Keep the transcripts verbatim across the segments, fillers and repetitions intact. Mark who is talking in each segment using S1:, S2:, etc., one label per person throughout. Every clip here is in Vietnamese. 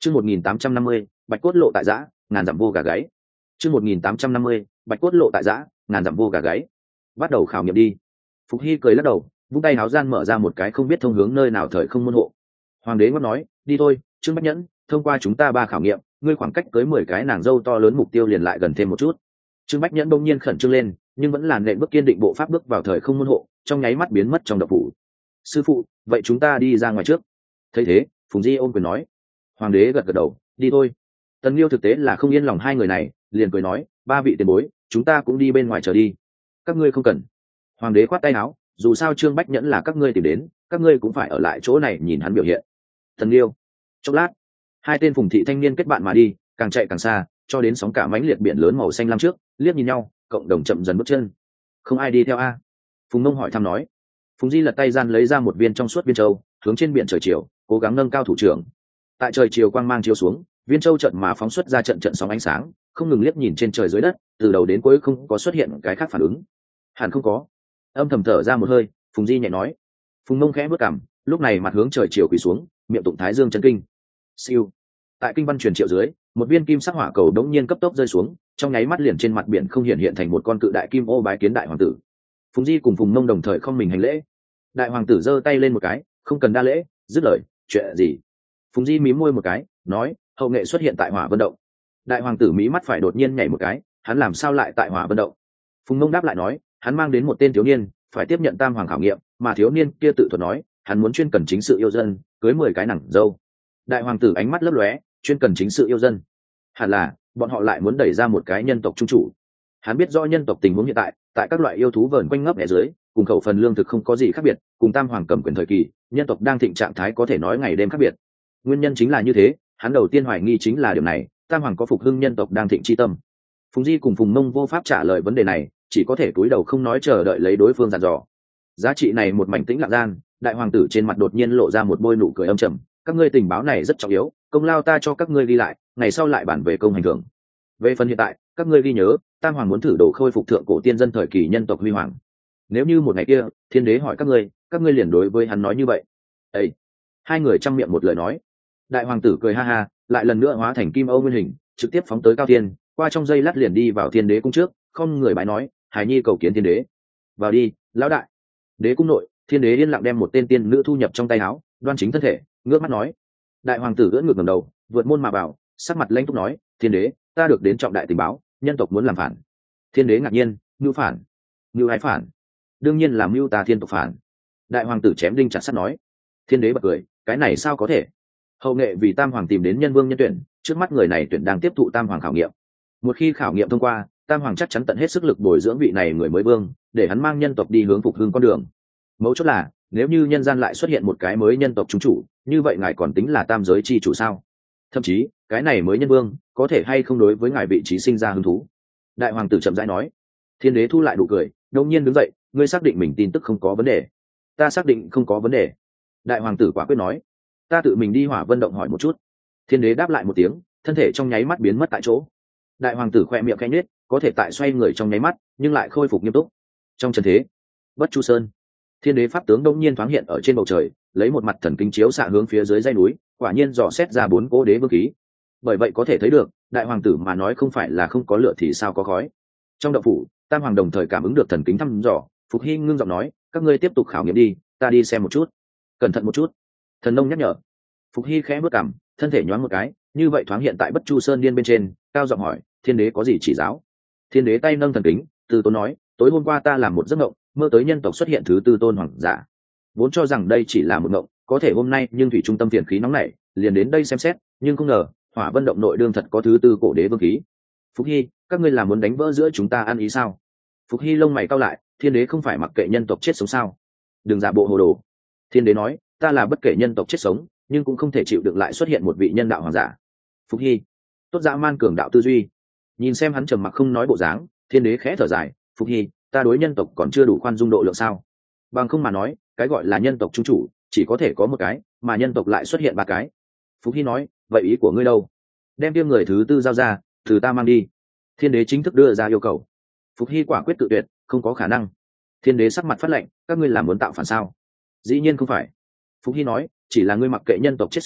S1: Chương một nghìn tám trăm năm mươi, Bạch cốt lộ tại giã, ngàn dặm vô gà gáy. Chương một nghìn tám trăm năm mươi, Bạch cốt lộ tại giã, ngàn dặm vô gà gáy. Bắt đầu khảo nghiệm đi. Phục Hy cười lắc đầu, vung tay háo gian mở ra một cái không biết thông hướng nơi nào thời không môn hộ. Hoàng đế ngắt nói, đi thôi, Trương Bách Nhẫn, thông qua chúng ta ba khảo nghiệm, ngươi khoảng cách cưới mười cái nàng dâu to lớn mục tiêu liền lại gần thêm một chút. Trương Bách Nhẫn đông nhiên khẩn trương lên, nhưng vẫn làn nện bước kiên định bộ pháp bước vào thời không môn hộ, trong nháy mắt biến mất trong động phủ. Sư phụ, vậy chúng ta đi ra ngoài trước. Thấy thế, Phùng Di ôm quyền nói. Hoàng đế gật gật đầu, đi thôi. Tần Liêu thực tế là không yên lòng hai người này, liền cười nói, ba vị tiền bối, chúng ta cũng đi bên ngoài chờ đi. Các ngươi không cần. Hoàng đế khoát tay áo, dù sao Trương Bách Nhẫn là các ngươi tìm đến, các ngươi cũng phải ở lại chỗ này nhìn hắn biểu hiện. Tần Liêu. Chốc lát, hai tên Phùng thị thanh niên kết bạn mà đi, càng chạy càng xa, cho đến sóng cả mãnh liệt biển lớn màu xanh lam trước, liếc nhìn nhau, cộng đồng chậm dần bước chân. Không ai đi theo a? Phùng Nông hỏi thăm nói. Phùng Di lật tay gian lấy ra một viên trong suốt viên châu, hướng trên biển trời chiều, cố gắng nâng cao thủ trưởng. Tại trời chiều quang mang chiếu xuống, viên châu trận mà phóng xuất ra trận trận sóng ánh sáng, không ngừng liếc nhìn trên trời dưới đất, từ đầu đến cuối không có xuất hiện cái khác phản ứng. Hẳn không có. Âm thầm thở ra một hơi, Phùng Di nhẹ nói. Phùng Nông khẽ bước cằm, lúc này mặt hướng trời chiều quỳ xuống, miệng tụng thái dương chân kinh. Siêu. Tại kinh văn truyền triệu dưới, một viên kim sắc hỏa cầu đống nhiên cấp tốc rơi xuống, trong nháy mắt liền trên mặt biển không hiện hiện thành một con cự đại kim ô bái kiến đại hoàng tử. Phùng Di cùng Phùng Nông đồng thời không mình hành lễ. Đại hoàng tử giơ tay lên một cái, không cần đa lễ, dứt lời, chuyện gì? Phùng Di mím môi một cái, nói, hậu nghệ xuất hiện tại Hỏa Vân Động. Đại hoàng tử mí mắt phải đột nhiên nhảy một cái, hắn làm sao lại tại Hỏa Vân Động? Phùng Nông đáp lại nói, hắn mang đến một tên thiếu niên, phải tiếp nhận tam hoàng khảo nghiệm, mà thiếu niên kia tự thuật nói, hắn muốn chuyên cần chính sự yêu dân, cưới mười cái nàng dâu. Đại hoàng tử ánh mắt lấp lóe, chuyên cần chính sự yêu dân. Hẳn là, bọn họ lại muốn đẩy ra một cái nhân tộc trung chủ. Hắn biết rõ nhân tộc tình huống hiện tại, tại các loại yêu thú vờn quanh ngấp nghé dưới, cùng khẩu phần lương thực không có gì khác biệt, cùng tam hoàng cầm quyền thời kỳ, nhân tộc đang thịnh trạng thái có thể nói ngày đêm khác biệt. Nguyên nhân chính là như thế, hắn đầu tiên hoài nghi chính là điều này, tam hoàng có phục hưng nhân tộc đang thịnh chi tâm. Phùng Di cùng Phùng Nông vô pháp trả lời vấn đề này, chỉ có thể cúi đầu không nói, chờ đợi lấy đối phương dặn dò. Giá trị này một mảnh tĩnh lặng gian, đại hoàng tử trên mặt đột nhiên lộ ra một bôi nụ cười âm trầm, các ngươi tình báo này rất trọng yếu, công lao ta cho các ngươi ghi lại, ngày sau lại bản về công hành thưởng. Về phần hiện tại, các ngươi ghi nhớ, tam hoàng muốn thử đồ khôi phục thượng cổ tiên dân thời kỳ nhân tộc huy hoàng. Nếu như một ngày kia, thiên đế hỏi các ngươi, các ngươi liền đối với hắn nói như vậy. Ê! Hai người chăm miệng một lời nói. Đại hoàng tử cười ha ha, lại lần nữa hóa thành kim âu nguyên hình, trực tiếp phóng tới cao thiên, qua trong giây lát liền đi vào thiên đế cung trước, không người bái nói, hải nhi cầu kiến thiên đế. Vào đi, lão đại. Đế cung nội, thiên đế yên lặng đem một tên tiên nữ thu nhập trong tay áo, đoan chính thân thể, ngước mắt nói. Đại hoàng tử ưỡn ngược ngẩng đầu, vượt môn mà vào, sắc mặt lãnh túc nói, thiên đế, ta được đến trọng đại tình báo, nhân tộc muốn làm phản. Thiên đế ngạc nhiên, mưu phản? Mưu hay phản? Đương nhiên là mưu ta thiên tộc phản. Đại hoàng tử chém đinh chặt sắt nói. Thiên đế bật cười, cái này sao có thể? Hậu nghệ vì tam hoàng tìm đến nhân vương nhân tuyển, trước mắt người này tuyển đang tiếp thụ tam hoàng khảo nghiệm. Một khi khảo nghiệm thông qua, tam hoàng chắc chắn tận hết sức lực bồi dưỡng vị này người mới vương, để hắn mang nhân tộc đi hướng phục hưng con đường. Mấu chốt là, nếu như nhân gian lại xuất hiện một cái mới nhân tộc chúng chủ, như vậy ngài còn tính là tam giới chi chủ sao? Thậm chí, cái này mới nhân vương có thể hay không đối với ngài vị trí sinh ra hứng thú? Đại hoàng tử chậm rãi nói. Thiên đế thu lại nụ cười, đột nhiên đứng dậy, ngươi xác định mình tin tức không có vấn đề? Ta xác định không có vấn đề. Đại hoàng tử quả quyết nói. Ta tự mình đi Hỏa Vân Động hỏi một chút. Thiên đế đáp lại một tiếng, thân thể trong nháy mắt biến mất tại chỗ. Đại hoàng tử khoe miệng khẽ nhếch, có thể tại xoay người trong nháy mắt, nhưng lại khôi phục nghiêm túc. Trong trần thế, Bất Chu Sơn, thiên đế pháp tướng đông nhiên thoáng hiện ở trên bầu trời, lấy một mặt thần kính chiếu xạ hướng phía dưới dãy núi, quả nhiên dò xét ra bốn cỗ đế vương khí. Bởi vậy có thể thấy được, đại hoàng tử mà nói không phải là không có lửa thì sao có khói. Trong động phủ, tam hoàng đồng thời cảm ứng được thần kính thăm dò, Phục Hy ngưng giọng nói, các ngươi tiếp tục khảo nghiệm đi, ta đi xem một chút. Cẩn thận một chút. Thần nông nhắc nhở. Phục Hy khẽ bước cằm, thân thể nhoáng một cái, như vậy thoáng hiện tại Bất Chu Sơn điên bên trên, cao giọng hỏi, thiên đế có gì chỉ giáo? Thiên đế tay nâng thần kính, từ tốn nói, tối hôm qua ta làm một giấc mộng, mơ tới nhân tộc xuất hiện thứ tư tôn hoàng giả. Vốn cho rằng đây chỉ là một mộng, có thể hôm nay nhưng thủy trung tâm phiền khí nóng nảy, liền đến đây xem xét, nhưng không ngờ, Hỏa Vân Động nội đương thật có thứ tư cổ đế vương khí. Phục Hy, các ngươi làm muốn đánh vỡ giữa chúng ta ăn ý sao? Phục Hy lông mày cau lại, thiên đế không phải mặc kệ nhân tộc chết sống sao? Đừng giả bộ hồ đồ. Thiên đế nói, ta là bất kể nhân tộc chết sống, nhưng cũng không thể chịu được lại xuất hiện một vị nhân đạo hoàng giả. Phục Hy, tốt dã man cường đạo tư duy. Nhìn xem hắn trầm mặc không nói bộ dáng, thiên đế khẽ thở dài, Phục Hy, ta đối nhân tộc còn chưa đủ khoan dung độ lượng sao? Bằng không mà nói, cái gọi là nhân tộc trung chủ chỉ có thể có một cái, mà nhân tộc lại xuất hiện ba cái. Phục Hy nói, vậy ý của ngươi đâu? Đem tiêm người thứ tư giao ra, từ ta mang đi. Thiên đế chính thức đưa ra yêu cầu. Phục Hy quả quyết tự tuyệt, không có khả năng. Thiên đế sắc mặt phát lệnh, các ngươi làm muốn tạo phản sao? Dĩ nhiên không phải. Phục Hy nói, chỉ là ngươi mặc kệ nhân tộc chết sống,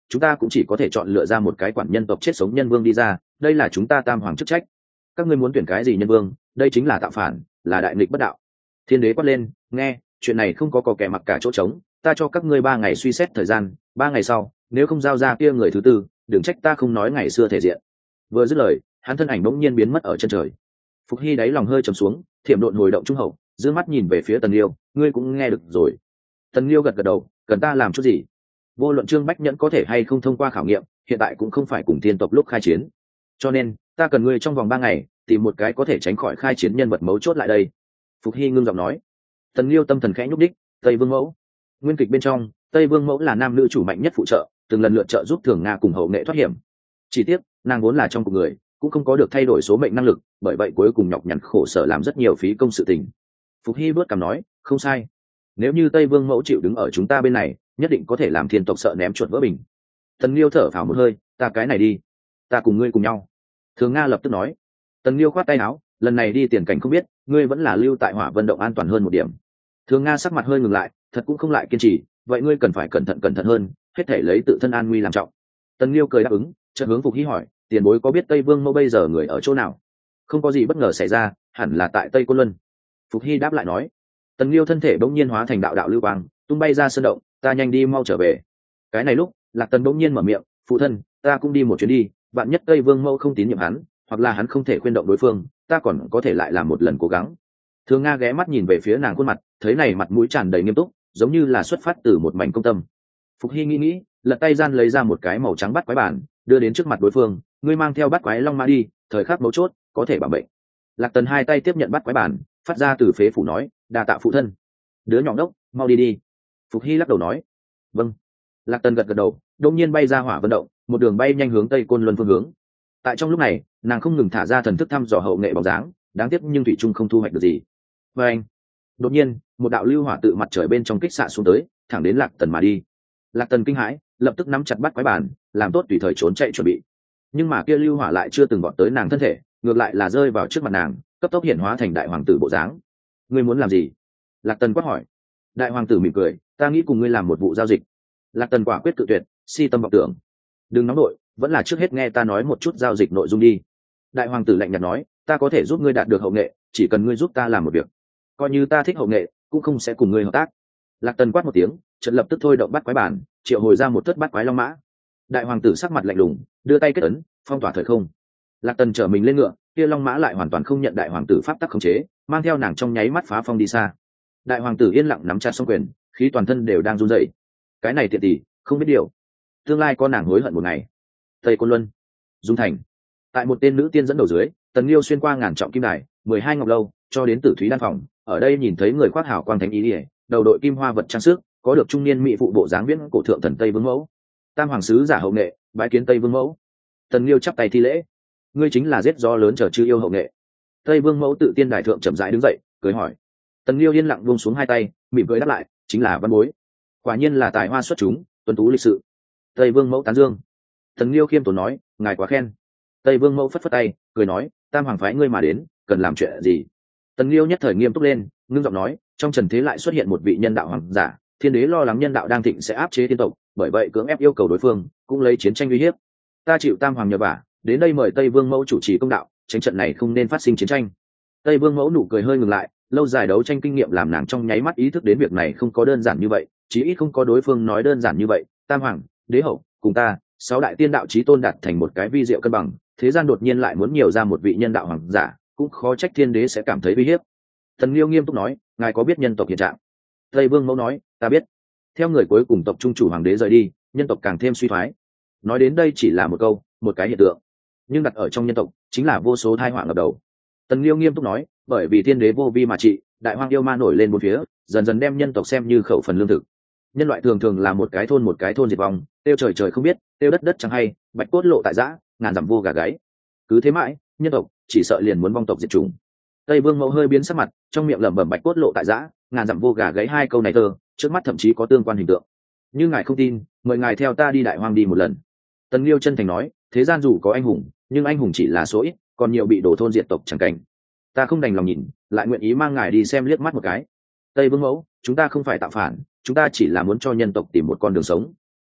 S1: chúng ta cũng chỉ có thể chọn lựa ra một cái quản nhân tộc chết sống nhân vương đi ra, đây là chúng ta tam hoàng chức trách. Các ngươi muốn tuyển cái gì nhân vương, đây chính là tạo phản, là đại nghịch bất đạo. Thiên đế quát lên, nghe, chuyện này không có cò kẻ mặc cả chỗ trống, ta cho các ngươi ba ngày suy xét thời gian, ba ngày sau nếu không giao ra kia người thứ tư, đừng trách ta không nói ngày xưa thể diện. Vừa dứt lời, hắn thân ảnh bỗng nhiên biến mất ở chân trời. Phục Hy đáy lòng hơi trầm xuống, thiểm độn hồi động trung hậu, dương mắt nhìn về phía Tần Liêu, ngươi cũng nghe được rồi. Tần Liêu gật gật đầu, cần ta làm chút gì? Vô luận Trương Bách Nhẫn có thể hay không thông qua khảo nghiệm, hiện tại cũng không phải cùng thiên tộc lúc khai chiến, cho nên ta cần ngươi trong vòng ba ngày tìm một cái có thể tránh khỏi khai chiến nhân vật mấu chốt lại đây. Phục Hy ngưng giọng nói. Tần Liêu tâm thần khẽ nhúc đích. Tây Vương Mẫu. Nguyên kịch bên trong, Tây Vương Mẫu là nam nữ chủ mạnh nhất phụ trợ, từng lần lượt trợ giúp Thường Nga cùng Hậu Nghệ thoát hiểm. Chỉ tiếc, nàng vốn là trong cuộc người, cũng không có được thay đổi số mệnh năng lực, bởi vậy cuối cùng nhọc nhằn khổ sở làm rất nhiều phí công sự tình. Phục Hy bước cằm nói, không sai. Nếu như Tây Vương Mẫu chịu đứng ở chúng ta bên này, nhất định có thể làm thiên tộc sợ ném chuột vỡ bình. Tần Liêu thở phào một hơi, ta cái này đi, ta cùng ngươi cùng nhau. Thường Nga lập tức nói. Tần Liêu khoát tay áo, lần này đi tiền cảnh không biết, ngươi vẫn là lưu tại Hỏa Vân Động an toàn hơn một điểm. Thường Nga sắc mặt hơi ngừng lại, thật cũng không lại kiên trì, vậy ngươi cần phải cẩn thận cẩn thận hơn, hết thể lấy tự thân an nguy làm trọng. Tần Liêu cười đáp ứng, chợt hướng Phục Hy hỏi, tiền bối có biết Tây Vương Mẫu bây giờ người ở chỗ nào? Không có gì bất ngờ xảy ra, hẳn là tại Tây Côn Luân. Phục Hy đáp lại nói. Tần Liêu thân thể bỗng nhiên hóa thành đạo đạo lưu quang, tung bay ra sơn động, ta nhanh đi mau trở về. Cái này lúc, Lạc Tần bỗng nhiên mở miệng, phụ thân, ta cũng đi một chuyến đi, bạn nhất Tây Vương Mẫu không tín nhiệm hắn, hoặc là hắn không thể khuyên động đối phương, ta còn có thể lại làm một lần cố gắng. Thường Nga ghé mắt nhìn về phía nàng khuôn mặt, thấy này mặt mũi tràn đầy nghiêm túc, giống như là xuất phát từ một mảnh công tâm. Phục Hy nghĩ nghĩ, lật tay gian lấy ra một cái màu trắng bắt quái bản, đưa đến trước mặt đối phương, ngươi mang theo bắt quái long mã đi, thời khắc mấu chốt có thể bảo mệnh. Lạc Tần hai tay tiếp nhận bắt quái bản, phát ra từ phế phủ nói, đa tạ phụ thân. Đứa nhỏ đốc, mau đi đi. Phục Hy lắc đầu nói, vâng. Lạc Tần gật gật đầu, đột nhiên bay ra Hỏa Vân Động, một đường bay nhanh hướng Tây Côn Luân phương hướng. Tại trong lúc này, nàng không ngừng thả ra thần thức thăm dò Hậu Nghệ bóng dáng, đáng tiếc nhưng thủy trung không thu hoạch được gì. Và anh, đột nhiên, một đạo lưu hỏa tự mặt trời bên trong kích xạ xuống tới, thẳng đến Lạc Tần mà đi. Lạc Tần kinh hãi, lập tức nắm chặt bắt quái bản, làm tốt tùy thời trốn chạy chuẩn bị. Nhưng mà kia lưu hỏa lại chưa từng vọt tới nàng thân thể, ngược lại là rơi vào trước mặt nàng, cấp tốc hiển hóa thành đại hoàng tử bộ dáng. Ngươi muốn làm gì? Lạc Tần quát hỏi. Đại hoàng tử mỉm cười, ta nghĩ cùng ngươi làm một vụ giao dịch. Lạc Tần quả quyết cự tuyệt, si tâm vọng tưởng. Đừng nóng nội, vẫn là trước hết nghe ta nói một chút giao dịch nội dung đi. Đại hoàng tử lạnh nhạt nói, ta có thể giúp ngươi đạt được Hậu Nghệ, chỉ cần ngươi giúp ta làm một việc. Coi như ta thích Hậu Nghệ, cũng không sẽ cùng ngươi hợp tác. Lạc Tần quát một tiếng, chợt lập tức thôi động bắt quái bản, triệu hồi ra một thất bắt quái long mã. Đại hoàng tử sắc mặt lạnh lùng, đưa tay kết ấn, phong tỏa thời không. Lạc Tần trở mình lên ngựa, kia long mã lại hoàn toàn không nhận đại hoàng tử pháp tắc khống chế, mang theo nàng trong nháy mắt phá phong đi xa. Đại hoàng tử yên lặng nắm chặt song quyền, khí toàn thân đều đang run rẩy. Cái này tiện tỷ, không biết điều, tương lai có nàng hối hận một ngày. Tây Côn Luân, Dung Thành, tại một tên nữ tiên dẫn đầu dưới, Tần Liêu xuyên qua ngàn trọng kim đài, mười hai ngọc lâu, cho đến Tử Thúy đan phòng. Ở đây nhìn thấy người khoác hào quang thánh ý ỉa, đầu đội kim hoa vật trang sức, có được trung niên mỹ phụ bộ dáng viễn cổ thượng thần Tây Vương Mẫu. Tam hoàng sứ giả Hậu Nghệ bái kiến Tây Vương Mẫu. Tần Liêu chắp tay thi lễ, ngươi chính là giết gió lớn chờ chư yêu Hậu Nghệ. Tây Vương Mẫu tự tiên đài thượng chậm rãi đứng dậy, cười hỏi. Tần Liêu yên lặng buông xuống hai tay, mỉm cười đáp lại, chính là văn bối. Quả nhiên là tài hoa xuất chúng, tuấn tú lịch sự. Tây Vương Mẫu tán dương. Tần Liêu khiêm tốn nói, ngài quá khen. Tây Vương Mẫu phất phất tay, cười nói, tam hoàng phái ngươi mà đến, cần làm chuyện gì? Tần Liêu nhất thời nghiêm túc lên, ngưng giọng nói, trong trần thế lại xuất hiện một vị nhân đạo hoàng giả, thiên đế lo lắng nhân đạo đang thịnh sẽ áp chế thiên tộc, bởi vậy cưỡng ép yêu cầu đối phương, cũng lấy chiến tranh uy hiếp. Ta chịu tam hoàng nhờ vả, đến đây mời Tây Vương Mẫu chủ trì công đạo, tránh trận này không nên phát sinh chiến tranh. Tây Vương Mẫu nụ cười hơi ngừng lại, lâu dài đấu tranh kinh nghiệm làm nàng trong nháy mắt ý thức đến việc này không có đơn giản như vậy, chí ít không có đối phương nói đơn giản như vậy. Tam hoàng, đế hậu, cùng ta, sáu đại tiên đạo chí tôn đạt thành một cái vi diệu cân bằng, thế gian đột nhiên lại muốn nhiều ra một vị nhân đạo hoàng giả, cũng khó trách thiên đế sẽ cảm thấy uy hiếp. Thần Liêu nghiêm túc nói, ngài có biết nhân tộc hiện trạng? Tây Vương Mẫu nói, ta biết. Theo người cuối cùng tộc trung chủ hoàng đế rời đi, nhân tộc càng thêm suy thoái. Nói đến đây chỉ là một câu, một cái hiện tượng, nhưng đặt ở trong nhân tộc chính là vô số tai họa ngập đầu. Tần Liêu nghiêm túc nói, bởi vì thiên đế vô vi mà trị, đại hoang yêu ma nổi lên bốn phía, dần dần đem nhân tộc xem như khẩu phần lương thực. Nhân loại thường thường là một cái thôn một cái thôn diệt vong, tiêu trời trời không biết, tiêu đất đất chẳng hay, bạch cốt lộ tại giã, ngàn dặm vô gà gáy. Cứ thế mãi, nhân tộc chỉ sợ liền muốn vong tộc diệt chủng. Tây Vương Mẫu hơi biến sắc mặt, trong miệng lẩm bẩm bạch cốt lộ tại giã, ngàn dặm vô gà gáy hai câu này thơ, trước mắt thậm chí có tương quan hình tượng. Như ngài không tin, mời ngài theo ta đi đại hoang đi một lần. Tần Liêu chân thành nói, thế gian dù có anh hùng, nhưng anh hùng chỉ là số ít, còn nhiều bị đổ thôn diệt tộc chẳng cảnh. Ta không đành lòng nhìn, lại nguyện ý mang ngài đi xem liếc mắt một cái. Tây Vương Mẫu, chúng ta không phải tạo phản, chúng ta chỉ là muốn cho nhân tộc tìm một con đường sống.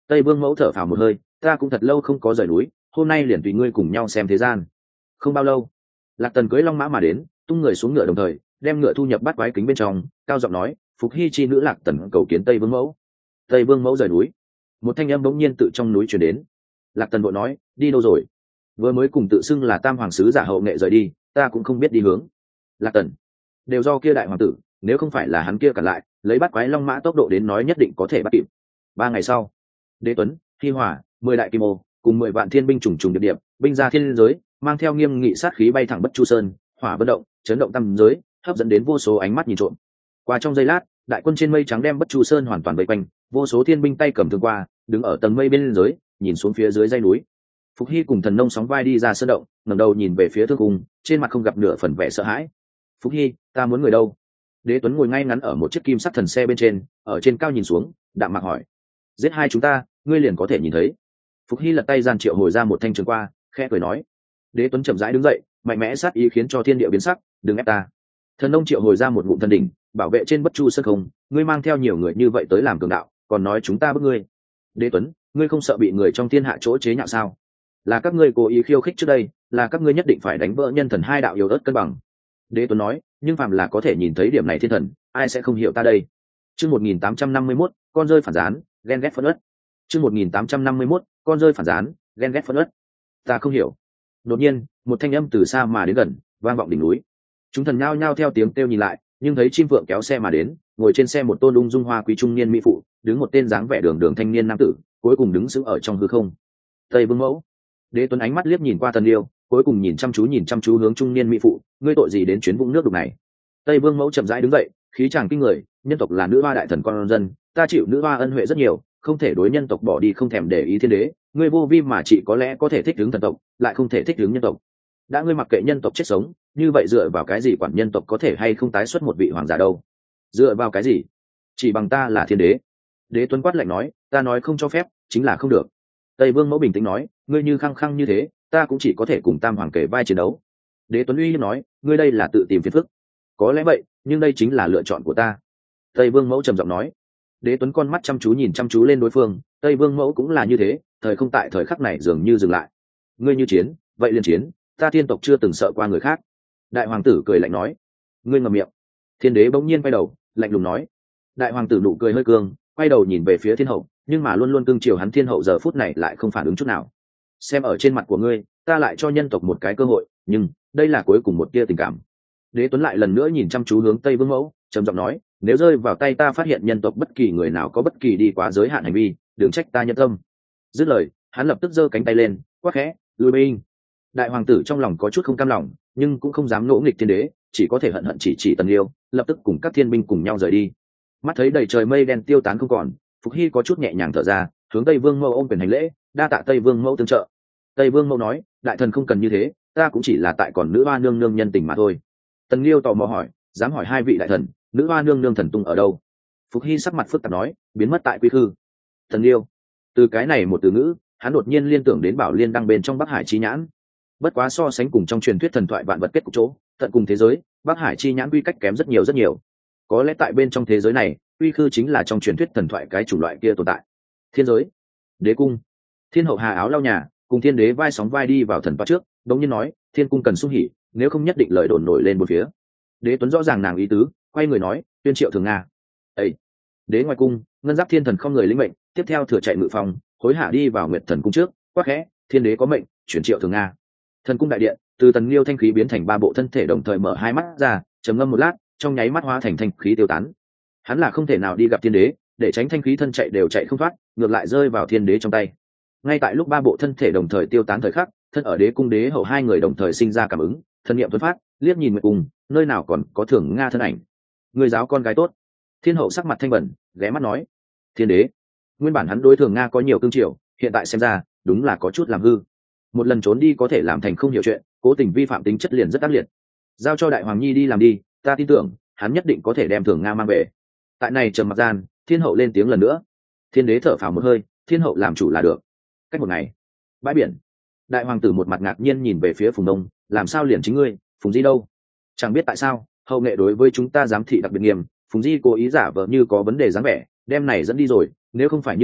S1: Tây Vương Mẫu thở phào một hơi, ta cũng thật lâu không có rời núi, hôm nay liền tùy ngươi cùng nhau xem thế gian. Không bao lâu, Lạc Tần cưỡi long mã mà đến, tung người xuống ngựa đồng thời đem ngựa thu nhập bát quái kính bên trong, cao giọng nói, Phục Hy chi nữ Lạc Tần cầu kiến Tây Vương Mẫu. Tây Vương Mẫu rời núi. Một thanh âm bỗng nhiên tự trong núi truyền đến. Lạc Tần vội nói, đi đâu rồi? Vừa mới cùng tự xưng là Tam hoàng sứ giả hậu nghệ rời đi, ta cũng không biết đi hướng. Lạc Tần, đều do kia đại hoàng tử, nếu không phải là hắn kia cản lại, lấy bát quái long mã tốc độ đến nói nhất định có thể bắt kịp. Ba ngày sau, Đế Tuấn, Hi Hỏa, mười đại kim ô cùng mười vạn thiên binh trùng trùng điệp điệp, binh ra thiên giới, mang theo nghiêm nghị sát khí bay thẳng Bất Chu Sơn, hỏa vân động, chấn động tam giới, hấp dẫn đến vô số ánh mắt nhìn trộm. Qua trong giây lát, đại quân trên mây trắng đem Bất Chu Sơn hoàn toàn vây quanh, vô số thiên binh tay cầm thương qua, đứng ở tầng mây bên dưới, nhìn xuống phía dưới dãy núi. Phục Hy cùng Thần Nông sóng vai đi ra sơn động, ngẩng đầu nhìn về phía thương cung, trên mặt không gặp nửa phần vẻ sợ hãi. Phục Hy, ta muốn người đâu? Đế Tuấn ngồi ngay ngắn ở một chiếc kim sắc thần xe bên trên, ở trên cao nhìn xuống, đạm mạc hỏi. Giết hai chúng ta, ngươi liền có thể nhìn thấy. Phục Hy lật tay gian triệu hồi ra một thanh trường qua, khẽ cười nói. Đế Tuấn chậm rãi đứng dậy, mạnh mẽ sát ý khiến cho thiên địa biến sắc, đừng ép ta. Thần Nông triệu hồi ra một ngụm thần đỉnh, bảo vệ trên Bất Chu Sơn không, ngươi mang theo nhiều người như vậy tới làm cường đạo, còn nói chúng ta bức ngươi. Đế Tuấn, ngươi không sợ bị người trong thiên hạ chỗ chế nhạo sao? Là các ngươi cố ý khiêu khích trước đây, là các ngươi nhất định phải đánh vỡ nhân thần hai đạo yếu ớt cân bằng. Đế Tuấn nói, nhưng phàm là có thể nhìn thấy điểm này thiên thần, ai sẽ không hiểu ta đây? Chương một nghìn tám trăm năm mươi mốt, con rơi phản gián, ghen ghét phân uất. Chương một nghìn tám trăm năm mươi mốt, con rơi phản gián, ghen ghét phân uất. Ta không hiểu. Đột nhiên, một thanh âm từ xa mà đến gần, vang vọng đỉnh núi. Chúng thần nhao nhao theo tiếng kêu nhìn lại, nhưng thấy chim phượng kéo xe mà đến, ngồi trên xe một tôn ung dung hoa quý trung niên mỹ phụ, đứng một tên dáng vẻ đường đường thanh niên nam tử, cuối cùng đứng sững ở trong hư không. Tây Vương Mẫu. Đế Tuấn ánh mắt liếc nhìn qua Tần Liêu, cuối cùng nhìn chăm chú nhìn chăm chú hướng trung niên mỹ phụ, ngươi tội gì đến chuyến vũng nước đục này? Tây Vương Mẫu chậm rãi đứng dậy, khí chàng kinh người, nhân tộc là nữ hoa đại thần con dân, ta chịu nữ hoa ân huệ rất nhiều, không thể đối nhân tộc bỏ đi không thèm để ý thiên đế, ngươi vô vi mà chị có lẽ có thể thích ứng thần tộc, lại không thể thích ứng nhân tộc. Đã ngươi mặc kệ nhân tộc chết sống, như vậy dựa vào cái gì quản nhân tộc có thể hay không tái xuất một vị hoàng giả đâu? Dựa vào cái gì? Chỉ bằng ta là thiên đế. Đế Tuấn quát lạnh nói, ta nói không cho phép, chính là không được. Tây Vương Mẫu bình tĩnh nói, ngươi như khăng khăng như thế, ta cũng chỉ có thể cùng Tam hoàng kể vai chiến đấu. Đế Tuấn uy hiếp nói, ngươi đây là tự tìm phiền phức. Có lẽ vậy, nhưng đây chính là lựa chọn của ta. Tây Vương Mẫu trầm giọng nói. Đế Tuấn con mắt chăm chú nhìn chăm chú lên đối phương, Tây Vương Mẫu cũng là như thế, thời không tại thời khắc này dường như dừng lại. Ngươi như chiến, vậy liền chiến, ta thiên tộc chưa từng sợ qua người khác. Đại hoàng tử cười lạnh nói. Ngươi ngậm miệng. Thiên đế bỗng nhiên quay đầu, lạnh lùng nói. Đại hoàng tử nụ cười hơi cương, quay đầu nhìn về phía thiên hậu, nhưng mà luôn luôn cưng chiều hắn thiên hậu giờ phút này lại không phản ứng chút nào. Xem ở trên mặt của ngươi, ta lại cho nhân tộc một cái cơ hội, nhưng đây là cuối cùng một tia tình cảm. Đế Tuấn lại lần nữa nhìn chăm chú hướng Tây Vương Mẫu, trầm giọng nói, nếu rơi vào tay ta phát hiện nhân tộc bất kỳ người nào có bất kỳ đi quá giới hạn hành vi, đừng trách ta nhân tâm. Dứt lời, hắn lập tức giơ cánh tay lên, quát khẽ, lui binh. Đại hoàng tử trong lòng có chút không cam lòng, nhưng cũng không dám ngỗ nghịch thiên đế, chỉ có thể hận hận chỉ chỉ Tần Liêu, lập tức cùng các thiên binh cùng nhau rời đi. Mắt thấy đầy trời mây đen tiêu tán không còn, Phục Hy có chút nhẹ nhàng thở ra, hướng Tây Vương Mẫu ôm quyền hành lễ, đa tạ Tây Vương Mẫu tương trợ. Tây Vương Mẫu nói, đại thần không cần như thế, ta cũng chỉ là tại còn nữ hoa nương nương nhân tình mà thôi. Tần Liêu tò mò hỏi, dám hỏi hai vị đại thần, nữ hoa nương nương thần tung ở đâu? Phục Hy sắc mặt phức tạp nói, biến mất tại quy khư. Tần Liêu, từ cái này một từ ngữ, hắn đột nhiên liên tưởng đến Bảo Liên đăng bên trong Bắc Hải chi nhãn. Bất quá so sánh cùng trong truyền thuyết thần thoại vạn vật kết cục chỗ, tận cùng thế giới, Bắc Hải chi nhãn quy cách kém rất nhiều rất nhiều. Có lẽ tại bên trong thế giới này, quy khư chính là trong truyền thuyết thần thoại cái chủng loại kia tồn tại. Thiên giới, đế cung, thiên hậu hà áo lau nhà, cùng thiên đế vai sóng vai đi vào thần toa trước, đống nhiên nói, thiên cung cần sung hỉ, nếu không nhất định lời đồn nổi lên một phía. Đế Tuấn rõ ràng nàng ý tứ, quay người nói, tuyên triệu thường nga. Ấy, đế ngoài cung, ngân giáp thiên thần không người lĩnh mệnh, tiếp theo thừa chạy ngự phòng, hối hả đi vào nguyệt thần cung trước, quát khẽ, thiên đế có mệnh, chuyển triệu thường nga. Thần cung đại điện, từ Tần Liêu thanh khí biến thành ba bộ thân thể đồng thời mở hai mắt ra, trầm ngâm một lát, trong nháy mắt hóa thành thanh khí tiêu tán. Hắn là không thể nào đi gặp thiên đế, để tránh thanh khí thân chạy đều chạy không thoát, ngược lại rơi vào thiên đế trong tay. Ngay tại lúc ba bộ thân thể đồng thời tiêu tán thời khắc, thân ở đế cung đế hậu hai người đồng thời sinh ra cảm ứng, thân niệm tuấn phát, liếc nhìn nguyệt cung, nơi nào còn có Thường Nga thân ảnh. Người giáo con gái tốt. Thiên hậu sắc mặt thanh bẩn, ghé mắt nói. Thiên đế, nguyên bản hắn đối Thường Nga có nhiều cương triều, hiện tại xem ra, đúng là có chút làm hư. Một lần trốn đi có thể làm thành không hiểu chuyện, cố tình vi phạm tính chất liền rất ác liệt. Giao cho đại hoàng nhi đi làm đi, ta tin tưởng hắn nhất định có thể đem Thường Nga mang về. Tại này trầm mặc gian, thiên hậu lên tiếng lần nữa. Thiên đế thở phào một hơi, thiên hậu làm chủ là được. Cách một ngày, bãi biển, đại hoàng tử một mặt ngạc nhiên nhìn về phía Phùng Đông, làm sao liền chính ngươi, Phùng Di đâu? Chẳng biết tại sao, hậu nghệ đối với chúng ta giám thị đặc biệt nghiêm, Phùng Di cố ý giả vờ như có vấn đề dáng vẻ, đem này dẫn đi rồi, nếu không phải như thế,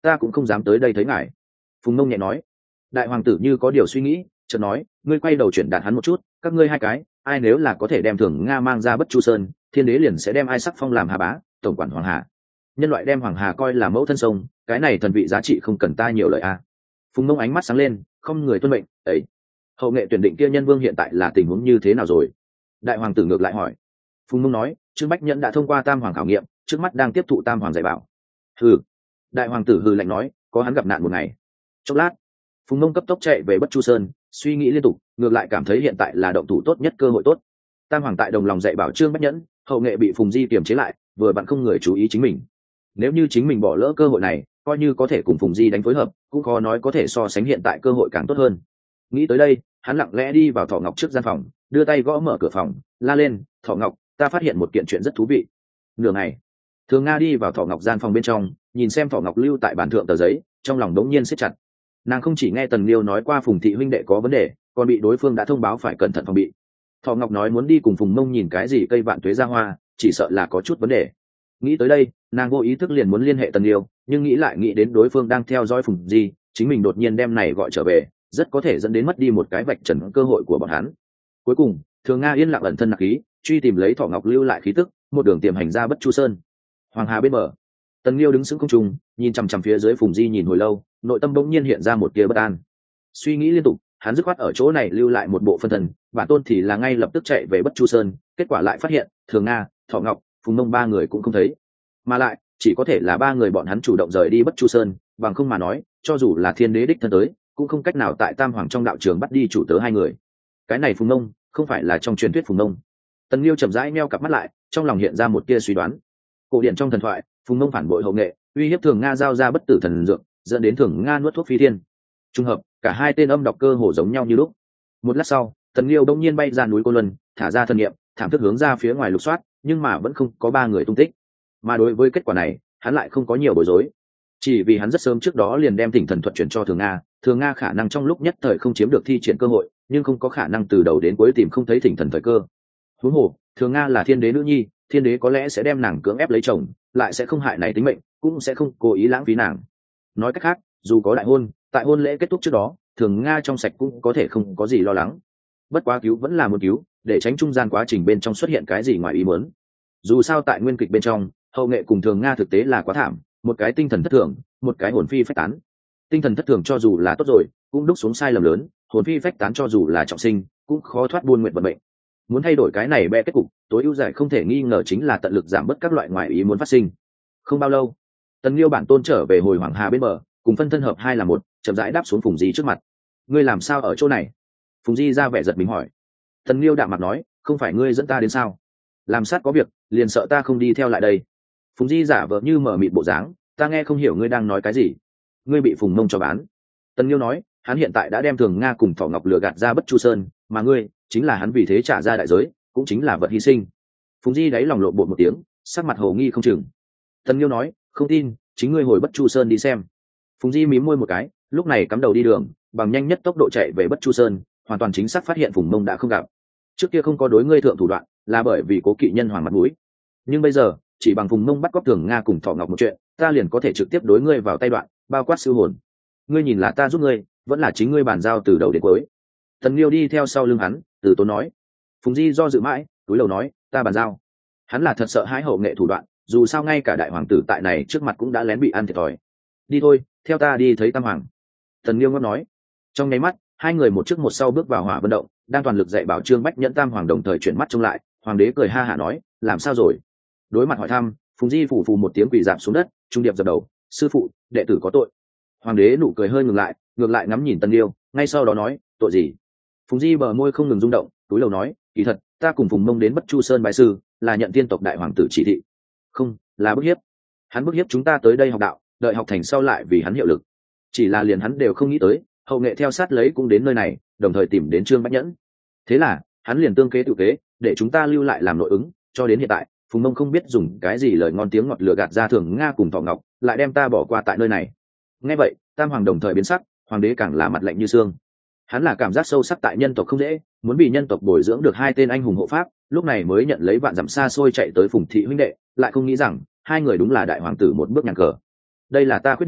S1: ta cũng không dám tới đây thấy ngài. Phùng Mông nhẹ nói. Đại hoàng tử như có điều suy nghĩ, chợt nói, ngươi quay đầu chuyển đạt hắn một chút, các ngươi hai cái, ai nếu là có thể đem Thường Nga mang ra Bất Chu Sơn, thiên đế liền sẽ đem ai sắc phong làm Hà Bá, tổng quản Hoàng Hà. Nhân loại đem Hoàng Hà coi là mẫu thân sông, cái này thần vị giá trị không cần ta nhiều lời a. À. Phùng Mông ánh mắt sáng lên, không người tuân mệnh. Ấy, hậu nghệ tuyển định kia nhân vương hiện tại là tình huống như thế nào rồi? Đại hoàng tử ngược lại hỏi. Phùng Mông nói, Trương Bách Nhẫn đã thông qua tam hoàng khảo nghiệm, trước mắt đang tiếp thụ tam hoàng dạy bảo. Hừ. Đại hoàng tử hừ lạnh nói, có hắn gặp nạn một ngày. Chốc lát, Phùng Mông cấp tốc chạy về Bất Chu Sơn, suy nghĩ liên tục, ngược lại cảm thấy hiện tại là động thủ tốt nhất cơ hội tốt. Tam hoàng tại đồng lòng dạy bảo Trương Bách Nhẫn, hậu nghệ bị Phùng Di kiềm chế lại, vừa vặn không người chú ý chính mình. Nếu như chính mình bỏ lỡ cơ hội này, coi như có thể cùng Phùng Di đánh phối hợp, cũng khó nói có thể so sánh hiện tại cơ hội càng tốt hơn. Nghĩ tới đây, hắn lặng lẽ đi vào Thọ Ngọc trước gian phòng, đưa tay gõ mở cửa phòng, la lên, "Thọ Ngọc, ta phát hiện một kiện chuyện rất thú vị." Nửa ngày, Thường Nga đi vào Thọ Ngọc gian phòng bên trong, nhìn xem Thọ Ngọc lưu tại bàn thượng tờ giấy, trong lòng đống nhiên siết chặt. Nàng không chỉ nghe Tần Liêu nói qua Phùng thị huynh đệ có vấn đề, còn bị đối phương đã thông báo phải cẩn thận phòng bị. Thọ Ngọc nói muốn đi cùng Phùng Mông nhìn cái gì cây vạn tuế ra hoa, chỉ sợ là có chút vấn đề. Nghĩ tới đây, nàng vô ý thức liền muốn liên hệ Tần Liêu, nhưng nghĩ lại nghĩ đến đối phương đang theo dõi Phùng Di, chính mình đột nhiên đem này gọi trở về, rất có thể dẫn đến mất đi một cái vạch trần cơ hội của bọn hắn. Cuối cùng, Thường Nga yên lặng ẩn thân nặc khí, truy tìm lấy Thọ Ngọc lưu lại khí tức, một đường tiềm hành ra Bất Chu Sơn. Hoàng Hà bên bờ, Tần Liêu đứng sững không trung, nhìn chằm chằm phía dưới Phùng Di nhìn hồi lâu, nội tâm bỗng nhiên hiện ra một tia bất an. Suy nghĩ liên tục, hắn dứt khoát ở chỗ này lưu lại một bộ phân thần, bản tôn thì là ngay lập tức chạy về Bất Chu Sơn, kết quả lại phát hiện, Thường Nga, Thọ Ngọc, Phùng Mông ba người cũng không thấy. Mà lại, chỉ có thể là ba người bọn hắn chủ động rời đi Bất Chu Sơn, bằng không mà nói, cho dù là thiên đế đích thân tới, cũng không cách nào tại Tam Hoàng trong đạo trường bắt đi chủ tớ hai người. Cái này Phùng Mông, không phải là trong truyền thuyết Phùng Mông. Tần Liêu chậm rãi meo cặp mắt lại, trong lòng hiện ra một tia suy đoán. Cổ điển trong thần thoại, Phùng Mông phản bội hậu nghệ, uy hiếp Thường Nga giao ra bất tử thần dược, dẫn đến Thường Nga nuốt thuốc phi thiên. Trùng hợp, cả hai tên âm độc cơ hồ giống nhau như lúc. Một lát sau, Tần Liêu đông nhiên bay ra núi Côn Luân, thả ra thần niệm, thảm thức hướng ra phía ngoài lục soát, nhưng mà vẫn không có ba người tung tích. Mà đối với kết quả này, hắn lại không có nhiều bối rối, chỉ vì hắn rất sớm trước đó liền đem Thỉnh Thần thuật chuyển cho Thường Nga, Thường Nga khả năng trong lúc nhất thời không chiếm được thi triển cơ hội, nhưng không có khả năng từ đầu đến cuối tìm không thấy Thỉnh Thần thời cơ. Huống hồ, Thường Nga là thiên đế nữ nhi, thiên đế có lẽ sẽ đem nàng cưỡng ép lấy chồng, lại sẽ không hại này tính mệnh, cũng sẽ không cố ý lãng phí nàng. Nói cách khác, dù có đại hôn, tại hôn lễ kết thúc trước đó, Thường Nga trong sạch cũng có thể không có gì lo lắng. Bất quá cứu vẫn là một cứu, để tránh trung gian quá trình bên trong xuất hiện cái gì ngoài ý muốn. Dù sao tại nguyên kịch bên trong, hậu nghệ cùng Thường Nga thực tế là quá thảm, một cái tinh thần thất thường, một cái hồn phi phách tán. Tinh thần thất thường cho dù là tốt rồi, cũng đúc xuống sai lầm lớn, hồn phi phách tán cho dù là trọng sinh, cũng khó thoát buôn nguyện vận mệnh. Muốn thay đổi cái này bẽ kết cục, tối ưu giải không thể nghi ngờ chính là tận lực giảm bớt các loại ngoại ý muốn phát sinh. Không bao lâu, Tần Liêu bản tôn trở về hồi Hoàng Hà bên bờ, cùng phân thân hợp hai là một, chậm rãi đáp xuống Phùng Di trước mặt. Ngươi làm sao ở chỗ này? Phùng Di ra vẻ giật mình hỏi. Tần Liêu đạm mặt nói, không phải ngươi dẫn ta đến sao? Làm sát có việc, liền sợ ta không đi theo lại đây. Phùng Di giả vờ như mở mịt bộ dáng, ta nghe không hiểu ngươi đang nói cái gì. Ngươi bị Phùng Mông cho bán. Tần Liêu nói, hắn hiện tại đã đem Thường Nga cùng Thọ Ngọc lừa gạt ra Bất Chu Sơn, mà ngươi chính là hắn vì thế trả ra đại giới, cũng chính là vật hy sinh. Phùng Di đáy lòng lộn bột một tiếng, sắc mặt hồ nghi không chừng. Tần Liêu nói, không tin, chính ngươi hồi Bất Chu Sơn đi xem. Phùng Di mím môi một cái, lúc này cắm đầu đi đường, bằng nhanh nhất tốc độ chạy về Bất Chu Sơn, hoàn toàn chính xác phát hiện Phùng Mông đã không gặp. Trước kia không có đối ngươi thượng thủ đoạn, là bởi vì cố kỵ nhân hoàng mặt mũi. Nhưng bây giờ, chỉ bằng Phùng Mông bắt cóc Thường Nga cùng Thọ Ngọc một chuyện, ta liền có thể trực tiếp đối ngươi vào tay đoạn, bao quát siêu hồn. Ngươi nhìn là ta giúp ngươi, vẫn là chính ngươi bàn giao từ đầu đến cuối. Tần Liêu đi theo sau lưng hắn, từ tốn nói. Phùng Di do dự mãi, túi lầu nói, ta bàn giao. Hắn là thật sợ hãi hậu nghệ thủ đoạn, dù sao ngay cả đại hoàng tử tại này trước mặt cũng đã lén bị ăn thiệt thòi. Đi thôi, theo ta đi thấy Tam Hoàng. Tần Liêu ngót nói. Trong nháy mắt, hai người một trước một sau bước vào Hỏa Vân Động, đang toàn lực dạy bảo Trương Bách Nhẫn Tam Hoàng đồng thời chuyển mắt trông lại. Hoàng đế cười ha hả nói, làm sao rồi? Đối mặt hỏi thăm, Phùng Di phủ phù một tiếng quỳ rạp xuống đất, trung điệp dập đầu, sư phụ, đệ tử có tội. Hoàng đế nụ cười hơi ngừng lại, ngược lại ngắm nhìn Tần Liêu, ngay sau đó nói, tội gì? Phùng Di bờ môi không ngừng rung động, túi lầu nói, kỳ thật, ta cùng Phùng Mông đến Bất Chu Sơn bái sư, là nhận tiên tộc đại hoàng tử chỉ thị. Không, là bức hiếp. Hắn bức hiếp chúng ta tới đây học đạo, đợi học thành sau lại vì hắn hiệu lực. Chỉ là liền hắn đều không nghĩ tới, hậu nghệ theo sát lấy cũng đến nơi này, đồng thời tìm đến Trương Bách Nhẫn. Thế là, hắn liền tương kế tự kế, để chúng ta lưu lại làm nội ứng, cho đến hiện tại, Phùng Mông không biết dùng cái gì lời ngon tiếng ngọt lừa gạt ra Thường Nga cùng Thọ Ngọc, lại đem ta bỏ qua tại nơi này. Nghe vậy, Tam Hoàng đồng thời biến sắc, hoàng đế càng là mặt lạnh như xương. Hắn là cảm giác sâu sắc tại nhân tộc không dễ, muốn vì nhân tộc bồi dưỡng được hai tên anh hùng hộ pháp, lúc này mới nhận lấy vạn dặm xa xôi chạy tới Phùng thị huynh đệ, lại không nghĩ rằng hai người đúng là đại hoàng tử một bước nhàn cờ. Đây là ta khuyết điểm,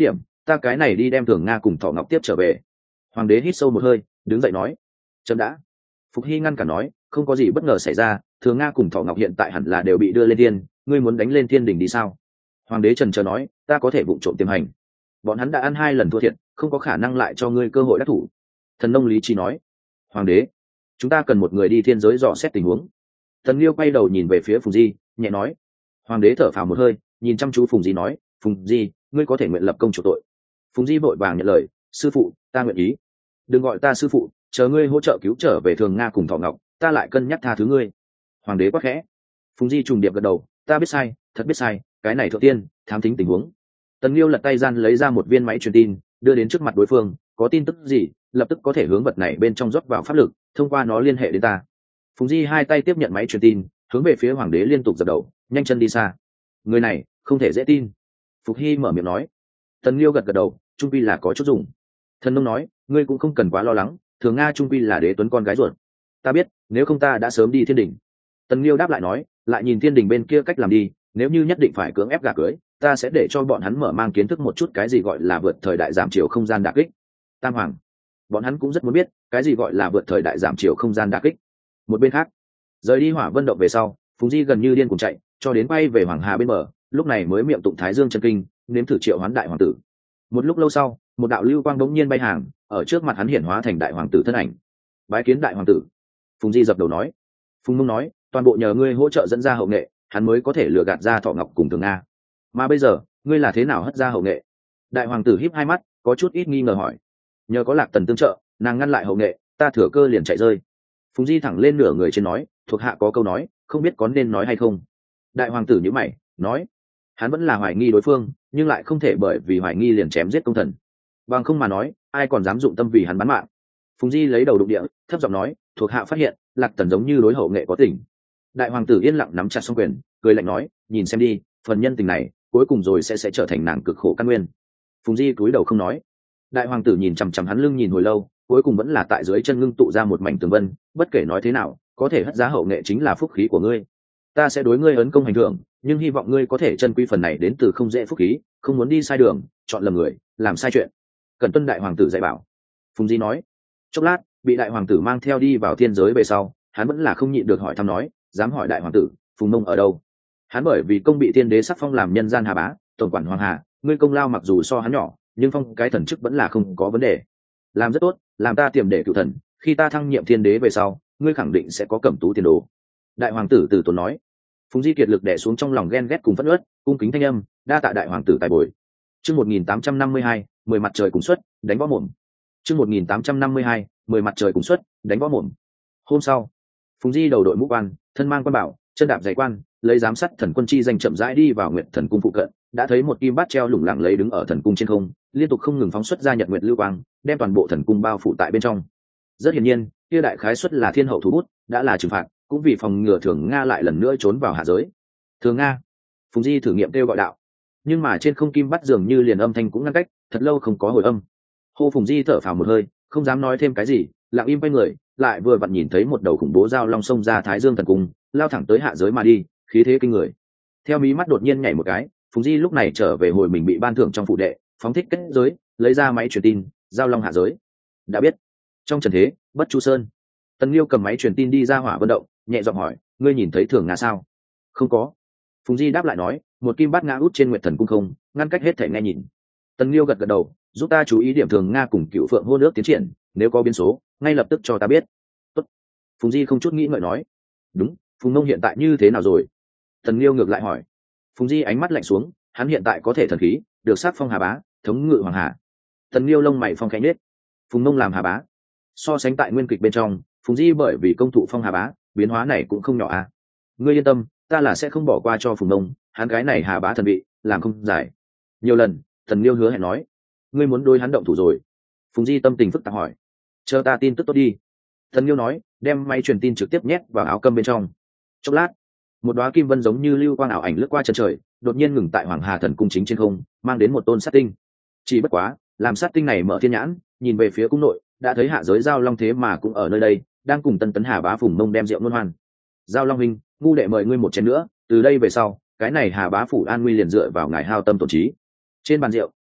S1: ta cái này đi đem Thường Nga cùng Thọ Ngọc tiếp trở về. Hoàng đế hít sâu một hơi, đứng dậy nói. Chấm đã. Phục Hy ngăn cản nói, không có gì bất ngờ xảy ra, Thường Nga cùng Thọ Ngọc hiện tại hẳn là đều bị đưa lên thiên, ngươi muốn đánh lên thiên đình đi sao? Hoàng đế trần trờ nói, ta có thể vụng trộm tiềm hành, bọn hắn đã ăn hai lần thua thiệt, không có khả năng lại cho ngươi cơ hội đắc thủ. Thần nông lý trí nói. Hoàng đế, chúng ta cần một người đi thiên giới dò xét tình huống. Thần Liêu quay đầu nhìn về phía Phùng Di, nhẹ nói. Hoàng đế thở phào một hơi, nhìn chăm chú Phùng Di nói, Phùng Di, ngươi có thể nguyện lập công chủ tội. Phùng Di vội vàng nhận lời, sư phụ, ta nguyện ý. Đừng gọi ta sư phụ, chờ ngươi hỗ trợ cứu trở về Thường Nga cùng Thọ Ngọc, ta lại cân nhắc tha thứ ngươi. Hoàng đế quát khẽ. Phùng Di trùng điệp gật đầu, ta biết sai, thật biết sai, cái này thượng tiên thám thính tình huống. Tần Liêu lật tay gian lấy ra một viên máy truyền tin, đưa đến trước mặt đối phương, có tin tức gì lập tức có thể hướng vật này bên trong rót vào pháp lực, thông qua nó liên hệ đến ta. Phùng Di hai tay tiếp nhận máy truyền tin, hướng về phía hoàng đế liên tục dập đầu, nhanh chân đi xa. Người này không thể dễ tin. Phục Hy mở miệng nói. Tần Liêu gật gật đầu, trung quy là có chút dùng. Thần nông nói, ngươi cũng không cần quá lo lắng, Thường Nga trung quy là đế tuấn con gái ruột. Ta biết, nếu không ta đã sớm đi thiên đình. Tần Liêu đáp lại nói, lại nhìn thiên đình bên kia cách làm đi, nếu như nhất định phải cưỡng ép gả cưới, ta sẽ để cho bọn hắn mở mang kiến thức một chút cái gì gọi là vượt thời đại giảm chiều không gian đả kích. Tam hoàng, bọn hắn cũng rất muốn biết cái gì gọi là vượt thời đại giảm chiều không gian đả kích. Một bên khác, rời đi Hỏa Vân động về sau, Phùng Di gần như điên cuồng chạy, cho đến bay về Hoàng Hà bên bờ, lúc này mới miệng tụng Thái Dương chân kinh, nếm thử triệu hoán đại hoàng tử. Một lúc lâu sau, một đạo lưu quang bỗng nhiên bay hàng, ở trước mặt hắn hiển hóa thành đại hoàng tử thân ảnh. Bái kiến đại hoàng tử. Phùng Di dập đầu nói. Phùng Mông nói, toàn bộ nhờ ngươi hỗ trợ dẫn ra hậu nghệ, hắn mới có thể lừa gạt ra Thọ Ngọc cùng Thường Nga. Mà bây giờ, ngươi là thế nào hất ra hậu nghệ? Đại hoàng tử híp hai mắt, có chút ít nghi ngờ hỏi. Nhờ có Lạc Tần tương trợ, nàng ngăn lại hậu nghệ, ta thừa cơ liền chạy rơi. Phùng Di thẳng lên nửa người trên nói, thuộc hạ có câu nói, không biết có nên nói hay không. Đại hoàng tử nhíu mày, nói, hắn vẫn là hoài nghi đối phương, nhưng lại không thể bởi vì hoài nghi liền chém giết công thần. Bằng không mà nói, ai còn dám dụng tâm vì hắn bán mạng. Phùng Di lấy đầu đụng địa, thấp giọng nói, thuộc hạ phát hiện, Lạc Tần giống như đối hậu nghệ có tình. Đại hoàng tử yên lặng nắm chặt song quyền, cười lạnh nói, nhìn xem đi, phần nhân tình này cuối cùng rồi sẽ sẽ trở thành nàng cực khổ căn nguyên. Phùng Di cúi đầu không nói. Đại hoàng tử nhìn chằm chằm hắn lưng nhìn hồi lâu, cuối cùng vẫn là tại dưới chân ngưng tụ ra một mảnh tường vân, bất kể nói thế nào, có thể hất giá hậu nghệ chính là phúc khí của ngươi. Ta sẽ đối ngươi ấn công hành thưởng, nhưng hy vọng ngươi có thể trân quý phần này đến từ không dễ phúc khí, không muốn đi sai đường, chọn lầm người, làm sai chuyện. Cần tuân đại hoàng tử dạy bảo. Phùng Di nói. Chốc lát, bị đại hoàng tử mang theo đi vào thiên giới về sau, hắn vẫn là không nhịn được hỏi thăm nói, dám hỏi đại hoàng tử, Phùng Mông ở đâu? Hắn bởi vì công bị tiên đế sắc phong làm nhân gian hà bá, tổng quản hoàng hà, ngươi công lao mặc dù so hắn nhỏ, nhưng phong cái thần chức vẫn là không có vấn đề. Làm rất tốt, làm ta tiềm để cựu thần, khi ta thăng nhiệm thiên đế về sau, ngươi khẳng định sẽ có cẩm tú tiền đồ. Đại hoàng tử từ tốn nói. Phùng Di kiệt lực đè xuống trong lòng ghen ghét cùng phẫn uất, cung kính thanh âm, đa tạ đại hoàng tử tài bồi. Chương một nghìn tám trăm năm mươi hai, mười mặt trời cùng xuất, đánh võ mồm. Chương một nghìn tám trăm năm mươi hai, mười mặt trời cùng xuất, đánh võ mồm. Hôm sau, Phùng Di đầu đội mũ quan, thân mang quan bảo, chân đạp giày quan, lấy giám sát thần quân chi danh chậm rãi đi vào Nguyệt Thần cung phụ cận, đã thấy một kim bát treo lủng lẳng lấy đứng ở thần cung trên không, liên tục không ngừng phóng xuất ra nhật nguyệt lưu quang, đem toàn bộ thần cung bao phủ tại bên trong. Rất hiển nhiên, kia đại khái xuất là thiên hậu thủ bút, đã là trừng phạt, cũng vì phòng ngừa Thường Nga lại lần nữa trốn vào hạ giới. Thường Nga, Phùng Di thử nghiệm kêu gọi đạo, nhưng mà trên không kim bát dường như liền âm thanh cũng ngăn cách, thật lâu không có hồi âm. Hô Phùng Di thở phào một hơi, không dám nói thêm cái gì, lặng im quay người, lại vừa vặn nhìn thấy một đầu khủng bố dao long xông ra Thái Dương thần cung, lao thẳng tới hạ giới mà đi, khí thế kinh người. Theo mí mắt đột nhiên nhảy một cái, Phùng Di lúc này trở về hồi mình bị ban thưởng trong phụ đệ, phóng thích kết giới, lấy ra máy truyền tin, giao long hạ giới. Đã biết. Trong trần thế, Bất Chu Sơn. Tần Liêu cầm máy truyền tin đi ra Hỏa Vân động, nhẹ giọng hỏi, ngươi nhìn thấy Thường Nga sao? Không có. Phùng Di đáp lại nói, một kim bát ngã út trên Nguyệt Thần cung không, ngăn cách hết thể nghe nhìn. Tần Liêu gật gật đầu, giúp ta chú ý điểm Thường Nga cùng Cựu Phượng hôn ước tiến triển, nếu có biến số, ngay lập tức cho ta biết. Tốt. Phùng Di không chút nghĩ ngợi nói. Đúng, Phùng Nông hiện tại như thế nào rồi? Tần Liêu ngược lại hỏi. Phùng Di ánh mắt lạnh xuống, hắn hiện tại có thể thần khí, được sắc phong hà bá, thống ngự hoàng hà. Tần Liêu lông mày phong khẽ nhếch. Phùng Nông làm hà bá. So sánh tại nguyên kịch bên trong, Phùng Di bởi vì công thụ phong hà bá, biến hóa này cũng không nhỏ à. Ngươi yên tâm, ta là sẽ không bỏ qua cho Phùng Nông, hắn cái này hà bá thần vị, làm không giải. Nhiều lần, Tần Liêu hứa hẹn nói, ngươi muốn đối hắn động thủ rồi. Phùng Di tâm tình phức tạp hỏi, chờ ta tin tức tốt đi. Tần Liêu nói, đem máy truyền tin trực tiếp nhét vào áo cơm bên trong. Chốc lát, một đóa kim vân giống như lưu quang ảo ảnh lướt qua chân trời, đột nhiên ngừng tại Hoàng Hà thần cung chính trên không, mang đến một tôn sát tinh. Chỉ bất quá, làm sát tinh này mở thiên nhãn, nhìn về phía cung nội, đã thấy hạ giới giao long thế mà cũng ở nơi đây, đang cùng Tân Tấn Hà bá Phùng Mông đem rượu luân hoan. Giao long huynh, ngu đệ mời ngươi một chén nữa, từ đây về sau, cái này Hà bá phủ an nguy liền dựa vào ngài hao tâm tổn trí. Trên bàn rượu,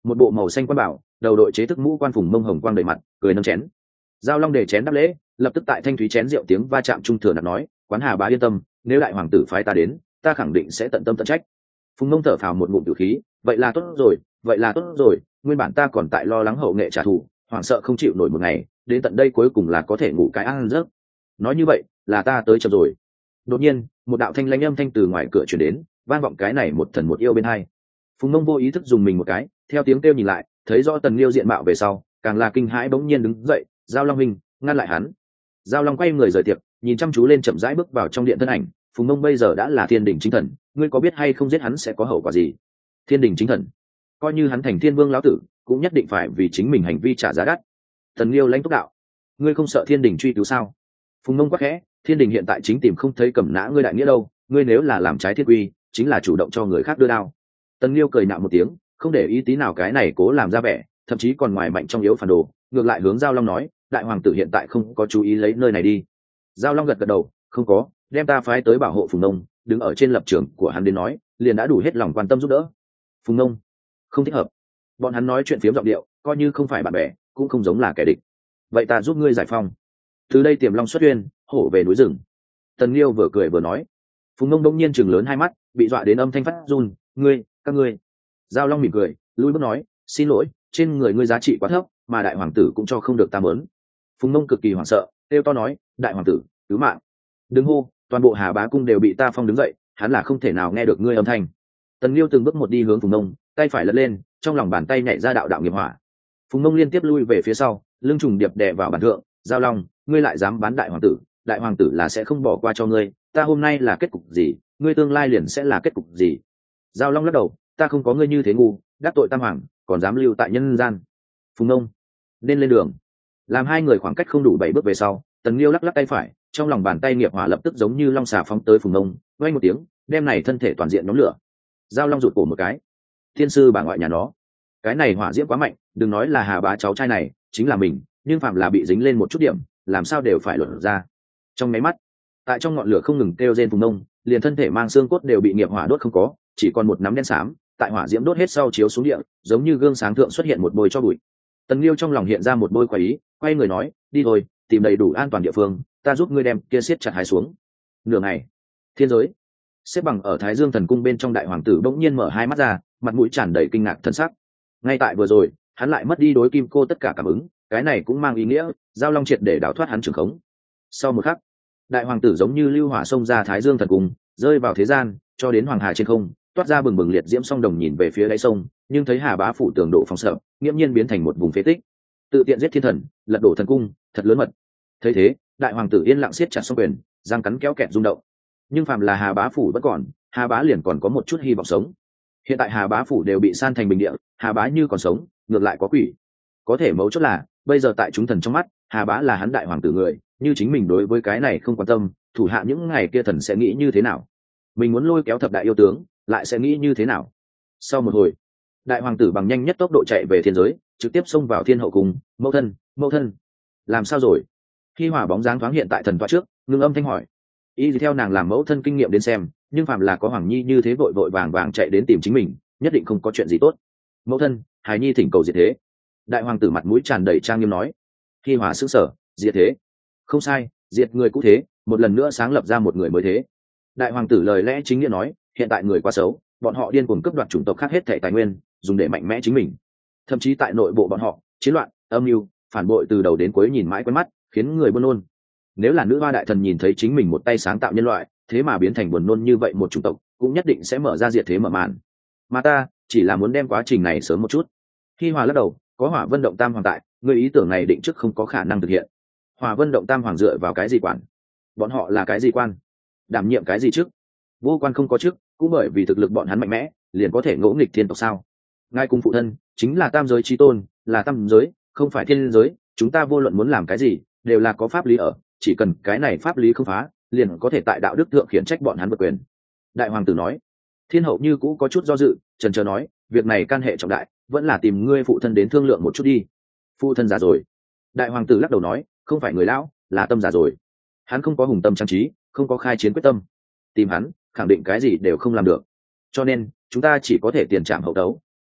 S1: một bộ màu xanh quan bảo, đầu đội chế thức mũ quan phùng mông hồng quang đầy mặt, cười nâng chén. Giao Long để chén đáp lễ, lập tức tại thanh thúy chén rượu tiếng va chạm trung thừa nặng nói, quán Hà bá yên tâm, nếu đại hoàng tử phái ta đến, ta khẳng định sẽ tận tâm tận trách. Phùng mông thở phào một ngụm tử khí, vậy là tốt rồi, vậy là tốt rồi, nguyên bản ta còn tại lo lắng hậu nghệ trả thù, hoảng sợ không chịu nổi một ngày, đến tận đây cuối cùng là có thể ngủ cái ăn giấc. Nói như vậy, là ta tới chậm rồi. Đột nhiên, một đạo thanh lãnh âm thanh từ ngoài cửa truyền đến, vang vọng cái này một thần một yêu bên hai. Phùng mông vô ý thức dùng mình một cái, theo tiếng kêu nhìn lại, thấy rõ Tần Liêu diện mạo về sau, càng là kinh hãi bỗng nhiên đứng dậy, Giao Long huynh, ngăn lại hắn. Giao Long quay người rời tiệc, nhìn chăm chú lên chậm rãi bước vào trong điện thân ảnh. Phùng mông bây giờ đã là thiên đỉnh chính thần, ngươi có biết hay không giết hắn sẽ có hậu quả gì? Thiên đỉnh chính thần, coi như hắn thành thiên vương lão tử, cũng nhất định phải vì chính mình hành vi trả giá đắt. Tần Liêu lãnh túc đạo, ngươi không sợ thiên đỉnh truy cứu sao? Phùng mông quắc khẽ, thiên đình hiện tại chính tìm không thấy cầm nã ngươi đại nghĩa đâu, ngươi nếu là làm trái thiên quy, chính là chủ động cho người khác đưa đao. Tần Liêu cười nạo một tiếng, không để ý tí nào cái này cố làm ra vẻ, thậm chí còn ngoài mạnh trong yếu phản đồ, ngược lại hướng Giao Long nói, đại hoàng tử hiện tại không có chú ý lấy nơi này đi. Giao Long gật gật đầu, không có, đem ta phái tới bảo hộ Phùng Nông, đứng ở trên lập trường của hắn đến nói, liền đã đủ hết lòng quan tâm giúp đỡ. Phùng Nông, không thích hợp. Bọn hắn nói chuyện phiếm giọng điệu, coi như không phải bạn bè, cũng không giống là kẻ địch. Vậy ta giúp ngươi giải phong. Từ đây tiềm long xuất uyên, hổ về núi rừng. Tần Liêu vừa cười vừa nói. Phùng Nông đông nhiên chừng lớn hai mắt, bị dọa đến âm thanh phát run, ngươi, các ngươi. Giao Long mỉm cười, lui bước nói, xin lỗi, trên người ngươi giá trị quá thấp, mà đại hoàng tử cũng cho không được ta mớn. Phùng Nông cực kỳ hoảng sợ, kêu to nói, đại hoàng tử, cứu mạng. Đứng hô, toàn bộ Hà Bá cung đều bị ta phong đứng dậy, hắn là không thể nào nghe được ngươi âm thanh. Tần Liêu từng bước một đi hướng Phùng Nông, tay phải lật lên, trong lòng bàn tay nhảy ra đạo đạo nghiệp hỏa. Phùng Nông liên tiếp lui về phía sau, lưng trùng điệp đè vào bàn thượng, Giao Long, ngươi lại dám bán đại hoàng tử, đại hoàng tử là sẽ không bỏ qua cho ngươi, ta hôm nay là kết cục gì, ngươi tương lai liền sẽ là kết cục gì. Giao Long lắc đầu, ta không có ngươi như thế ngu, đắc tội tam hoàng, còn dám lưu tại nhân gian. Phùng Nông, nên lên đường. Làm hai người khoảng cách không đủ bảy bước về sau, Tần Liêu lắc lắc tay phải, trong lòng bàn tay nghiệp hỏa lập tức giống như long xà phóng tới Phùng Nông, vang một tiếng, đem này thân thể toàn diện nhóm lửa. Giao Long rụt cổ một cái, thiên sư bà ngoại nhà nó, cái này hỏa diễm quá mạnh, đừng nói là Hà Bá cháu trai này, chính là mình, nhưng phạm là bị dính lên một chút điểm, làm sao đều phải luận ra. Trong máy mắt, tại trong ngọn lửa không ngừng kêu rên Phùng Nông, liền thân thể mang xương cốt đều bị nghiệp hỏa đốt không có, chỉ còn một nắm đen xám, tại hỏa diễm đốt hết sau chiếu xuống địa, giống như gương sáng thượng xuất hiện một bôi cho bụi. Tần Liêu trong lòng hiện ra một bôi khoái ý, quay người nói, đi thôi, tìm đầy đủ an toàn địa phương, ta giúp ngươi đem kia siết chặt hái xuống. Nửa ngày, thiên giới xếp bằng ở Thái Dương thần cung bên trong đại hoàng tử bỗng nhiên mở hai mắt ra, mặt mũi tràn đầy kinh ngạc thần sắc. Ngay tại vừa rồi, hắn lại mất đi đối kim cô tất cả cảm ứng, cái này cũng mang ý nghĩa Giao Long triệt để đào thoát hắn trường khống. Sau một khắc, đại hoàng tử giống như lưu hỏa xông ra Thái Dương thần cung, rơi vào thế gian, cho đến hoàng hà trên không, toát ra bừng bừng liệt diễm song đồng nhìn về phía đáy sông, nhưng thấy Hà Bá phủ tường độ phòng sợ, nghiễm nhiên biến thành một vùng phế tích. Tự tiện giết thiên thần, lật đổ thần cung, thật lớn mật. Thấy thế, đại hoàng tử yên lặng siết chặt song quyền, răng cắn kéo kẹt rung động. Nhưng phàm là Hà Bá phủ vẫn còn, Hà Bá liền còn có một chút hy vọng sống. Hiện tại Hà Bá phủ đều bị san thành bình địa, Hà Bá như còn sống, ngược lại có quỷ. Có thể mấu chốt là, bây giờ tại chúng thần trong mắt, Hà Bá là hắn đại hoàng tử người, như chính mình đối với cái này không quan tâm, thủ hạ những ngày kia thần sẽ nghĩ như thế nào? Mình muốn lôi kéo thập đại yêu tướng, lại sẽ nghĩ như thế nào? Sau một hồi, đại hoàng tử bằng nhanh nhất tốc độ chạy về thiên giới, trực tiếp xông vào thiên hậu cung. Mẫu thân, mẫu thân, làm sao rồi? Khi hỏa bóng dáng thoáng hiện tại thần toa trước, ngưng âm thanh hỏi. Y theo nàng làm mẫu thân kinh nghiệm đến xem, nhưng phạm là có hoàng nhi như thế vội vội vàng vàng chạy đến tìm chính mình, nhất định không có chuyện gì tốt. Mẫu thân, hài nhi thỉnh cầu diệt thế. Đại hoàng tử mặt mũi tràn đầy trang nghiêm nói. Khi hỏa sững sờ, diệt thế? Không sai, diệt người cũ thế, một lần nữa sáng lập ra một người mới thế. Đại hoàng tử lời lẽ chính nghĩa nói, hiện tại người quá xấu, bọn họ điên cuồng cướp đoạt chủng tộc khác hết thảy tài nguyên, dùng để mạnh mẽ chính mình. Thậm chí tại nội bộ bọn họ, chiến loạn, âm mưu, phản bội từ đầu đến cuối nhìn mãi quen mắt, khiến người buồn nôn. Nếu là nữ hoa đại thần nhìn thấy chính mình một tay sáng tạo nhân loại, thế mà biến thành buồn nôn như vậy một chủng tộc, cũng nhất định sẽ mở ra diệt thế mở màn. Mà ta chỉ là muốn đem quá trình này sớm một chút. Khi Hòa lắc đầu, có Hỏa Vân động Tam Hoàng tại, người ý tưởng này định trước không có khả năng thực hiện. Hỏa Vân động Tam Hoàng dựa vào cái gì quản? Bọn họ là cái gì quan? Đảm nhiệm cái gì trước? Vô quan không có trước, cũng bởi vì thực lực bọn hắn mạnh mẽ, liền có thể ngỗ nghịch thiên tộc sao? Ngài cùng phụ thân chính là tam giới chí tôn, là tam giới, không phải thiên giới. Chúng ta vô luận muốn làm cái gì, đều là có pháp lý ở, chỉ cần cái này pháp lý không phá, liền có thể tại đạo đức thượng khiển trách bọn hắn vượt quyền. Đại hoàng tử nói. Thiên hậu như cũ có chút do dự, chần chờ nói, việc này can hệ trọng đại, vẫn là tìm ngươi phụ thân đến thương lượng một chút đi. Phụ thân già rồi. Đại hoàng tử lắc đầu nói, không phải người lão, là tâm già rồi. Hắn không có hùng tâm trang trí, không có khai chiến quyết tâm. Tìm hắn, khẳng định cái gì đều không làm được. Cho nên, chúng ta chỉ có thể tiền trảm hậu tấu.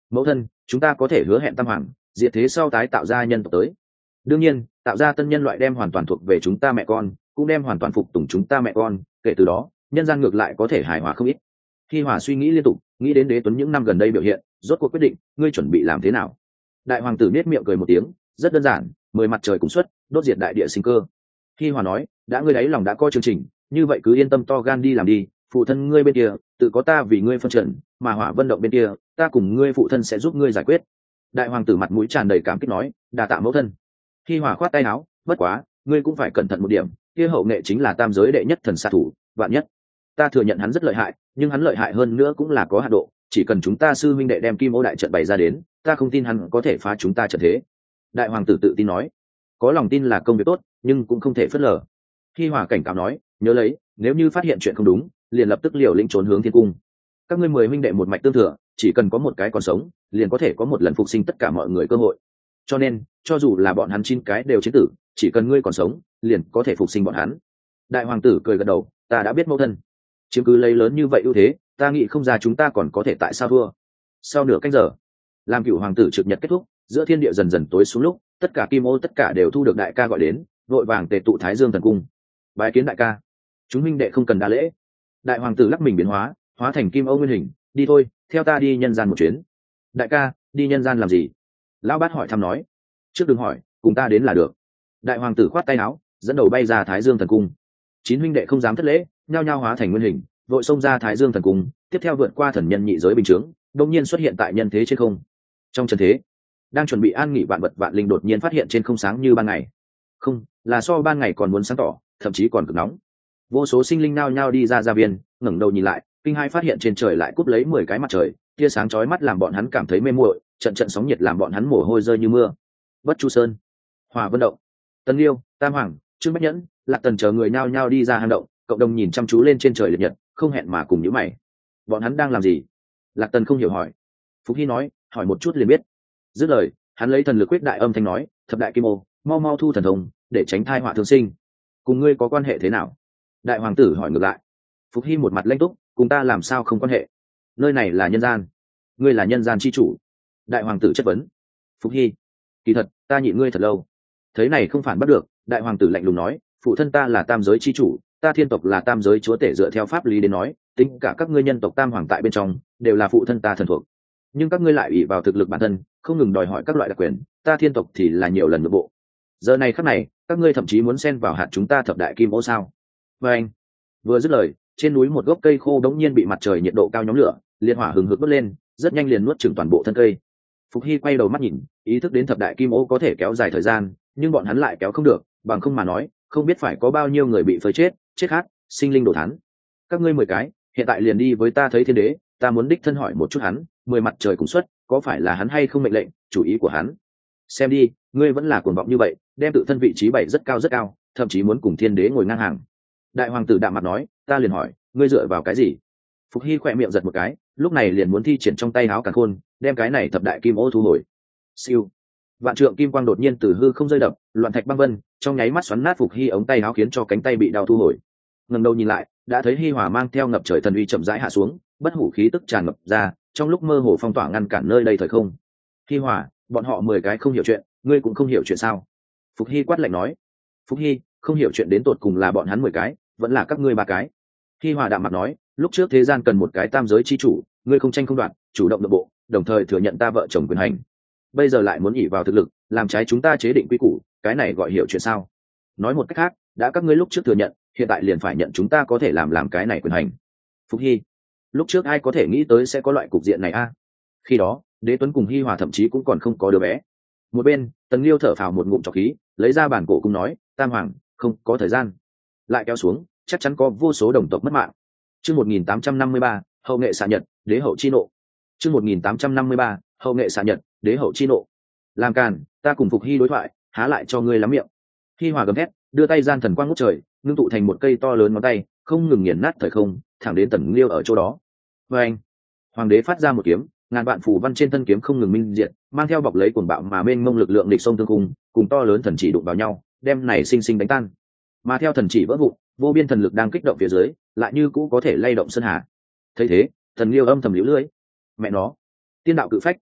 S1: Mẫu thân, chúng ta có thể hứa hẹn tam hoàng diệt thế sau tái tạo ra nhân tộc tới. Đương nhiên, tạo ra tân nhân loại đem hoàn toàn thuộc về chúng ta mẹ con, cũng đem hoàn toàn phục tùng chúng ta mẹ con, kể từ đó nhân gian ngược lại có thể hài hòa không ít. Hi Hòa suy nghĩ liên tục, nghĩ đến Đế Tuấn những năm gần đây biểu hiện, rốt cuộc quyết định, ngươi chuẩn bị làm thế nào? Đại hoàng tử nết miệng cười một tiếng, rất đơn giản, mười mặt trời cùng xuất, đốt diệt đại địa sinh cơ. Hi Hòa nói, đã ngươi đấy lòng đã có chương trình, như vậy cứ yên tâm to gan đi làm đi, phụ thân ngươi bên kia, tự có ta vì ngươi phân trần, mà Hỏa Vân động bên kia, ta cùng ngươi phụ thân sẽ giúp ngươi giải quyết. Đại hoàng tử mặt mũi tràn đầy cảm kích nói, đa tạ mẫu thân. Hi Hòa khoát tay áo, bất quá, ngươi cũng phải cẩn thận một điểm, kia hậu nghệ chính là tam giới đệ nhất thần xạ thủ, vạn nhất. Ta thừa nhận hắn rất lợi hại, nhưng hắn lợi hại hơn nữa cũng là có hạn độ, chỉ cần chúng ta sư minh đệ đem Kim Ô đại trận bày ra đến, ta không tin hắn có thể phá chúng ta trận thế. Đại hoàng tử tự tin nói, có lòng tin là công việc tốt, nhưng cũng không thể phớt lờ. Hi Hòa cảnh cáo nói, nhớ lấy, nếu như phát hiện chuyện không đúng, liền lập tức liều lĩnh trốn hướng thiên cung. Các ngươi mười huynh đệ một mạch tương thừa, chỉ cần có một cái còn sống, liền có thể có một lần phục sinh tất cả mọi người cơ hội. Cho nên, cho dù là bọn hắn chín cái đều chiến tử, chỉ cần ngươi còn sống, liền có thể phục sinh bọn hắn. Đại hoàng tử cười gật đầu, ta đã biết mẫu thân. Chiếm cứ lấy lớn như vậy ưu thế, ta nghĩ không ra chúng ta còn có thể tại sao thua. Sau nửa canh giờ, làm cửu hoàng tử trực nhật kết thúc, giữa thiên địa dần dần tối xuống lúc, tất cả Kim Ô tất cả đều thu được đại ca gọi đến, vội vàng tề tụ Thái Dương thần cung. Bái kiến đại ca. Chúng huynh đệ không cần đa lễ. Đại hoàng tử lắc mình biến hóa, hóa thành Kim Ô nguyên hình, đi thôi, theo ta đi nhân gian một chuyến. Đại ca, đi nhân gian làm gì? Lão bát hỏi thăm nói. Trước đừng hỏi, cùng ta đến là được. Đại hoàng tử khoát tay áo, dẫn đầu bay ra Thái Dương thần cung. Chín huynh đệ không dám thất lễ, nhao nhao hóa thành nguyên hình, vội xông ra Thái Dương thần cung, tiếp theo vượt qua thần nhân nhị giới bình chướng, đông nhiên xuất hiện tại nhân thế trên không. Trong trần thế, đang chuẩn bị an nghỉ vạn vật vạn linh đột nhiên phát hiện trên không sáng như ban ngày. Không, là so ban ngày còn muốn sáng tỏ, thậm chí còn cực nóng. Vô số sinh linh nao nhao đi ra gia viên, ngẩng đầu nhìn lại, kinh hai phát hiện trên trời lại cúp lấy mười cái mặt trời, tia sáng chói mắt làm bọn hắn cảm thấy mê muội, trận trận sóng nhiệt làm bọn hắn mồ hôi rơi như mưa. Bất Chu Sơn, Hỏa Vân động, Tân Liêu, Tam Hoàng, Trương Bách Nhẫn, Lạc Tần chờ người nao nhao đi ra hang động, cộng đồng nhìn chăm chú lên trên trời liệt nhật, không hẹn mà cùng nhíu mày. Bọn hắn đang làm gì? Lạc Tần không hiểu hỏi. Phục Hy nói, hỏi một chút liền biết. Dứt lời, hắn lấy thần lực quyết đại âm thanh nói, thập đại Kim Ô, mau mau thu thần thông, để tránh thai họa thương sinh. Cùng ngươi có quan hệ thế nào? Đại hoàng tử hỏi ngược lại. Phục Hy một mặt lanh túc, cùng ta làm sao không quan hệ? Nơi này là nhân gian, ngươi là nhân gian chi chủ. Đại hoàng tử chất vấn. Phục Hy, kỳ thật, ta nhịn ngươi thật lâu. Thấy này không phản bắt được, đại hoàng tử lạnh lùng nói, phụ thân ta là tam giới chi chủ, ta thiên tộc là tam giới chúa tể, dựa theo pháp lý đến nói, tính cả các ngươi nhân tộc tam hoàng tại bên trong, đều là phụ thân ta thần thuộc. Nhưng các ngươi lại ủy vào thực lực bản thân, không ngừng đòi hỏi các loại đặc quyền, ta thiên tộc thì là nhiều lần nội bộ. Giờ này khắc này, các ngươi thậm chí muốn xen vào hạt chúng ta thập đại Kim Ô sao? Và anh vừa dứt lời, trên núi một gốc cây khô đống nhiên bị mặt trời nhiệt độ cao nhóm lửa, liệt hỏa hừng hực bốc lên, rất nhanh liền nuốt chửng toàn bộ thân cây. Phục Hy quay đầu mắt nhìn, ý thức đến thập đại Kim Ô có thể kéo dài thời gian, nhưng bọn hắn lại kéo không được, bằng không mà nói, không biết phải có bao nhiêu người bị phơi chết, chết khát, sinh linh đổ thán. Các ngươi mười cái, hiện tại liền đi với ta thấy thiên đế, ta muốn đích thân hỏi một chút hắn, mười mặt trời cùng xuất, có phải là hắn hay không mệnh lệnh, chủ ý của hắn. Xem đi, ngươi vẫn là cuồng vọng như vậy, đem tự thân vị trí bày rất cao rất cao, thậm chí muốn cùng thiên đế ngồi ngang hàng. Đại hoàng tử đạm mặt nói, ta liền hỏi, ngươi dựa vào cái gì? Phục Hy khỏe miệng giật một cái, lúc này liền muốn thi triển trong tay áo càn khôn, đem cái này thập đại Kim Ô thu hồi. Siêu, vạn trượng kim quang đột nhiên từ hư không rơi đập, loạn thạch băng vân, trong nháy mắt xoắn nát Phục Hy ống tay áo, khiến cho cánh tay bị đau thu hồi. Ngẩng đầu nhìn lại, đã thấy Hi Hòa mang theo ngập trời thần uy chậm rãi hạ xuống, bất hủ khí tức tràn ngập ra, trong lúc mơ hồ phong tỏa ngăn cản nơi đây thời không. Hi Hòa, bọn họ mười cái không hiểu chuyện, ngươi cũng không hiểu chuyện sao? Phục Hy quát lạnh nói. Phục Hy, không hiểu chuyện đến tột cùng là bọn hắn mười cái, vẫn là các ngươi ba cái? Hi Hòa đạm mặt nói, lúc trước thế gian cần một cái tam giới chi chủ, ngươi không tranh không đoạt, chủ động nội bộ, đồng thời thừa nhận ta vợ chồng quyền hành. Bây giờ lại muốn ỷ vào thực lực, làm trái chúng ta chế định quy củ, cái này gọi hiểu chuyện sao? Nói một cách khác, đã các ngươi lúc trước thừa nhận, hiện tại liền phải nhận chúng ta có thể làm làm cái này quyền hành. Phục Hy, lúc trước ai có thể nghĩ tới sẽ có loại cục diện này a? Khi đó, Đế Tuấn cùng Hi Hòa thậm chí cũng còn không có đứa bé. Một bên, Tần Liêu thở phào một ngụm trọc khí, lấy ra bản cổ cung nói, Tam Hoàng, không có thời gian. Lại kéo xuống, chắc chắn có vô số đồng tộc mất mạng. Chương một nghìn tám trăm năm mươi ba, hậu nghệ xạ nhật, đế hậu chi nộ. Chương một nghìn tám trăm năm mươi ba, hậu nghệ xạ nhật, đế hậu chi nộ. Làm càn, ta cùng Phục Hy đối thoại, há lại cho ngươi lắm miệng. Hi Hòa gầm thét, đưa tay gian thần quang ngút trời, ngưng tụ thành một cây to lớn ngón tay, không ngừng nghiền nát thời không, thẳng đến Tần Liêu ở chỗ đó. Và anh, hoàng đế phát ra một kiếm, ngàn vạn phù văn trên thân kiếm không ngừng minh diệt, mang theo bọc lấy cuồng bạo mà mênh mông lực lượng địch sông tương cung, cùng to lớn thần chỉ đụng vào nhau, đem này sinh sinh đánh tan. Mà theo thần chỉ vỡ vụn, vô biên thần lực đang kích động phía dưới, lại như cũ có thể lay động sơn hà. Thấy thế, Tần Liêu âm thầm liễu lưỡi. Mẹ nó, tiên đạo cự phách,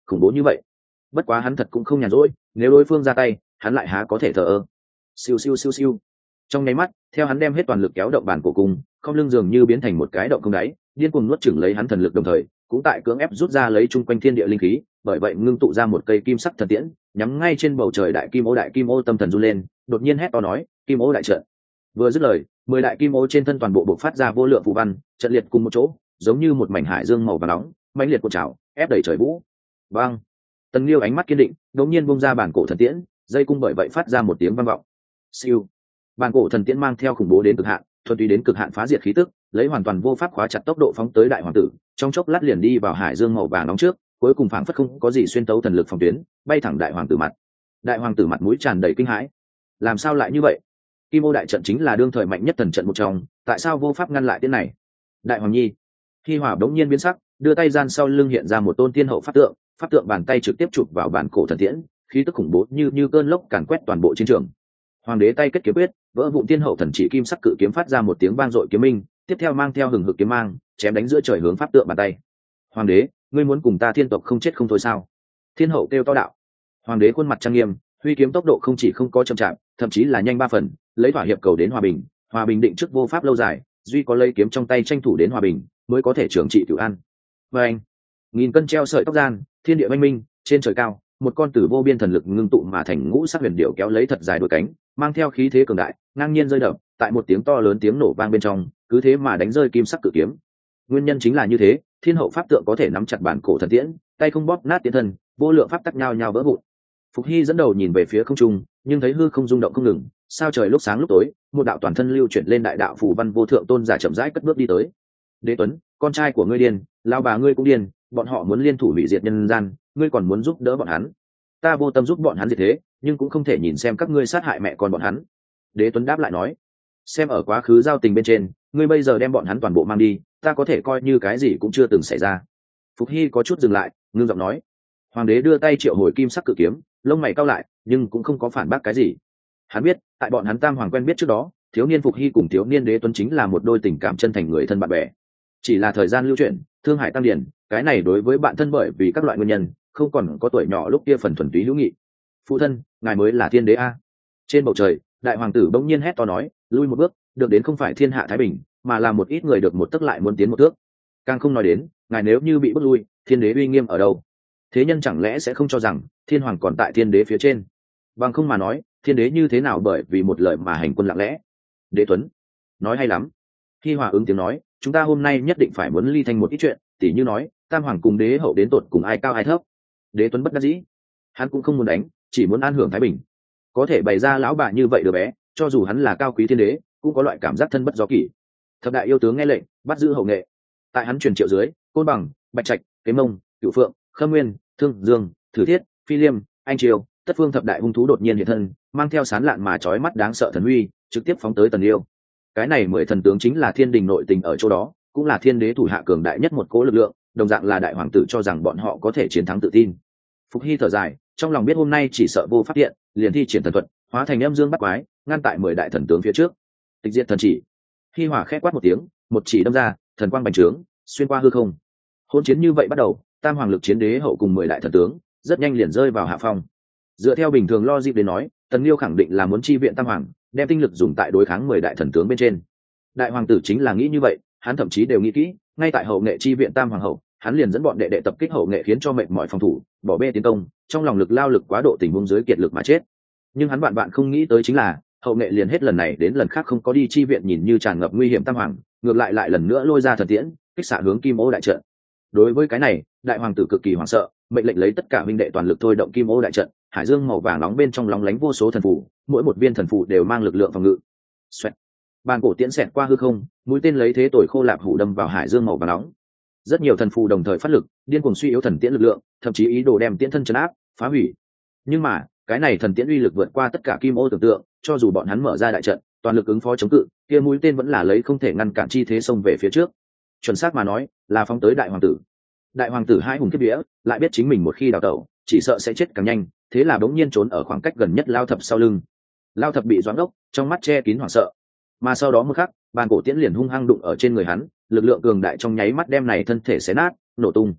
S1: khủng bố như vậy. Bất quá hắn thật cũng không nhàn rỗi, nếu đối phương ra tay hắn lại há có thể thờ ơ. Siêu siêu siêu siêu. Trong nháy mắt, theo hắn đem hết toàn lực kéo động bàn cổ cung, không lưng dường như biến thành một cái động không đáy, điên cuồng nuốt chửng lấy hắn thần lực, đồng thời cũng tại cưỡng ép rút ra lấy chung quanh thiên địa linh khí, bởi vậy ngưng tụ ra một cây kim sắc thần tiễn, nhắm ngay trên bầu trời đại kim ô. Đại kim ô tâm thần run lên, đột nhiên hét to nói: kim ô đại trận. Vừa dứt lời, mười đại kim ô trên thân toàn bộ bộc phát ra vô lượng phù văn, trận liệt cùng một chỗ, giống như một mảnh hải dương màu vàng nóng, mãnh liệt cuộn trào, ép đẩy trời vũ. Vang. Tần Liêu ánh mắt kiên định, đột nhiên bung ra bản cổ thần tiễn, dây cung bởi vậy phát ra một tiếng vang vọng. Siêu. Bản cổ thần tiễn mang theo khủng bố đến cực hạn, thuần túy đến cực hạn phá diệt khí tức, lấy hoàn toàn vô pháp khóa chặt tốc độ phóng tới đại hoàng tử, trong chốc lát liền đi vào hải dương màu vàng nóng trước, cuối cùng phảng phất không có gì xuyên tấu thần lực phòng tuyến, bay thẳng đại hoàng tử mặt. Đại hoàng tử mặt mũi tràn đầy kinh hãi. Làm sao lại như vậy? Kim ô đại trận chính là đương thời mạnh nhất thần trận một trong, tại sao vô pháp ngăn lại tên này? Đại hoàng nhi. Khi hỏa đống nhiên biến sắc, đưa tay gian sau lưng hiện ra một tôn tiên hậu pháp tượng, pháp tượng bàn tay trực tiếp chụp vào bản cổ thần tiễn, khí tức khủng bố như như cơn lốc càn quét toàn bộ chiến trường. Hoàng đế tay kết kiếm quyết, vỡ vụn tiên hậu thần chỉ kim sắc cự kiếm phát ra một tiếng vang dội kiếm minh, tiếp theo mang theo hừng hực kiếm mang, chém đánh giữa trời hướng pháp tượng bàn tay. Hoàng đế, ngươi muốn cùng ta thiên tộc không chết không thôi sao? Thiên hậu kêu to đạo. Hoàng đế khuôn mặt trang nghiêm, huy kiếm tốc độ không chỉ không có chậm chạp, thậm chí là nhanh ba phần, lấy thỏa hiệp cầu đến hòa bình, hòa bình định trước vô pháp lâu dài, duy có lấy kiếm trong tay tranh thủ đến hòa bình, mới có thể trưởng trị cửu an. Và anh, nghìn cân treo sợi tóc gian, thiên địa minh minh, trên trời cao, một con tử vô biên thần lực ngưng tụ mà thành ngũ sắc huyền điệu kéo lấy thật dài đôi cánh, mang theo khí thế cường đại, ngang nhiên rơi đập, tại một tiếng to lớn tiếng nổ vang bên trong, cứ thế mà đánh rơi kim sắc cự kiếm. Nguyên nhân chính là như thế, thiên hậu pháp tượng có thể nắm chặt bản cổ thần tiễn, tay không bóp nát tiến thân, vô lượng pháp tắc nhau nhau vỡ vụn. Phục Hy dẫn đầu nhìn về phía không trung, nhưng thấy hư không rung động không ngừng, sao trời lúc sáng lúc tối, một đạo toàn thân lưu chuyển lên đại đạo phù văn vô thượng tôn giả chậm rãi cất bước đi tới. Đế Tuấn, con trai của ngươi điên, lão bà ngươi cũng điên, bọn họ muốn liên thủ hủy diệt nhân gian, ngươi còn muốn giúp đỡ bọn hắn. Ta vô tâm giúp bọn hắn diệt thế, nhưng cũng không thể nhìn xem các ngươi sát hại mẹ con bọn hắn. Đế Tuấn đáp lại nói, xem ở quá khứ giao tình bên trên, ngươi bây giờ đem bọn hắn toàn bộ mang đi, ta có thể coi như cái gì cũng chưa từng xảy ra. Phục Hy có chút dừng lại, ngưng giọng nói. Hoàng đế đưa tay triệu hồi kim sắc cự kiếm, lông mày cau lại, nhưng cũng không có phản bác cái gì. Hắn biết, tại bọn hắn tam hoàng quen biết trước đó, thiếu niên Phục Hy cùng thiếu niên Đế Tuấn chính là một đôi tình cảm chân thành người thân bạn bè. Chỉ là thời gian lưu chuyển, thương hải tăng điển, cái này đối với bạn thân bởi vì các loại nguyên nhân, không còn có tuổi nhỏ lúc kia phần thuần túy hữu nghị. Phụ thân, ngài mới là thiên đế a. Trên bầu trời, đại hoàng tử bỗng nhiên hét to nói, lui một bước, được đến không phải thiên hạ thái bình, mà là một ít người được một tấc lại muốn tiến một thước. Càng không nói đến, ngài nếu như bị bước lui, thiên đế uy nghiêm ở đâu? Thế nhân chẳng lẽ sẽ không cho rằng thiên hoàng còn tại thiên đế phía trên? Bằng không mà nói, thiên đế như thế nào bởi vì một lời mà hành quân lặng lẽ? Đế Tuấn nói hay lắm. Khi hòa ứng tiếng nói, chúng ta hôm nay nhất định phải muốn ly thành một ít chuyện, tỉ như nói tam hoàng cùng đế hậu đến tột cùng ai cao ai thấp. Đế Tuấn bất đắc dĩ, hắn cũng không muốn đánh, chỉ muốn an hưởng thái bình. Có thể bày ra lão bà như vậy đứa bé, cho dù hắn là cao quý thiên đế, cũng có loại cảm giác thân bất do kỷ. Thập đại yêu tướng nghe lệnh, bắt giữ hậu nghệ. Tại hắn truyền triệu dưới, côn bằng, bạch trạch, kế mông, cựu phượng, khâm nguyên, thương dương, thử thiết, phi liêm, anh triều, tất phương thập đại hung thú đột nhiên hiện thân, mang theo sán lạn mà chói mắt đáng sợ thần uy, trực tiếp phóng tới Tần Liêu. Cái này mười thần tướng chính là thiên đình nội tình ở chỗ đó, cũng là thiên đế thủ hạ cường đại nhất một cố lực lượng, đồng dạng là đại hoàng tử cho rằng bọn họ có thể chiến thắng tự tin. Phục Hy thở dài, trong lòng biết hôm nay chỉ sợ vô phát hiện, liền thi triển thần thuật, hóa thành âm dương bắt quái, ngăn tại mười đại thần tướng phía trước. Tịch diệt thần chỉ. Hy hỏa khẽ quát một tiếng, một chỉ đâm ra, thần quang bành trướng, xuyên qua hư không. Hỗn chiến như vậy bắt đầu, tam hoàng lực chiến đế hậu cùng mười đại thần tướng, rất nhanh liền rơi vào hạ phong. Dựa theo bình thường logic đến nói, Tần Liêu khẳng định là muốn chi viện tam hoàng, đem tinh lực dùng tại đối kháng mười đại thần tướng bên trên. Đại hoàng tử chính là nghĩ như vậy, hắn thậm chí đều nghĩ kỹ, ngay tại hậu nghệ chi viện tam hoàng hậu, hắn liền dẫn bọn đệ đệ tập kích hậu nghệ khiến cho mệt mỏi phòng thủ, bỏ bê tiến công, trong lòng lực lao lực quá độ tình huống dưới kiệt lực mà chết. Nhưng hắn bạn bạn không nghĩ tới chính là, hậu nghệ liền hết lần này đến lần khác không có đi chi viện nhìn như tràn ngập nguy hiểm tam hoàng, ngược lại lại lần nữa lôi ra thần tiễn, kích xạ hướng Kim Ô đại trận. Đối với cái này, đại hoàng tử cực kỳ hoảng sợ, mệnh lệnh lấy tất cả huynh đệ toàn lực thôi động Kim Ô đại trận, hải dương màu vàng nóng bên trong lóng lánh vô số thần phù, mỗi một viên thần phù đều mang lực lượng phòng ngự. Xoẹt. Bàn cổ tiễn xẹt qua hư không, mũi tên lấy thế tồi khô lạp hủ đâm vào hải dương màu vàng nóng. Rất nhiều thần phù đồng thời phát lực, điên cuồng suy yếu thần tiễn lực lượng, thậm chí ý đồ đem tiễn thân trấn áp, phá hủy. Nhưng mà, cái này thần tiễn uy lực vượt qua tất cả Kim Ô tưởng tượng, cho dù bọn hắn mở ra đại trận, toàn lực ứng phó chống cự, kia mũi tên vẫn là lấy không thể ngăn cản chi thế xông về phía trước. Chuẩn xác mà nói, là phóng tới đại hoàng tử. Đại hoàng tử hai hùng kiếp vía, lại biết chính mình một khi đào tẩu, chỉ sợ sẽ chết càng nhanh, thế là bỗng nhiên trốn ở khoảng cách gần nhất Lao Thập sau lưng. Lao Thập bị doãn ốc, trong mắt che kín hoảng sợ. Mà sau đó một khắc, bàn cổ tiễn liền hung hăng đụng ở trên người hắn, lực lượng cường đại trong nháy mắt đem này thân thể xé nát, nổ tung.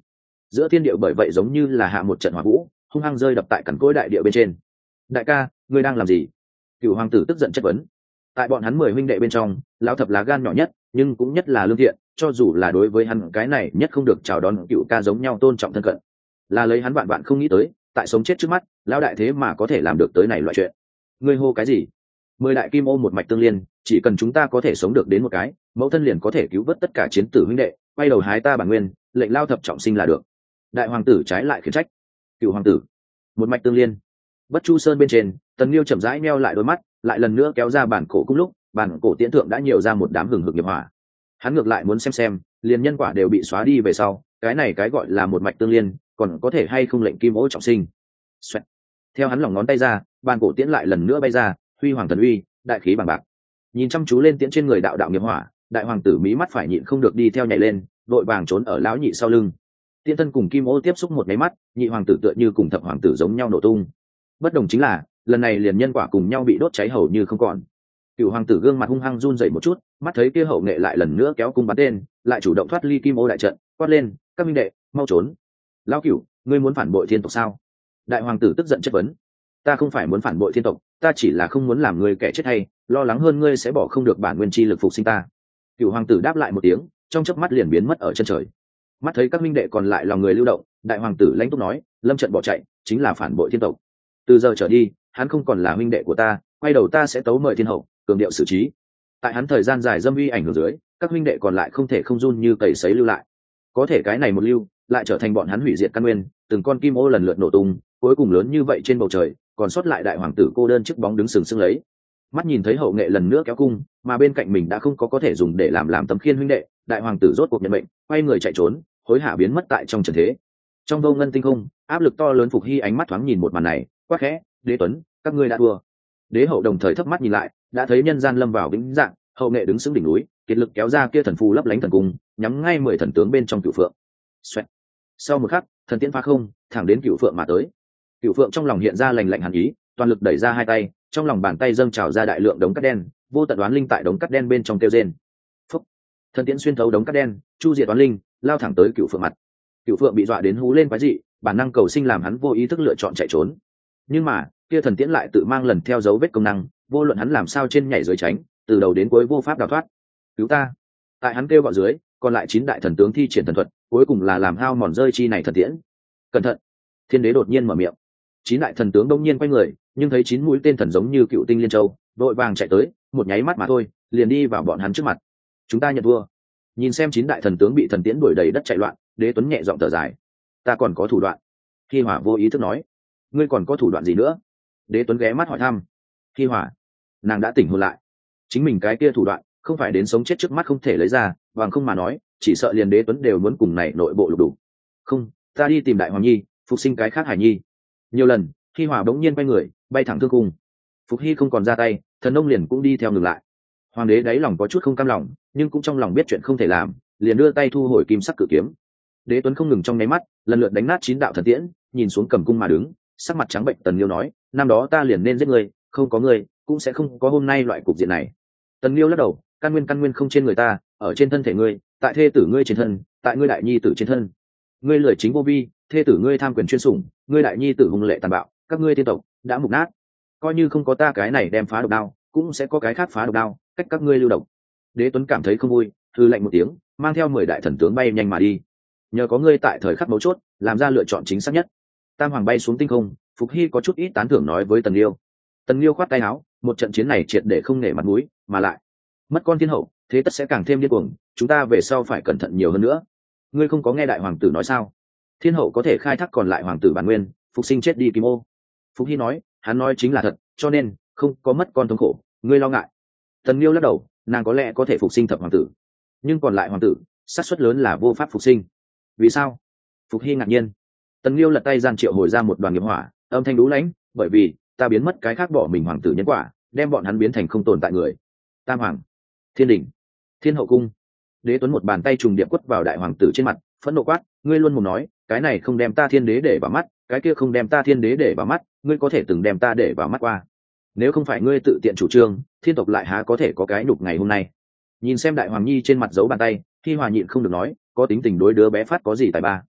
S1: giữa thiên địa bởi vậy giống như là hạ một trận hỏa vũ, hung hăng rơi đập tại cằn cỗi đại địa bên trên. Đại ca, ngươi đang làm gì? Cửu hoàng tử tức giận chất vấn. Tại bọn hắn mười huynh đệ bên trong, lão thập lá gan nhỏ nhất, nhưng cũng nhất là lương thiện, cho dù là đối với hắn cái này nhất không được chào đón cựu ca giống nhau tôn trọng thân cận, là lấy hắn vạn vạn không nghĩ tới, tại sống chết trước mắt, lão đại thế mà có thể làm được tới này loại chuyện. Ngươi hô cái gì? Mười đại kim ô một mạch tương liên, chỉ cần chúng ta có thể sống được đến một cái, mẫu thân liền có thể cứu vớt tất cả chiến tử huynh đệ, quay đầu hái ta bản nguyên, lệnh lao thập trọng sinh là được. Đại hoàng tử trái lại khiển trách. Cựu hoàng tử, một mạch tương liên. Bất Chu Sơn bên trên, Tần Liêu chậm rãi meo lại đôi mắt, lại lần nữa kéo ra bản cổ cung lúc, bản cổ tiễn thượng đã nhiều ra một đám hừng hực nghiệp hỏa. Hắn ngược lại muốn xem xem, liền nhân quả đều bị xóa đi về sau, cái này cái gọi là một mạch tương liên, còn có thể hay không lệnh kim ô trọng sinh. Xoẹt. Theo hắn lỏng ngón tay ra, bản cổ tiễn lại lần nữa bay ra, huy hoàng thần uy, đại khí bằng bạc. Nhìn chăm chú lên tiễn trên người đạo đạo nghiệp hỏa, đại hoàng tử mí mắt phải nhịn không được đi theo nhảy lên, đội vàng trốn ở lão nhị sau lưng. Tiễn thân cùng kim ô tiếp xúc một máy mắt, nhị hoàng tử tựa như cùng thập hoàng tử giống nhau nổ tung. Bất đồng chính là, lần này liền nhân quả cùng nhau bị đốt cháy hầu như không còn. Cựu hoàng tử gương mặt hung hăng run dậy một chút, mắt thấy kia hậu nghệ lại lần nữa kéo cung bắn tên, lại chủ động thoát ly kim ô đại trận, quát lên, các minh đệ, mau trốn. Lão cửu, ngươi muốn phản bội thiên tộc sao? Đại hoàng tử tức giận chất vấn. Ta không phải muốn phản bội thiên tộc, ta chỉ là không muốn làm ngươi kẻ chết hay, lo lắng hơn ngươi sẽ bỏ không được bản nguyên chi lực phục sinh ta. Cựu hoàng tử đáp lại một tiếng, trong chớp mắt liền biến mất ở chân trời. Mắt thấy các minh đệ còn lại lòng người lưu động, đại hoàng tử lãnh túc nói, lâm trận bỏ chạy, chính là phản bội thiên tộc. Từ giờ trở đi, hắn không còn là huynh đệ của ta, quay đầu ta sẽ tấu mời thiên hậu, cường điệu xử trí. Tại hắn thời gian dài dâm uy ảnh hưởng dưới, các huynh đệ còn lại không thể không run như cầy sấy lưu lại. Có thể cái này một lưu, lại trở thành bọn hắn hủy diệt căn nguyên, từng con kim ô lần lượt nổ tung, cuối cùng lớn như vậy trên bầu trời, còn sót lại đại hoàng tử cô đơn chiếc bóng đứng sừng sững lấy. Mắt nhìn thấy hậu nghệ lần nữa kéo cung, mà bên cạnh mình đã không có có thể dùng để làm làm tấm khiên huynh đệ, đại hoàng tử rốt cuộc nhận mệnh, quay người chạy trốn, hối hả biến mất tại trong trần thế. Trong vô ngân tinh không, áp lực to lớn Phục Hy ánh mắt thoáng nhìn một màn này, quát khẽ, đế tuấn, các ngươi đã thua. Đế hậu đồng thời thấp mắt nhìn lại, đã thấy nhân gian lâm vào vĩnh dạng, hậu nghệ đứng sững đỉnh núi, kiệt lực kéo ra kia thần phù lấp lánh thần cung, nhắm ngay mười thần tướng bên trong cửu phượng. Xoẹt. Sau một khắc, thần tiễn phá không, thẳng đến cửu phượng mà tới. Cửu phượng trong lòng hiện ra lành lạnh hàn ý, toàn lực đẩy ra hai tay, trong lòng bàn tay dâng trào ra đại lượng đống cát đen, vô tận đoán linh tại đống cát đen bên trong kêu rên. Phúc. Thần tiễn xuyên thấu đống cát đen, chu diệt đoán linh, lao thẳng tới cửu phượng mặt. Cửu phượng bị dọa đến hú lên quái dị, bản năng cầu sinh làm hắn vô ý thức lựa chọn chạy trốn. Nhưng mà, kia thần tiễn lại tự mang lần theo dấu vết công năng, vô luận hắn làm sao trên nhảy dưới tránh, từ đầu đến cuối vô pháp đào thoát. Cứu ta! Tại hắn kêu gọi dưới, còn lại chín đại thần tướng thi triển thần thuật, cuối cùng là làm hao mòn rơi chi này thần tiễn. Cẩn thận! Thiên đế đột nhiên mở miệng. Chín đại thần tướng đông nhiên quay người, nhưng thấy chín mũi tên thần giống như cựu tinh liên châu, đội vàng chạy tới, một nháy mắt mà thôi, liền đi vào bọn hắn trước mặt. Chúng ta nhận thua. Nhìn xem chín đại thần tướng bị thần tiễn đuổi đầy đất chạy loạn, đế tuấn nhẹ giọng thở dài. Ta còn có thủ đoạn. Hi Hỏa vô ý thức nói. Ngươi còn có thủ đoạn gì nữa? Đế tuấn ghé mắt hỏi thăm. Hi Hỏa, nàng đã tỉnh hồn lại. Chính mình cái kia thủ đoạn, không phải đến sống chết trước mắt không thể lấy ra, bằng không mà nói, chỉ sợ liền đế tuấn đều muốn cùng này nội bộ lục đủ. Không, ta đi tìm đại hoàng nhi, phục sinh cái khác hải nhi. Nhiều lần, Hi Hỏa bỗng nhiên quay người, bay thẳng thương cung. Phục Hy không còn ra tay, thần nông liền cũng đi theo ngừng lại. Hoàng đế đáy lòng có chút không cam lòng, nhưng cũng trong lòng biết chuyện không thể làm, liền đưa tay thu hồi kim sắc cự kiếm. Đế tuấn không ngừng trong nháy mắt, lần lượt đánh nát chín đạo thần tiễn, nhìn xuống cầm cung mà đứng, sắc mặt trắng bệnh. Tần Liêu nói, năm đó ta liền nên giết ngươi, không có ngươi cũng sẽ không có hôm nay loại cục diện này. Tần Liêu lắc đầu, căn nguyên căn nguyên không trên người ta, ở trên thân thể ngươi, tại thê tử ngươi trên thân, tại ngươi đại nhi tử trên thân. Ngươi lười chính vô vi, thê tử ngươi tham quyền chuyên sủng, ngươi đại nhi tử hùng lệ tàn bạo, các ngươi tiên tộc đã mục nát. Coi như không có ta cái này đem phá độc đao, cũng sẽ có cái khác phá độc đao, cách các ngươi lưu độc. Đế tuấn cảm thấy không vui, hư lạnh một tiếng, mang theo mười đại thần tướng bay nhanh mà đi. Nhờ có ngươi tại thời khắc mấu chốt, làm ra lựa chọn chính xác nhất. Tam hoàng bay xuống tinh không, Phục Hy có chút ít tán thưởng nói với Tần Liêu. Tần Liêu khoát tay áo, một trận chiến này triệt để không nể mặt mũi, mà lại mất con thiên hậu, thế tất sẽ càng thêm điên cuồng, chúng ta về sau phải cẩn thận nhiều hơn nữa. Ngươi không có nghe đại hoàng tử nói sao? Thiên hậu có thể khai thác còn lại hoàng tử bản nguyên, phục sinh chết đi kim ô. Phục Hy nói, hắn nói chính là thật, cho nên không có mất con thống khổ, ngươi lo ngại. Tần Liêu lắc đầu, nàng có lẽ có thể phục sinh thập hoàng tử, nhưng còn lại hoàng tử, xác suất lớn là vô pháp phục sinh. Vì sao? Phục Hy ngạc nhiên. Tần Liêu lật tay gian triệu hồi ra một đoàn nghiệp hỏa, âm thanh đú lãnh, bởi vì ta biến mất cái khác bỏ mình hoàng tử nhân quả, đem bọn hắn biến thành không tồn tại người. Tam hoàng, thiên đỉnh, thiên hậu cung. Đế tuấn một bàn tay trùng điệp quất vào đại hoàng tử trên mặt, phẫn nộ quát, ngươi luôn mồm nói, cái này không đem ta thiên đế để vào mắt, cái kia không đem ta thiên đế để vào mắt, ngươi có thể từng đem ta để vào mắt qua. Nếu không phải ngươi tự tiện chủ trương, thiên tộc lại há có thể có cái nhục ngày hôm nay. Nhìn xem đại hoàng nhi trên mặt dấu bàn tay, Hi Hòa nhịn không được nói, có tính tình đối đứa bé phát có gì tài ba.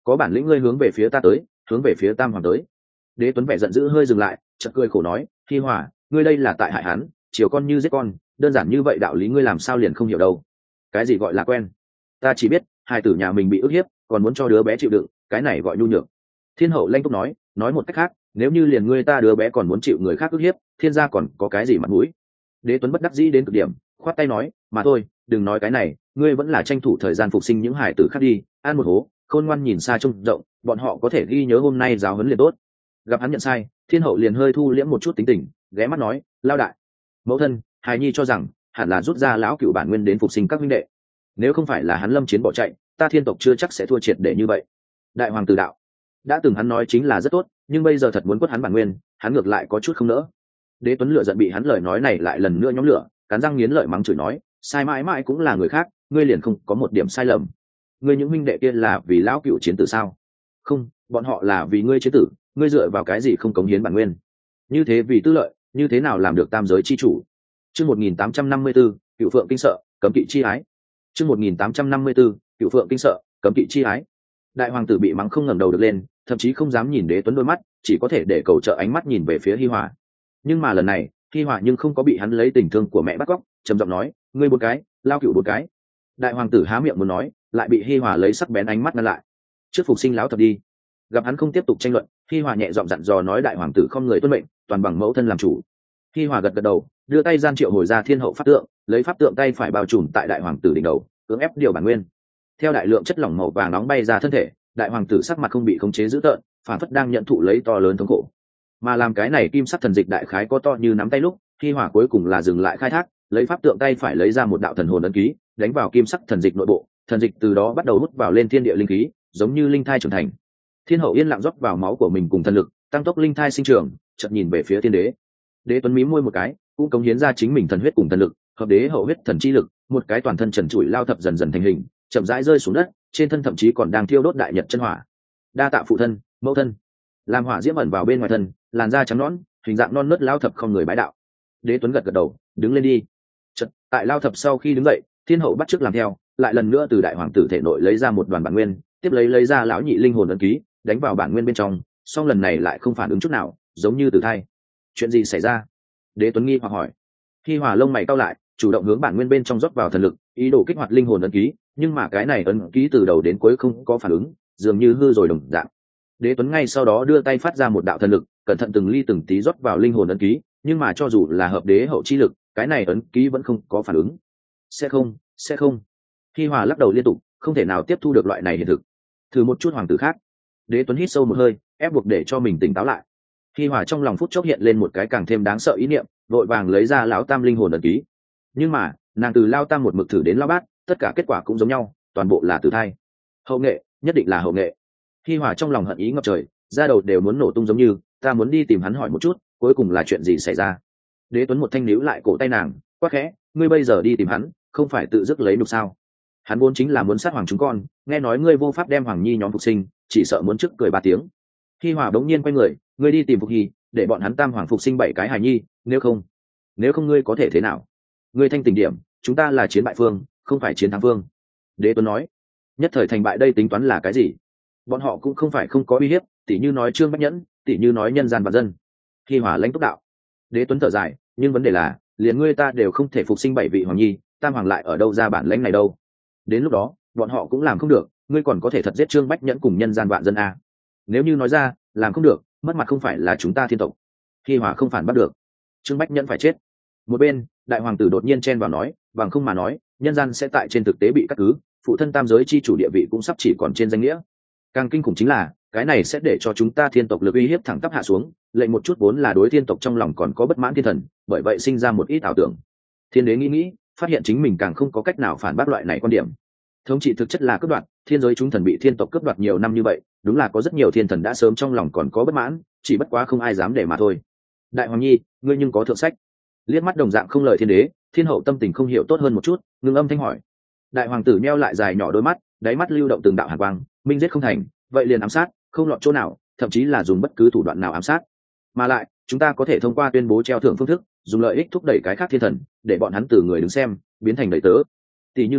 S1: có bản lĩnh ngươi hướng về phía ta tới, hướng về phía tam hoàng tới. Đế Tuấn vẻ giận dữ hơi dừng lại, chợt cười khổ nói, Hi Hòa, ngươi đây là tại hại hắn, chiều con như giết con, đơn giản như vậy đạo lý ngươi làm sao liền không hiểu đâu. Cái gì gọi là quen? Ta chỉ biết hai tử nhà mình bị ức hiếp, còn muốn cho đứa bé chịu đựng, cái này gọi nhu nhược. Thiên hậu lanh túc nói, nói một cách khác, nếu như liền ngươi ta đứa bé còn muốn chịu người khác ức hiếp, thiên gia còn có cái gì mặt mũi? Đế Tuấn bất đắc dĩ đến cực điểm, khoát tay nói, mà thôi, đừng nói cái này, ngươi vẫn là tranh thủ thời gian phục sinh những hải tử khác đi, ăn một hố, khôn ngoan nhìn xa trông rộng, bọn họ có thể ghi nhớ hôm nay giáo huấn liền tốt. Gặp hắn nhận sai, thiên hậu liền hơi thu liễm một chút tính tình, ghé mắt nói, lao đại, mẫu thân, hài nhi cho rằng hẳn là rút ra lão cựu bản nguyên đến phục sinh các huynh đệ, nếu không phải là hắn lâm chiến bỏ chạy, ta thiên tộc chưa chắc sẽ thua triệt để như vậy. Đại hoàng tử đạo, đã từng hắn nói chính là rất tốt, nhưng bây giờ thật muốn quất hắn bản nguyên, hắn ngược lại có chút không nỡ. Đế Tuấn lựa giận bị hắn lời nói này lại lần nữa nhóm lửa, cắn răng nghiến lợi mắng chửi nói, sai mãi mãi cũng là người khác, ngươi liền không có một điểm sai lầm. Ngươi những huynh đệ kia là vì lão cựu chiến tử sao? Không, bọn họ là vì ngươi chiến tử, ngươi dựa vào cái gì không cống hiến bản nguyên? Như thế vì tư lợi, như thế nào làm được tam giới chi chủ? Chương một nghìn tám trăm năm mươi 4, Cựu Phượng kinh sợ, cấm kỵ chi ái. Chương một nghìn tám trăm năm mươi 4, Cựu Phượng kinh sợ, cấm kỵ chi ái. Đại hoàng tử bị mắng không ngẩng đầu được lên, thậm chí không dám nhìn Đế Tuấn đôi mắt, chỉ có thể để cầu trợ ánh mắt nhìn về phía Hi Hòa. Nhưng mà lần này, Hi Hòa nhưng không có bị hắn lấy tình thương của mẹ bắt cóc, trầm giọng nói, ngươi một cái, lao cựu một cái. Đại hoàng tử há miệng muốn nói, lại bị Hi Hòa lấy sắc bén ánh mắt ngăn lại. Trước phục sinh lão thập đi. Gặp hắn không tiếp tục tranh luận, Hi Hòa nhẹ giọng dặn dò nói, đại hoàng tử không người tuân mệnh, toàn bằng mẫu thân làm chủ. Hi Hòa gật gật đầu, đưa tay gian triệu hồi ra thiên hậu pháp tượng, lấy pháp tượng tay phải bao trùm tại đại hoàng tử đỉnh đầu, cưỡng ép điều bản nguyên. Theo đại lượng chất lỏng màu vàng nóng bay ra thân thể, đại hoàng tử sắc mặt không bị khống chế dữ tợn, phản phất đang nhận thụ lấy to lớn thống khổ. Mà làm cái này kim sắc thần dịch đại khái có to như nắm tay lúc, Hi Hòa cuối cùng là dừng lại khai thác, lấy pháp tượng tay phải lấy ra một đạo thần hồn ấn ký, đánh vào kim sắc thần dịch nội bộ, thần dịch từ đó bắt đầu hút vào lên thiên địa linh khí, giống như linh thai trưởng thành. Thiên hậu yên lặng rót vào máu của mình cùng thần lực, tăng tốc linh thai sinh trưởng, chợt nhìn về phía thiên đế. Đế Tuấn mím môi một cái, cũng cống hiến ra chính mình thần huyết cùng thần lực, hợp đế hậu huyết thần chi lực, một cái toàn thân trần trụi lao thập dần dần thành hình, chậm rãi rơi xuống đất, trên thân thậm chí còn đang thiêu đốt đại nhật chân hỏa. Đa tạ phụ thân, mẫu thân. Làm hỏa diễm ẩn vào bên ngoài thân, làn da trắng nõn, hình dạng non nớt lao thập không người bái đạo. Đế Tuấn gật gật đầu, đứng lên đi. Chợt, tại lao thập sau khi đứng dậy, thiên hậu bắt chước làm theo, lại lần nữa từ đại hoàng tử thể nội lấy ra một đoàn bản nguyên, tiếp lấy lấy ra lão nhị linh hồn ấn ký, đánh vào bản nguyên bên trong, song lần này lại không phản ứng chút nào, giống như tử thai. Chuyện gì xảy ra? Đế Tuấn nghi hoặc hỏi. Hi Hòa lông mày cau lại, chủ động hướng bản nguyên bên trong rót vào thần lực, ý đồ kích hoạt linh hồn ấn ký, nhưng mà cái này ấn ký từ đầu đến cuối không có phản ứng, dường như hư rồi đồng dạng. Đế Tuấn ngay sau đó đưa tay phát ra một đạo thần lực, cẩn thận từng ly từng tí rót vào linh hồn ấn ký, nhưng mà cho dù là hợp đế hậu chi lực, cái này ấn ký vẫn không có phản ứng. Sẽ không, sẽ không. Hi Hòa lắc đầu liên tục, không thể nào tiếp thu được loại này hiện thực. Thử một chút hoàng tử khác. Đế Tuấn hít sâu một hơi, ép buộc để cho mình tỉnh táo lại. Hi Hòa trong lòng phút chốc hiện lên một cái càng thêm đáng sợ ý niệm, vội vàng lấy ra lão tam linh hồn ấn ký. Nhưng mà, nàng từ lao tam một mực thử đến lao bát, tất cả kết quả cũng giống nhau, toàn bộ là tử thai. Hậu nghệ, nhất định là hậu nghệ. Hi Hòa trong lòng hận ý ngập trời, da đầu đều muốn nổ tung giống như, ta muốn đi tìm hắn hỏi một chút, cuối cùng là chuyện gì xảy ra. Đế Tuấn một thanh níu lại cổ tay nàng, quát khẽ, ngươi bây giờ đi tìm hắn, không phải tự dứt lấy nhục sao? Hắn vốn chính là muốn sát hoàng chúng con, nghe nói ngươi vô pháp đem hoàng nhi nhóm phục sinh, chỉ sợ muốn trước cười ba tiếng. Hi Hòa bỗng nhiên quay người, ngươi đi tìm Phục Hy, để bọn hắn tam hoàng phục sinh bảy cái hài nhi, nếu không, nếu không ngươi có thể thế nào? Ngươi thanh tỉnh điểm, chúng ta là chiến bại phương, không phải chiến thắng phương. Đế Tuấn nói, nhất thời thành bại đây tính toán là cái gì? Bọn họ cũng không phải không có uy hiếp, tỉ như nói Trương Bách Nhẫn, tỉ như nói nhân gian và dân. Hi Hòa lãnh túc đạo. Đế Tuấn thở dài, nhưng vấn đề là, liền ngươi ta đều không thể phục sinh bảy vị hoàng nhi, tam hoàng lại ở đâu ra bản lãnh này đâu? Đến lúc đó, bọn họ cũng làm không được, ngươi còn có thể thật giết Trương Bách Nhẫn cùng nhân gian vạn dân à? Nếu như nói ra, làm không được, mất mặt không phải là chúng ta thiên tộc. Hi Hòa không phản bắt được, Trương Bách Nhẫn phải chết. Một bên, đại hoàng tử đột nhiên chen vào nói, bằng không mà nói, nhân gian sẽ tại trên thực tế bị cắt cứ, phụ thân tam giới chi chủ địa vị cũng sắp chỉ còn trên danh nghĩa. Càng kinh khủng chính là, cái này sẽ để cho chúng ta thiên tộc lực uy hiếp thẳng tắp hạ xuống, lệnh một chút vốn là đối thiên tộc trong lòng còn có bất mãn thiên thần, bởi vậy sinh ra một ít ảo tưởng. Thiên đế nghĩ nghĩ, phát hiện chính mình càng không có cách nào phản bác loại này quan điểm. Thống trị thực chất là cướp đoạt, thiên giới chúng thần bị thiên tộc cướp đoạt nhiều năm như vậy, đúng là có rất nhiều thiên thần đã sớm trong lòng còn có bất mãn, chỉ bất quá không ai dám để mà thôi. Đại hoàng nhi, ngươi nhưng có thượng sách? Liếc mắt đồng dạng không lời thiên đế, thiên hậu tâm tình không hiểu tốt hơn một chút, ngưng âm thanh hỏi. Đại hoàng tử meo lại dài nhỏ đôi mắt, đáy mắt lưu động từng đạo hàn quang, minh giết không thành, vậy liền ám sát, không lọt chỗ nào, thậm chí là dùng bất cứ thủ đoạn nào ám sát. Mà lại, chúng ta có thể thông qua tuyên bố treo thưởng phương thức, dùng lợi ích thúc đẩy cái khác thiên thần, để bọn hắn từ người đứng xem biến thành đầy tớ. Tỷ như nói,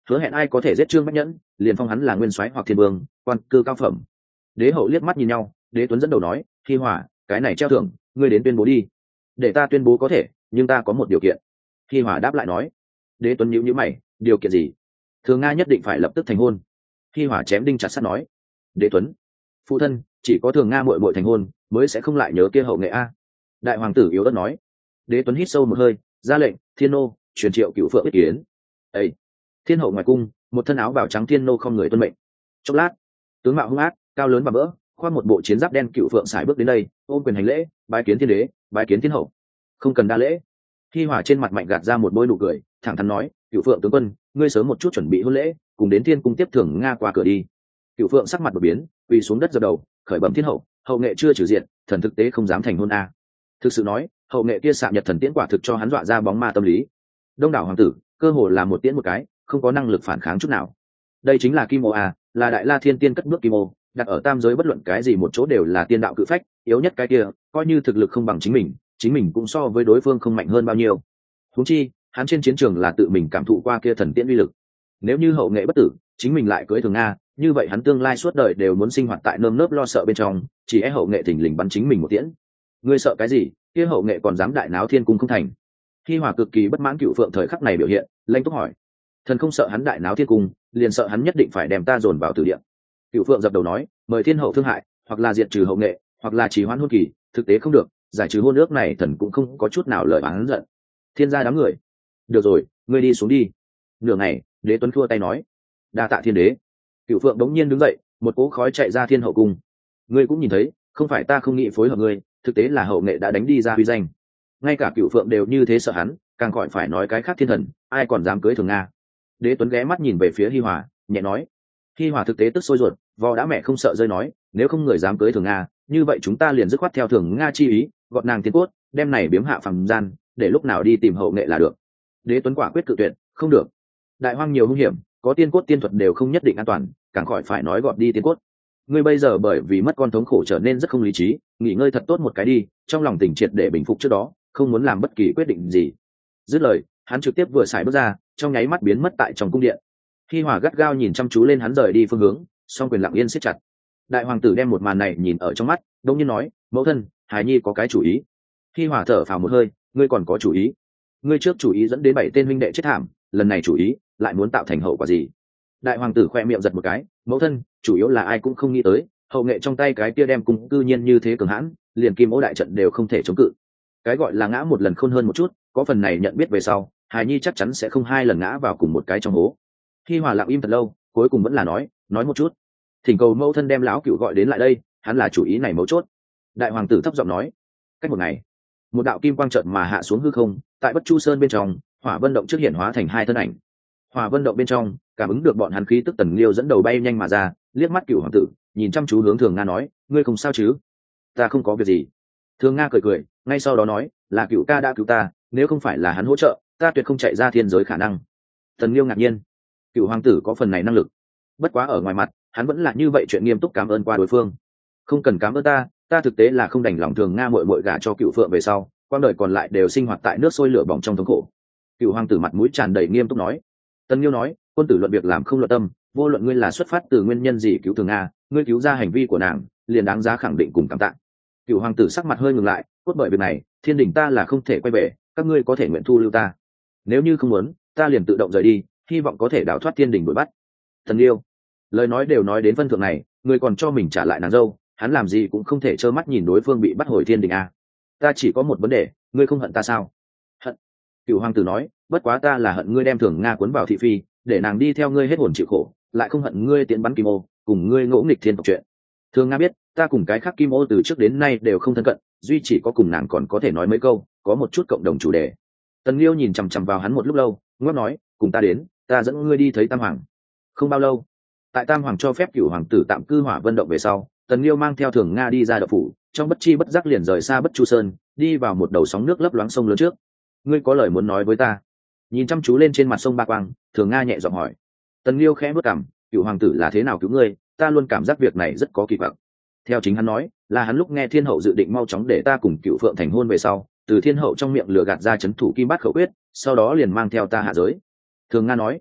S1: hứa hẹn ai có thể giết Trương Bách Nhẫn liền phong hắn là nguyên soái hoặc thiên vương, quan cư cao phẩm. Đế hậu liếc mắt nhìn nhau, Đế Tuấn dẫn đầu nói, Hi Hỏa, cái này treo thưởng ngươi đến tuyên bố đi. Để ta tuyên bố có thể, nhưng ta có một điều kiện. Hi Hỏa đáp lại nói. Đế Tuấn nhíu nhíu mày, điều kiện gì? Thường Nga nhất định phải lập tức thành hôn. Hi Hỏa chém đinh chặt sắt nói. Đế Tuấn, phụ thân, chỉ có Thường Nga muội muội thành hôn mới sẽ không lại nhớ kia hậu nghệ a. Đại hoàng tử yếu ớt nói. Đế Tuấn hít sâu một hơi, ra lệnh, thiên nô truyền triệu cựu phượng ý kiến. Ê! Thiên hậu ngoài cung, một thân áo bào trắng thiên nô không người tuân mệnh. Chốc lát, tướng mạo hung ác, cao lớn và vỡ, khoác một bộ chiến giáp đen cựu phượng sải bước đến đây, ôm quyền hành lễ, bái kiến thiên đế, bái kiến thiên hậu. Không cần đa lễ. Hi Hỏa trên mặt mạnh gạt ra một bôi nụ cười, thẳng thắn nói, cựu phượng tướng quân, ngươi sớm một chút chuẩn bị hôn lễ, cùng đến thiên cung tiếp thưởng Nga qua cửa đi. Cựu phượng sắc mặt đột biến, quỳ xuống đất dập đầu, khởi bẩm thiên hậu, hậu nghệ chưa trừ diện, thần thực tế không dám thành hôn a. Thực sự nói, hậu nghệ kia xạ nhật thần tiễn quả thực cho hắn dọa ra bóng ma tâm lý. Đông đảo hoàng tử, cơ hồ là một tiễn một cái, không có năng lực phản kháng chút nào. Đây chính là kim ô a, là đại la thiên tiên cất bước kim ô, đặt ở tam giới bất luận cái gì một chỗ đều là tiên đạo cự phách, yếu nhất cái kia, coi như thực lực không bằng chính mình, chính mình cũng so với đối phương không mạnh hơn bao nhiêu. Huống chi, hắn trên chiến trường là tự mình cảm thụ qua kia thần tiễn uy lực. Nếu như hậu nghệ bất tử, chính mình lại cưới thường Nga, như vậy hắn tương lai suốt đời đều muốn sinh hoạt tại nơm nớp lo sợ bên trong, chỉ e hậu nghệ thình lình bắn chính mình một tiễn. Ngươi sợ cái gì? Kia hậu nghệ còn dám đại náo thiên cung không thành? Hi Hỏa cực kỳ bất mãn cựu phượng thời khắc này biểu hiện, lanh túc hỏi. Thần không sợ hắn đại náo thiên cung, liền sợ hắn nhất định phải đem ta dồn vào tử địa. Cựu phượng dập đầu nói, mời thiên hậu thương hại, hoặc là diệt trừ hậu nghệ, hoặc là trì hoãn hôn kỳ, thực tế không được, giải trừ hôn ước này thần cũng không có chút nào lời oán giận. Thiên gia đám người, được rồi, ngươi đi xuống đi. Nửa ngày, Đế Tuấn thua tay nói, đa tạ thiên đế. Cựu phượng đống nhiên đứng dậy, một cỗ khói chạy ra thiên hậu cung. Ngươi cũng nhìn thấy, không phải ta không nghĩ phối hợp ngươi, thực tế là hậu nghệ đã đánh đi ra uy danh. Ngay cả cựu phượng đều như thế sợ hắn, càng khỏi phải nói cái khác thiên thần, ai còn dám cưới thường Nga. Đế Tuấn ghé mắt nhìn về phía Hi Hỏa, nhẹ nói. Hi Hỏa thực tế tức sôi ruột, vò đã mẹ không sợ rơi nói, nếu không người dám cưới thường Nga, như vậy chúng ta liền dứt khoát theo thường Nga chi ý, gọt nàng tiên cốt, đem này biếm hạ phàm gian, để lúc nào đi tìm hậu nghệ là được. Đế Tuấn quả quyết cự tuyệt, không được. Đại hoang nhiều hung hiểm, có tiên cốt tiên thuật đều không nhất định an toàn, càng khỏi phải nói gọt đi tiên cốt. Ngươi bây giờ bởi vì mất con thống khổ trở nên rất không lý trí, nghỉ ngơi thật tốt một cái đi, trong lòng tỉnh triệt để bình phục trước đó, không muốn làm bất kỳ quyết định gì. Dứt lời, hắn trực tiếp vừa xài bước ra, trong nháy mắt biến mất tại trong cung điện. Hi Hỏa gắt gao nhìn chăm chú lên hắn rời đi phương hướng, song quyền lặng yên siết chặt. Đại hoàng tử đem một màn này nhìn ở trong mắt, đống nhiên nói, mẫu thân, Hải Nhi có cái chủ ý. Hi Hỏa thở phào một hơi, ngươi còn có chủ ý? Ngươi trước chủ ý dẫn đến bảy tên huynh đệ chết thảm, lần này chủ ý lại muốn tạo thành hậu quả gì? Đại hoàng tử khoe miệng giật một cái, mẫu thân, chủ yếu là ai cũng không nghĩ tới, hậu nghệ trong tay cái kia đem cung cư nhiên như thế cường hãn, liền kim ô đại trận đều không thể chống cự. Cái gọi là ngã một lần khôn hơn một chút, có phần này nhận biết về sau, Hải Nhi chắc chắn sẽ không hai lần ngã vào cùng một cái trong hố. Hi Hỏa lặng im thật lâu, cuối cùng vẫn là nói, nói một chút. Thỉnh cầu mẫu thân đem lão cựu gọi đến lại đây, hắn là chủ ý này mấu chốt. Đại hoàng tử thấp giọng nói. Cách một ngày, một đạo kim quang chợt mà hạ xuống hư không, tại Bất Chu Sơn bên trong, Hỏa Vân động trước hiện hóa thành hai thân ảnh. Hỏa Vân động bên trong, cảm ứng được bọn hắn khí tức Tần Liêu dẫn đầu bay nhanh mà ra, liếc mắt cựu hoàng tử, nhìn chăm chú hướng Thường Nga nói, ngươi không sao chứ? Ta không có việc gì. Thường Nga cười cười, ngay sau đó nói, là cựu ca đã cứu ta, nếu không phải là hắn hỗ trợ, ta tuyệt không chạy ra thiên giới khả năng. Tần Liêu ngạc nhiên, cựu hoàng tử có phần này năng lực, bất quá ở ngoài mặt, hắn vẫn là như vậy chuyện nghiêm túc cảm ơn qua đối phương. Không cần cảm ơn ta, ta thực tế là không đành lòng Thường Nga muội muội gả cho cựu phượng về sau, quãng đời còn lại đều sinh hoạt tại nước sôi lửa bỏng trong thống khổ. Cựu hoàng tử mặt mũi tràn đầy nghiêm túc nói. Tần Liêu nói, quân tử luận việc làm không luận tâm, vô luận ngươi là xuất phát từ nguyên nhân gì cứu Thường Nga, ngươi cứu ra hành vi của nàng, liền đáng giá khẳng định cùng cảm tạ. Cựu hoàng tử sắc mặt hơi ngừng lại, cốt bởi việc này, thiên đình ta là không thể quay về, các ngươi có thể nguyện thu lưu ta. Nếu như không muốn, ta liền tự động rời đi, hy vọng có thể đào thoát thiên đình đuổi bắt. Tần Liêu, lời nói đều nói đến phân thượng này, người còn cho mình trả lại nàng dâu, hắn làm gì cũng không thể trơ mắt nhìn đối phương bị bắt hồi thiên đình à. Ta chỉ có một vấn đề, ngươi không hận ta sao? Hận. Cựu hoàng tử nói, bất quá ta là hận ngươi đem Thường Nga cuốn vào thị phi, để nàng đi theo ngươi hết hồn chịu khổ, lại không hận ngươi tiến bắn kim ô, cùng ngươi ngỗ nghịch thiên tộc chuyện. Thường Nga biết, ta cùng cái khác kim ô từ trước đến nay đều không thân cận, duy chỉ có cùng nàng còn có thể nói mấy câu, có một chút cộng đồng chủ đề. Tần Liêu nhìn chằm chằm vào hắn một lúc lâu, ngóc nói, cùng ta đến, ta dẫn ngươi đi thấy Tam Hoàng. Không bao lâu, tại Tam Hoàng cho phép cửu hoàng tử tạm cư Hỏa Vân động về sau, Tần Liêu mang theo Thường Nga đi ra động phủ, trong bất chi bất giác liền rời xa Bất Chu Sơn, đi vào một đầu sóng nước lấp loáng sông lớn trước. Ngươi có lời muốn nói với ta? Nhìn chăm chú lên trên mặt sông Ba Quang, Thường Nga nhẹ giọng hỏi. Tần Liêu khẽ bước cằm, cửu hoàng tử là thế nào cứu ngươi, ta luôn cảm giác việc này rất có kỳ vọng. Theo chính hắn nói, là hắn lúc nghe thiên hậu dự định mau chóng để ta cùng cửu phượng thành hôn về sau, từ thiên hậu trong miệng lừa gạt ra chấn thủ kim bát khẩu quyết, sau đó liền mang theo ta hạ giới. Thường Nga nói.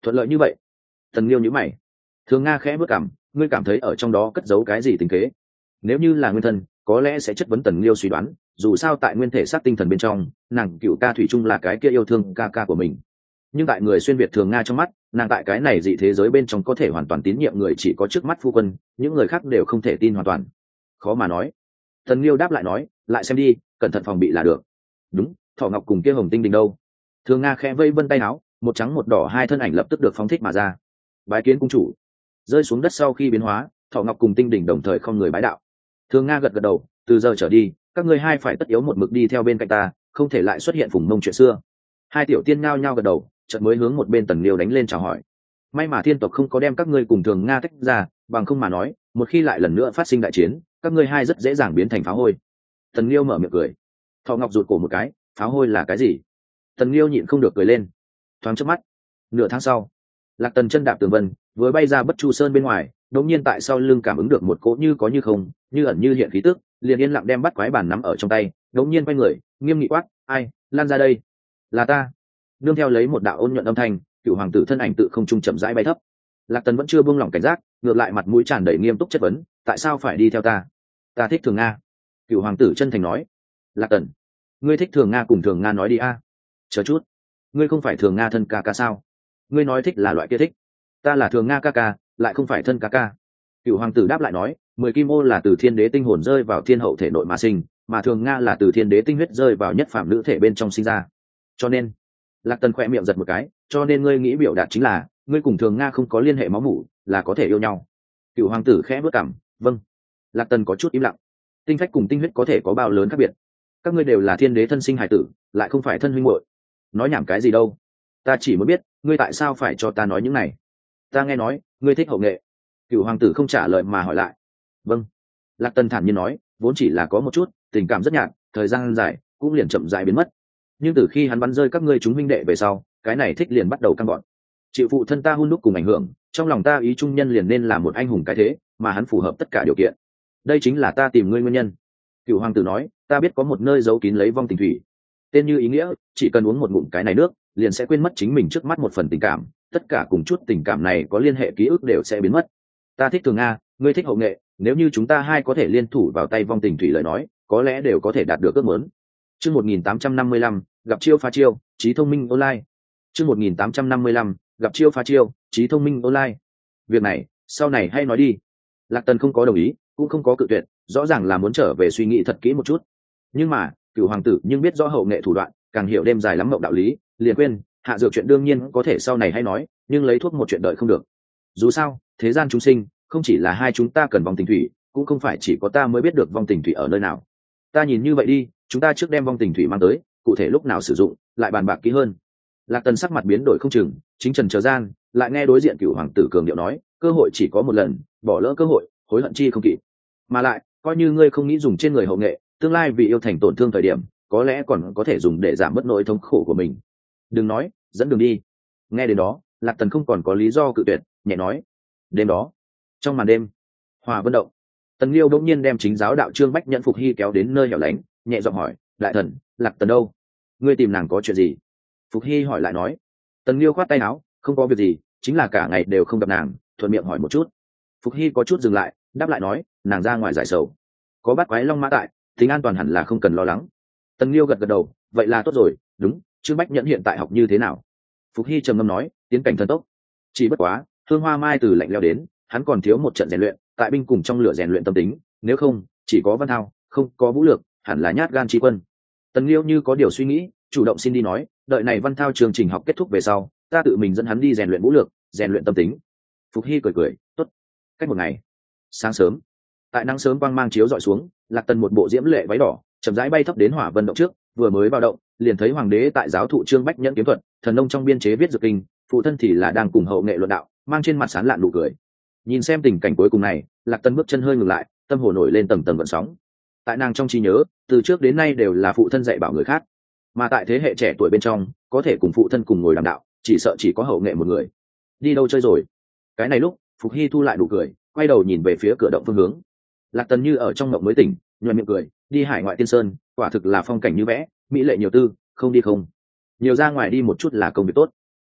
S1: thuận lợi như vậy? Tần Liêu nhíu mày. Thường Nga khẽ bước cảm, ngươi cảm thấy ở trong đó cất giấu cái gì tình kế? Nếu như là nguyên thân, có lẽ sẽ chất vấn Tần Liêu suy đoán, dù sao tại nguyên thể xác tinh thần bên trong, nàng cựu ca thủy chung là cái kia yêu thương ca ca của mình. Nhưng tại người xuyên việt Thường Nga trong mắt, nàng tại cái này dị thế giới bên trong có thể hoàn toàn tín nhiệm người chỉ có trước mắt phu quân, những người khác đều không thể tin hoàn toàn. Khó mà nói. Tần Liêu đáp lại nói, lại xem đi, cẩn thận phòng bị là được. Đúng, Thỏ Ngọc cùng kia Hồng Tinh Đình đâu? Thường Nga khẽ vây vân tay áo, một trắng một đỏ hai thân ảnh lập tức được phóng thích mà ra. Bái kiến cung chủ. Rơi xuống đất sau khi biến hóa, Thỏ Ngọc cùng Tinh Đình đồng thời không người bái đạo. Thường Nga gật gật đầu, từ giờ trở đi, các ngươi hai phải tất yếu một mực đi theo bên cạnh ta, không thể lại xuất hiện phùng mông chuyện xưa. Hai tiểu tiên nhao nhao gật đầu, chợt mới hướng một bên Tần Liêu đánh lên chào hỏi. May mà thiên tộc không có đem các ngươi cùng Thường Nga tách ra, bằng không mà nói, một khi lại lần nữa phát sinh đại chiến, các ngươi hai rất dễ dàng biến thành pháo hôi. Tần Liêu mở miệng cười. Thỏ Ngọc rụt cổ một cái, pháo hôi là cái gì? Tần Liêu nhịn không được cười lên. Thoáng chớp mắt, nửa tháng sau, Lạc Tần chân đạp tường vân, vừa bay ra Bất Chu Sơn bên ngoài, đột nhiên tại sau lưng cảm ứng được một cỗ như có như không, như ẩn như hiện khí tức, liền yên lặng đem bắt quái bản nắm ở trong tay, đột nhiên quay người, nghiêm nghị quát, "Ai, lan ra đây!" "Là ta." Nương theo lấy một đạo ôn nhuận âm thanh, cựu hoàng tử thân ảnh tự không trung chậm rãi bay thấp. Lạc Tần vẫn chưa buông lỏng cảnh giác, ngược lại mặt mũi tràn đầy nghiêm túc chất vấn, "Tại sao phải đi theo ta?" "Ta thích Thường Nga." Cựu hoàng tử chân thành nói. "Lạc Tần, ngươi thích Thường Nga cùng Thường Nga nói đi a." "Chờ chút, ngươi không phải Thường Nga thân ca ca sao? Ngươi nói thích là loại kia thích." "Ta là Thường Nga ca ca, lại không phải thân ca ca." Cựu hoàng tử đáp lại nói, mười kim ô là từ thiên đế tinh hồn rơi vào thiên hậu thể nội mà sinh, mà Thường Nga là từ thiên đế tinh huyết rơi vào nhất phạm nữ thể bên trong sinh ra. Cho nên, Lạc Tần khỏe miệng giật một cái, cho nên ngươi nghĩ biểu đạt chính là ngươi cùng Thường Nga không có liên hệ máu mủ, là có thể yêu nhau. Cựu hoàng tử khẽ bước cảm, vâng. Lạc Tần có chút im lặng. Tinh phách cùng tinh huyết có thể có bao lớn khác biệt? Các ngươi đều là thiên đế thân sinh hải tử, lại không phải thân huynh muội. Nói nhảm cái gì đâu? Ta chỉ muốn biết, ngươi tại sao phải cho ta nói những này? Ta nghe nói, ngươi thích hậu nghệ. Cựu hoàng tử không trả lời mà hỏi lại. Vâng. Lạc Tần thản nhiên nói, vốn chỉ là có một chút tình cảm rất nhạt, thời gian dài cũng liền chậm rãi biến mất. Nhưng từ khi hắn bắn rơi các ngươi chúng huynh đệ về sau, cái này thích liền bắt đầu căng gọn. Chịu phụ thân ta hun đúc cùng ảnh hưởng, trong lòng ta ý trung nhân liền nên là một anh hùng cái thế, mà hắn phù hợp tất cả điều kiện. Đây chính là ta tìm ngươi nguyên nhân. Cựu hoàng tử nói, ta biết có một nơi giấu kín lấy vong tình thủy. Tên như ý nghĩa, chỉ cần uống một ngụm cái này nước, liền sẽ quên mất chính mình trước mắt một phần tình cảm, tất cả cùng chút tình cảm này có liên hệ ký ức đều sẽ biến mất. Ta thích Thường Nga, ngươi thích hậu nghệ, nếu như chúng ta hai có thể liên thủ vào tay vong tình thủy lời nói, có lẽ đều có thể đạt được ước muốn. Chương một nghìn tám trăm năm mươi lăm, gặp chiêu phá chiêu, trí thông minh online. Chương một nghìn tám trăm năm mươi lăm, gặp chiêu phá chiêu, trí thông minh online. Việc này, sau này hay nói đi. Lạc Tần không có đồng ý, cũng không có cự tuyệt, rõ ràng là muốn trở về suy nghĩ thật kỹ một chút. Nhưng mà, cựu hoàng tử nhưng biết rõ hậu nghệ thủ đoạn, càng hiểu đêm dài lắm mộng đạo lý, liền quên, hạ dược chuyện đương nhiên có thể sau này hay nói, nhưng lấy thuốc một chuyện đợi không được. Dù sao, thế gian chúng sinh, không chỉ là hai chúng ta cần vong tình thủy, cũng không phải chỉ có ta mới biết được vong tình thủy ở nơi nào. Ta nhìn như vậy đi, chúng ta trước đem vong tình thủy mang tới, cụ thể lúc nào sử dụng, lại bàn bạc kỹ hơn. Lạc Tần sắc mặt biến đổi không chừng, chính trần chờ gian, lại nghe đối diện cựu hoàng tử cường điệu nói, cơ hội chỉ có một lần, bỏ lỡ cơ hội, hối hận chi không kịp. Mà lại, coi như ngươi không nghĩ dùng trên người hậu nghệ, tương lai vì yêu thành tổn thương thời điểm, có lẽ còn có thể dùng để giảm bớt nỗi thống khổ của mình. Đừng nói, dẫn đường đi. Nghe đến đó, Lạc Tần không còn có lý do cự tuyệt, nhẹ nói. Đêm đó, trong màn đêm, Hòa Vân động, Tần Liêu đột nhiên đem chính giáo đạo Trương Bách Nhẫn Phục Hy kéo đến nơi hẻo lánh, nhẹ giọng hỏi, đại thần, Lạc Tần đâu? Ngươi tìm nàng có chuyện gì? Phục Hy hỏi lại nói. Tần Liêu khoát tay áo, không có việc gì, chính là cả ngày đều không gặp nàng, thuận miệng hỏi một chút. Phục Hy có chút dừng lại, đáp lại nói, nàng ra ngoài giải sầu, có bắt quái long mã tại, tính an toàn hẳn là không cần lo lắng. Tần Liêu gật gật đầu, vậy là tốt rồi. Đúng, Trương Bách Nhẫn hiện tại học như thế nào? Phục Hy trầm ngâm nói, tiến cảnh thần tốc. Chỉ bất quá, Hương Hoa Mai từ lạnh leo đến, hắn còn thiếu một trận rèn luyện, tại binh cùng trong lửa rèn luyện tâm tính, nếu không, chỉ có văn thao, không có vũ lược, hẳn là nhát gan chi quân. Tần Liêu như có điều suy nghĩ, chủ động xin đi nói, đợi này văn thao chương trình học kết thúc về sau, ta tự mình dẫn hắn đi rèn luyện vũ lược, rèn luyện tâm tính. Phục Hy cười cười, tốt. Cách một ngày, sáng sớm, tại nắng sớm quang mang chiếu dọi xuống, Lạc Tần một bộ diễm lệ váy đỏ, chậm rãi bay thấp đến Hỏa Vân động trước, vừa mới vào động, liền thấy hoàng đế tại giáo thụ Trương Bách Nhẫn kiếm thuật, thần nông trong biên chế viết dược kinh, phụ thân thì là đang cùng hậu nghệ luận đạo, mang trên mặt sán lạn nụ cười. Nhìn xem tình cảnh cuối cùng này, Lạc Tần bước chân hơi ngừng lại, tâm hồ nổi lên tầng tầng gợn sóng. Tại nàng trong trí nhớ, từ trước đến nay đều là phụ thân dạy bảo người khác, mà tại thế hệ trẻ tuổi bên trong, có thể cùng phụ thân cùng ngồi đàm đạo, chỉ sợ chỉ có hậu nghệ một người. Đi đâu chơi rồi? Cái này lúc, Phục Hy thu lại nụ cười, quay đầu nhìn về phía cửa động phương hướng. Lạc Tần như ở trong mộng mới tỉnh, nhoẻn miệng cười, đi Hải Ngoại Tiên Sơn, quả thực là phong cảnh như vẽ, mỹ lệ nhiều tư, không đi không. Nhiều ra ngoài đi một chút là công việc tốt.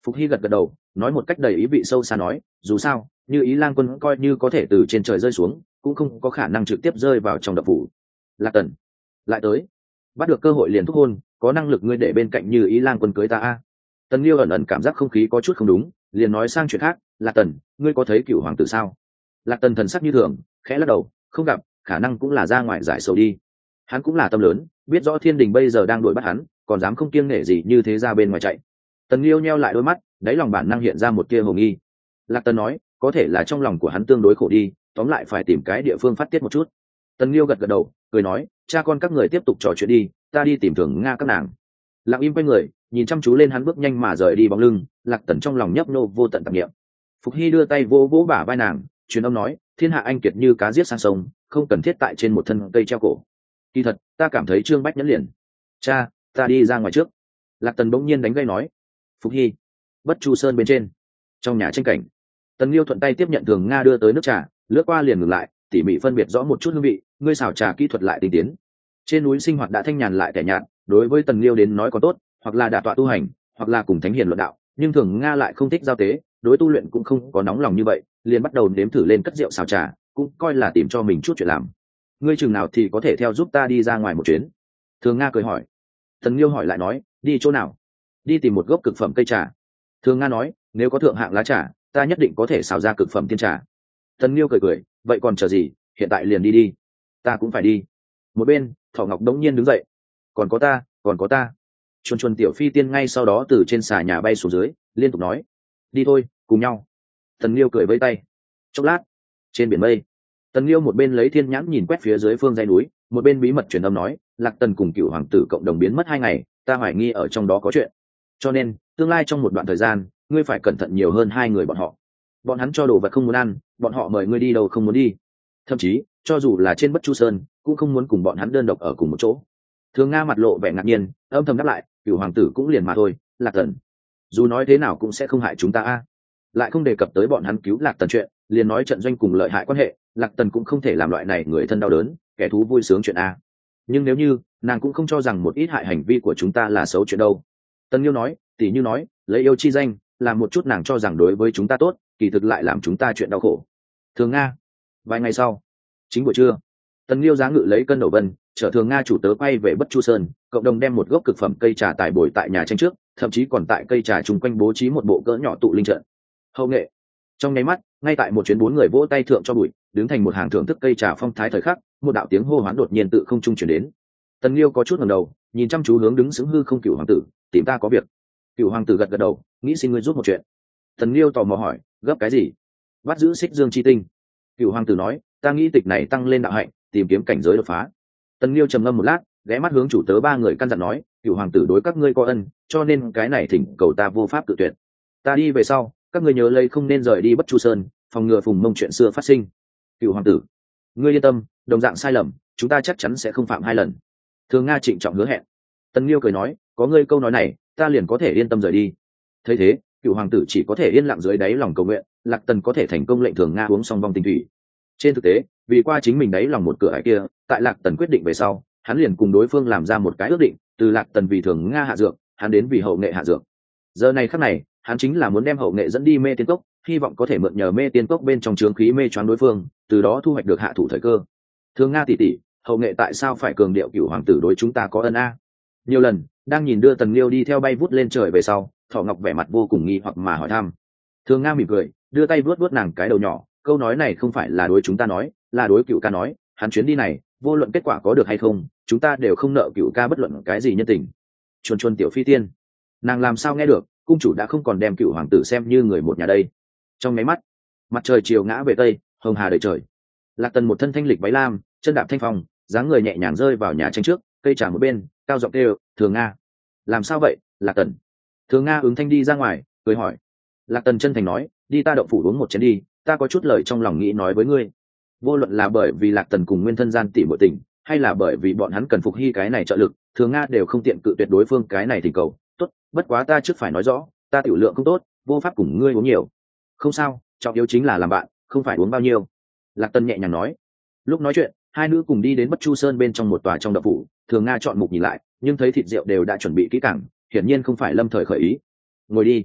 S1: Phục Hy gật gật đầu, nói một cách đầy ý vị sâu xa nói, dù sao như Ý Lang quân coi như có thể từ trên trời rơi xuống cũng không có khả năng trực tiếp rơi vào trong đập phủ. Lạc Tần lại tới, bắt được cơ hội liền thúc hôn, có năng lực ngươi để bên cạnh Như Ý Lang quân cưới ta a. Tần Liêu ẩn ẩn cảm giác không khí có chút không đúng, liền nói sang chuyện khác, Lạc Tần, ngươi có thấy Cửu hoàng tử sao? Lạc Tần thần sắc như thường, khẽ lắc đầu, không gặp, khả năng cũng là ra ngoài giải sầu đi. Hắn cũng là tâm lớn, biết rõ thiên đình bây giờ đang đuổi bắt hắn, còn dám không kiêng nể gì như thế ra bên ngoài chạy. Tần Liêu nheo lại đôi mắt, đáy lòng bản năng hiện ra một tia hồ nghi. Lạc Tần nói, có thể là trong lòng của hắn tương đối khổ đi, tóm lại phải tìm cái địa phương phát tiết một chút. Tần Liêu gật gật đầu, cười nói, cha con các người tiếp tục trò chuyện đi, ta đi tìm Thường Nga các nàng. Lạc Im quay người, nhìn chăm chú lên hắn bước nhanh mà rời đi bóng lưng. Lạc Tần trong lòng nhấp nô vô tận tạp niệm. Phục Hy đưa tay vỗ vỗ bả vai nàng, truyền âm nói, thiên hạ anh kiệt như cá giết sang sông, không cần thiết tại trên một thân cây treo cổ. Kỳ thật ta cảm thấy Trương Bách nhẫn liền. Cha, ta đi ra ngoài trước. Lạc Tần bỗng nhiên đánh gây nói. Phục Hy. Bất Chu Sơn bên trên, trong nhà tranh cảnh, Tần Liêu thuận tay tiếp nhận Thường Nga đưa tới nước trà, lướt qua liền ngừng lại, tỉ mỉ phân biệt rõ một chút hương vị, ngươi xào trà kỹ thuật lại tinh tiến. Trên núi sinh hoạt đã thanh nhàn lại tẻ nhạt, đối với Tần Liêu đến nói có tốt, hoặc là đả tọa tu hành, hoặc là cùng thánh hiền luận đạo, nhưng Thường Nga lại không thích giao tế, đối tu luyện cũng không có nóng lòng như vậy, liền bắt đầu nếm thử lên cất rượu xào trà, cũng coi là tìm cho mình chút chuyện làm. Ngươi chừng nào thì có thể theo giúp ta đi ra ngoài một chuyến? Thường Nga cười hỏi. Tần Liêu hỏi lại nói, đi chỗ nào? Đi tìm một gốc cực phẩm cây trà. Thường Nga nói, nếu có thượng hạng lá trà, ta nhất định có thể xào ra cực phẩm tiên trà. Tần Liêu cười cười, vậy còn chờ gì, hiện tại liền đi đi. Ta cũng phải đi. Một bên, Thỏ Ngọc đống nhiên đứng dậy. Còn có ta, còn có ta. Chuồn chuồn tiểu phi tiên ngay sau đó từ trên xà nhà bay xuống dưới, liên tục nói, đi thôi, cùng nhau. Tần Liêu cười vẫy tay. Chốc lát, trên biển mây, Tần Liêu một bên lấy thiên nhãn nhìn quét phía dưới phương dãy núi, một bên bí mật truyền âm nói, Lạc Tần cùng Cửu hoàng tử cộng đồng biến mất hai ngày, ta hoài nghi ở trong đó có chuyện. Cho nên tương lai trong một đoạn thời gian ngươi phải cẩn thận nhiều hơn hai người bọn họ. Bọn hắn cho đồ vật không muốn ăn, bọn họ mời ngươi đi đâu không muốn đi, thậm chí cho dù là trên Bất Chu Sơn cũng không muốn cùng bọn hắn đơn độc ở cùng một chỗ. Thường Nga mặt lộ vẻ ngạc nhiên, âm thầm đáp lại, Cửu hoàng tử cũng liền mà thôi, Lạc Tần dù nói thế nào cũng sẽ không hại chúng ta a. Lại không đề cập tới bọn hắn cứu Lạc Tần chuyện, liền nói trận doanh cùng lợi hại quan hệ, Lạc Tần cũng không thể làm loại này người thân đau đớn, kẻ thú vui sướng chuyện a. Nhưng nếu như nàng cũng không cho rằng một ít hại hành vi của chúng ta là xấu chuyện đâu. Tần Liêu nói, tỷ như nói lấy yêu chi danh làm một chút nàng cho rằng đối với chúng ta tốt, kỳ thực lại làm chúng ta chuyện đau khổ. Thường Nga. Vài ngày sau, chính buổi trưa, Tần Liêu giá ngự lấy cân đầu vân chở Thường Nga chủ tớ quay về Bất Chu Sơn, cộng đồng đem một gốc cực phẩm cây trà tài bồi tại nhà tranh trước, thậm chí còn tại cây trà chung quanh bố trí một bộ cỡ nhỏ tụ linh trận. Hậu nghệ. Trong nháy mắt, ngay tại một chuyến bốn người vỗ tay thượng cho bụi, đứng thành một hàng thưởng thức cây trà phong thái thời khắc, một đạo tiếng hô hoán đột nhiên tự không trung truyền đến. Tần Liêu có chút ngẩng đầu, nhìn chăm chú hướng đứng sững hư không Cửu hoàng tử, tìm ta có việc. Cửu hoàng tử gật gật đầu, nghĩ xin ngươi giúp một chuyện. Tần Liêu tò mò hỏi, gấp cái gì? Bắt giữ Xích Dương chi tinh. Cửu hoàng tử nói, ta nghĩ tịch này tăng lên đạo hạnh, tìm kiếm cảnh giới đột phá. Tần Liêu trầm ngâm một lát, ghé mắt hướng chủ tớ ba người căn dặn nói, Cửu hoàng tử đối các ngươi có ân, cho nên cái này thỉnh cầu ta vô pháp cự tuyệt. Ta đi về sau, các ngươi nhớ lấy không nên rời đi Bất Chu Sơn, phòng ngừa Phùng Mông chuyện xưa phát sinh. Cửu hoàng tử, ngươi yên tâm, đồng dạng sai lầm, chúng ta chắc chắn sẽ không phạm hai lần. Thường Nga trịnh trọng hứa hẹn. Tần Liêu cười nói, có ngươi câu nói này, ta liền có thể yên tâm rời đi. Thấy thế, Cửu hoàng tử chỉ có thể yên lặng dưới đáy lòng cầu nguyện, Lạc Tần có thể thành công lệnh Thường Nga uống xong vong tinh thủy. Trên thực tế, vì qua chính mình đáy lòng một cửa ải kia, tại Lạc Tần quyết định về sau, hắn liền cùng đối phương làm ra một cái ước định, từ Lạc Tần vì Thường Nga hạ dược, hắn đến vì Hậu Nghệ hạ dược. Giờ này khắc này, hắn chính là muốn đem Hậu Nghệ dẫn đi Mê Tiên Cốc, hy vọng có thể mượn nhờ Mê Tiên Cốc bên trong chướng khí mê choáng đối phương, từ đó thu hoạch được hạ thủ thời cơ. Thường Nga tỷ tỷ, Hậu Nghệ tại sao phải cường điệu Cửu hoàng tử đối chúng ta có ân a? Nhiều lần, đang nhìn đưa Tần Liêu đi theo bay vút lên trời về sau, Thỏ Ngọc vẻ mặt vô cùng nghi hoặc mà hỏi thăm. Thường Nga mỉm cười, đưa tay vuốt vuốt nàng cái đầu nhỏ, câu nói này không phải là đối chúng ta nói, là đối Cửu ca nói, hắn chuyến đi này, vô luận kết quả có được hay không, chúng ta đều không nợ Cửu ca bất luận cái gì nhân tình. Chuồn chuồn tiểu phi tiên, nàng làm sao nghe được, cung chủ đã không còn đem Cửu hoàng tử xem như người một nhà đây. Trong máy mắt, mặt trời chiều ngã về tây, hồng hà đầy trời. Lạc Tần một thân thanh lịch váy lam, chân đạp thanh phong, dáng người nhẹ nhàng rơi vào nhà tranh trước, cây trà một bên, cao giọng kêu, Thường Nga. Làm sao vậy, Lạc Tần? Thường Nga ứng thanh đi ra ngoài, cười hỏi. Lạc Tần chân thành nói, đi ta động phủ uống một chén đi, ta có chút lời trong lòng nghĩ nói với ngươi. Vô luận là bởi vì Lạc Tần cùng Nguyên thân gian tỉ muội tình, hay là bởi vì bọn hắn cần Phục Hy cái này trợ lực, Thường Nga đều không tiện cự tuyệt đối phương cái này thỉnh cầu. Tốt, bất quá ta trước phải nói rõ, ta tiểu lượng không tốt, vô pháp cùng ngươi uống nhiều. Không sao, trọng yếu chính là làm bạn, không phải uống bao nhiêu. Lạc Tần nhẹ nhàng nói. Lúc nói chuyện, hai nữ cùng đi đến Bất Chu Sơn bên trong một tòa trong động phủ. Thường Nga chọn mục nhìn lại, nhưng thấy thịt rượu đều đã chuẩn bị kỹ càng, hiển nhiên không phải lâm thời khởi ý. Ngồi đi.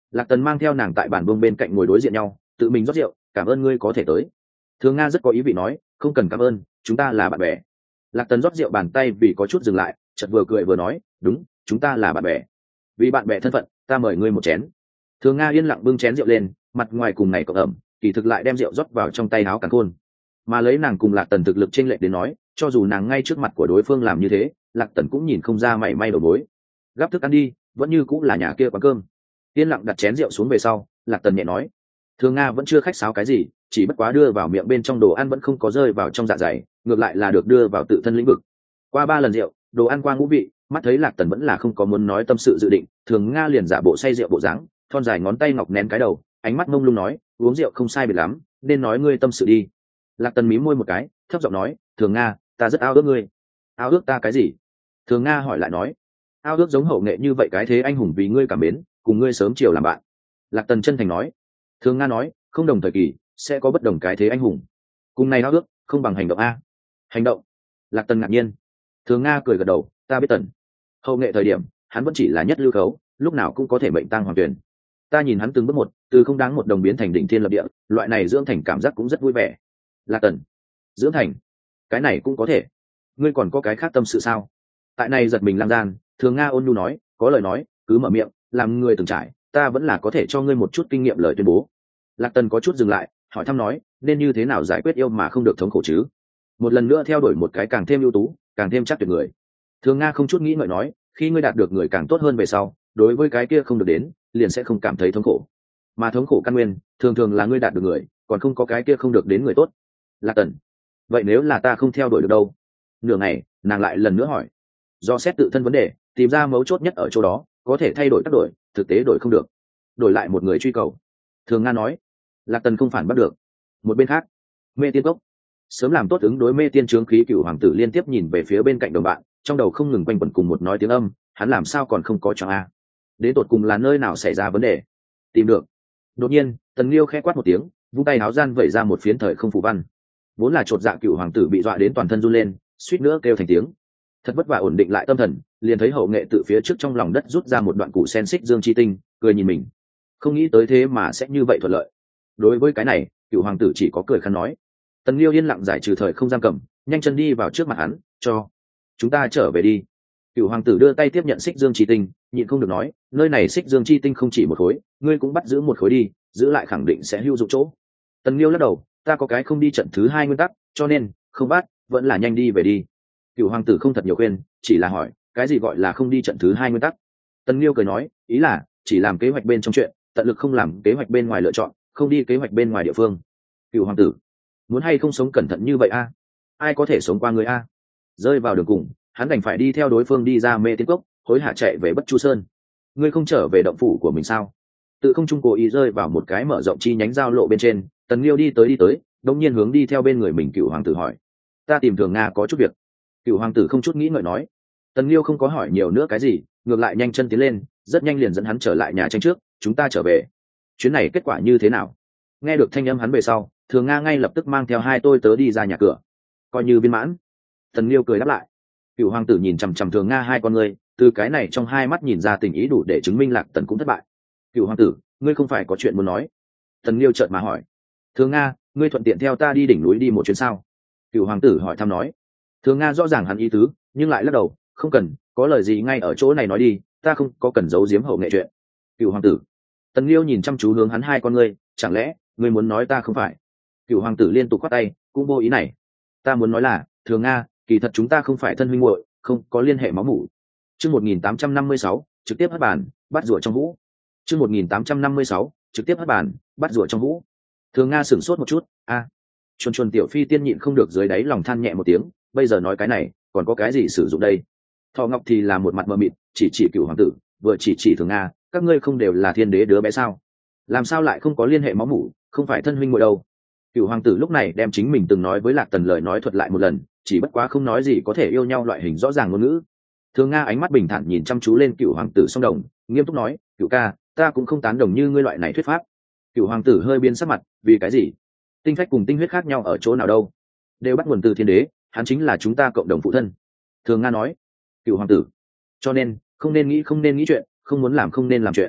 S1: Lạc Tần mang theo nàng tại bàn buông bên cạnh ngồi đối diện nhau, tự mình rót rượu. Cảm ơn ngươi có thể tới. Thường Nga rất có ý vị nói, không cần cảm ơn, chúng ta là bạn bè. Lạc Tần rót rượu bàn tay vì có chút dừng lại, chợt vừa cười vừa nói, đúng, chúng ta là bạn bè. Vì bạn bè thân phận, ta mời ngươi một chén. Thường Nga yên lặng bưng chén rượu lên, mặt ngoài cùng này cộng ẩm, kỳ thực lại đem rượu rót vào trong tay áo càn khôn. Mà lấy nàng cùng Lạc Tần thực lực chênh lệch đến nói, cho dù nàng ngay trước mặt của đối phương làm như thế, Lạc Tần cũng nhìn không ra mảy may đầu mối. Gắp thức ăn đi, vẫn như cũng là nhà kia quán cơm. Yên lặng đặt chén rượu xuống về sau, Lạc Tần nhẹ nói, Thường Nga vẫn chưa khách sáo cái gì, chỉ bất quá đưa vào miệng bên trong đồ ăn vẫn không có rơi vào trong dạ dày, ngược lại là được đưa vào tự thân lĩnh vực. Qua ba lần rượu, đồ ăn qua ngũ vị, mắt thấy Lạc Tần vẫn là không có muốn nói tâm sự dự định, Thường Nga liền giả bộ say rượu bộ dáng, thon dài ngón tay ngọc nén cái đầu, ánh mắt mông lung nói, uống rượu không sai biệt lắm, nên nói ngươi tâm sự đi. Lạc Tần mím môi một cái, thấp giọng nói, Thường Nga, ta rất ao ước ngươi. Ao ước ta cái gì? Thường Nga hỏi lại nói, ao ước giống hậu nghệ như vậy cái thế anh hùng vì ngươi cảm mến, cùng ngươi sớm chiều làm bạn. Lạc Tần chân thành nói. Thường Nga nói, không đồng thời kỳ sẽ có bất đồng cái thế anh hùng, cùng này ao ước không bằng hành động a. Hành động? Lạc Tần ngạc nhiên. Thường Nga cười gật đầu, ta biết Tần hậu nghệ thời điểm hắn vẫn chỉ là nhất lưu khấu, lúc nào cũng có thể mệnh tăng hoàng tuyển. Ta nhìn hắn từng bước một, từ không đáng một đồng biến thành đỉnh thiên lập địa, loại này dưỡng thành cảm giác cũng rất vui vẻ. Lạc Tần, dưỡng thành, cái này cũng có thể. Ngươi còn có cái khác tâm sự sao? Tại này giật mình lang gian, Thường Nga ôn nhu nói, có lời nói cứ mở miệng, làm người từng trải, ta vẫn là có thể cho ngươi một chút kinh nghiệm lời tuyên bố. Lạc Tần có chút dừng lại, hỏi thăm nói, nên như thế nào giải quyết yêu mà không được thống khổ chứ? Một lần nữa theo đuổi một cái càng thêm ưu tú, càng thêm chắc tuyệt người. Thường Nga không chút nghĩ ngợi nói, khi ngươi đạt được người càng tốt hơn về sau, đối với cái kia không được đến, liền sẽ không cảm thấy thống khổ. Mà thống khổ căn nguyên, thường thường là ngươi đạt được người, còn không có cái kia không được đến người tốt. Lạc Tần, vậy nếu là ta không theo đuổi được đâu? Nửa ngày, nàng lại lần nữa hỏi. Do xét tự thân vấn đề, tìm ra mấu chốt nhất ở chỗ đó, có thể thay đổi tác đổi, thực tế đổi không được. Đổi lại một người truy cầu. Thường Nga nói. Lạc Tần không phản bắt được. Một bên khác, Mê Tiên Cốc. Sớm làm tốt ứng đối mê tiên trướng khí, Cửu hoàng tử liên tiếp nhìn về phía bên cạnh đồng bạn, trong đầu không ngừng quanh quẩn cùng một nói tiếng âm, hắn làm sao còn không có choáng a? Đến tột cùng là nơi nào xảy ra vấn đề? Tìm được. Đột nhiên, Tần Liêu khẽ quát một tiếng, vung tay áo gian vẩy ra một phiến thời không phù văn. Vốn là chột dạ Cửu hoàng tử bị dọa đến toàn thân run lên, suýt nữa kêu thành tiếng. Thật vất vả ổn định lại tâm thần, liền thấy hậu nghệ tự phía trước trong lòng đất rút ra một đoạn củ sen xích dương chi tinh, cười nhìn mình. Không nghĩ tới thế mà sẽ như vậy thuận lợi. Đối với cái này, Cửu hoàng tử chỉ có cười khăn nói. Tần Liêu yên lặng giải trừ thời không giam cầm, nhanh chân đi vào trước mặt hắn, cho chúng ta trở về đi. Cửu hoàng tử đưa tay tiếp nhận xích dương chi tinh, nhịn không được nói, nơi này xích dương chi tinh không chỉ một khối, ngươi cũng bắt giữ một khối đi, giữ lại khẳng định sẽ hữu dụng chỗ. Tần Liêu lắc đầu, ta có cái không đi trận thứ hai nguyên tắc, cho nên không bắt, vẫn là nhanh đi về đi. Cửu hoàng tử không thật nhiều khuyên, chỉ là hỏi, cái gì gọi là không đi trận thứ hai nguyên tắc? Tần Liêu cười nói, ý là chỉ làm kế hoạch bên trong chuyện, tận lực không làm kế hoạch bên ngoài lựa chọn, không đi kế hoạch bên ngoài địa phương. Cửu hoàng tử, muốn hay không sống cẩn thận như vậy a? Ai có thể sống qua người a? Rơi vào đường cùng, hắn đành phải đi theo đối phương đi ra Mê Tiên Cốc, hối hả chạy về Bất Chu Sơn. Ngươi không trở về động phủ của mình sao? Tự không trung cố ý rơi vào một cái mở rộng chi nhánh giao lộ bên trên, Tần Liêu đi tới đi tới, đống nhiên hướng đi theo bên người mình. Cửu hoàng tử hỏi, ta tìm Thường Nga có chút việc. Cửu hoàng tử không chút nghĩ ngợi nói. Tần Liêu không có hỏi nhiều nữa cái gì, ngược lại nhanh chân tiến lên, rất nhanh liền dẫn hắn trở lại nhà tranh trước, chúng ta trở về. Chuyến này kết quả như thế nào? Nghe được thanh âm hắn về sau, Thường Nga ngay lập tức mang theo hai tôi tớ đi ra nhà cửa, coi như viên mãn. Tần Liêu cười đáp lại. Cửu hoàng tử nhìn chằm chằm Thường Nga hai con ngươi, từ cái này trong hai mắt nhìn ra tình ý đủ để chứng minh Lạc Tần cũng thất bại. Cửu hoàng tử, ngươi không phải có chuyện muốn nói? Tần Liêu chợt mà hỏi. Thường Nga, ngươi thuận tiện theo ta đi đỉnh núi đi một chuyến sao? Cửu hoàng tử hỏi thăm nói. Thường Nga rõ ràng hắn ý tứ, nhưng lại lắc đầu, không cần, có lời gì ngay ở chỗ này nói đi, ta không có cần giấu giếm hậu nghệ chuyện. Cửu hoàng tử. Tần Liêu nhìn chăm chú hướng hắn hai con ngươi, chẳng lẽ ngươi muốn nói ta không phải? Cửu hoàng tử liên tục quát tay, cũng vô ý này. Ta muốn nói là, Thường Nga, kỳ thật chúng ta không phải thân huynh muội, không có liên hệ máu mủ. Chương một nghìn tám trăm năm mươi sáu, trực tiếp hất bàn, bắt rùa trong hũ. Chương một nghìn tám trăm năm mươi sáu, trực tiếp hất bàn, bắt rùa trong hũ. Thường Nga sửng sốt một chút, a. À. Chuồn chuồn tiểu phi tiên nhịn không được dưới đáy lòng than nhẹ một tiếng, bây giờ nói cái này, còn có cái gì sử dụng đây? Thọ Ngọc thì là một mặt mờ mịt, chỉ chỉ Cửu hoàng tử, vừa chỉ chỉ Thường Nga, các ngươi không đều là thiên đế đứa bé sao? Làm sao lại không có liên hệ máu mủ, không phải thân huynh muội đâu? Cửu hoàng tử lúc này đem chính mình từng nói với Lạc Tần lời nói thuật lại một lần, chỉ bất quá không nói gì có thể yêu nhau loại hình rõ ràng ngôn ngữ. Thường Nga ánh mắt bình thản nhìn chăm chú lên Cửu hoàng tử song đồng, nghiêm túc nói, Cửu ca, ta cũng không tán đồng như ngươi loại này thuyết pháp. Cửu hoàng tử hơi biến sắc mặt, vì cái gì? Tinh phách cùng tinh huyết khác nhau ở chỗ nào đâu? Đều bắt nguồn từ thiên đế, hắn chính là chúng ta cộng đồng phụ thân. Thường Nga nói. Cửu hoàng tử, cho nên không nên nghĩ không nên nghĩ chuyện, không muốn làm không nên làm chuyện.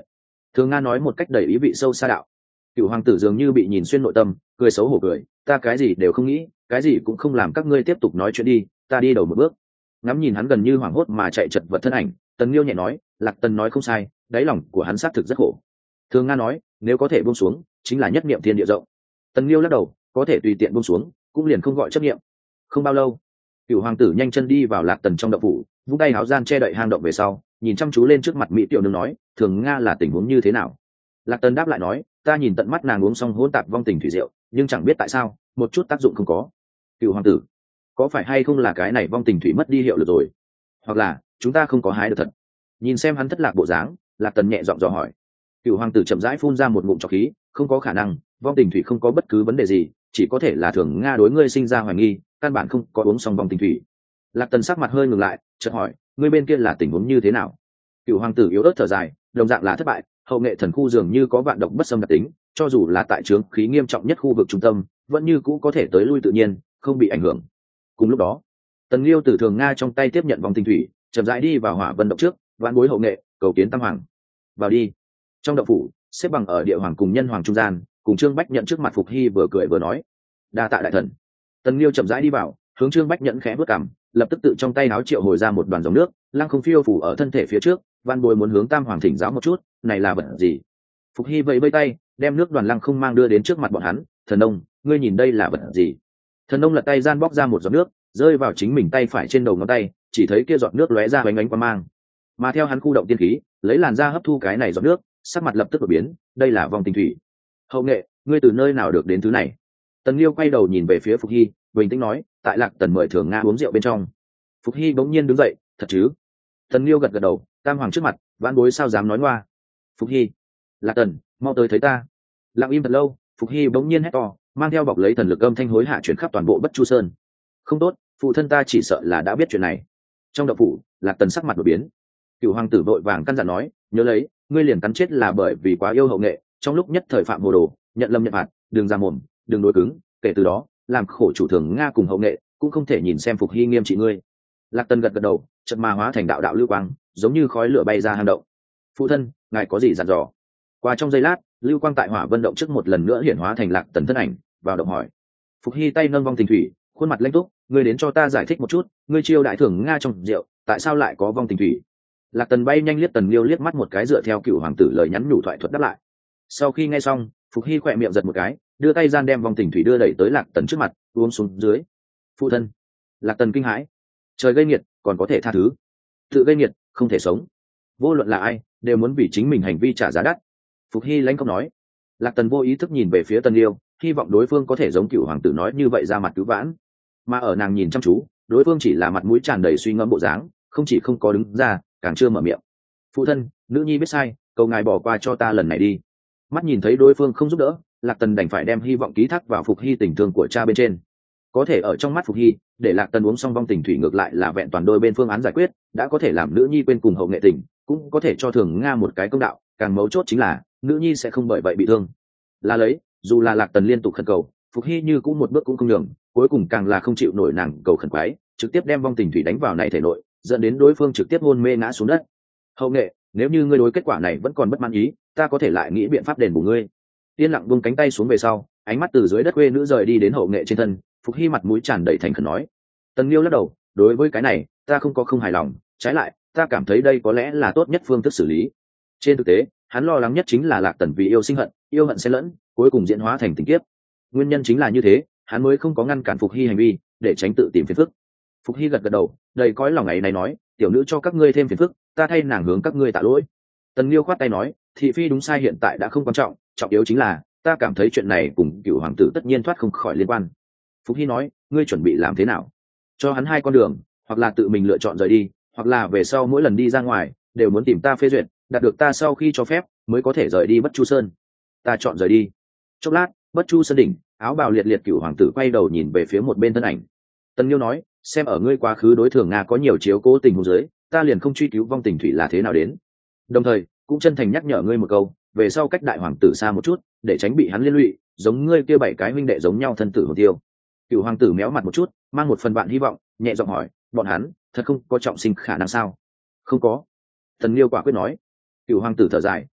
S1: Thường Nga nói một cách đầy ý vị sâu xa đạo. Cựu hoàng tử dường như bị nhìn xuyên nội tâm, cười xấu hổ cười, ta cái gì đều không nghĩ, cái gì cũng không làm, các ngươi tiếp tục nói chuyện đi, ta đi đầu một bước. Ngắm nhìn hắn gần như hoảng hốt mà chạy chật vật thân ảnh, Tần Liêu nhẹ nói, Lạc Tần nói không sai, đáy lòng của hắn xác thực rất khổ. Thường Nga nói, nếu có thể buông xuống, chính là nhất niệm thiên địa rộng. Tần Liêu lắc đầu, có thể tùy tiện buông xuống, cũng liền không gọi chấp niệm. Không bao lâu, Cựu hoàng tử nhanh chân đi vào Lạc Tần trong động phủ, vung tay háo gian che đậy hang động về sau, nhìn chăm chú lên trước mặt mỹ tiểu nương nói, Thường Nga là tình huống như thế nào? Lạc Tần đáp lại nói, ta nhìn tận mắt nàng uống xong hỗn tạp vong tình thủy rượu, nhưng chẳng biết tại sao, một chút tác dụng không có. Cựu hoàng tử, có phải hay không là cái này vong tình thủy mất đi hiệu lực rồi, hoặc là chúng ta không có hái được thật? Nhìn xem hắn thất lạc bộ dáng, Lạc Tần nhẹ giọng dò hỏi. Cựu hoàng tử chậm rãi phun ra một ngụm trọc khí, không có khả năng, vong tình thủy không có bất cứ vấn đề gì, chỉ có thể là Thường Nga đối ngươi sinh ra hoài nghi, căn bản không có uống xong vong tình thủy. Lạc Tần sắc mặt hơi ngừng lại, chợt hỏi, ngươi bên kia là tình huống như thế nào? Cựu hoàng tử yếu ớt thở dài, đồng dạng là thất bại, hậu nghệ thần khu dường như có vạn độc bất xâm đặc tính, cho dù là tại trướng khí nghiêm trọng nhất khu vực trung tâm, vẫn như cũ có thể tới lui tự nhiên, không bị ảnh hưởng. Cùng lúc đó, Tần Liêu từ Thường Nga trong tay tiếp nhận vòng tinh thủy, chậm rãi đi vào hỏa vân động trước, vạn bối hậu nghệ, cầu kiến tam hoàng. Vào đi. Trong động phủ, xếp bằng ở địa hoàng cùng nhân hoàng trung gian, cùng Trương Bách nhận trước mặt Phục Hy vừa cười vừa nói, đa tạ đại thần. Tần Liêu chậm rãi đi vào, hướng Trương Bách nhận khẽ bước cằm, lập tức tự trong tay áo triệu hồi ra một đoàn dòng nước, lăng không phiêu phủ ở thân thể phía trước, van bối muốn hướng tam hoàng thỉnh giáo một chút, này là vật gì? Phục Hy vẫy vẫy tay, đem nước đoàn lăng không mang đưa đến trước mặt bọn hắn, thần ông, ngươi nhìn đây là vật gì? Thần ông lật tay gian bóc ra một giọt nước, rơi vào chính mình tay phải trên đầu ngón tay, chỉ thấy kia giọt nước lóe ra ánh ánh quang mang, mà theo hắn khu động tiên khí, lấy làn da hấp thu cái này giọt nước, sắc mặt lập tức đổi biến, đây là vòng tinh thủy. Hậu nghệ, ngươi từ nơi nào được đến thứ này? Tần Liêu quay đầu nhìn về phía Phục Hy, bình tĩnh nói, tại Lạc Tần mời Thường Nga uống rượu bên trong. Phục Hy bỗng nhiên đứng dậy, thật chứ? Tần Liêu gật gật đầu, tam hoàng trước mặt, vãn bối sao dám nói ngoa? Phục Hy, Lạc Tần, mau tới thấy ta. Lặng im thật lâu, Phục Hy bỗng nhiên hét to, mang theo bọc lấy thần lực âm thanh hối hạ chuyển khắp toàn bộ Bất Chu Sơn. Không tốt, phụ thân ta chỉ sợ là đã biết chuyện này. Trong động phủ, Lạc Tần sắc mặt đổi biến. Cửu hoàng tử vội vàng căn dặn nói, nhớ lấy, ngươi liền cắn chết là bởi vì quá yêu hậu nghệ, trong lúc nhất thời phạm hồ đồ, nhận lâm nhận phạt, đừng ra mồm, đừng đối cứng, kể từ đó, làm khổ chủ Thường Nga cùng hậu nghệ, cũng không thể nhìn xem Phục Hy nghiêm trị ngươi. Lạc Tần gật gật đầu, chợt ma hóa thành đạo đạo lưu quang, giống như khói lửa bay ra hang động. Phụ thân, ngài có gì dặn dò? Qua trong giây lát, lưu quang tại hỏa vân động trước một lần nữa hiển hóa thành Lạc Tần thân ảnh, vào động hỏi. Phục Hy tay nâng vong tình thủy, khuôn mặt lãnh túc, ngươi đến cho ta giải thích một chút, ngươi chiêu đại Thường Nga trong rượu, tại sao lại có vong tình thủy? Lạc Tần bay nhanh liếc Tần Liêu liếc mắt một cái, dựa theo cựu hoàng tử lời nhắn nhủ thoại thuật đáp lại. Sau khi nghe xong, Phục Hy khỏe miệng giật một cái, đưa tay gian đem vong tình thủy đưa đẩy tới Lạc Tần trước mặt, uống xuống dưới. Phụ thân. Lạc Tần kinh hãi, trời gây nghiệt còn có thể tha thứ, tự gây nghiệt không thể sống, vô luận là ai đều muốn vì chính mình hành vi trả giá đắt. Phục Hy lãnh không nói. Lạc Tần vô ý thức nhìn về phía Tần Liêu, hy vọng đối phương có thể giống cựu hoàng tử nói như vậy ra mặt cứu vãn, mà ở nàng nhìn chăm chú, đối phương chỉ là mặt mũi tràn đầy suy ngẫm bộ dáng, không chỉ không có đứng ra, càng chưa mở miệng. Phụ thân, nữ nhi biết sai, cầu ngài bỏ qua cho ta lần này đi. Mắt nhìn thấy đối phương không giúp đỡ, Lạc Tần đành phải đem hy vọng ký thác vào Phục Hy tình thương của cha bên trên. Có thể ở trong mắt Phục Hy, để Lạc Tần uống xong vong tình thủy ngược lại là vẹn toàn đôi bên phương án giải quyết, đã có thể làm nữ nhi quên cùng hậu nghệ tình, cũng có thể cho Thường Nga một cái công đạo, càng mấu chốt chính là nữ nhi sẽ không bởi vậy bị thương. Là lấy, dù là Lạc Tần liên tục khẩn cầu, Phục Hy như cũng một bước cũng không nhường, cuối cùng càng là không chịu nổi nàng cầu khẩn quái, trực tiếp đem vong tình thủy đánh vào này thể nội, dẫn đến đối phương trực tiếp hôn mê ngã xuống đất. Hậu nghệ, nếu như ngươi đối kết quả này vẫn còn bất mãn ý, ta có thể lại nghĩ biện pháp đền bù ngươi. Yên lặng buông cánh tay xuống về sau, ánh mắt từ dưới đất quê nữ rời đi đến hậu nghệ trên thân. Phục Hy mặt mũi tràn đầy thành khẩn nói. Tần Liêu lắc đầu, đối với cái này ta không có không hài lòng, trái lại ta cảm thấy đây có lẽ là tốt nhất phương thức xử lý. Trên thực tế, hắn lo lắng nhất chính là Lạc Tần vì yêu sinh hận, yêu hận xen lẫn, cuối cùng diễn hóa thành tình kiếp. Nguyên nhân chính là như thế, hắn mới không có ngăn cản Phục Hy hành vi, để tránh tự tìm phiền phức. Phục Hy gật gật đầu, đầy cõi lòng ấy này nói, tiểu nữ cho các ngươi thêm phiền phức, ta thay nàng hướng các ngươi tạ lỗi. Tần Liêu khoát tay nói, thị phi đúng sai hiện tại đã không quan trọng, trọng yếu chính là ta cảm thấy chuyện này cùng cựu hoàng tử tất nhiên thoát không khỏi liên quan. Phục Hy nói, ngươi chuẩn bị làm thế nào? Cho hắn hai con đường, hoặc là tự mình lựa chọn rời đi, hoặc là về sau mỗi lần đi ra ngoài đều muốn tìm ta phê duyệt, đạt được ta sau khi cho phép mới có thể rời đi Bất Chu Sơn. Ta chọn rời đi. Chốc lát, Bất Chu Sơn đỉnh, áo bào liệt liệt cựu hoàng tử quay đầu nhìn về phía một bên thân ảnh. Tần Liêu nói, xem ở ngươi quá khứ đối Thường Nga có nhiều chiếu cố tình huống dưới, ta liền không truy cứu vong tình thủy là thế nào đến. Đồng thời, cũng chân thành nhắc nhở ngươi một câu, về sau cách đại hoàng tử xa một chút, để tránh bị hắn liên lụy, giống ngươi kia bảy cái huynh đệ giống nhau thân tử hồn tiêu. Cựu hoàng tử méo mặt một chút, mang một phần bạn hy vọng, nhẹ giọng hỏi, bọn hắn thật không có trọng sinh khả năng sao? Không có. Tần Liêu quả quyết nói. Cựu hoàng tử thở dài,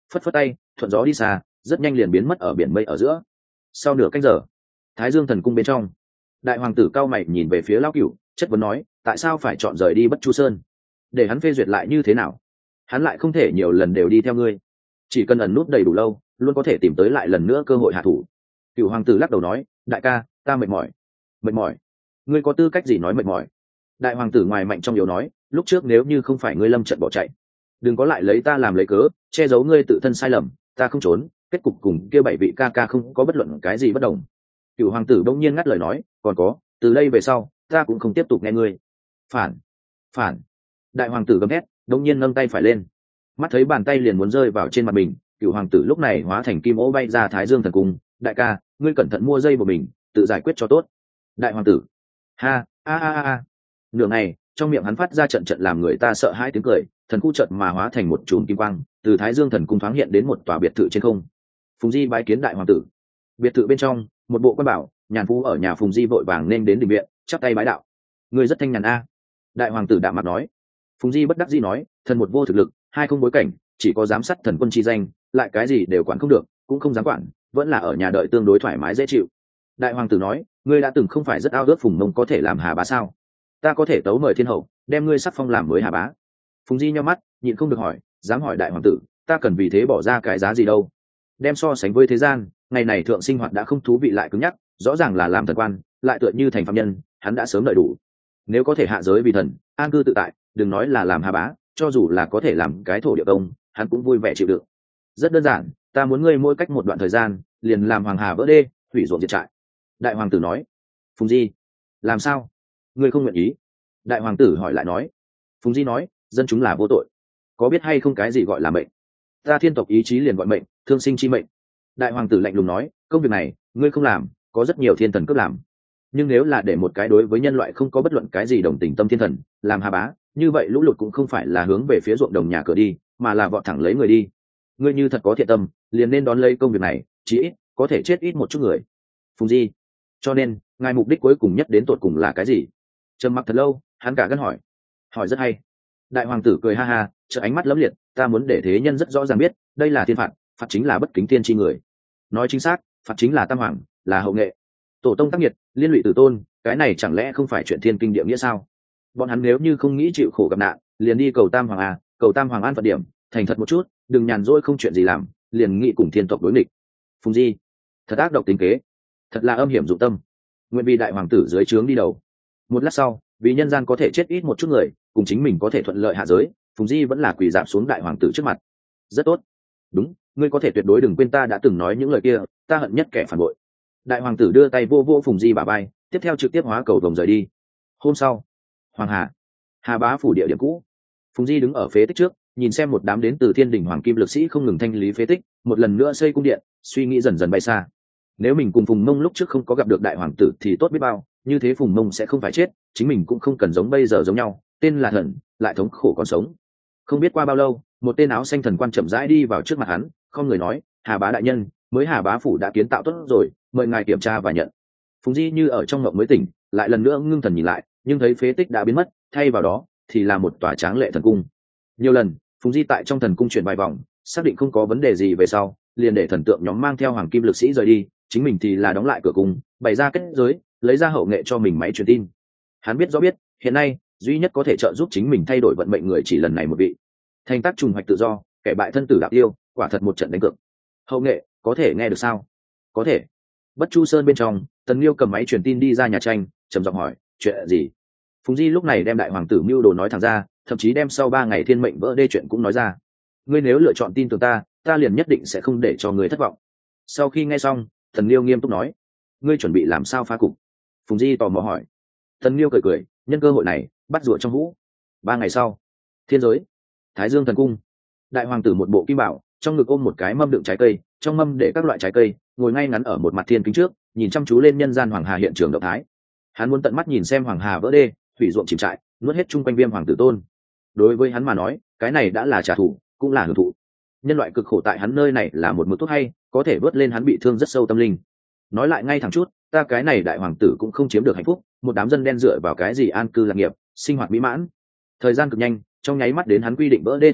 S1: phất phất tay thuận gió đi xa, rất nhanh liền biến mất ở biển mây ở giữa. Sau nửa canh giờ, Thái Dương thần cung bên trong, đại hoàng tử cao mày nhìn về phía lão cửu, chất vấn nói, tại sao phải chọn rời đi Bất Chu Sơn? Để hắn phê duyệt lại như thế nào? Hắn lại không thể nhiều lần đều đi theo ngươi, chỉ cần ẩn nút đầy đủ lâu, luôn có thể tìm tới lại lần nữa cơ hội hạ thủ. Cửu hoàng tử lắc đầu nói, đại ca, ta mệt mỏi. Mệt mỏi? Ngươi có tư cách gì nói mệt mỏi? Đại hoàng tử ngoài mạnh trong yếu nói, lúc trước nếu như không phải ngươi lâm trận bỏ chạy, đừng có lại lấy ta làm lấy cớ che giấu ngươi tự thân sai lầm, ta không trốn, kết cục cùng kia bảy vị ca ca không có bất luận cái gì bất đồng. Cửu hoàng tử bỗng nhiên ngắt lời nói, còn có, từ đây về sau ta cũng không tiếp tục nghe ngươi. Phản, phản. Đại hoàng tử gầm hét, bỗng nhiên nâng tay phải lên, mắt thấy bàn tay liền muốn rơi vào trên mặt mình. Cửu hoàng tử lúc này hóa thành kim ố bay ra Thái Dương thần cung. Đại ca, ngươi cẩn thận mua dây của mình, tự giải quyết cho tốt. Đại hoàng tử, ha a a a a. Nửa ngày, trong miệng hắn phát ra trận trận làm người ta sợ hãi tiếng cười, thần khu chợt mà hóa thành một chùm kim quang, từ Thái Dương thần cung thoáng hiện đến một tòa biệt thự trên không. Phùng Di bái kiến đại hoàng tử. Biệt thự bên trong, một bộ quan bảo nhàn phú ở nhà Phùng Di vội vàng nên đến đình viện, chắp tay bái đạo. Ngươi rất thanh nhàn a. Đại hoàng tử đạm mặt nói. Phùng Di bất đắc dĩ nói, thần một vô thực lực, hai không bối cảnh, chỉ có giám sát thần quân chi danh, lại cái gì đều quản không được, cũng không dám quản, vẫn là ở nhà đợi tương đối thoải mái dễ chịu. Đại hoàng tử nói, ngươi đã từng không phải rất ao ước Phùng Mông có thể làm hà bá sao? Ta có thể tấu mời thiên hậu, đem ngươi sắc phong làm mới hà bá. Phùng Di nhíu mắt, nhịn không được hỏi, dám hỏi đại hoàng tử, ta cần vì thế bỏ ra cái giá gì đâu? Đem so sánh với thế gian, ngày này thượng sinh hoạt đã không thú vị lại cứng nhắc, rõ ràng là làm thần quan, lại tựa như thành phạm nhân, hắn đã sớm đợi đủ. Nếu có thể hạ giới vì thần, an cư tự tại, đừng nói là làm hà bá, cho dù là có thể làm cái thổ địa công, hắn cũng vui vẻ chịu đựng. Rất đơn giản, ta muốn ngươi mỗi cách một đoạn thời gian, liền làm hoàng hà vỡ đê, hủy ruộng diệt trại. Đại hoàng tử nói. Phùng Di, làm sao? Ngươi không nguyện ý? Đại hoàng tử hỏi lại nói. Phùng Di nói, dân chúng là vô tội, có biết hay không cái gì gọi là mệnh? Ta thiên tộc ý chí liền gọi mệnh, thương sinh chi mệnh. Đại hoàng tử lạnh lùng nói, công việc này ngươi không làm, có rất nhiều thiên thần cướp làm, nhưng nếu là để một cái đối với nhân loại không có bất luận cái gì đồng tình tâm thiên thần làm hà bá, như vậy lũ lụt cũng không phải là hướng về phía ruộng đồng nhà cửa đi, mà là vọt thẳng lấy người đi. Ngươi như thật có thiện tâm, liền nên đón lấy công việc này, chí ít có thể chết ít một chút người. Phùng Di, cho nên ngài mục đích cuối cùng nhất đến tột cùng là cái gì? Trầm mặc thật lâu, hắn cả gân hỏi. Hỏi rất hay. Đại hoàng tử cười ha ha, trợ ánh mắt lấm liệt, ta muốn để thế nhân rất rõ ràng biết, đây là thiên phạt, phạt chính là bất kính thiên chi người. Nói chính xác, phạt chính là tam hoàng, là hậu nghệ. Tổ tông tác nghiệt, liên lụy tử tôn, cái này chẳng lẽ không phải chuyện thiên kinh địa nghĩa sao? Bọn hắn nếu như không nghĩ chịu khổ gặp nạn, liền đi cầu tam hoàng à, cầu tam hoàng an phận điểm, thành thật một chút, đừng nhàn rỗi không chuyện gì làm, liền nghĩ cùng thiên tộc đối nghịch. Phùng Di, thật ác độc tính kế, thật là âm hiểm dụng tâm. Nguyện vì đại hoàng tử dưới trướng đi đầu. Một lát sau, vì nhân gian có thể chết ít một chút người, cùng chính mình có thể thuận lợi hạ giới, Phùng Di vẫn là quỳ dạp xuống đại hoàng tử trước mặt. Rất tốt. Đúng, ngươi có thể tuyệt đối đừng quên ta đã từng nói những lời kia, ta hận nhất kẻ phản bội. Đại hoàng tử đưa tay vô vô Phùng Di bả vai, tiếp theo trực tiếp hóa cầu vồng rời đi. Hôm sau, Hoàng Hà, Hà Bá phủ địa điểm cũ. Phùng Di đứng ở phế tích trước, nhìn xem một đám đến từ thiên đình hoàng kim lực sĩ không ngừng thanh lý phế tích, một lần nữa xây cung điện, suy nghĩ dần dần bay xa. Nếu mình cùng Phùng Mông lúc trước không có gặp được đại hoàng tử thì tốt biết bao, như thế Phùng Mông sẽ không phải chết, chính mình cũng không cần giống bây giờ giống nhau, tên là thần, lại thống khổ còn sống. Không biết qua bao lâu, một tên áo xanh thần quan chậm rãi đi vào trước mặt hắn, không người nói, Hà Bá đại nhân, mới Hà Bá phủ đã kiến tạo tốt rồi, mời ngài kiểm tra và nhận. Phùng Di như ở trong ngộng mới tỉnh, lại lần nữa ngưng thần nhìn lại, nhưng thấy phế tích đã biến mất, thay vào đó thì là một tòa tráng lệ thần cung. Nhiều lần, Phùng Di tại trong thần cung chuyển vài vòng, xác định không có vấn đề gì về sau, liền để thần tượng nhóm mang theo hoàng kim lực sĩ rời đi, chính mình thì là đóng lại cửa cung, bày ra kết giới, lấy ra hậu nghệ cho mình máy truyền tin. Hắn biết rõ biết, hiện nay duy nhất có thể trợ giúp chính mình thay đổi vận mệnh người chỉ lần này một vị. Thành tác trùng hoạch tự do, kẻ bại thân tử đạo tiêu, quả thật một trận đánh cược. Hậu nghệ, có thể nghe được sao? Có thể. Bất Chu Sơn bên trong, Tần Liêu cầm máy truyền tin đi ra nhà tranh, trầm giọng hỏi, chuyện gì? Phùng Di lúc này đem đại hoàng tử mưu đồ nói thẳng ra, thậm chí đem sau ba ngày thiên mệnh vỡ đê chuyện cũng nói ra. Ngươi nếu lựa chọn tin tưởng ta, ta liền nhất định sẽ không để cho ngươi thất vọng. Sau khi nghe xong, Tần Liêu nghiêm túc nói, ngươi chuẩn bị làm sao phá cục? Phùng Di tò mò hỏi. Tần Liêu cười cười, nhân cơ hội này bắt rùa trong hũ. Ba ngày sau, thiên giới, Thái Dương thần cung, đại hoàng tử một bộ kim bảo, trong ngực ôm một cái mâm đựng trái cây, trong mâm để các loại trái cây, ngồi ngay ngắn ở một mặt thiên kính trước, nhìn chăm chú lên nhân gian hoàng hà hiện trường động thái. Hắn muốn tận mắt nhìn xem hoàng hà vỡ đê, thủy ruộng chìm trại, nuốt hết chung quanh viêm hoàng tử tôn. Đối với hắn mà nói, cái này đã là trả thù, cũng là hưởng thụ. Nhân loại cực khổ tại hắn nơi này là một mực thuốc hay, có thể vớt lên hắn bị thương rất sâu tâm linh. Nói lại ngay thẳng chút, ta cái này đại hoàng tử cũng không chiếm được hạnh phúc, một đám dân đen dựa vào cái gì an cư lạc nghiệp, sinh hoạt mỹ mãn. Thời gian cực nhanh, trong nháy mắt đến hắn quy định vỡ đê thời khắc,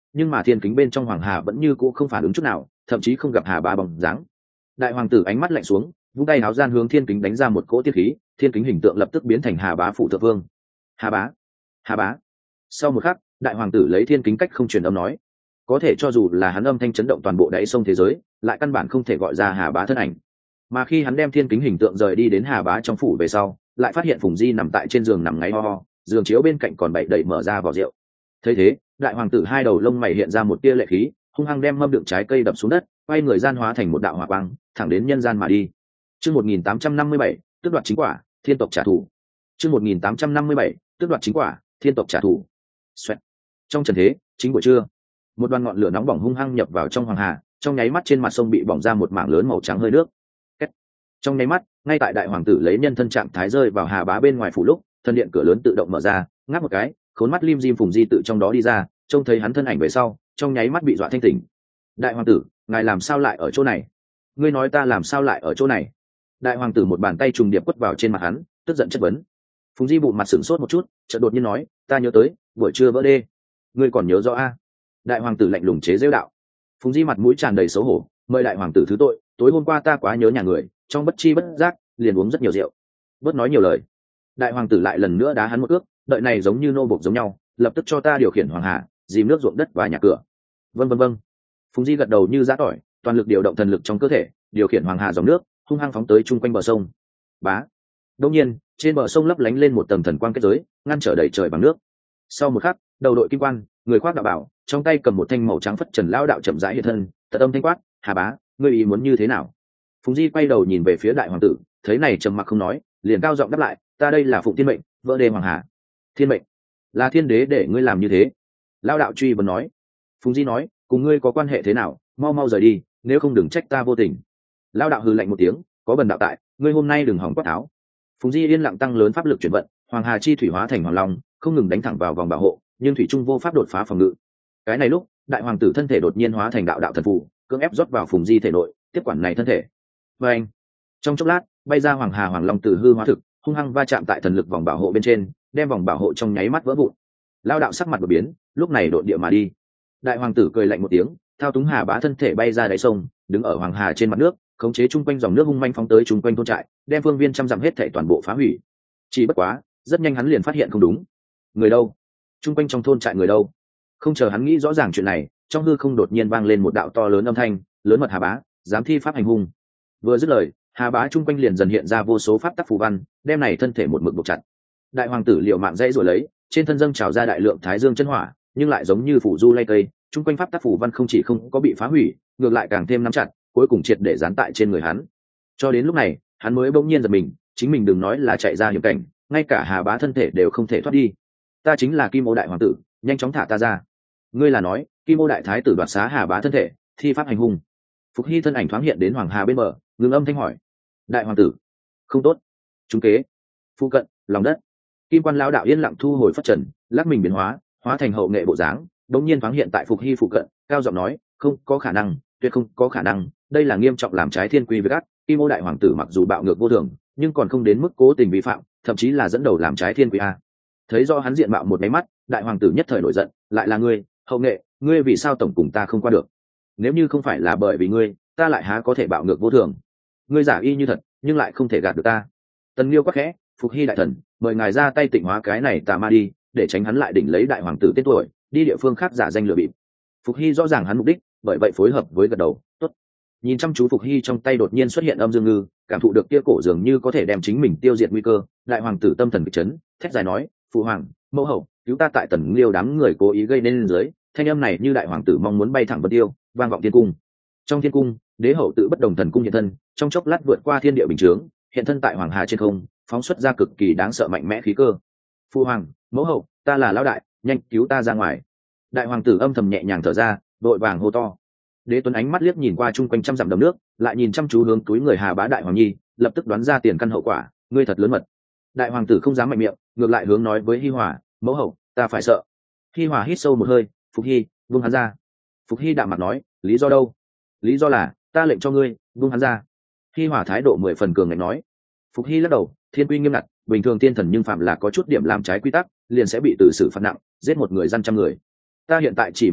S1: nhưng mà thiên kính bên trong hoàng hà vẫn như cũ không phản ứng chút nào, thậm chí không gặp hà bá bóng dáng. Đại hoàng tử ánh mắt lạnh xuống, vung tay áo gian hướng thiên kính đánh ra một cỗ tiết khí, thiên kính hình tượng lập tức biến thành hà bá phụ thượng vương. Hà bá, hà bá. Sau một khắc, đại hoàng tử lấy thiên kính cách không truyền âm nói, có thể cho dù là hắn âm thanh chấn động toàn bộ đáy sông thế giới, lại căn bản không thể gọi ra hà bá thân ảnh. Mà khi hắn đem thiên kính hình tượng rời đi đến hà bá trong phủ về sau, lại phát hiện Phùng Di nằm tại trên giường nằm ngáy ho ho, giường chiếu bên cạnh còn bậy đậy mở ra vỏ rượu. Thấy thế, đại hoàng tử hai đầu lông mày hiện ra một tia lệ khí, hung hăng đem mâm đựng trái cây đập xuống đất, quay người gian hóa thành một đạo hỏa quang, thẳng đến nhân gian mà đi. Chương một nghìn tám trăm năm mươi bảy, tước đoạt chính quả, thiên tộc trả thù. Chương một nghìn tám trăm năm mươi bảy, tước đoạt chính quả, thiên tộc trả thù. Xoẹt. Trong trần thế, chính buổi trưa, một đoàn ngọn lửa nóng bỏng hung hăng nhập vào trong hoàng hà, trong nháy mắt trên mặt sông bị bỏng ra một mảng lớn màu trắng hơi nước. Kết. Trong nháy mắt, ngay tại đại hoàng tử lấy nhân thân trạng thái rơi vào hà bá bên ngoài phủ lúc, thân điện cửa lớn tự động mở ra, ngáp một cái, khốn mắt lim dim Phùng Di tự trong đó đi ra, trông thấy hắn thân ảnh về sau, trong nháy mắt bị dọa thanh tỉnh. Đại hoàng tử, ngài làm sao lại ở chỗ này? Ngươi nói ta làm sao lại ở chỗ này? Đại hoàng tử một bàn tay trùng điệp quất vào trên mặt hắn, tức giận chất vấn. Phùng Di bụng mặt sửng sốt một chút, chợt đột nhiên nói, ta nhớ tới buổi trưa vỡ đê. Ngươi còn nhớ rõ a? Đại hoàng tử lạnh lùng chế giễu đạo. Phùng Di mặt mũi tràn đầy xấu hổ, mời đại hoàng tử thứ tội, tối hôm qua ta quá nhớ nhà người, trong bất chi bất giác liền uống rất nhiều rượu. Bớt nói nhiều lời. Đại hoàng tử lại lần nữa đá hắn một ước, đợi này giống như nô bộc giống nhau, lập tức cho ta điều khiển hoàng hà, dìm nước ruộng đất và nhà cửa. Vâng vâng vâng. Phùng Di gật đầu như giã tỏi, toàn lực điều động thần lực trong cơ thể, điều khiển hoàng hà dòng nước, hung hăng phóng tới chung quanh bờ sông. Bá. Đột nhiên, trên bờ sông lấp lánh lên một tầng thần quang kết giới, ngăn trở đầy trời bằng nước. Sau một khắc, đầu đội kim quan, người khoác đạo bảo, trong tay cầm một thanh màu trắng phất trần lao đạo chậm rãi hiện thân, tật âm thanh quát, hà bá, ngươi ý muốn như thế nào? Phùng Di quay đầu nhìn về phía đại hoàng tử, thấy này trầm mặc không nói, liền cao giọng đáp lại, ta đây là phụng thiên mệnh, vỡ đê hoàng hà. Thiên mệnh? Là thiên đế để ngươi làm như thế? Lao đạo truy vấn nói. Phùng Di nói, cùng ngươi có quan hệ thế nào, mau mau rời đi, nếu không đừng trách ta vô tình. Lao đạo hừ lạnh một tiếng, có bần đạo tại, ngươi hôm nay đừng hỏng quát tháo. Phùng Di yên lặng tăng lớn pháp lực chuyển vận, hoàng hà chi thủy hóa thành hoàng long, không ngừng đánh thẳng vào vòng bảo hộ, nhưng thủy trung vô pháp đột phá phòng ngự. Cái này lúc, đại hoàng tử thân thể đột nhiên hóa thành đạo đạo thần phù, cưỡng ép rót vào Phùng Di thể nội, tiếp quản này thân thể. Và anh, trong chốc lát, bay ra hoàng hà hoàng long từ hư hóa thực, hung hăng va chạm tại thần lực vòng bảo hộ bên trên, đem vòng bảo hộ trong nháy mắt vỡ vụn. Lao đạo sắc mặt đột biến, lúc này đột địa mà đi. Đại hoàng tử cười lạnh một tiếng, thao túng hà bá thân thể bay ra đáy sông, đứng ở hoàng hà trên mặt nước, khống chế chung quanh dòng nước hung manh phóng tới chung quanh thôn trại, đem phương viên trăm dặm hết thảy toàn bộ phá hủy. Chỉ bất quá, rất nhanh hắn liền phát hiện không đúng. Người đâu? Chung quanh trong thôn trại người đâu? Không chờ hắn nghĩ rõ ràng chuyện này, trong hư không đột nhiên vang lên một đạo to lớn âm thanh, lớn mật hà bá, dám thi pháp hành hung. Vừa dứt lời, hà bá chung quanh liền dần hiện ra vô số pháp tắc phù văn, đem này thân thể một mực buộc chặt. Đại hoàng tử liều mạng dãy rồi lấy, trên thân dâng trào ra đại lượng thái dương chân hỏa, nhưng lại giống như phủ du lay cây, chung quanh pháp tắc phù văn không chỉ không có bị phá hủy, ngược lại càng thêm nắm chặt, cuối cùng triệt để dán tại trên người hắn. Cho đến lúc này, hắn mới bỗng nhiên giật mình, chính mình đừng nói là chạy ra hiểm cảnh, ngay cả hà bá thân thể đều không thể thoát đi. Ta chính là Kim Ô đại hoàng tử, nhanh chóng thả ta ra. Ngươi là nói, Kim Ô đại thái tử đoạt xá hà bá thân thể, thi pháp hành hung? Phục Hy thân ảnh thoáng hiện đến hoàng hà bên bờ, ngừng âm thanh hỏi. Đại hoàng tử, không tốt, trúng kế. Phu cận, lòng đất. Kim quan lão đạo yên lặng thu hồi phất trần, lắc mình biến hóa, hóa thành hậu nghệ bộ dáng, đống nhiên thoáng hiện tại Phục Hy phụ cận, cao giọng nói, không có khả năng, tuyệt không có khả năng, đây là nghiêm trọng làm trái thiên quy với gắt. Kim Ô đại hoàng tử mặc dù bạo ngược vô thường, nhưng còn không đến mức cố tình vi phạm, thậm chí là dẫn đầu làm trái thiên quy a. Thấy do hắn diện mạo một máy mắt, đại hoàng tử nhất thời nổi giận, lại là ngươi, hậu nghệ, ngươi vì sao tổng cùng ta không qua được? Nếu như không phải là bởi vì ngươi, ta lại há có thể bạo ngược vô thường? Ngươi giả y như thật, nhưng lại không thể gạt được ta. Tần Liêu quắc khẽ, Phục Hy đại thần, mời ngài ra tay tịnh hóa cái này tà ma đi, để tránh hắn lại đỉnh lấy đại hoàng tử tên tuổi, đi địa phương khác giả danh lừa bịp. Phục Hy rõ ràng hắn mục đích, bởi vậy phối hợp với gật đầu, tốt. Nhìn chăm chú Phục Hy trong tay đột nhiên xuất hiện âm dương ngư, cảm thụ được kia cổ dường như có thể đem chính mình tiêu diệt nguy cơ, đại hoàng tử tâm thần bị chấn, thét dài nói, phụ hoàng, mẫu hậu, cứu ta tại Tần Liêu đám người cố ý gây nên dưới, thanh âm này như đại hoàng tử mong muốn bay thẳng vân tiêu, vang vọng thiên cung. Trong thiên cung, đế hậu tự bất đồng thần cung hiện thân, trong chốc lát vượt qua thiên địa bình chướng, hiện thân tại hoàng hà trên không, phóng xuất ra cực kỳ đáng sợ mạnh mẽ khí cơ. Phụ hoàng, mẫu hậu, ta là lão đại, nhanh cứu ta ra ngoài. Đại hoàng tử âm thầm nhẹ nhàng thở ra, đội vàng hô to. Đế Tuấn ánh mắt liếc nhìn qua chung quanh trăm dặm đầm nước, lại nhìn chăm chú hướng túi người hà bá đại hoàng nhi, lập tức đoán ra tiền căn hậu quả, ngươi thật lớn mật. Đại hoàng tử không dám mạnh miệng, ngược lại hướng nói với Hi Hòa, mẫu hậu, ta phải sợ. Hi Hòa hít sâu một hơi, Phục Hy, buông hắn ra. Phục Hy đạm mặt nói, lý do đâu? Lý do là, ta lệnh cho ngươi, buông hắn ra. Hi Hòa thái độ mười phần cường ngạnh nói. Phục Hy lắc đầu, thiên quy nghiêm ngặt, bình thường tiên thần nhưng phạm là có chút điểm làm trái quy tắc, liền sẽ bị tử xử phạt nặng, giết một người dân trăm người. Ta hiện tại chỉ muốn biết,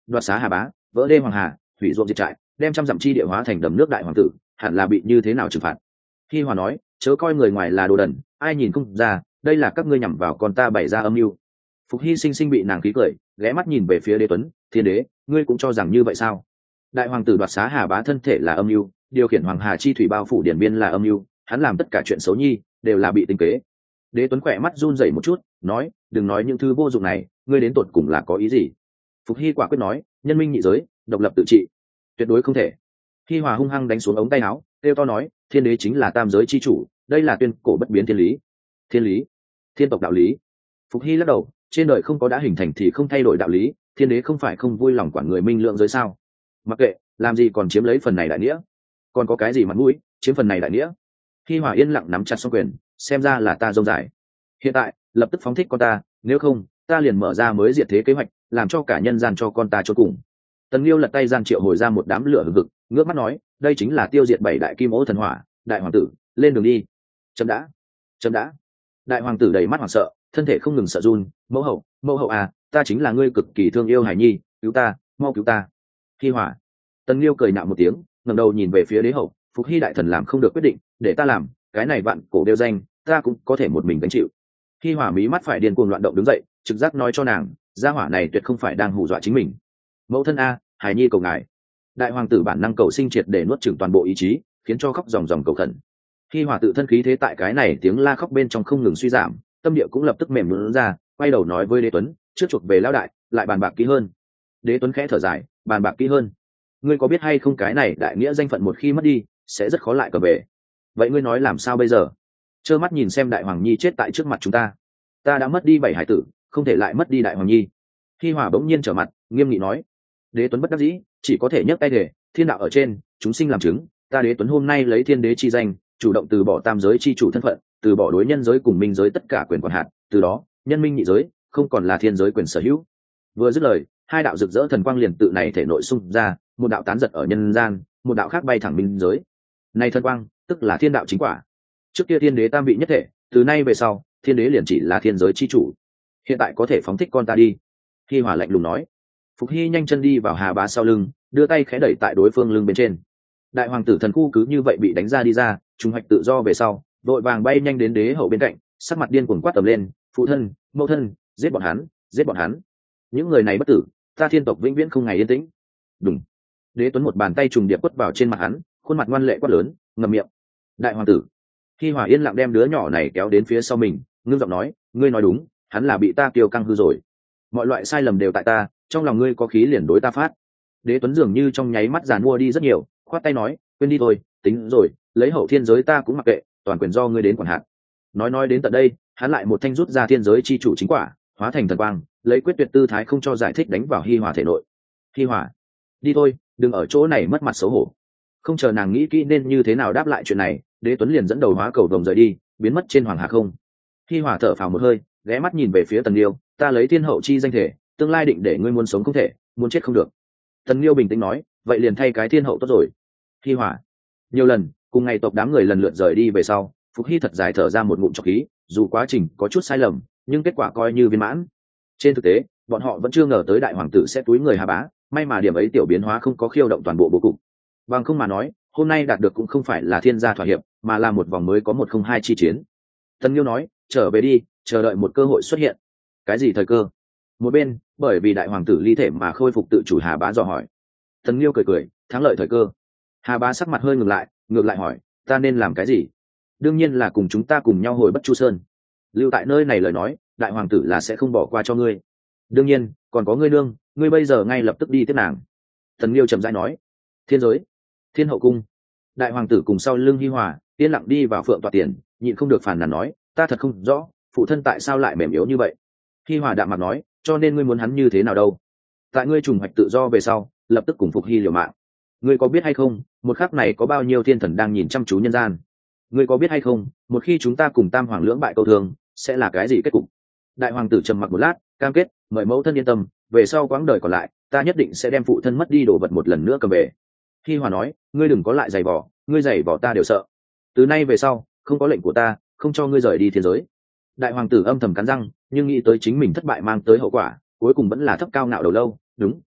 S1: đoạt xá hà bá, vỡ đê hoàng hà, hủy ruộng diệt trại, đem trăm dặm chi địa hóa thành đầm nước đại hoàng tử, hẳn là bị như thế nào trừng phạt? Hi Hòa nói, chớ coi người ngoài là đồ đần, ai nhìn không ra, đây là các ngươi nhằm vào con ta bày ra âm mưu. Phục Hy sinh sinh bị nàng khí cười, ghé mắt nhìn về phía Đế Tuấn, thiên đế, ngươi cũng cho rằng như vậy sao? Đại hoàng tử đoạt xá hà bá thân thể là âm mưu, điều khiển hoàng hà chi thủy bao phủ điển biên là âm mưu, hắn làm tất cả chuyện xấu nhi đều là bị tính kế. Đế Tuấn khỏe mắt run rẩy một chút, nói, đừng nói những thứ vô dụng này, ngươi đến tột cùng là có ý gì? Phục Hy quả quyết nói, nhân minh nhị giới, độc lập tự trị, tuyệt đối không thể. Hi Hòa hung hăng đánh xuống ống tay áo, kêu to nói, thiên đế chính là tam giới chi chủ, đây là tuyên cổ bất biến thiên lý. Thiên lý? Thiên tộc đạo lý? Phục Hy lắc đầu, trên đời không có đã hình thành thì không thay đổi đạo lý, thiên đế không phải không vui lòng quản người minh lượng giới sao? Mặc kệ, làm gì còn chiếm lấy phần này đại nghĩa? Còn có cái gì mặt mũi chiếm phần này đại nghĩa? Hi Hòa yên lặng nắm chặt song quyền, xem ra là ta rông dài. Hiện tại, lập tức phóng thích con ta, nếu không, ta liền mở ra mới diệt thế kế hoạch, làm cho cả nhân gian cho con ta chôn cùng. Tần Liêu lật tay gian triệu hồi ra một đám lửa hừng hực, ngước mắt nói, đây chính là tiêu diệt bảy đại kim ô thần hỏa, đại hoàng tử, lên đường đi. Chấm đã, chấm đã. Đại hoàng tử đầy mắt hoảng sợ, thân thể không ngừng sợ run, mẫu hậu, mẫu hậu à, ta chính là ngươi cực kỳ thương yêu hải nhi, cứu ta, mau cứu ta. Hi Hòa. Tần Liêu cười nạo một tiếng, ngẩng đầu nhìn về phía đế hậu, Phục Hy đại thần làm không được quyết định, để ta làm, cái này vạn cổ đeo danh, ta cũng có thể một mình gánh chịu. Hi Hòa mí mắt phải điên cuồng loạn động đứng dậy, trực giác nói cho nàng, gia hỏa này tuyệt không phải đang hù dọa chính mình. Mẫu thân a, hải nhi cầu ngài. Đại hoàng tử bản năng cầu sinh triệt để nuốt chửng toàn bộ ý chí, khiến cho khóc ròng ròng cầu khẩn. Hi Hòa tự thân khí thế tại cái này tiếng la khóc bên trong không ngừng suy giảm, tâm địa cũng lập tức mềm nhũn ra, quay đầu nói với Đế Tuấn, trước chuộc về lão đại, lại bàn bạc kỹ hơn. Đế Tuấn khẽ thở dài, bàn bạc kỹ hơn. Ngươi có biết hay không cái này đại nghĩa danh phận một khi mất đi, sẽ rất khó lại trở về. Vậy ngươi nói làm sao bây giờ? Trơ mắt nhìn xem đại hoàng nhi chết tại trước mặt chúng ta, ta đã mất đi bảy hải tử, không thể lại mất đi đại hoàng nhi. Hi Hòa bỗng nhiên trở mặt, nghiêm nghị nói. Đế Tuấn bất đắc dĩ, chỉ có thể nhấc tay thể, thiên đạo ở trên, chúng sinh làm chứng, ta Đế Tuấn hôm nay lấy thiên đế chi danh, chủ động từ bỏ tam giới chi chủ thân phận, từ bỏ đối nhân giới cùng minh giới tất cả quyền quản hạt, từ đó, nhân minh nhị giới không còn là thiên giới quyền sở hữu. Vừa dứt lời, hai đạo rực rỡ thần quang liền tự này thể nội xung ra, một đạo tán giật ở nhân gian, một đạo khác bay thẳng minh giới. Này thần quang, tức là thiên đạo chính quả. Trước kia thiên đế tam vị nhất thể, từ nay về sau, thiên đế liền chỉ là thiên giới chi chủ. Hiện tại có thể phóng thích con ta đi. Hi Hòa lạnh lùng nói. Phục Hy nhanh chân đi vào hà bá sau lưng, đưa tay khẽ đẩy tại đối phương lưng bên trên. Đại hoàng tử thần khu cứ như vậy bị đánh ra đi ra, trùng hoạch tự do về sau, đội vàng bay nhanh đến đế hậu bên cạnh, sắc mặt điên cuồng quát tầm lên, phụ thân, mẫu thân, giết bọn hắn, giết bọn hắn. Những người này bất tử, ta thiên tộc vĩnh viễn không ngày yên tĩnh. Đúng. Đế Tuấn một bàn tay trùng điệp quất vào trên mặt hắn, khuôn mặt ngoan lệ quát lớn, ngậm miệng. Đại hoàng tử. Hi Hòa yên lặng đem đứa nhỏ này kéo đến phía sau mình, ngưng giọng nói, ngươi nói đúng, hắn là bị ta kiêu căng hư rồi. Mọi loại sai lầm đều tại ta, trong lòng ngươi có khí liền đối ta phát. Đế Tuấn dường như trong nháy mắt giàn mua đi rất nhiều, khoát tay nói, quên đi thôi, tính rồi, lấy hậu thiên giới ta cũng mặc kệ, toàn quyền do ngươi đến quản hạt. Nói nói đến tận đây, hắn lại một thanh rút ra thiên giới chi chủ chính quả, hóa thành thần quang, lấy quyết tuyệt tư thái không cho giải thích đánh vào Hi Hòa thể nội. Hi Hòa, đi thôi, đừng ở chỗ này mất mặt xấu hổ. Không chờ nàng nghĩ kỹ nên như thế nào đáp lại chuyện này, Đế Tuấn liền dẫn đầu hóa cầu vồng rời đi, biến mất trên hoàng hà không. Hi Hòa thở phào một hơi, ghé mắt nhìn về phía Tần Liêu, ta lấy thiên hậu chi danh thể, tương lai định để ngươi muốn sống không thể, muốn chết không được. Tần Liêu bình tĩnh nói, vậy liền thay cái thiên hậu tốt rồi. Hi Hòa. Nhiều lần, cùng ngày tộc đám người lần lượt rời đi về sau, Phục Hy thật dài thở ra một ngụm trọc khí, dù quá trình có chút sai lầm, nhưng kết quả coi như viên mãn. Trên thực tế, bọn họ vẫn chưa ngờ tới đại hoàng tử sẽ túi người hà bá, may mà điểm ấy tiểu biến hóa không có khiêu động toàn bộ bố cục. Bằng không mà nói, hôm nay đạt được cũng không phải là thiên gia thỏa hiệp, mà là một vòng mới có một không hai chi chiến. Tần Liêu nói, trở về đi, chờ đợi một cơ hội xuất hiện. Cái gì thời cơ? Một bên, bởi vì đại hoàng tử ly thể mà khôi phục tự chủ Hà Bá dò hỏi. Tần Liêu cười cười, thắng lợi thời cơ. Hà Bá sắc mặt hơi ngừng lại, ngược lại hỏi, ta nên làm cái gì? Đương nhiên là cùng chúng ta cùng nhau hồi Bất Chu Sơn. Lưu tại nơi này lời nói, đại hoàng tử là sẽ không bỏ qua cho ngươi. Đương nhiên, còn có ngươi nương, ngươi bây giờ ngay lập tức đi tiếp nàng. Tần Liêu trầm rãi nói. Thiên giới, Thiên hậu cung. Đại hoàng tử cùng sau lưng Hi Hòa, yên lặng đi vào phượng tọa tiền, nhịn không được phàn nàn nói, ta thật không rõ, phụ thân tại sao lại mềm yếu như vậy. Hi Hòa đạm mặt nói, cho nên ngươi muốn hắn như thế nào đâu? Tại ngươi trùng hoạch tự do về sau, lập tức cùng Phục Hy liều mạng. Ngươi có biết hay không, một khắc này có bao nhiêu thiên thần đang nhìn chăm chú nhân gian? Ngươi có biết hay không, một khi chúng ta cùng Tam Hoàng lưỡng bại câu thương, sẽ là cái gì kết cục? Đại hoàng tử trầm mặc một lát, cam kết, mời mẫu thân yên tâm, về sau quãng đời còn lại, ta nhất định sẽ đem phụ thân mất đi đồ vật một lần nữa cầm về. Hi Hòa nói, ngươi đừng có lại giày vò, ngươi giày vò ta đều sợ. Từ nay về sau, không có lệnh của ta, không cho ngươi rời đi thiên giới. Đại hoàng tử âm thầm cắn răng, nhưng nghĩ tới chính mình thất bại mang tới hậu quả, cuối cùng vẫn là thấp cao ngạo đầu lâu. Đúng,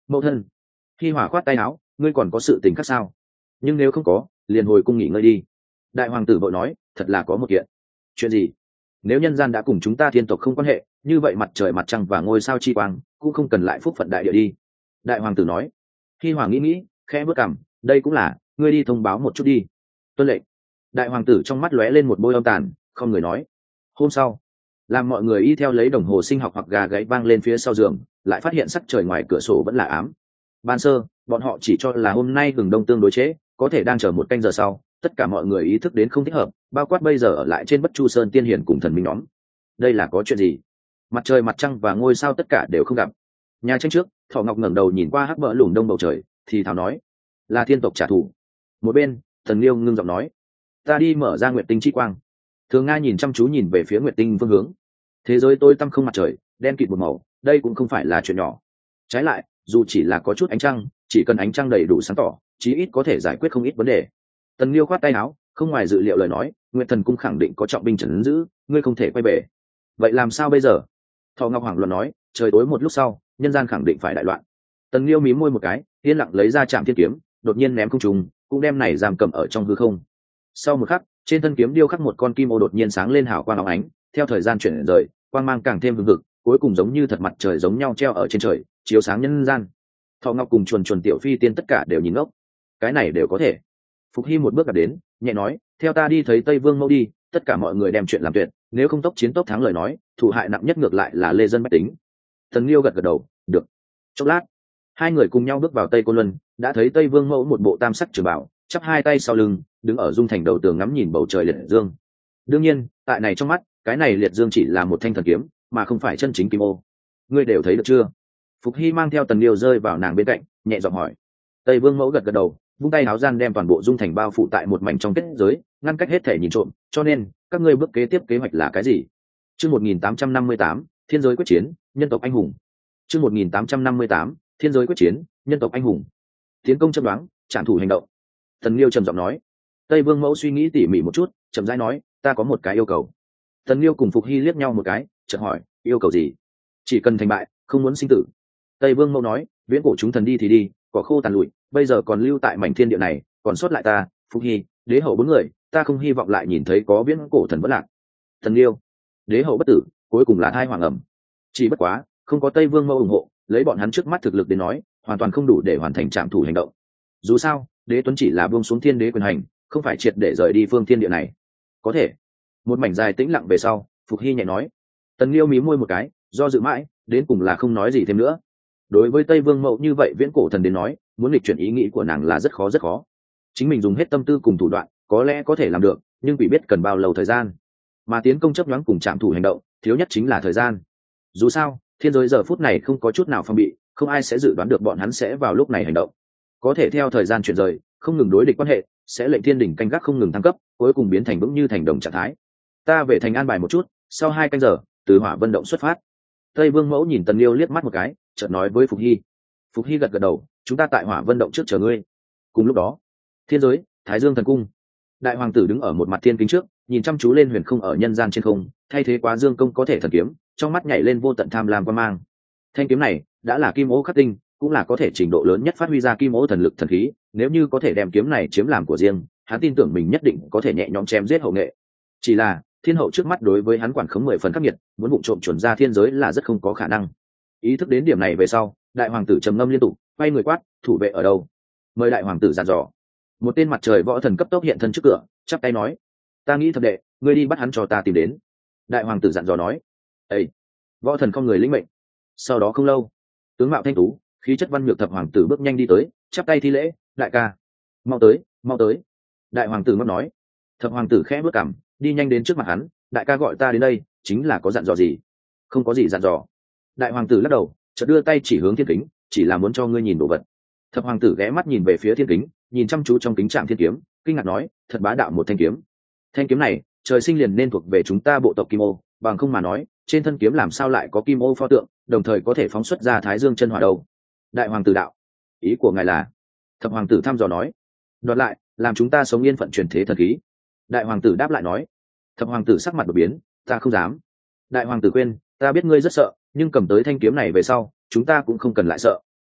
S1: Mẫu thân. Hi Hòa khoát tay áo, ngươi còn có sự tình khác sao? Nhưng nếu không có, liền hồi cung nghỉ ngơi đi. Đại hoàng tử vội nói, thật là có một kiện. Chuyện gì? Nếu nhân gian đã cùng chúng ta thiên tộc không quan hệ, như vậy mặt trời mặt trăng và ngôi sao chi quang cũng không cần lại phúc phận đại địa đi. Đại hoàng tử nói. Hi Hòa nghĩ nghĩ, khẽ bước cằm, đây cũng là, ngươi đi thông báo một chút đi. Tuân lệnh. Đại hoàng tử trong mắt lóe lên một bôi âm tàn, không người nói. Hôm sau, làm mọi người y theo lấy đồng hồ sinh học hoặc gà gáy vang lên phía sau giường, lại phát hiện sắc trời ngoài cửa sổ vẫn là ám. Ban sơ, bọn họ chỉ cho là hôm nay gừng đông tương đối chế, có thể đang chờ một canh giờ sau, tất cả mọi người ý thức đến không thích hợp, bao quát bây giờ ở lại trên Bất Chu Sơn tiên hiển cùng thần minh nhóm. Đây là có chuyện gì? Mặt trời mặt trăng và ngôi sao tất cả đều không gặp. Nhà tranh trước, Thỏ Ngọc ngẩng đầu nhìn qua hắc bỡ lủng đông bầu trời, thì thào nói, là thiên tộc trả thù. Một bên, Thần Liêu ngưng giọng nói, ta đi mở ra nguyệt tinh chi quang. Thường Nga nhìn chăm chú nhìn về phía nguyệt tinh phương hướng. Thế giới tôi tăm không mặt trời, đen kịt một màu, đây cũng không phải là chuyện nhỏ. Trái lại, dù chỉ là có chút ánh trăng, chỉ cần ánh trăng đầy đủ sáng tỏ, chí ít có thể giải quyết không ít vấn đề. Tần Liêu khoát tay áo, không ngoài dự liệu lời nói, Nguyệt Thần cung khẳng định có trọng binh trấn giữ, ngươi không thể quay về. Vậy làm sao bây giờ? Thọ Ngọc Hoàng luận nói, trời tối một lúc sau, nhân gian khẳng định phải đại loạn. Tần Liêu mím môi một cái, yên lặng lấy ra Trảm Thiên kiếm, đột nhiên ném không trùng, cũng đem này giam cầm ở trong hư không. Sau một khắc, trên thân kiếm điêu khắc một con kim ô đột nhiên sáng lên hào quang óng ánh, theo thời gian chuyển rời, quang mang càng thêm hừng hực, cuối cùng giống như thật mặt trời giống nhau treo ở trên trời, chiếu sáng nhân gian. Thọ Ngọc cùng chuồn chuồn tiểu phi tiên tất cả đều nhìn ngốc. Cái này đều có thể. Phục Hy một bước gặp đến, nhẹ nói, theo ta đi thấy Tây Vương Mẫu đi, tất cả mọi người đem chuyện làm tuyệt, nếu không tốc chiến tốc thắng lời nói, thủ hại nặng nhất ngược lại là lê dân bách tính. Thần Liêu gật gật đầu, được. Chốc lát, hai người cùng nhau bước vào Tây Côn Luân, đã thấy Tây Vương Mẫu một bộ tam sắc trường bảo, chắp hai tay sau lưng, đứng ở dung thành đầu tường ngắm nhìn bầu trời liệt dương. Đương nhiên, tại này trong mắt, cái này liệt dương chỉ là một thanh thần kiếm, mà không phải chân chính kim ô. Ngươi đều thấy được chưa? Phục Hy mang theo Tần Liêu rơi vào nàng bên cạnh, nhẹ giọng hỏi. Tây Vương Mẫu gật gật đầu, vung tay áo gian đem toàn bộ dung thành bao phủ tại một mảnh trong kết giới, ngăn cách hết thể nhìn trộm, cho nên các ngươi bước kế tiếp kế hoạch là cái gì? Chương một nghìn tám trăm năm mươi tám, Thiên giới quyết chiến, nhân tộc anh hùng. Chương một nghìn tám trăm năm mươi tám, Thiên giới quyết chiến, nhân tộc anh hùng. Tiến công châm đoán, trảm thủ hành động. Tần Liêu trầm giọng nói. Tây Vương Mẫu suy nghĩ tỉ mỉ một chút, chậm rãi nói, ta có một cái yêu cầu. Tần Liêu cùng Phục Hy liếc nhau một cái, chợt hỏi, yêu cầu gì? Chỉ cần thành bại, không muốn sinh tử. Tây Vương Mẫu nói, viễn cổ chúng thần đi thì đi, cỏ khô tàn lụi, bây giờ còn lưu tại mảnh thiên địa này, còn sót lại ta, Phục Hy, đế hậu bốn người, ta không hy vọng lại nhìn thấy có viễn cổ thần bất lạc. Thần Liêu, đế hậu bất tử, cuối cùng là thai hoàng ẩm. Chỉ bất quá, không có Tây Vương Mẫu ủng hộ, lấy bọn hắn trước mắt thực lực đến nói, hoàn toàn không đủ để hoàn thành trạm thủ hành động. Dù sao, đế tuấn chỉ là buông xuống thiên đế quyền hành, không phải triệt để rời đi phương thiên địa này. Có thể. Một mảnh dài tĩnh lặng về sau, Phục Hy nhẹ nói. Tần Liêu mí môi một cái, do dự mãi, đến cùng là không nói gì thêm nữa. Đối với Tây Vương Mẫu như vậy viễn cổ thần đến nói, muốn lịch chuyển ý nghĩ của nàng là rất khó rất khó. Chính mình dùng hết tâm tư cùng thủ đoạn, có lẽ có thể làm được, nhưng bị biết cần bao lâu thời gian. Mà tiến công chấp nhoáng cùng trạm thủ hành động, thiếu nhất chính là thời gian. Dù sao, thiên giới giờ phút này không có chút nào phòng bị, không ai sẽ dự đoán được bọn hắn sẽ vào lúc này hành động. Có thể theo thời gian chuyển rời, không ngừng đối địch quan hệ, sẽ lệnh thiên đỉnh canh gác không ngừng thăng cấp, cuối cùng biến thành vững như thành đồng trạng thái. Ta về thành an bài một chút, sau hai canh giờ, từ Hỏa Vân động xuất phát. Tây Vương Mẫu nhìn Tần Liêu liếc mắt một cái, chợt nói với Phục Hy. Phục Hy gật gật đầu, chúng ta tại Hỏa Vân động trước chờ ngươi. Cùng lúc đó, thiên giới, Thái Dương thần cung, đại hoàng tử đứng ở một mặt thiên kính trước, nhìn chăm chú lên huyền không ở nhân gian trên không, thay thế quá dương công có thể thần kiếm, trong mắt nhảy lên vô tận tham lam quan mang. Thanh kiếm này đã là kim ô khắc tinh, cũng là có thể trình độ lớn nhất phát huy ra kim ô thần lực thần khí. Nếu như có thể đem kiếm này chiếm làm của riêng, hắn tin tưởng mình nhất định có thể nhẹ nhõm chém giết hậu nghệ. Chỉ là thiên hậu trước mắt đối với hắn quản khống mười phần khắc nghiệt, muốn vụ trộm chuẩn ra thiên giới là rất không có khả năng. Ý thức đến điểm này về sau, đại hoàng tử trầm ngâm liên tục, quay người quát, thủ vệ ở đâu? Mời đại hoàng tử dặn dò. Một tên mặt trời võ thần cấp tốc hiện thân trước cửa, chắp tay nói, ta nghĩ thập đệ, ngươi đi bắt hắn cho ta tìm đến. Đại hoàng tử dặn dò nói. Ê! Võ thần không người lĩnh mệnh. Sau đó không lâu, tướng mạo thanh tú, khí chất văn nhược thập hoàng tử bước nhanh đi tới, chắp tay thi lễ, đại ca, mau tới, mau tới. Đại hoàng tử ngóc nói. Thập hoàng tử khẽ bước cằm, đi nhanh đến trước mặt hắn, đại ca gọi ta đến đây, chính là có dặn dò gì? Không có gì dặn dò. Đại hoàng tử lắc đầu, chợt đưa tay chỉ hướng thiên kính, chỉ là muốn cho ngươi nhìn đồ vật. Thập hoàng tử ghé mắt nhìn về phía thiên kính, nhìn chăm chú trong kính Trạm Thiên kiếm, kinh ngạc nói, thật bá đạo một thanh kiếm. Thanh kiếm này, trời sinh liền nên thuộc về chúng ta bộ tộc Kim Ô, bằng không mà nói, trên thân kiếm làm sao lại có Kim Ô pho tượng, đồng thời có thể phóng xuất ra Thái Dương chân hỏa đầu. Đại hoàng tử đạo, ý của ngài là? Thập hoàng tử thăm dò nói, đoạt lại, làm chúng ta sống yên phận truyền thế thần khí. Đại hoàng tử đáp lại nói. Thập hoàng tử sắc mặt đột biến, ta không dám. Đại hoàng tử khuyên, ta biết ngươi rất sợ, nhưng cầm tới thanh kiếm này về sau, chúng ta cũng không cần lại sợ.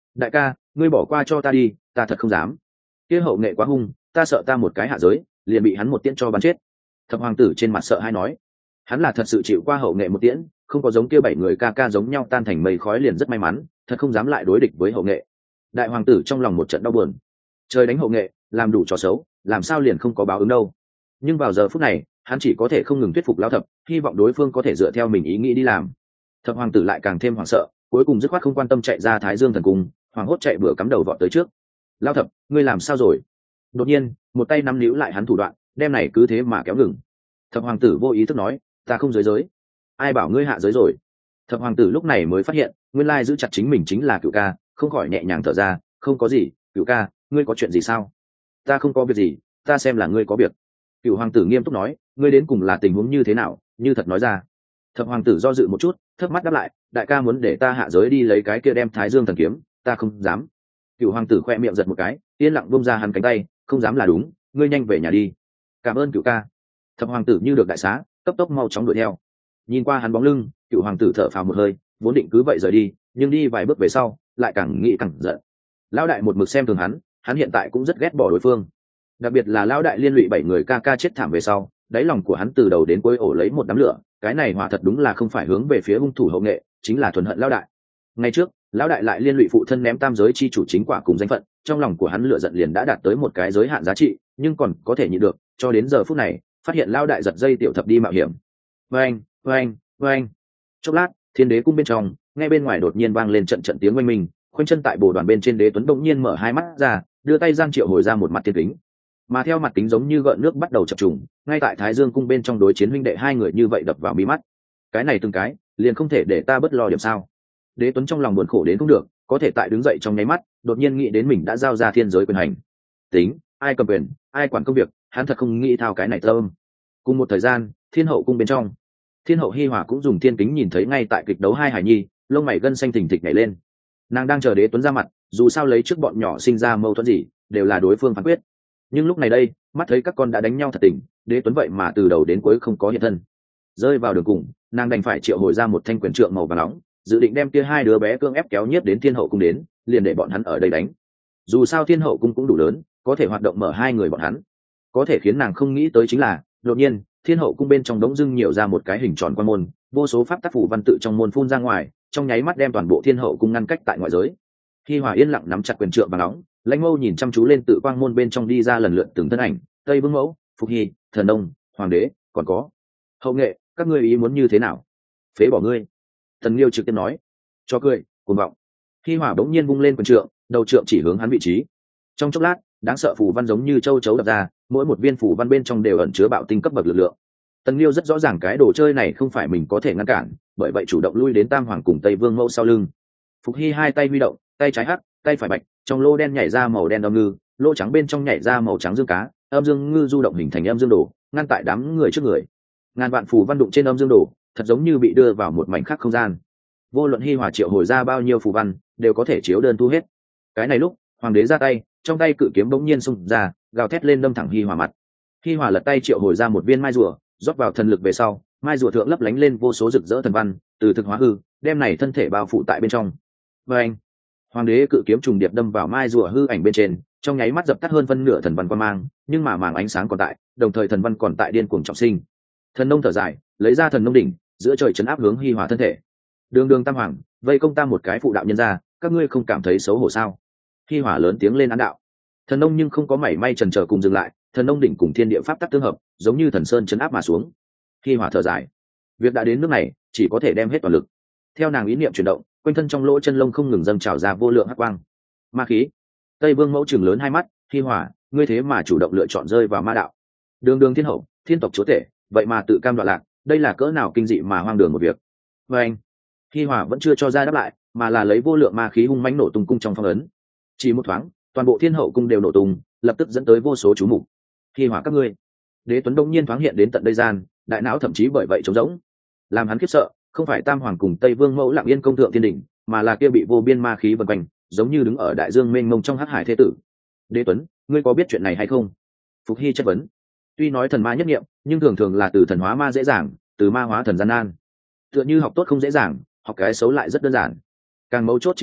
S1: đại ca, ngươi bỏ qua cho ta đi, ta thật không dám. Kia hậu nghệ quá hung, ta sợ ta một cái hạ giới liền bị hắn một tiễn cho bắn chết. Thập hoàng tử trên mặt sợ hãi nói, hắn là thật sự chịu qua hậu nghệ một tiễn, không có giống kia bảy người ca ca giống nhau tan thành mây khói liền rất may mắn, thật không dám lại đối địch với hậu nghệ. Đại hoàng tử trong lòng một trận đau buồn, trời đánh hậu nghệ làm đủ trò xấu, làm sao liền không có báo ứng đâu. Nhưng vào giờ phút này hắn chỉ có thể không ngừng thuyết phục lão thập, hy vọng đối phương có thể dựa theo mình ý nghĩ đi làm. Thập hoàng tử lại càng thêm hoảng sợ, cuối cùng dứt khoát không quan tâm chạy ra Thái Dương thần cung, hoàng hốt chạy bừa cắm đầu vọt tới trước. Lão thập, ngươi làm sao rồi? Đột nhiên một tay nắm níu lại hắn thủ đoạn, đem này cứ thế mà kéo ngừng. Thập hoàng tử vô ý thức nói, ta không giới giới. Ai bảo ngươi hạ giới rồi? Thập hoàng tử lúc này mới phát hiện nguyên lai giữ chặt chính mình chính là Cửu ca, không khỏi nhẹ nhàng thở ra, không có gì. Cửu ca, ngươi có chuyện gì sao? Ta không có việc gì, ta xem là ngươi có việc. Cửu hoàng tử nghiêm túc nói, ngươi đến cùng là tình huống như thế nào, như thật nói ra. Thập hoàng tử do dự một chút, thấp mắt đáp lại, đại ca muốn để ta hạ giới đi lấy cái kia đem Thái Dương thần kiếm, ta không dám. Cửu hoàng tử khoe miệng giật một cái, yên lặng buông ra hắn cánh tay, không dám là đúng, ngươi nhanh về nhà đi. Cảm ơn Cửu ca. Thập hoàng tử như được đại xá, cấp tốc mau chóng đuổi theo. Nhìn qua hắn bóng lưng, Cửu hoàng tử thở phào một hơi, vốn định cứ vậy rời đi, nhưng đi vài bước về sau lại càng nghĩ càng giận. Lão đại một mực xem thường hắn, hắn hiện tại cũng rất ghét bỏ đối phương, đặc biệt là lão đại liên lụy bảy người ca ca chết thảm về sau, đáy lòng của hắn từ đầu đến cuối ổ lấy một đám lửa, cái này hỏa thật đúng là không phải hướng về phía hung thủ hậu nghệ, chính là thuần hận lão đại. Ngay trước lão đại lại liên lụy phụ thân ném tam giới chi chủ chính quả cùng danh phận, trong lòng của hắn lửa giận liền đã đạt tới một cái giới hạn giá trị, nhưng còn có thể nhịn được, cho đến giờ phút này phát hiện lão đại giật dây tiểu thập đi mạo hiểm. Oanh oanh oanh. Chốc lát thiên đế cung bên trong ngay bên ngoài đột nhiên vang lên trận trận tiếng oanh minh, khoanh chân tại bồ đoàn bên trên đế tuấn đông nhiên mở hai mắt ra, đưa tay giang triệu hồi ra một mặt thiên kính, mà theo mặt kính giống như gợn nước bắt đầu chập trùng, ngay tại Thái Dương cung bên trong đối chiến huynh đệ hai người như vậy đập vào mi mắt. Cái này từng cái liền không thể để ta bớt lo điểm sao? Đế tuấn trong lòng buồn khổ đến không được, có thể tại đứng dậy trong nháy mắt đột nhiên nghĩ đến mình đã giao ra thiên giới quyền hành, tính ai cầm quyền ai quản công việc, hắn thật không nghĩ thao cái này thơm. Cùng một thời gian thiên hậu cung bên trong, thiên hậu hi hòa cũng dùng thiên kính nhìn thấy ngay tại kịch đấu hai hải nhi, lông mày gân xanh thình thịch nhảy lên. Nàng đang chờ đế tuấn ra mặt, dù sao lấy trước bọn nhỏ sinh ra mâu thuẫn gì đều là đối phương phán quyết, nhưng lúc này đây mắt thấy các con đã đánh nhau thật tình, đế tuấn vậy mà từ đầu đến cuối không có hiện thân. Rơi vào đường cùng, nàng đành phải triệu hồi ra một thanh quyền trượng màu vàng nóng, dự định đem kia hai đứa bé cưỡng ép kéo nhiếp đến thiên hậu cung đến, liền để bọn hắn ở đây đánh. Dù sao thiên hậu cung cũng đủ lớn, có thể hoạt động mở hai người bọn hắn. Có thể khiến nàng không nghĩ tới chính là đột nhiên thiên hậu cung bên trong đống dưng nhiều ra một cái hình tròn quan môn, vô số pháp tác phủ văn tự trong môn phun ra ngoài, trong nháy mắt đem toàn bộ thiên hậu cung ngăn cách tại ngoại giới. Hi hòa yên lặng nắm chặt quyền trượng vàng nóng, lãnh mâu nhìn chăm chú lên tự quang môn bên trong đi ra lần lượt từng thân ảnh, Tây Vương mẫu, Phục Hy, Thần Nông, Hoàng đế, còn có hậu nghệ, các ngươi ý muốn như thế nào? Phế bỏ ngươi. Thần Liêu trực tiếp nói. Cho cười, cuồng vọng. Hi hòa bỗng nhiên vung lên quyền trượng, đầu trượng chỉ hướng hắn vị trí. Trong chốc lát, đáng sợ phù văn giống như châu chấu đập ra, mỗi một viên phù văn bên trong đều ẩn chứa bạo tinh cấp bậc lực lượng. Tần Liêu rất rõ ràng cái đồ chơi này không phải mình có thể ngăn cản, bởi vậy chủ động lui đến Tam Hoàng cùng Tây Vương mẫu sau lưng. Phục Hy hai tay huy động, tay trái hắc, tay phải bạch, trong lô đen nhảy ra màu đen âm ngư, lô trắng bên trong nhảy ra màu trắng dương cá, âm dương ngư du động hình thành âm dương đồ, ngăn tại đám người trước người. Ngàn vạn phù văn đụng trên âm dương đồ, thật giống như bị đưa vào một mảnh khác không gian. Vô luận Hi hòa triệu hồi ra bao nhiêu phù văn, đều có thể chiếu đơn thu hết. Cái này lúc, hoàng đế ra tay, trong tay cự kiếm bỗng nhiên xung ra, gào thét lên đâm thẳng Hi hòa mặt. Hi hòa lật tay triệu hồi ra một viên mai rùa, rót vào thần lực về sau, mai rùa thượng lấp lánh lên vô số rực rỡ thần văn, từ thực hóa hư, đem này thân thể bao phủ tại bên trong. Và anh, hoàng đế cự kiếm trùng điệp đâm vào mai rùa hư ảnh bên trên, trong nháy mắt dập tắt hơn phân nửa thần văn quan mang, nhưng mà màng ánh sáng còn tại, đồng thời thần văn còn tại điên cuồng trọng sinh. Thần nông thở dài, lấy ra thần nông đỉnh, giữa trời chấn áp hướng Hi hòa thân thể. Đường đường Tam Hoàng, vây công ta một cái phụ đạo nhân ra, các ngươi không cảm thấy xấu hổ sao? Hi hòa lớn tiếng lên án đạo. Thần nông nhưng không có mảy may chần chờ cùng dừng lại, thần nông đỉnh cùng thiên địa pháp tắc tương hợp, giống như thần sơn chấn áp mà xuống. Hi hòa thở dài, việc đã đến nước này, chỉ có thể đem hết toàn lực. Theo nàng ý niệm chuyển động, quanh thân trong lỗ chân lông không ngừng dâng trào ra vô lượng hắc quang, ma khí. Tây Vương mẫu trừng lớn hai mắt, Hi hòa, ngươi thế mà chủ động lựa chọn rơi vào ma đạo. Đường đường thiên hậu, thiên tộc chúa tể, vậy mà tự cam đoạn lạc, đây là cỡ nào kinh dị mà hoang đường một việc. Và anh, Hi hòa vẫn chưa cho ra đáp lại, mà là lấy vô lượng ma khí hung mãnh nổ tung cung trong phong ấn. Chỉ một thoáng, toàn bộ thiên hậu cung đều nổ tung, lập tức dẫn tới vô số chú mục. Hi hòa các ngươi. Đế Tuấn đông nhiên thoáng hiện đến tận đây gian, đại não thậm chí bởi vậy trống rỗng. Làm hắn khiếp sợ, không phải Tam Hoàng cùng Tây Vương mẫu lặng yên công thượng thiên đỉnh, mà là kia bị vô biên ma khí vần quanh, giống như đứng ở đại dương mênh mông trong hắc hải thế tử. Đế Tuấn, ngươi có biết chuyện này hay không? Phục Hy chất vấn. Tuy nói thần ma nhất nghiệm, nhưng thường thường là từ thần hóa ma dễ dàng, từ ma hóa thần gian nan. Tựa như học tốt không dễ dàng, học cái xấu lại rất đơn giản. Càng mấu chốt chính là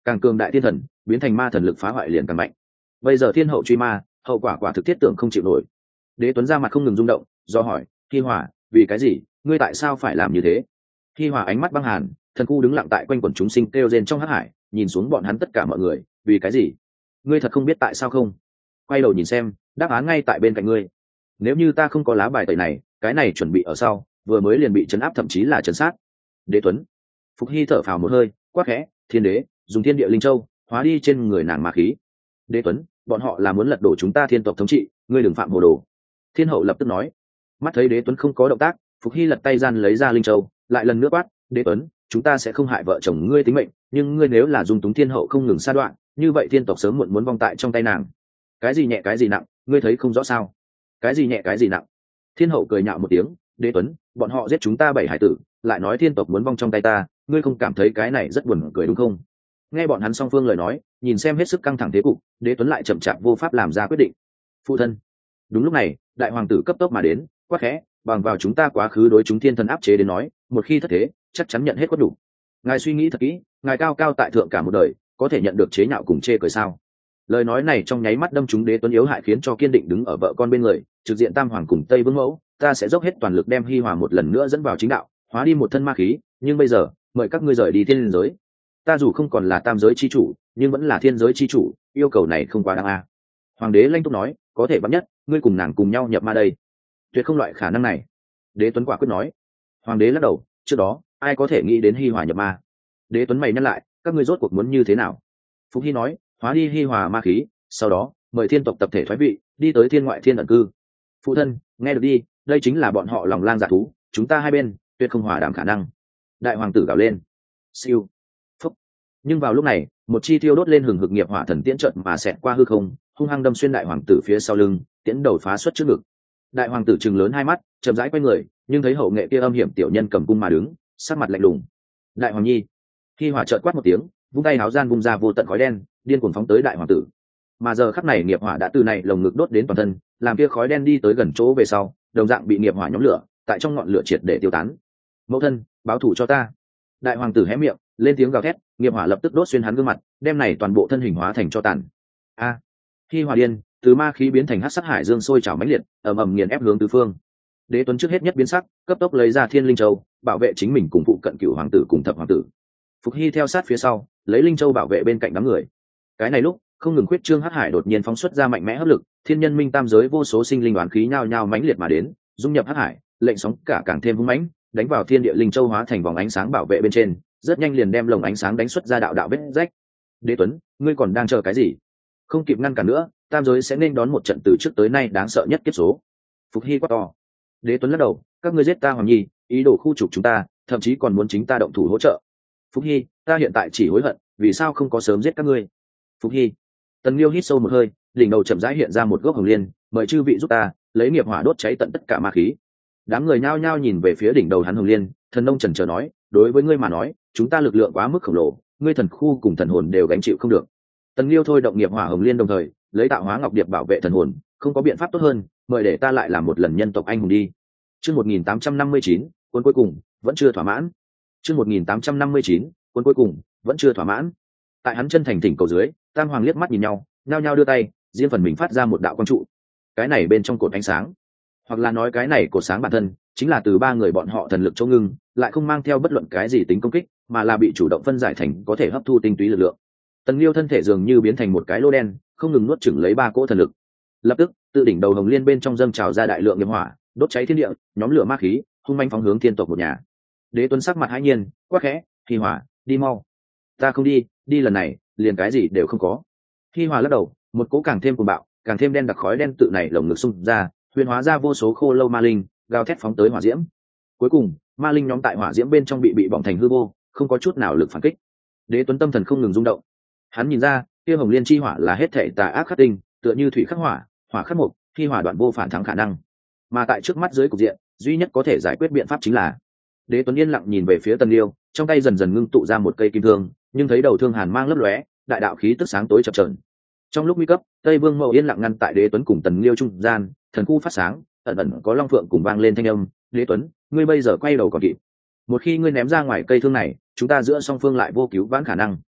S1: càng cường đại thiên thần biến thành ma thần lực phá hoại liền càng mạnh. Bây giờ thiên hậu truy ma, hậu quả quả thực thiết tưởng không chịu nổi. Đế Tuấn ra mặt không ngừng rung động, do hỏi Hi Hòa, vì cái gì ngươi tại sao phải làm như thế? Hi Hòa ánh mắt băng hàn, thần khu đứng lặng tại quanh quần chúng sinh kêu rên trong hắc hải, nhìn xuống bọn hắn tất cả mọi người, vì cái gì? Ngươi thật không biết tại sao không? Quay đầu nhìn xem, đáp án ngay tại bên cạnh ngươi. Nếu như ta không có lá bài tẩy này, cái này chuẩn bị ở sau, vừa mới liền bị chấn áp thậm chí là chấn sát. Đế Tuấn. Phục Hy thở phào một hơi, quát khẽ, thiên đế, dùng thiên địa linh châu hóa đi trên người nàng ma khí. Đế Tuấn, bọn họ là muốn lật đổ chúng ta thiên tộc thống trị, ngươi đừng phạm hồ đồ. Thiên hậu lập tức nói. Mắt thấy Đế Tuấn không có động tác, Phục Hy lật tay gian lấy ra linh châu, lại lần nữa quát, Đế Tuấn, chúng ta sẽ không hại vợ chồng ngươi tính mệnh, nhưng ngươi nếu là dung túng thiên hậu không ngừng sa đoạn, như vậy thiên tộc sớm muộn muốn vong tại trong tay nàng. Cái gì nhẹ cái gì nặng, ngươi thấy không rõ sao? Cái gì nhẹ cái gì nặng? Thiên hậu cười nhạo một tiếng, Đế Tuấn, bọn họ giết chúng ta bảy hải tử, lại nói thiên tộc muốn vong trong tay ta, ngươi không cảm thấy cái này rất buồn cười đúng không? Nghe bọn hắn song phương lời nói, nhìn xem hết sức căng thẳng thế cục, Đế Tuấn lại chậm chạp vô pháp làm ra quyết định. Phụ thân. Đúng lúc này, đại hoàng tử cấp tốc mà đến, quát khẽ, bằng vào chúng ta quá khứ đối chúng thiên thần áp chế đến nói, một khi thất thế, chắc chắn nhận hết quất đủ. Ngài suy nghĩ thật kỹ, ngài cao cao tại thượng cả một đời, có thể nhận được chế nhạo cùng chê cười sao? Lời nói này trong nháy mắt đâm trúng Đế Tuấn yếu hại, khiến cho kiên định đứng ở vợ con bên người, trực diện tam hoàng cùng tây vương mẫu, ta sẽ dốc hết toàn lực đem Hi Hòa một lần nữa dẫn vào chính đạo, hóa đi một thân ma khí, nhưng bây giờ, mời các ngươi rời đi thiên giới. Ta dù không còn là tam giới chi chủ, nhưng vẫn là thiên giới chi chủ, yêu cầu này không quá đáng a. Hoàng đế lanh túc nói, có thể bắt nhất, ngươi cùng nàng cùng nhau nhập ma đây. Tuyệt không loại khả năng này. Đế Tuấn quả quyết nói. Hoàng đế lắc đầu, trước đó, ai có thể nghĩ đến Hi Hòa nhập ma? Đế Tuấn mày nhắc lại, các ngươi rốt cuộc muốn như thế nào? Phúc Hy nói, hóa đi Hi Hòa ma khí, sau đó mời thiên tộc tập thể thoái vị, đi tới thiên ngoại thiên ẩn cư. Phụ thân, nghe được đi, đây chính là bọn họ lòng lang dạ thú, chúng ta hai bên tuyệt không hòa đàm khả năng. Đại hoàng tử gào lên. Siêu. Phúc. Nhưng vào lúc này, một chi tiêu đốt lên hừng hực nghiệp hỏa thần tiễn trận mà xẹt qua hư không, hung hăng đâm xuyên đại hoàng tử phía sau lưng, tiễn đầu phá xuất trước ngực. Đại hoàng tử trừng lớn hai mắt, chậm rãi quay người, nhưng thấy hậu nghệ kia âm hiểm tiểu nhân cầm cung mà đứng, sắc mặt lạnh lùng. Đại hoàng nhi. Khi hỏa chợt quát một tiếng, vung tay háo gian vung ra vô tận khói đen, điên cuồng phóng tới đại hoàng tử. Mà giờ khắc này nghiệp hỏa đã từ này lồng ngực đốt đến toàn thân, làm kia khói đen đi tới gần chỗ về sau, đồng dạng bị nghiệp hỏa nhóm lửa, tại trong ngọn lửa triệt để tiêu tán. Mẫu thân, báo thù cho ta. Đại hoàng tử hé miệng, lên tiếng gào thét, nghiệp hỏa lập tức đốt xuyên hắn gương mặt, đem này toàn bộ thân hình hóa thành cho tàn. A. Khi hỏa điên, từ ma khí biến thành hắc sắc hải dương sôi trào mãnh liệt, ầm ầm nghiền ép hướng tứ phương. Đế Tuấn trước hết nhất biến sắc, cấp tốc lấy ra Thiên Linh Châu, bảo vệ chính mình cùng phụ cận cửu hoàng tử cùng thập hoàng tử. Phục Hy theo sát phía sau, lấy Linh Châu bảo vệ bên cạnh đám người. Cái này lúc, không ngừng khuyết trương hắc hải đột nhiên phóng xuất ra mạnh mẽ hấp lực, thiên nhân minh tam giới vô số sinh linh đoán khí nhao nhao mãnh liệt mà đến, dung nhập hắc hải, lệnh sóng cả càng thêm hung mãnh, đánh vào thiên địa Linh Châu hóa thành vòng ánh sáng bảo vệ bên trên, rất nhanh liền đem lồng ánh sáng đánh xuất ra đạo đạo vết rách. Đế Tuấn, ngươi còn đang chờ cái gì? Không kịp ngăn cản nữa, tam giới sẽ nên đón một trận từ trước tới nay đáng sợ nhất kiếp số. Phục Hy quát to. Đế Tuấn lắc đầu, các ngươi giết ta hoàng nhi, ý đồ khu trục chúng ta, thậm chí còn muốn chính ta động thủ hỗ trợ. Phục Hy, ta hiện tại chỉ hối hận, vì sao không có sớm giết các ngươi? Phục Hy. Tần Liêu hít sâu một hơi, đỉnh đầu chậm rãi hiện ra một gốc hồng liên, mời chư vị giúp ta lấy nghiệp hỏa đốt cháy tận tất cả ma khí. Đám người nhao nhao nhìn về phía đỉnh đầu hắn hồng liên, thần nông trần chờ nói, đối với ngươi mà nói, chúng ta lực lượng quá mức khổng lồ, ngươi thần khu cùng thần hồn đều gánh chịu không được. Tần Liêu thôi động nghiệp hỏa hồng liên đồng thời lấy tạo hóa ngọc điệp bảo vệ thần hồn, không có biện pháp tốt hơn, mời để ta lại làm một lần nhân tộc anh hùng đi. Chương một nghìn tám trăm năm mươi chín, cuốn cuối cùng vẫn chưa thỏa mãn. Chương một nghìn tám trăm năm mươi chín, cuốn cuối cùng vẫn chưa thỏa mãn. Tại hắn chân thành thỉnh cầu dưới, tam hoàng liếc mắt nhìn nhau, nhao nhao đưa tay, riêng phần mình phát ra một đạo quang trụ. Cái này bên trong cột ánh sáng, hoặc là nói cái này cột sáng bản thân, chính là từ ba người bọn họ thần lực chỗ ngưng, lại không mang theo bất luận cái gì tính công kích, mà là bị chủ động phân giải thành có thể hấp thu tinh túy lực lượng. Tần Liêu thân thể dường như biến thành một cái lô đen, không ngừng nuốt chửng lấy ba cỗ thần lực. Lập tức, tự đỉnh đầu hồng liên bên trong dâng trào ra đại lượng nghiệp hỏa, đốt cháy thiên địa, nhóm lửa ma khí, hung manh phóng hướng thiên tộc một nhà. Đế Tuấn sắc mặt hãi nhiên, quát khẽ, Hi Hòa, đi mau. Ta không đi, đi lần này, liền cái gì đều không có. Hi Hòa lắc đầu, một cỗ càng thêm cuồng bạo, càng thêm đen đặc khói đen tự này lồng ngực xung ra, huyền hóa ra vô số khô lâu ma linh, gào thét phóng tới hỏa diễm. Cuối cùng, ma linh nhóm tại hỏa diễm bên trong bị bị bỏng thành hư vô, không có chút nào lực phản kích. Đế Tuấn tâm thần không ngừng rung động. Hắn nhìn ra, kia hồng liên chi hỏa là hết thảy tà ác khắc tinh, tựa như thủy khắc hỏa, hỏa khắc mộc, Hi Hòa đoạn vô phản thắng khả năng. Mà tại trước mắt dưới cục diện, duy nhất có thể giải quyết biện pháp chính là Đế Tuấn yên lặng nhìn về phía Tần Liêu, trong tay dần dần ngưng tụ ra một cây kim thương, nhưng thấy đầu thương hàn mang lấp lóe, đại đạo khí tức sáng tối chập chờn. Trong lúc nguy cấp, Tây Vương Mậu yên lặng ngăn tại Đế Tuấn cùng Tần Liêu trung gian, thần khu phát sáng, ẩn ẩn có long phượng cùng vang lên thanh âm, "Đế Tuấn, ngươi bây giờ quay đầu còn kịp. Một khi ngươi ném ra ngoài cây thương này, chúng ta giữa song phương lại vô cứu vãn khả năng."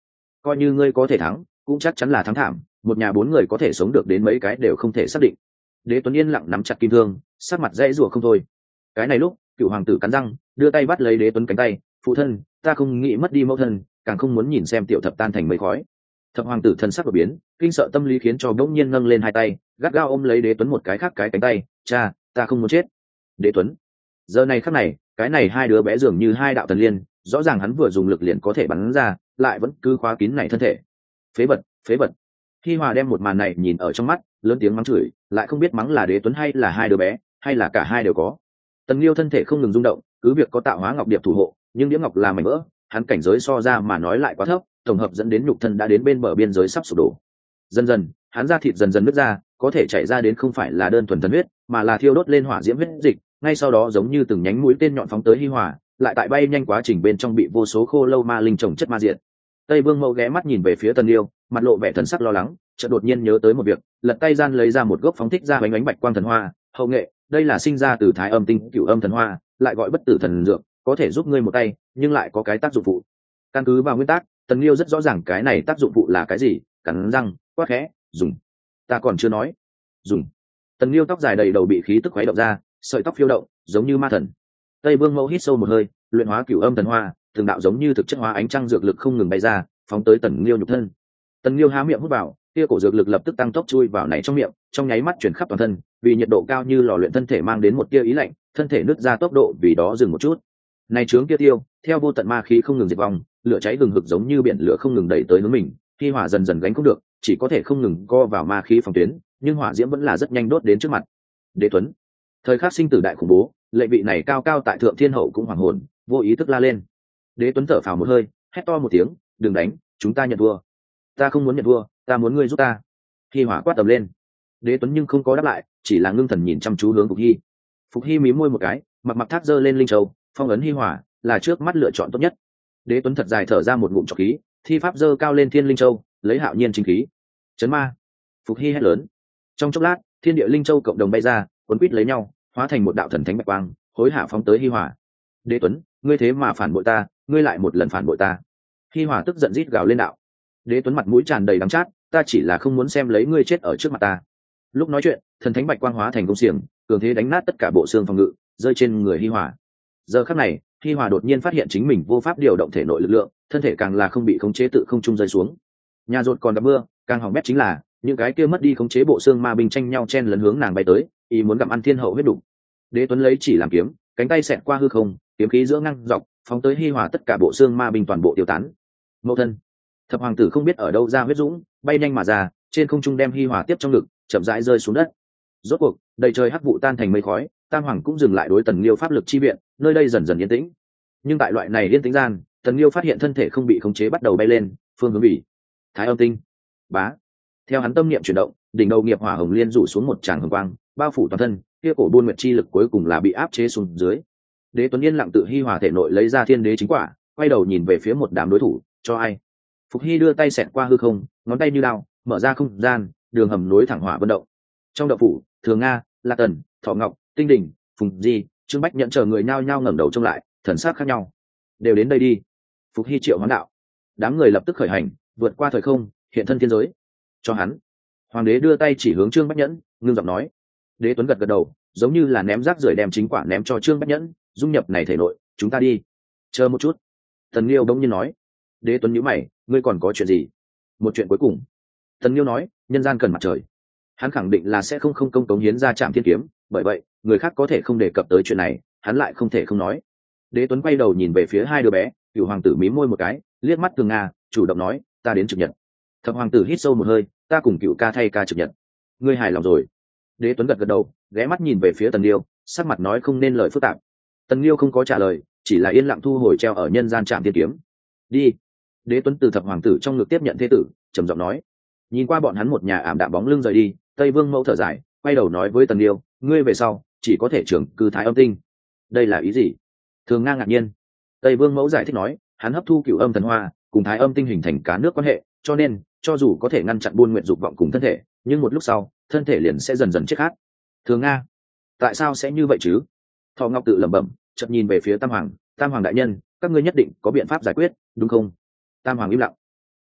S1: coi như ngươi có thể thắng cũng chắc chắn là thắng thảm, một nhà bốn người có thể sống được đến mấy cái đều không thể xác định. Đế Tuấn yên lặng nắm chặt kim thương, sắc mặt dãy rủa không thôi. Cái này lúc cựu hoàng tử cắn răng đưa tay bắt lấy Đế Tuấn cánh tay. Phụ thân, ta không nghĩ mất đi mẫu thân, càng không muốn nhìn xem tiểu thập tan thành mây khói. Thập hoàng tử thân sắc đột biến, kinh sợ tâm lý khiến cho bỗng nhiên nâng lên hai tay gắt gao ôm lấy Đế Tuấn một cái khác cái cánh tay. Cha, ta không muốn chết. Đế Tuấn giờ này khắc này, cái này hai đứa bé dường như hai đạo thần liên, rõ ràng hắn vừa dùng lực liền có thể bắn ra, lại vẫn cứ khóa kín này thân thể. Phế vật, phế vật. Hi Hòa đem một màn này nhìn ở trong mắt, lớn tiếng mắng chửi, lại không biết mắng là Đế Tuấn hay là hai đứa bé, hay là cả hai đều có. Tần Liêu thân thể không ngừng rung động, cứ việc có tạo hóa ngọc điệp thủ hộ, nhưng đĩa ngọc là mảnh vỡ, hắn cảnh giới so ra mà nói lại quá thấp, tổng hợp dẫn đến nhục thân đã đến bên bờ biên giới sắp sụp đổ. Dần dần, hắn da thịt dần dần nứt ra, có thể chảy ra đến không phải là đơn thuần thần huyết, mà là thiêu đốt lên hỏa diễm huyết dịch, ngay sau đó giống như từng nhánh mũi tên nhọn phóng tới Hi Hòa, lại tại bay nhanh quá trình bên trong bị vô số khô lâu ma linh trồng chất ma diệt. Tây Vương Mẫu ghé mắt nhìn về phía Tần Liêu, mặt lộ vẻ thần sắc lo lắng, chợt đột nhiên nhớ tới một việc, lật tay gian lấy ra một gốc phóng thích ra bánh bánh bạch quang thần hoa, hậu nghệ, đây là sinh ra từ Thái Âm tinh cửu âm thần hoa, lại gọi bất tử thần dược, có thể giúp ngươi một tay, nhưng lại có cái tác dụng phụ. Căn cứ vào nguyên tắc, Tần Liêu rất rõ ràng cái này tác dụng phụ là cái gì, cắn răng, quát khẽ, dùng. Ta còn chưa nói. Dùng. Tần Liêu tóc dài đầy đầu bị khí tức khuấy động ra, sợi tóc phiêu động, giống như ma thần. Tây Vương Mẫu hít sâu một hơi, luyện hóa cửu âm thần hoa, từng đạo giống như thực chất hóa ánh trăng dược lực không ngừng bay ra, phóng tới Tần Liêu nhục thân. Tần Liêu há miệng hút vào, kia cổ dược lực lập tức tăng tốc chui vào này trong miệng, trong nháy mắt chuyển khắp toàn thân, vì nhiệt độ cao như lò luyện thân thể mang đến một tia ý lạnh, thân thể nứt ra tốc độ vì đó dừng một chút. Này trướng kia tiêu, theo vô tận ma khí không ngừng diệt vong, lửa cháy hừng hực giống như biển lửa không ngừng đẩy tới hướng mình, khi hỏa dần dần gánh không được, chỉ có thể không ngừng co vào ma khí phòng tuyến, nhưng hỏa diễm vẫn là rất nhanh đốt đến trước mặt. Đế Tuấn, thời khắc sinh tử đại khủng bố, lệ vị này cao cao tại thượng thiên hậu cũng hoàng hồn, vô ý thức la lên. Đế Tuấn thở phào một hơi, hét to một tiếng, đừng đánh, chúng ta nhận thua. Ta không muốn nhận thua, ta muốn ngươi giúp ta. Khi hỏa quát tầm lên. Đế Tuấn nhưng không có đáp lại, chỉ là ngưng thần nhìn chăm chú hướng Phục Hy. Phục Hy mím môi một cái, mặc mặc thác giơ lên linh châu, phong ấn Hi Hỏa là trước mắt lựa chọn tốt nhất. Đế Tuấn thật dài thở ra một ngụm trọc khí, thi pháp giơ cao lên thiên linh châu, lấy hạo nhiên chính khí. Chấn ma. Phục Hy hét lớn. Trong chốc lát, thiên địa linh châu cộng đồng bay ra, cuốn quít lấy nhau, hóa thành một đạo thần thánh bạch quang, hối hạ phóng tới Hi Hỏa. Đế Tuấn, ngươi thế mà phản bội ta, ngươi lại một lần phản bội ta. Hi Hỏa tức giận rít gào lên đạo. Đế Tuấn mặt mũi tràn đầy đắng chát, ta chỉ là không muốn xem lấy ngươi chết ở trước mặt ta. Lúc nói chuyện, thần thánh bạch quang hóa thành công xiềng, cường thế đánh nát tất cả bộ xương phòng ngự, rơi trên người Hi Hỏa. Giờ khắc này, Hi Hỏa đột nhiên phát hiện chính mình vô pháp điều động thể nội lực lượng, thân thể càng là không bị khống chế tự không trung rơi xuống. Nhà rột còn gặp mưa, càng hỏng bét chính là những cái kia mất đi khống chế bộ xương ma binh tranh nhau chen lấn hướng nàng bay tới, ý muốn gặm ăn thiên hậu huyết đủ. Đế Tuấn lấy chỉ làm kiếm, cánh tay xẹt qua hư không, kiếm khí giữa ngang dọc, phóng tới Hi Hỏa, tất cả bộ xương ma binh toàn bộ tiêu tán. Mẫu thân. Thập hoàng tử không biết ở đâu ra huyết dũng, bay nhanh mà ra, trên không trung đem Hi Hỏa tiếp trong ngực, chậm rãi rơi xuống đất. Rốt cuộc, đầy trời hắc vụ tan thành mây khói, Tam Hoàng cũng dừng lại đối Tần Liêu pháp lực chi viện, nơi đây dần dần yên tĩnh. Nhưng tại loại này yên tĩnh gian, Tần Liêu phát hiện thân thể không bị khống chế bắt đầu bay lên, phương hướng bị Thái Âm tinh. Bá. Theo hắn tâm niệm chuyển động, đỉnh đầu nghiệp hỏa hồng liên rủ xuống một tràng hồng quang, bao phủ toàn thân, kia cổ buôn nguyệt chi lực cuối cùng là bị áp chế xuống dưới. Đế Tuấn yên lặng tự Hi Hỏa thể nội lấy ra thiên đế chính quả, quay đầu nhìn về phía một đám đối thủ, cho ai? Phục Hy đưa tay xẹt qua hư không, ngón tay như đao, mở ra không gian, đường hầm nối thẳng hỏa vận động. Trong động phủ, Thường Nga, La Tần, Thọ Ngọc, Tinh Đình, Phùng Di, Trương Bách nhận chờ người nhao nhao ngẩng đầu trông lại, thần sắc khác nhau. Đều đến đây đi. Phục Hy triệu hoán đạo. Đám người lập tức khởi hành, vượt qua thời không, hiện thân thiên giới. Cho hắn. Hoàng đế đưa tay chỉ hướng Trương Bách Nhẫn, ngưng giọng nói. Đế Tuấn gật gật đầu, giống như là ném rác rưởi đem chính quả ném cho Trương Bách Nhẫn, dung nhập này thể nội, chúng ta đi. Chờ một chút. Tần Liêu đông nhiên nói. Đế Tuấn nhíu mày, ngươi còn có chuyện gì? Một chuyện cuối cùng. Tần Liêu nói, nhân gian cần mặt trời. Hắn khẳng định là sẽ không không công cống hiến ra Trạm Thiên Kiếm, bởi vậy người khác có thể không đề cập tới chuyện này, hắn lại không thể không nói. Đế Tuấn quay đầu nhìn về phía hai đứa bé, Cửu hoàng tử mím môi một cái, liếc mắt Thường Nga, chủ động nói, ta đến trực nhật. Thập hoàng tử hít sâu một hơi, ta cùng Cửu ca thay ca trực nhật. Ngươi hài lòng rồi? Đế Tuấn gật gật đầu, ghé mắt nhìn về phía Tần Liêu, sắc mặt nói không nên lời phức tạp. Tần Liêu không có trả lời, chỉ là yên lặng thu hồi treo ở nhân gian Trạm Thiên Kiếm. Đi. Đế Tuấn từ thập hoàng tử trong ngực tiếp nhận thế tử, trầm giọng nói. Nhìn qua bọn hắn một nhà ảm đạm bóng lưng rời đi, Tây Vương Mẫu thở dài, quay đầu nói với Tần Liêu, ngươi về sau chỉ có thể trưởng cư Thái Âm tinh. Đây là ý gì? Thường Nga ngạc nhiên. Tây Vương Mẫu giải thích nói, hắn hấp thu cửu âm thần hoa, cùng Thái Âm tinh hình thành cá nước quan hệ, cho nên cho dù có thể ngăn chặn buôn nguyện dục vọng cùng thân thể, nhưng một lúc sau, thân thể liền sẽ dần dần chết khát. Thường Nga, tại sao sẽ như vậy chứ? Thọ Ngọc tự lẩm bẩm, chợt nhìn về phía Tam Hoàng, Tam Hoàng đại nhân, các ngươi nhất định có biện pháp giải quyết, đúng không? Tam Hoàng im lặng.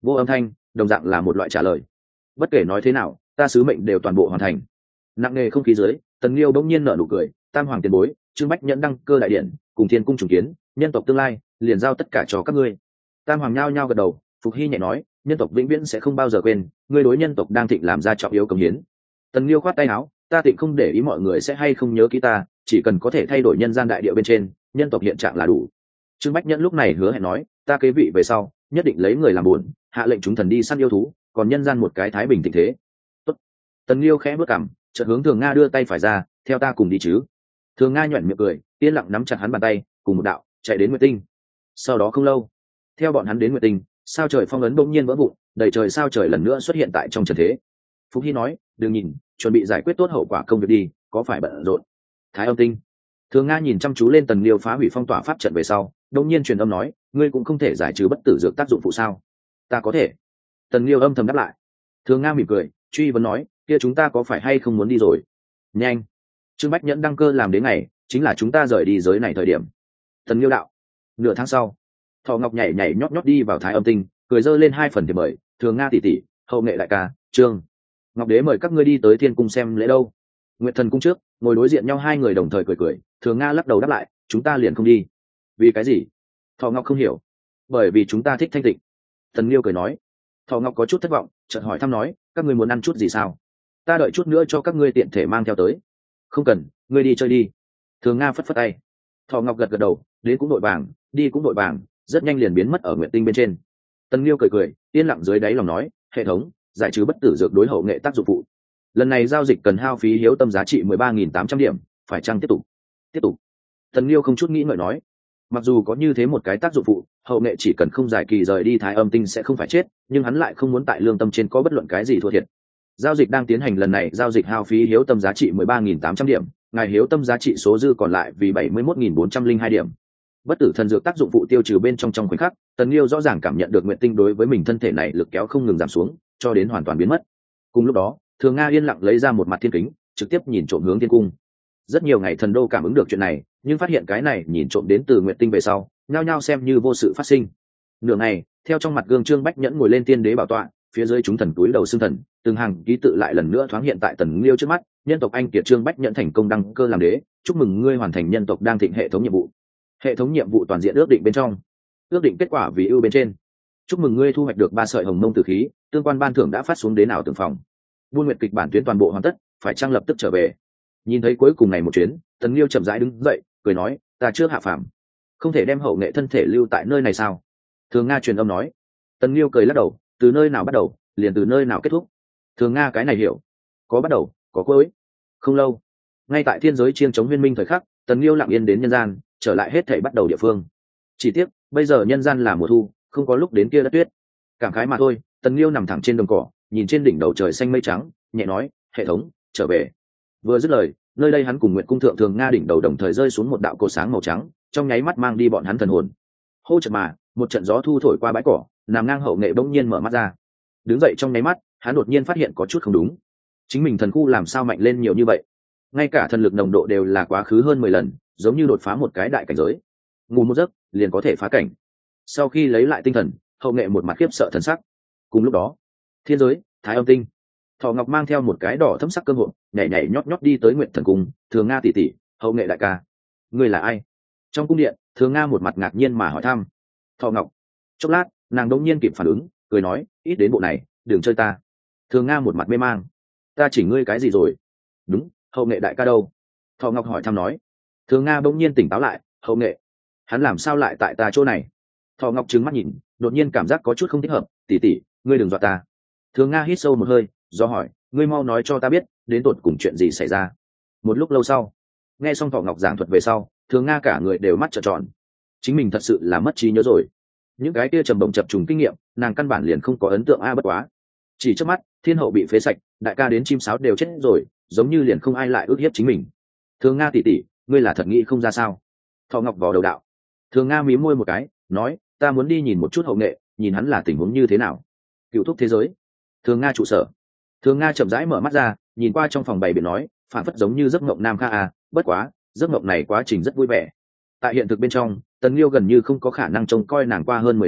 S1: Vô âm thanh đồng dạng là một loại trả lời. Bất kể nói thế nào ta sứ mệnh đều toàn bộ hoàn thành. Nặng nề không khí dưới, Tần Liêu bỗng nhiên nở nụ cười. Tam hoàng tiền bối, Trương Bách Nhẫn đăng cơ đại điện, cùng thiên cung trùng kiến, nhân tộc tương lai liền giao tất cả cho các ngươi. Tam hoàng nhao nhao gật đầu. Phục Hy nhẹ nói, nhân tộc vĩnh viễn sẽ không bao giờ quên ngươi đối nhân tộc đang thịnh làm ra trọng yếu công hiến. Tần Liêu khoát tay áo, ta tịnh không để ý mọi người sẽ hay không nhớ kỹ ta, chỉ cần có thể thay đổi nhân gian đại địa bên trên nhân tộc hiện trạng là đủ. Trương Bách Nhẫn lúc này hứa hẹn nói, ta kế vị về sau nhất định lấy người làm buồn, hạ lệnh chúng thần đi săn yêu thú, còn nhân gian một cái thái bình thịnh thế. Tốt. Tần Liêu khẽ bước cằm, chợt hướng Thường Nga đưa tay phải ra, theo ta cùng đi chứ. Thường Nga nhuyễn miệng cười, yên lặng nắm chặt hắn bàn tay, cùng một đạo chạy đến Nguyệt Tinh. Sau đó không lâu, theo bọn hắn đến Nguyệt Tinh, sao trời phong ấn bỗng nhiên vỡ vụn, đầy trời sao trời lần nữa xuất hiện tại trong trần thế. Phúc Hy nói, đừng nhìn, chuẩn bị giải quyết tốt hậu quả công việc đi, có phải bận rộn. Thái Âm Tinh. Thường Nga nhìn chăm chú lên Tần Liêu phá hủy phong tỏa pháp trận về sau, đột nhiên truyền âm nói, ngươi cũng không thể giải trừ bất tử dược tác dụng phụ sao? Ta có thể. Tần Liêu âm thầm đáp lại. Thường Nga mỉm cười, truy vấn nói, kia chúng ta có phải hay không muốn đi rồi? Nhanh. Trương Bách Nhẫn đăng cơ làm đến ngày, chính là chúng ta rời đi giới này thời điểm. Tần Liêu đạo. Nửa tháng sau, Thọ Ngọc nhảy nhảy nhót nhót đi vào Thái Âm Tinh, cười giơ lên hai phần thì mời, Thường Nga tỷ tỷ, hậu nghệ đại ca, Trương Ngọc Đế mời các ngươi đi tới Thiên Cung xem lễ đâu. Nguyệt Thần Cung trước, ngồi đối diện nhau hai người đồng thời cười cười. Thường Nga lắc đầu đáp lại, chúng ta liền không đi. Vì cái gì? Thọ Ngọc không hiểu. Bởi vì chúng ta thích thanh tịnh. Tần Liêu cười nói. Thọ Ngọc có chút thất vọng, chợt hỏi thăm nói, các ngươi muốn ăn chút gì sao? Ta đợi chút nữa cho các ngươi tiện thể mang theo tới. Không cần, ngươi đi chơi đi. Thường Nga phất phất tay. Thọ Ngọc gật gật đầu, đến cũng đội vàng, đi cũng đội vàng, rất nhanh liền biến mất ở Nguyệt Tinh bên trên. Tần Liêu cười cười, yên lặng dưới đáy lòng nói, hệ thống giải trừ bất tử dược đối hậu nghệ tác dụng phụ. Lần này giao dịch cần hao phí hiếu tâm giá trị mười ba nghìn tám trăm điểm, phải chăng tiếp tục? Tiếp tục. Tần Liêu không chút nghĩ ngợi nói, mặc dù có như thế một cái tác dụng phụ, hậu nghệ chỉ cần không dài kỳ rời đi Thái Âm Tinh sẽ không phải chết, nhưng hắn lại không muốn tại lương tâm trên có bất luận cái gì thua thiệt. Giao dịch đang tiến hành lần này, giao dịch hao phí hiếu tâm giá trị mười ba nghìn tám trăm điểm, ngài hiếu tâm giá trị số dư còn lại vì bảy mươi mốt nghìn bốn trăm linh hai điểm. Bất tử thần dược tác dụng phụ tiêu trừ bên trong trong khoảnh khắc, Tần Liêu rõ ràng cảm nhận được Nguyệt Tinh đối với mình thân thể này lực kéo không ngừng giảm xuống, cho đến hoàn toàn biến mất. Cùng lúc đó, Thường Nga yên lặng lấy ra một mặt thiên kính, trực tiếp nhìn trộm hướng thiên cung. Rất nhiều ngày thần đô cảm ứng được chuyện này, nhưng phát hiện cái này nhìn trộm đến từ Nguyệt Tinh về sau, nhao nhao xem như vô sự phát sinh. Nửa ngày, theo trong mặt gương Trương Bách Nhẫn ngồi lên tiên đế bảo tọa, phía dưới chúng thần túi đầu xương thần, từng hàng ký tự lại lần nữa thoáng hiện tại Tần Liêu trước mắt. Nhân tộc anh kiệt Trương Bách Nhẫn thành công đăng cơ làm đế, chúc mừng ngươi hoàn thành nhân tộc đang thịnh hệ thống nhiệm vụ. Hệ thống nhiệm vụ toàn diện ước định bên trong, ước định kết quả vì ưu bên trên. Chúc mừng ngươi thu hoạch được ba sợi hồng mông tử khí, tương quan ban thưởng đã phát xuống đến ảo tưởng phòng. Buôn nguyệt kịch bản tuyến toàn bộ hoàn tất, phải trang lập tức trở về. Nhìn thấy cuối cùng này một chuyến, Tần Liêu chậm rãi đứng dậy, cười nói, ta trước hạ phàm, không thể đem hậu nghệ thân thể lưu tại nơi này sao? Thường Nga truyền âm nói. Tần Liêu cười lắc đầu, từ nơi nào bắt đầu, liền từ nơi nào kết thúc. Thường Nga cái này hiểu, có bắt đầu, có cuối. Không lâu, ngay tại thiên giới chiêng chống huyên minh thời khắc, Tần Liêu lặng yên đến nhân gian, trở lại hết thảy bắt đầu địa phương. Chỉ tiếc, bây giờ nhân gian là mùa thu, không có lúc đến kia đất tuyết. Cảm khái mà thôi. Tần Liêu nằm thẳng trên đồng cỏ, nhìn trên đỉnh đầu trời xanh mây trắng, nhẹ nói, hệ thống trở về. Vừa dứt lời, nơi đây hắn cùng Nguyệt Cung thượng Thường Nga đỉnh đầu đồng thời rơi xuống một đạo cột sáng màu trắng, trong nháy mắt mang đi bọn hắn thần hồn. Hô chợt mà, một trận gió thu thổi qua bãi cỏ, nằm ngang hậu nghệ bỗng nhiên mở mắt ra. Đứng dậy trong nháy mắt, hắn đột nhiên phát hiện có chút không đúng. Chính mình thần khu làm sao mạnh lên nhiều như vậy? Ngay cả thần lực nồng độ đều là quá khứ hơn mười lần, giống như đột phá một cái đại cảnh giới. Ngủ một giấc, liền có thể phá cảnh. Sau khi lấy lại tinh thần, hậu nghệ một mặt khiếp sợ thần sắc. Cùng lúc đó, thiên giới, Thái Âm Tinh, Thọ Ngọc mang theo một cái đỏ thẫm sắc cơ hội, nhảy nhảy nhót nhót đi tới Nguyệt Thần Cung. Thường Nga tỷ tỷ, hậu nghệ đại ca, ngươi là ai? Trong cung điện, Thường Nga một mặt ngạc nhiên mà hỏi thăm. Thọ Ngọc chốc lát, nàng đống nhiên kịp phản ứng, cười nói, ít đến bộ này, đừng chơi ta. Thường Nga một mặt mê mang, ta chỉ ngươi cái gì rồi? Đúng, hậu nghệ đại ca đâu? Thọ Ngọc hỏi thăm nói. Thường Nga bỗng nhiên tỉnh táo lại, hậu nghệ, hắn làm sao lại tại ta chỗ này? Thọ Ngọc trừng mắt nhìn, đột nhiên cảm giác có chút không thích hợp, tỷ tỷ, ngươi đừng dọa ta. Thường Nga hít sâu một hơi, do hỏi, ngươi mau nói cho ta biết, đến tột cùng chuyện gì xảy ra. Một lúc lâu sau, nghe xong Thọ Ngọc giảng thuật về sau, Thường Nga cả người đều mắt trợn tròn. Chính mình thật sự là mất trí nhớ rồi. Những cái kia trầm bổng chập trùng kinh nghiệm, nàng căn bản liền không có ấn tượng a bất quá. Chỉ trước mắt, thiên hậu bị phế sạch, đại ca đến chim sáo đều chết rồi, giống như liền không ai lại ước hiếp chính mình. Thường Nga tỷ tỷ, ngươi là thật nghĩ không ra sao? Thọ Ngọc vào đầu đạo. Thường Nga mím môi một cái, nói, ta muốn đi nhìn một chút hậu nghệ, nhìn hắn là tình huống như thế nào. Cựu thúc thế giới. Thường Nga trụ sở. Thường Nga chậm rãi mở mắt ra, nhìn qua trong phòng bày biện nói, phản phất giống như giấc mộng nam kha à, bất quá, giấc mộng này quá trình rất vui vẻ. Tại hiện thực bên trong, Tần Liêu gần như không có khả năng trông coi nàng qua hơn mười năm,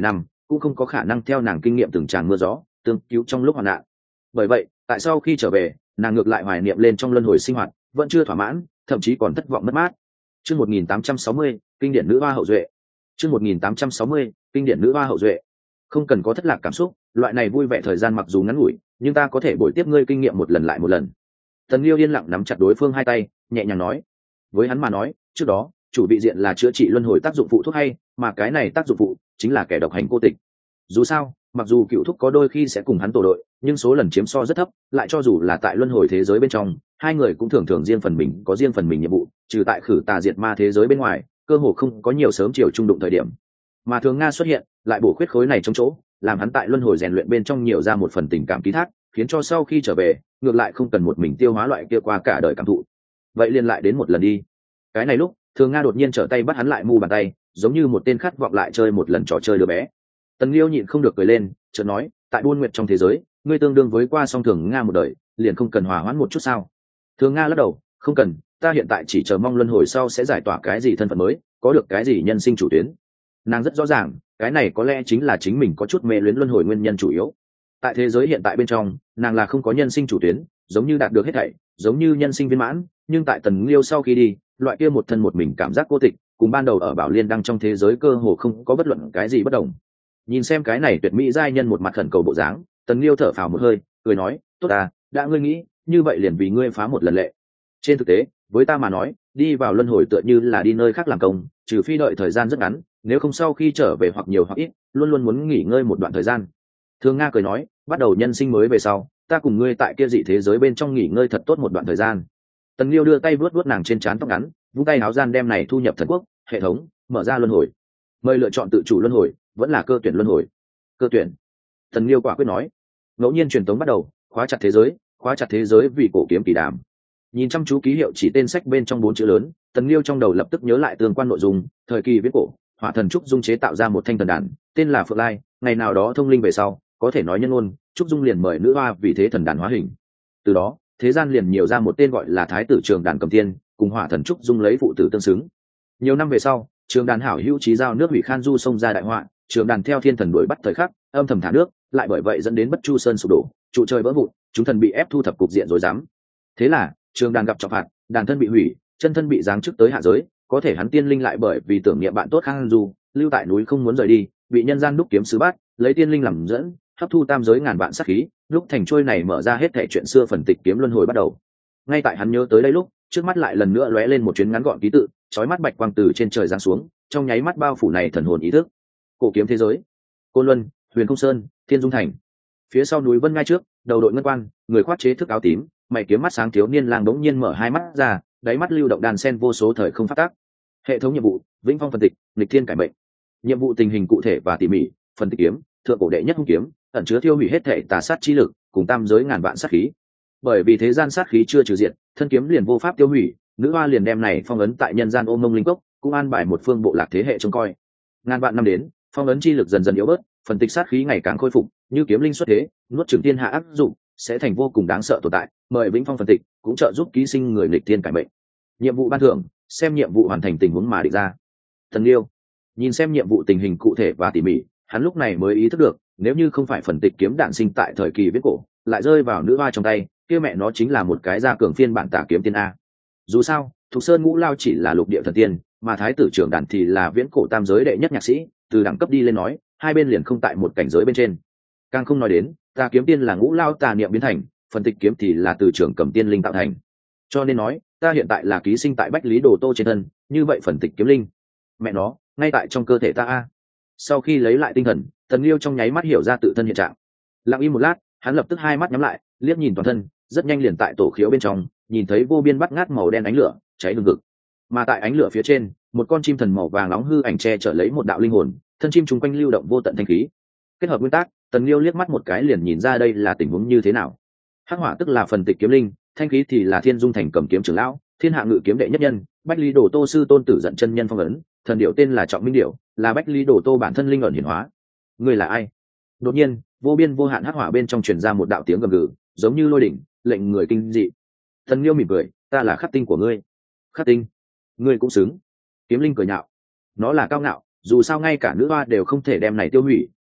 S1: cũng không có khả năng theo nàng kinh nghiệm từng tràng mưa gió tương cứu trong lúc hoạn nạn. Bởi vậy tại sau khi trở về, nàng ngược lại hoài niệm lên trong luân hồi sinh hoạt, vẫn chưa thỏa mãn, thậm chí còn thất vọng mất mát. Chương một nghìn tám trăm sáu mươi, kinh điển nữ hoa hậu duệ. Chương một nghìn tám trăm sáu mươi, kinh điển nữ hoa hậu duệ. Không cần có thất lạc cảm xúc, loại này vui vẻ thời gian mặc dù ngắn ngủi, nhưng ta có thể bồi tiếp ngươi kinh nghiệm một lần lại một lần. Tần Liêu yên lặng nắm chặt đối phương hai tay, nhẹ nhàng nói. Với hắn mà nói, trước đó, chủ bị diện là chữa trị luân hồi tác dụng phụ thuốc hay, mà cái này tác dụng phụ chính là kẻ độc hành cô tịch. Dù sao, mặc dù cựu thúc có đôi khi sẽ cùng hắn tổ đội, nhưng số lần chiếm so rất thấp, lại cho dù là tại luân hồi thế giới bên trong, hai người cũng thường thường riêng phần mình có riêng phần mình nhiệm vụ, trừ tại khử tà diệt ma thế giới bên ngoài, cơ hồ không có nhiều sớm chiều trung đụng thời điểm. Mà Thường Nga xuất hiện, lại bổ khuyết khối này trong chỗ, làm hắn tại luân hồi rèn luyện bên trong nhiều ra một phần tình cảm ký thác, khiến cho sau khi trở về, ngược lại không cần một mình tiêu hóa loại kia qua cả đời cảm thụ. Vậy liền lại đến một lần đi. Cái này lúc, Thường Nga đột nhiên trở tay bắt hắn lại mu bàn tay, giống như một tên khát vọng lại chơi một lần trò chơi đứa bé. Tần Liêu nhịn không được cười lên, chợt nói, tại buôn nguyệt trong thế giới, ngươi tương đương với qua song Thường Nga một đời, liền không cần hòa hoãn một chút sao? Thường Nga lắc đầu, không cần, ta hiện tại chỉ chờ mong luân hồi sau sẽ giải tỏa cái gì thân phận mới, có được cái gì nhân sinh chủ tuyến. Nàng rất rõ ràng, cái này có lẽ chính là chính mình có chút mê luyến luân hồi nguyên nhân chủ yếu. Tại thế giới hiện tại bên trong, nàng là không có nhân sinh chủ tuyến, giống như đạt được hết thảy, giống như nhân sinh viên mãn, nhưng tại Tần Liêu sau khi đi, loại kia một thân một mình cảm giác cô tịch, cùng ban đầu ở Bảo Liên đăng trong thế giới cơ hồ không có bất luận cái gì bất đồng. Nhìn xem cái này tuyệt mỹ giai nhân một mặt khẩn cầu bộ dáng, Tần Liêu thở phào một hơi, cười nói, tốt à, đã ngươi nghĩ, như vậy liền vì ngươi phá một lần lệ. Trên thực tế, với ta mà nói, đi vào luân hồi tựa như là đi nơi khác làm công, trừ phi đợi thời gian rất ngắn, nếu không sau khi trở về hoặc nhiều hoặc ít, luôn luôn muốn nghỉ ngơi một đoạn thời gian. Thường Nga cười nói, bắt đầu nhân sinh mới về sau, ta cùng ngươi tại kia dị thế giới bên trong nghỉ ngơi thật tốt một đoạn thời gian. Tần Liêu đưa tay vuốt vuốt nàng trên trán tóc ngắn, vung tay áo gian đem này thu nhập thần quốc, hệ thống, mở ra luân hồi. Mời lựa chọn tự chủ luân hồi, vẫn là cơ tuyển luân hồi. Cơ tuyển. Tần Liêu quả quyết nói. Ngẫu nhiên truyền tống bắt đầu, khóa chặt thế giới, khóa chặt thế giới vì cổ kiếm kỳ đàm. Nhìn chăm chú ký hiệu chỉ tên sách bên trong bốn chữ lớn, Tần Liêu trong đầu lập tức nhớ lại tương quan nội dung, thời kỳ viễn cổ, Hỏa Thần Trúc Dung chế tạo ra một thanh thần đàn, tên là Phượng Lai, ngày nào đó thông linh về sau, có thể nói nhân ngôn, Trúc Dung liền mời nữ hoa vì thế thần đàn hóa hình. Từ đó, thế gian liền nhiều ra một tên gọi là Thái tử Trường Đàn Cầm Tiên, cùng Hỏa Thần Trúc Dung lấy phụ tử tương xứng. Nhiều năm về sau, Trường Đàn hảo hữu chí giao nước hủy Khan Du sông ra đại họa, Trường Đàn theo thiên thần đuổi bắt thời khắc, âm thầm thả nước, lại bởi vậy dẫn đến Bất Chu Sơn sụp đổ, trụ trời vỡ vụn, chúng thần bị ép thu thập cục diện rối rắm. Thế là, Trường Đàn gặp trọng phạt, đàn thân bị hủy, chân thân bị giáng chức tới hạ giới, có thể hắn tiên linh lại bởi vì tưởng niệm bạn tốt Khan Du, lưu tại núi không muốn rời đi, bị nhân gian đúc kiếm sứ bắt, lấy tiên linh làm dẫn, hấp thu tam giới ngàn vạn sát khí, lúc thành trôi này mở ra hết thảy chuyện xưa phần tịch kiếm luân hồi bắt đầu. Ngay tại hắn nhớ tới đây lúc, trước mắt lại lần nữa lóe lên một chuyến ngắn gọn ký tự, chói mắt bạch quang từ trên trời giáng xuống, trong nháy mắt bao phủ này thần hồn ý thức. Cổ kiếm thế giới, Côn Luân, Huyền Không Sơn, Thiên Dung Thành. Phía sau núi Vân Ngai trước, đầu đội ngân quan, người khoác chế thức áo tím, mày kiếm mắt sáng thiếu niên lang đống nhiên mở hai mắt ra, đáy mắt lưu động đàn sen vô số thời không phát tác. Hệ thống nhiệm vụ, Vĩnh Phong phân tịch, nghịch thiên cải mệnh. Nhiệm vụ tình hình cụ thể và tỉ mỉ, phân tịch kiếm, thượng cổ đệ nhất hung kiếm, ẩn chứa thiêu hủy hết thể tà sát chi lực, cùng tam giới ngàn vạn sát khí. Bởi vì thế gian sát khí chưa trừ diệt, thân kiếm liền vô pháp tiêu hủy, nữ hoa liền đem này phong ấn tại nhân gian ôm mông linh cốc, cũng an bài một phương bộ lạc thế hệ trông coi. Ngàn vạn năm đến, phong ấn chi lực dần dần yếu bớt, phần tịch sát khí ngày càng khôi phục, như kiếm linh xuất thế, nuốt chửng thiên hạ áp dụng, sẽ thành vô cùng đáng sợ tồn tại. Mời Vĩnh Phong phân tịch, cũng trợ giúp ký sinh người nghịch thiên cải mệnh. Nhiệm vụ ban thưởng, xem nhiệm vụ hoàn thành tình huống mà định ra. Thần Liêu nhìn xem nhiệm vụ tình hình cụ thể và tỉ mỉ, hắn lúc này mới ý thức được, nếu như không phải phần tịch kiếm đạn sinh tại thời kỳ viễn cổ, lại rơi vào nữ hoa trong tay, kia mẹ nó chính là một cái gia cường phiên bản tả kiếm tiên a. Dù sao, Thục Sơn Ngũ Lao chỉ là lục địa thần tiên, mà Thái tử Trường Đàn thì là viễn cổ tam giới đệ nhất nhạc sĩ, từ đẳng cấp đi lên nói, hai bên liền không tại một cảnh giới bên trên. Càng không nói đến, tà kiếm tiên là Ngũ Lao tà niệm biến thành, phần tịch kiếm thì là từ Trường Cầm tiên linh tạo thành. Cho nên nói, ta hiện tại là ký sinh tại Bách Lý Đồ Tô trên thân, như vậy phần tịch kiếm linh, mẹ nó, ngay tại trong cơ thể ta a. Sau khi lấy lại tinh thần, Tần Liêu trong nháy mắt hiểu ra tự thân hiện trạng. Lặng im một lát, hắn lập tức hai mắt nhắm lại, liếc nhìn toàn thân, rất nhanh liền tại tổ khiếu bên trong, nhìn thấy vô biên bắt ngát màu đen ánh lửa, cháy hừng hực. Mà tại ánh lửa phía trên, một con chim thần màu vàng nóng hư ảnh che chở lấy một đạo linh hồn, thân chim trùng quanh lưu động vô tận thanh khí. Kết hợp nguyên tắc, Tần Liêu liếc mắt một cái liền nhìn ra đây là tình huống như thế nào. Hắc hỏa tức là phần tịch kiếm linh, thanh khí thì là Thiên Dung Thành cầm kiếm trưởng lão, thiên hạ ngự kiếm đệ nhất nhân, Bách Lý Đồ Tô sư tôn tử giận chân nhân phong ấn, thần điệu tên là Trọng Minh Điệu, là Bách Lý Đồ Tô bản thân linh ẩn hiển hóa. Ngươi là ai? Đột nhiên, vô biên vô hạn hắc hỏa bên trong truyền ra một đạo tiếng gầm gừ, giống như lôi đỉnh, lệnh người kinh dị. Thần Liêu mỉm cười, ta là khắc tinh của ngươi. Khắc tinh? Ngươi cũng xứng. Kiếm linh cười nhạo. Nó là cao ngạo, dù sao ngay cả nữ hoa đều không thể đem này tiêu hủy,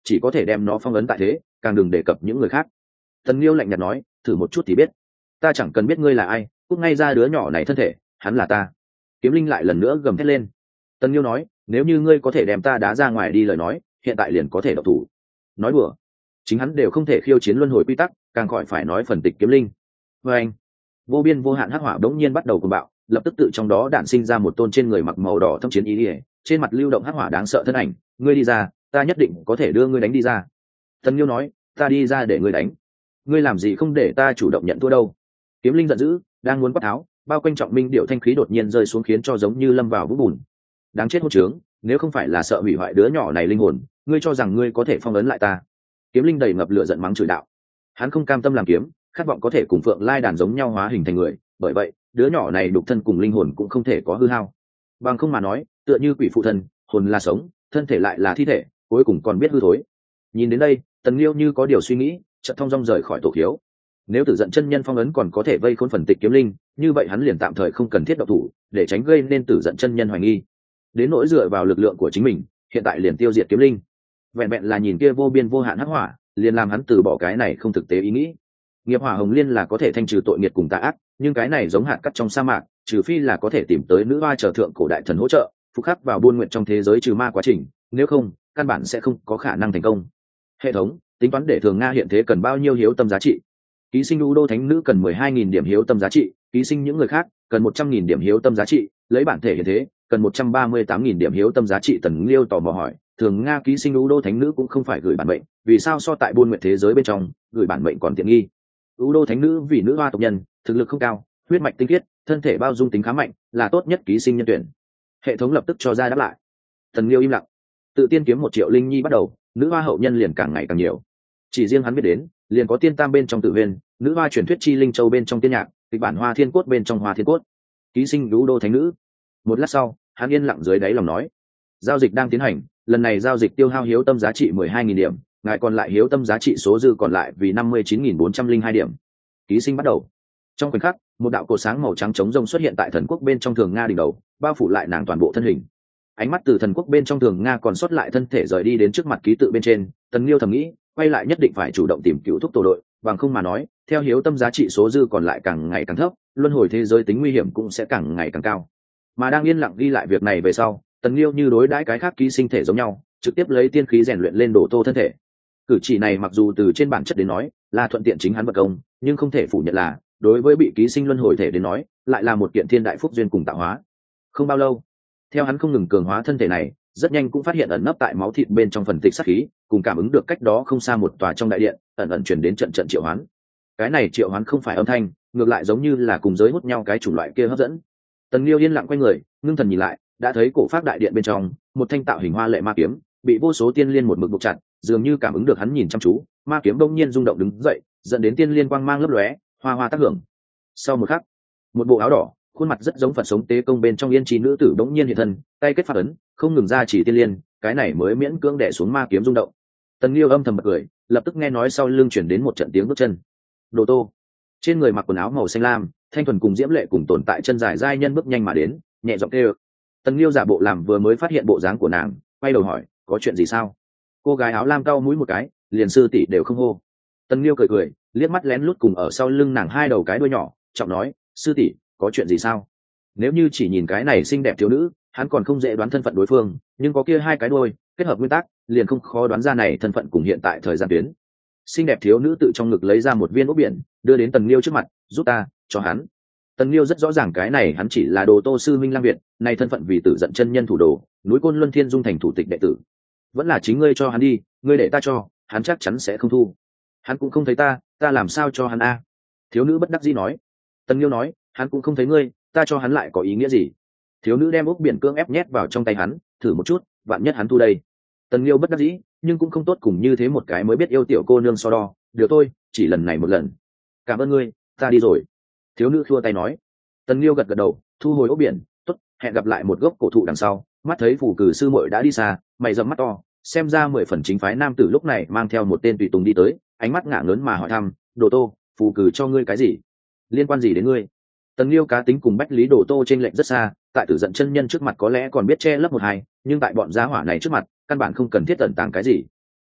S1: chỉ có thể đem nó phong ấn tại thế, càng đừng đề cập những người khác. Tần Liêu lạnh nhạt nói, thử một chút thì biết. Ta chẳng cần biết ngươi là ai, cút ngay ra đứa nhỏ này thân thể, hắn là ta. Kiếm Linh lại lần nữa gầm thét lên. Tần Liêu nói, nếu như ngươi có thể đem ta đá ra ngoài đi lời nói, hiện tại liền có thể độc thủ. Nói đùa, chính hắn đều không thể khiêu chiến luân hồi quy tắc, càng khỏi phải nói phần tịch Kiếm Linh. Và anh, vô biên vô hạn hắc hỏa đống nhiên bắt đầu cuồng bạo, lập tức tự trong đó đản sinh ra một tôn trên người mặc màu đỏ thâm chiến ý ỉa, trên mặt lưu động hắc hỏa đáng sợ thân ảnh. Ngươi đi ra, ta nhất định có thể đưa ngươi đánh đi ra. Tần Liêu nói, ta đi ra để ngươi đánh. Ngươi làm gì không để ta chủ động nhận thua đâu? Kiếm Linh giận dữ, đang muốn quát tháo, bao quanh trọng minh điệu thanh khí đột nhiên rơi xuống khiến cho giống như lâm vào vũng bùn. Đáng chết hỗn trướng, nếu không phải là sợ hủy hoại đứa nhỏ này linh hồn, ngươi cho rằng ngươi có thể phong ấn lại ta? Kiếm Linh đầy ngập lửa giận mắng chửi đạo. Hắn không cam tâm làm kiếm, khát vọng có thể cùng Phượng Lai đàn giống nhau hóa hình thành người, bởi vậy, đứa nhỏ này đục thân cùng linh hồn cũng không thể có hư hao. Bằng không mà nói, tựa như quỷ phụ thân, hồn là sống, thân thể lại là thi thể, cuối cùng còn biết hư thối. Nhìn đến đây, Tần Liêu như có điều suy nghĩ, chợt thong dong rời khỏi tổ khiếu. Nếu Tử Giận chân nhân phong ấn còn có thể vây khốn phần tịch Kiếm Linh, như vậy hắn liền tạm thời không cần thiết động thủ, để tránh gây nên Tử Giận chân nhân hoài nghi. Đến nỗi dựa vào lực lượng của chính mình, hiện tại liền tiêu diệt Kiếm Linh. Vẹn vẹn là nhìn kia vô biên vô hạn hắc hỏa, liền làm hắn từ bỏ cái này không thực tế ý nghĩ. Nghiệp hỏa hồng liên là có thể thanh trừ tội nghiệt cùng tà ác, nhưng cái này giống hạt cát trong sa mạc, trừ phi là có thể tìm tới nữ hoa trở thượng cổ đại thần hỗ trợ, phục khắc vào buôn nguyện trong thế giới trừ ma quá trình, nếu không, căn bản sẽ không có khả năng thành công. Hệ thống tính toán để thường Nga hiện thế cần bao nhiêu hiếu tâm giá trị? Ký sinh U Đô thánh nữ cần mười hai nghìn điểm hiếu tâm giá trị, ký sinh những người khác cần một trăm nghìn điểm hiếu tâm giá trị, lấy bản thể hiện thế cần một trăm ba mươi tám nghìn điểm hiếu tâm giá trị. Tần Liêu tò mò hỏi, thường Nga ký sinh U Đô thánh nữ cũng không phải gửi bản mệnh, vì sao so tại buôn nguyện thế giới bên trong gửi bản mệnh còn tiện nghi? U Đô thánh nữ vì nữ hoa tộc nhân, thực lực không cao, huyết mạch tinh khiết, thân thể bao dung tính khá mạnh, là tốt nhất ký sinh nhân tuyển. Hệ thống lập tức cho ra đáp lại. Tần Liêu im lặng. Tự tiên kiếm một triệu linh nhi bắt đầu, nữ hoa hậu nhân liền càng ngày càng nhiều. Chỉ riêng hắn biết đến, liền có tiên tam bên trong Tử Huyền, nữ hoa truyền thuyết chi linh châu bên trong tiên nhạc, kịch bản hoa thiên cốt bên trong hoa thiên cốt. Ký sinh U Đô thánh nữ. Một lát sau, hắn yên lặng dưới đáy lòng nói, giao dịch đang tiến hành, lần này giao dịch tiêu hao hiếu tâm giá trị mười hai nghìn điểm, ngài còn lại hiếu tâm giá trị số dư còn lại vì năm mươi chín nghìn bốn trăm linh hai điểm. Ký sinh bắt đầu. Trong khoảnh khắc, một đạo cột sáng màu trắng trống rông xuất hiện tại thần quốc bên trong thường Nga đỉnh đầu, bao phủ lại nàng toàn bộ thân hình. Ánh mắt từ thần quốc bên trong thường Nga còn sót lại thân thể rời đi đến trước mặt ký tự bên trên. Tần Liêu thầm nghĩ, quay lại nhất định phải chủ động tìm cứu thúc tổ đội, bằng không mà nói, theo hiếu tâm giá trị số dư còn lại càng ngày càng thấp, luân hồi thế giới tính nguy hiểm cũng sẽ càng ngày càng cao. Mà đang yên lặng ghi lại việc này về sau, Tần Liêu như đối đãi cái khác ký sinh thể giống nhau, trực tiếp lấy tiên khí rèn luyện lên đổ tô thân thể. Cử chỉ này mặc dù từ trên bản chất đến nói là thuận tiện chính hắn vật công, nhưng không thể phủ nhận là đối với bị ký sinh luân hồi thể đến nói lại là một kiện thiên đại phúc duyên cùng tạo hóa. Không bao lâu, theo hắn không ngừng cường hóa thân thể này, rất nhanh cũng phát hiện ẩn nấp tại máu thịt bên trong phần tịch sát khí, cùng cảm ứng được cách đó không xa một tòa trong đại điện ẩn ẩn truyền đến trận trận triệu hoán. Cái này triệu hoán không phải âm thanh, ngược lại giống như là cùng giới hút nhau cái chủng loại kia hấp dẫn. Tần Liêu yên lặng quay người, ngưng thần nhìn lại, đã thấy cổ pháp đại điện bên trong một thanh tạo hình hoa lệ ma kiếm bị vô số tiên liên một mực buộc chặt, dường như cảm ứng được hắn nhìn chăm chú, ma kiếm đông nhiên rung động đứng dậy, dẫn đến tiên liên quang mang lấp lóe, hoa hoa tác hưởng. Sau một khắc, một bộ áo đỏ, khuôn mặt rất giống Phật sống tế công bên trong yên trì nữ tử đống nhiên hiện thân, tay kết phát ấn, không ngừng ra chỉ tiên liên, cái này mới miễn cưỡng đè xuống ma kiếm rung động. Tần Liêu âm thầm bật cười, lập tức nghe nói sau lưng chuyển đến một trận tiếng bước chân. Đồ Tô, trên người mặc quần áo màu xanh lam, thanh thuần cùng diễm lệ cùng tồn tại chân dài giai nhân bước nhanh mà đến, nhẹ giọng kêu. Tần Liêu giả bộ làm vừa mới phát hiện bộ dáng của nàng, quay đầu hỏi, có chuyện gì sao? Cô gái áo lam cau mũi một cái, liền sư tỷ đều không hô. Tần Liêu cười cười, liếc mắt lén lút cùng ở sau lưng nàng hai đầu cái đuôi nhỏ, trọng nói, sư tỷ, có chuyện gì sao? Nếu như chỉ nhìn cái này xinh đẹp thiếu nữ, hắn còn không dễ đoán thân phận đối phương, nhưng có kia hai cái đuôi, kết hợp nguyên tắc, liền không khó đoán ra này thân phận cùng hiện tại thời gian tuyến. Xinh đẹp thiếu nữ tự trong ngực lấy ra một viên ốc biển, đưa đến Tần Liêu trước mặt, giúp ta, cho hắn. Tần Liêu rất rõ ràng cái này hắn chỉ là Đồ Tô sư minh Lam Việt, này thân phận vì Tử Giận chân nhân thủ đồ, núi Côn Luân Thiên Dung thành thủ tịch đệ tử. Vẫn là chính ngươi cho hắn đi, ngươi để ta cho, hắn chắc chắn sẽ không thu. Hắn cũng không thấy ta, ta làm sao cho hắn a? Thiếu nữ bất đắc dĩ nói. Tần Liêu nói, hắn cũng không thấy ngươi, ta cho hắn lại có ý nghĩa gì? Thiếu nữ đem ốc biển cưỡng ép nhét vào trong tay hắn, thử một chút, vạn nhất hắn thu đây. Tần Liêu bất đắc dĩ, nhưng cũng không tốt cùng như thế một cái mới biết yêu tiểu cô nương so đo, được thôi, chỉ lần này một lần. Cảm ơn ngươi, ta đi rồi. Thiếu nữ khua tay nói. Tần Liêu gật gật đầu, thu hồi ốc biển, tốt, hẹn gặp lại một gốc cổ thụ đằng sau. Mắt thấy phủ cử sư muội đã đi xa, mày rậm mắt to, xem ra mười phần chính phái nam tử lúc này mang theo một tên tùy tùng đi tới, ánh mắt ngả lớn mà hỏi thăm, Đồ Tô, phủ cử cho ngươi cái gì? Liên quan gì đến ngươi? Tần Liêu cá tính cùng Bách Lý Đồ Tô trên lệnh rất xa, tại Tử Giận chân nhân trước mặt có lẽ còn biết che lấp một hai, nhưng tại bọn gia hỏa này trước mặt, căn bản không cần thiết tận tàng cái gì.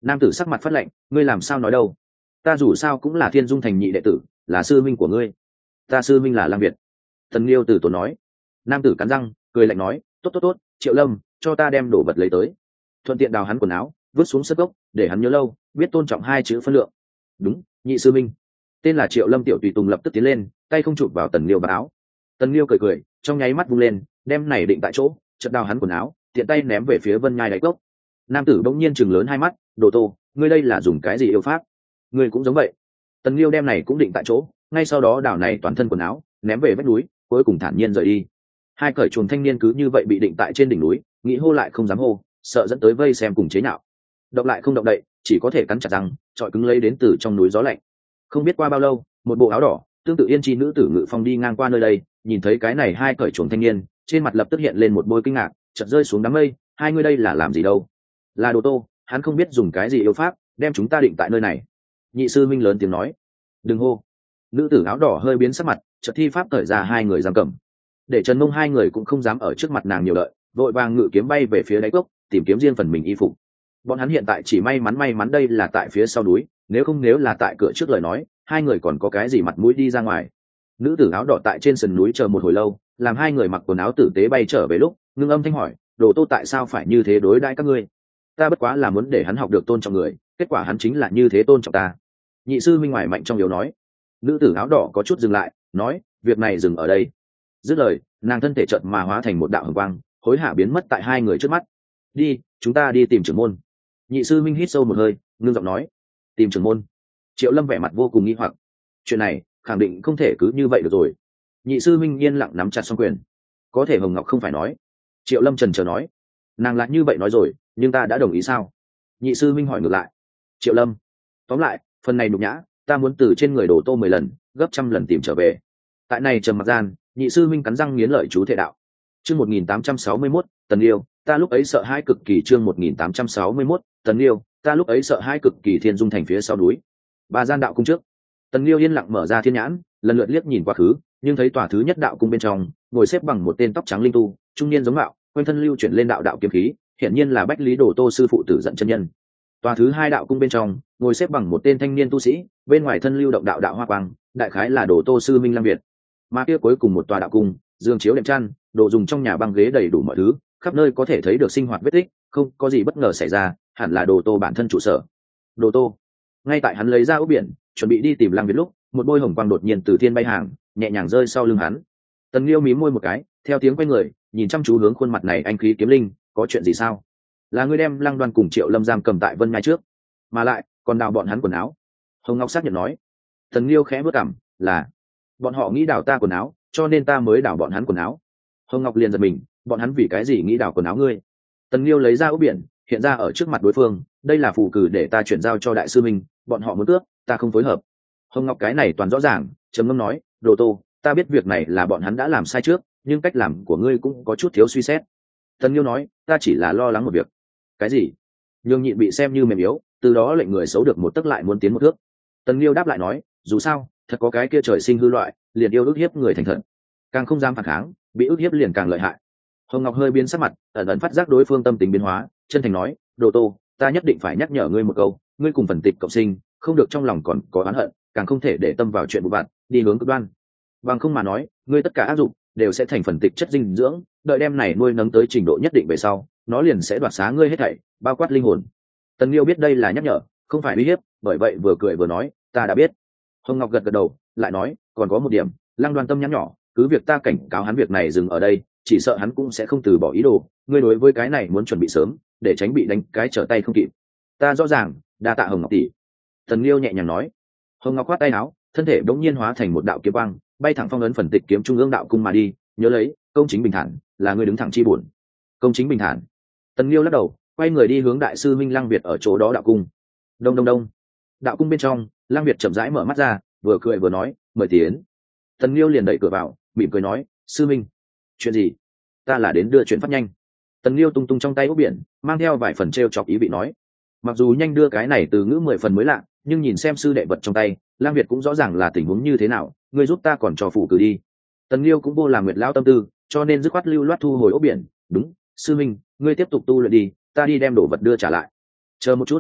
S1: Nam tử sắc mặt phát lạnh, ngươi làm sao nói đâu? Ta dù sao cũng là Thiên Dung thành nhị đệ tử, là sư minh của ngươi. Ta sư minh là Lang Việt. Tần Liêu từ tốn nói. Nam tử cắn răng cười lạnh nói, tốt tốt tốt, Triệu Lâm, cho ta đem đồ vật lấy tới, thuận tiện đào hắn quần áo, vứt xuống sân gốc, để hắn nhớ lâu, biết tôn trọng hai chữ phân lượng. Đúng, nhị sư minh. Tên là Triệu Lâm tiểu tùy tùng lập tức tiến lên, tay không chụp vào Tần Liêu vào áo. Tần Liêu cười cười, trong nháy mắt vung lên, đem này định tại chỗ, chợt đào hắn quần áo, tiện tay ném về phía Vân Nhai đáy cốc. Nam tử bỗng nhiên chừng lớn hai mắt, đồ tô, ngươi đây là dùng cái gì yêu pháp? Ngươi cũng giống vậy. Tần Liêu đem này cũng định tại chỗ, ngay sau đó đào này toàn thân quần áo, ném về vách núi, cuối cùng thản nhiên rời đi. Hai cởi chuồng thanh niên cứ như vậy bị định tại trên đỉnh núi, nghĩ hô lại không dám hô, sợ dẫn tới vây xem cùng chế nhạo. Động lại không động đậy, chỉ có thể cắn chặt răng, trọi cứng lấy đến từ trong núi gió lạnh. Không biết qua bao lâu, một bộ áo đỏ, tương tự yên chi nữ tử Ngự Phong đi ngang qua nơi đây, nhìn thấy cái này hai cởi chuồng thanh niên, trên mặt lập tức hiện lên một bôi kinh ngạc, chợt rơi xuống đám mây, hai người đây là làm gì đâu? Là Đồ Tô, hắn không biết dùng cái gì yêu pháp, đem chúng ta định tại nơi này. Nhị sư minh lớn tiếng nói. Đừng hô. Nữ tử áo đỏ hơi biến sắc mặt, chợt thi pháp cởi ra hai người giam cầm. Để Trần Mông hai người cũng không dám ở trước mặt nàng nhiều đợi, vội vàng ngự kiếm bay về phía đáy cốc, tìm kiếm riêng phần mình y phục. Bọn hắn hiện tại chỉ may mắn may mắn đây là tại phía sau núi, nếu không nếu là tại cửa trước lời nói, hai người còn có cái gì mặt mũi đi ra ngoài. Nữ tử áo đỏ tại trên sườn núi chờ một hồi lâu, làm hai người mặc quần áo tử tế bay trở về lúc, ngưng âm thanh hỏi, Đồ Tô tại sao phải như thế đối đãi các ngươi? Ta bất quá là muốn để hắn học được tôn trọng người, kết quả hắn chính là như thế tôn trọng ta. Nhị sư minh ngoài mạnh trong yếu nói. Nữ tử áo đỏ có chút dừng lại, nói, việc này dừng ở đây. Dứt lời, nàng thân thể chợt mà hóa thành một đạo hồng quang, hối hả biến mất tại hai người trước mắt. Đi, chúng ta đi tìm trưởng môn. Nhị sư minh hít sâu một hơi, ngưng giọng nói, tìm trưởng môn. Triệu Lâm vẻ mặt vô cùng nghi hoặc, chuyện này khẳng định không thể cứ như vậy được rồi. Nhị sư minh yên lặng nắm chặt song quyền. Có thể Hồng Ngọc không phải nói. Triệu Lâm trần trờ nói, nàng lại như vậy nói rồi, nhưng ta đã đồng ý sao? Nhị sư minh hỏi ngược lại. Triệu Lâm, tóm lại, phần này nhục nhã, ta muốn từ trên người Đồ Tô mười lần, gấp trăm lần tìm trở về. Tại này trầm mặc gian, nhị sư minh cắn răng nghiến lợi chú thệ đạo. Chương một nghìn tám trăm sáu mươi mốt, Tần Liêu, ta lúc ấy sợ hãi cực kỳ. Chương một nghìn tám trăm sáu mươi mốt, Tần Liêu, ta lúc ấy sợ hãi cực kỳ. Thiên Dung thành phía sau núi, ba gian đạo cung trước. Tần Liêu yên lặng mở ra thiên nhãn, lần lượt liếc nhìn qua khứ, nhưng thấy tòa thứ nhất đạo cung bên trong, ngồi xếp bằng một tên tóc trắng linh tu, trung niên giống mạo, quanh thân lưu chuyển lên đạo đạo kiếm khí, hiển nhiên là Bách Lý Đồ Tô sư phụ Tử Giận chân nhân. Tòa thứ hai đạo cung bên trong, ngồi xếp bằng một tên thanh niên tu sĩ, bên ngoài thân lưu động đạo đạo hoa quang, đại khái là Đồ Tô sư Minh Lam Việt. Mà kia cuối cùng một tòa đạo cung, giường chiếu đệm chăn, đồ dùng trong nhà băng ghế đầy đủ mọi thứ, khắp nơi có thể thấy được sinh hoạt vết tích, không có gì bất ngờ xảy ra, hẳn là Đồ Tô bản thân trụ sở. Đồ Tô. Ngay tại hắn lấy ra ốc biển, chuẩn bị đi tìm Lam Việt lúc, một bôi hồng quang đột nhiên từ thiên bay hàng, nhẹ nhàng rơi sau lưng hắn. Tần Liêu mím môi một cái, theo tiếng quay người, nhìn chăm chú hướng khuôn mặt này anh khí kiếm linh, có chuyện gì sao? Là ngươi đem Lăng Đoan cùng Triệu Lâm giam cầm tại Vân Nhai trước, mà lại còn đào bọn hắn quần áo. Hồng Ngọc xác nhận nói. Tần Liêu khẽ bước cằm, là bọn họ nghĩ đào ta quần áo, cho nên ta mới đào bọn hắn quần áo. Hồng Ngọc liền giật mình, bọn hắn vì cái gì nghĩ đào quần áo ngươi? Tần Liêu lấy ra ốc biển, hiện ra ở trước mặt đối phương, đây là phù cử để ta chuyển giao cho đại sư minh, bọn họ muốn cướp, ta không phối hợp. Hồng Ngọc cái này toàn rõ ràng, trầm ngâm nói, Đồ Tô, ta biết việc này là bọn hắn đã làm sai trước, nhưng cách làm của ngươi cũng có chút thiếu suy xét. Tần Liêu nói, ta chỉ là lo lắng một việc. Cái gì? Nhường nhịn bị xem như mềm yếu, từ đó lệnh người xấu được một tấc lại muốn tiến một thước. Tần Liêu đáp lại nói, dù sao, thật có cái kia trời sinh hư loại, liền yêu ức hiếp người thành thật, càng không dám phản kháng, bị ức hiếp liền càng lợi hại. Hồng Ngọc hơi biến sắc mặt, ẩn ẩn phát giác đối phương tâm tình biến hóa, chân thành nói, Đồ Tô, ta nhất định phải nhắc nhở ngươi một câu, ngươi cùng phần tịch cộng sinh, không được trong lòng còn có oán hận, càng không thể để tâm vào chuyện vụ vặt, đi hướng cực đoan. Bằng không mà nói, ngươi tất cả áp dụng đều sẽ thành phần tịch chất dinh dưỡng, đợi đem này nuôi nấng tới trình độ nhất định về sau, nó liền sẽ đoạt xá ngươi hết thảy, bao quát linh hồn. Tần Liêu biết đây là nhắc nhở, không phải uy hiếp, bởi vậy vừa cười vừa nói, ta đã biết. Hồng Ngọc gật gật đầu, lại nói, còn có một điểm, Lăng Đoan tâm nhắn nhỏ, cứ việc ta cảnh cáo hắn việc này dừng ở đây, chỉ sợ hắn cũng sẽ không từ bỏ ý đồ, ngươi đối với cái này muốn chuẩn bị sớm, để tránh bị đánh cái trở tay không kịp. Ta rõ ràng, đa tạ Hồng Ngọc tỷ. Tần Liêu nhẹ nhàng nói. Hồng Ngọc khoát tay áo, thân thể bỗng nhiên hóa thành một đạo kiếm quang, bay thẳng phong ấn phần tịch kiếm trung ương đạo cung mà đi, nhớ lấy, công chính bình thản, là ngươi đứng thẳng chi buồn. Công chính bình thản. Tần Liêu lắc đầu, quay người đi hướng đại sư Minh Lăng Việt ở chỗ đó đạo cung. Đông đông đông. Đạo cung bên trong, Lăng Việt chậm rãi mở mắt ra, vừa cười vừa nói, mời tiến. Tần Liêu liền đẩy cửa vào, mỉm cười nói, sư minh. Chuyện gì? Ta là đến đưa chuyện phát nhanh. Tần Liêu tung tung trong tay ốc biển, mang theo vài phần trêu chọc ý vị nói. Mặc dù nhanh đưa cái này từ ngữ mười phần mới lạ, nhưng nhìn xem sư đệ vật trong tay, Lang Việt cũng rõ ràng là tình huống như thế nào, ngươi giúp ta còn cho phụ cử đi. Tần Liêu cũng vô làm nguyệt lão tâm tư, cho nên dứt khoát lưu loát thu hồi ốc biển. Đúng, sư minh, ngươi tiếp tục tu luyện đi, ta đi đem đồ vật đưa trả lại. Chờ một chút.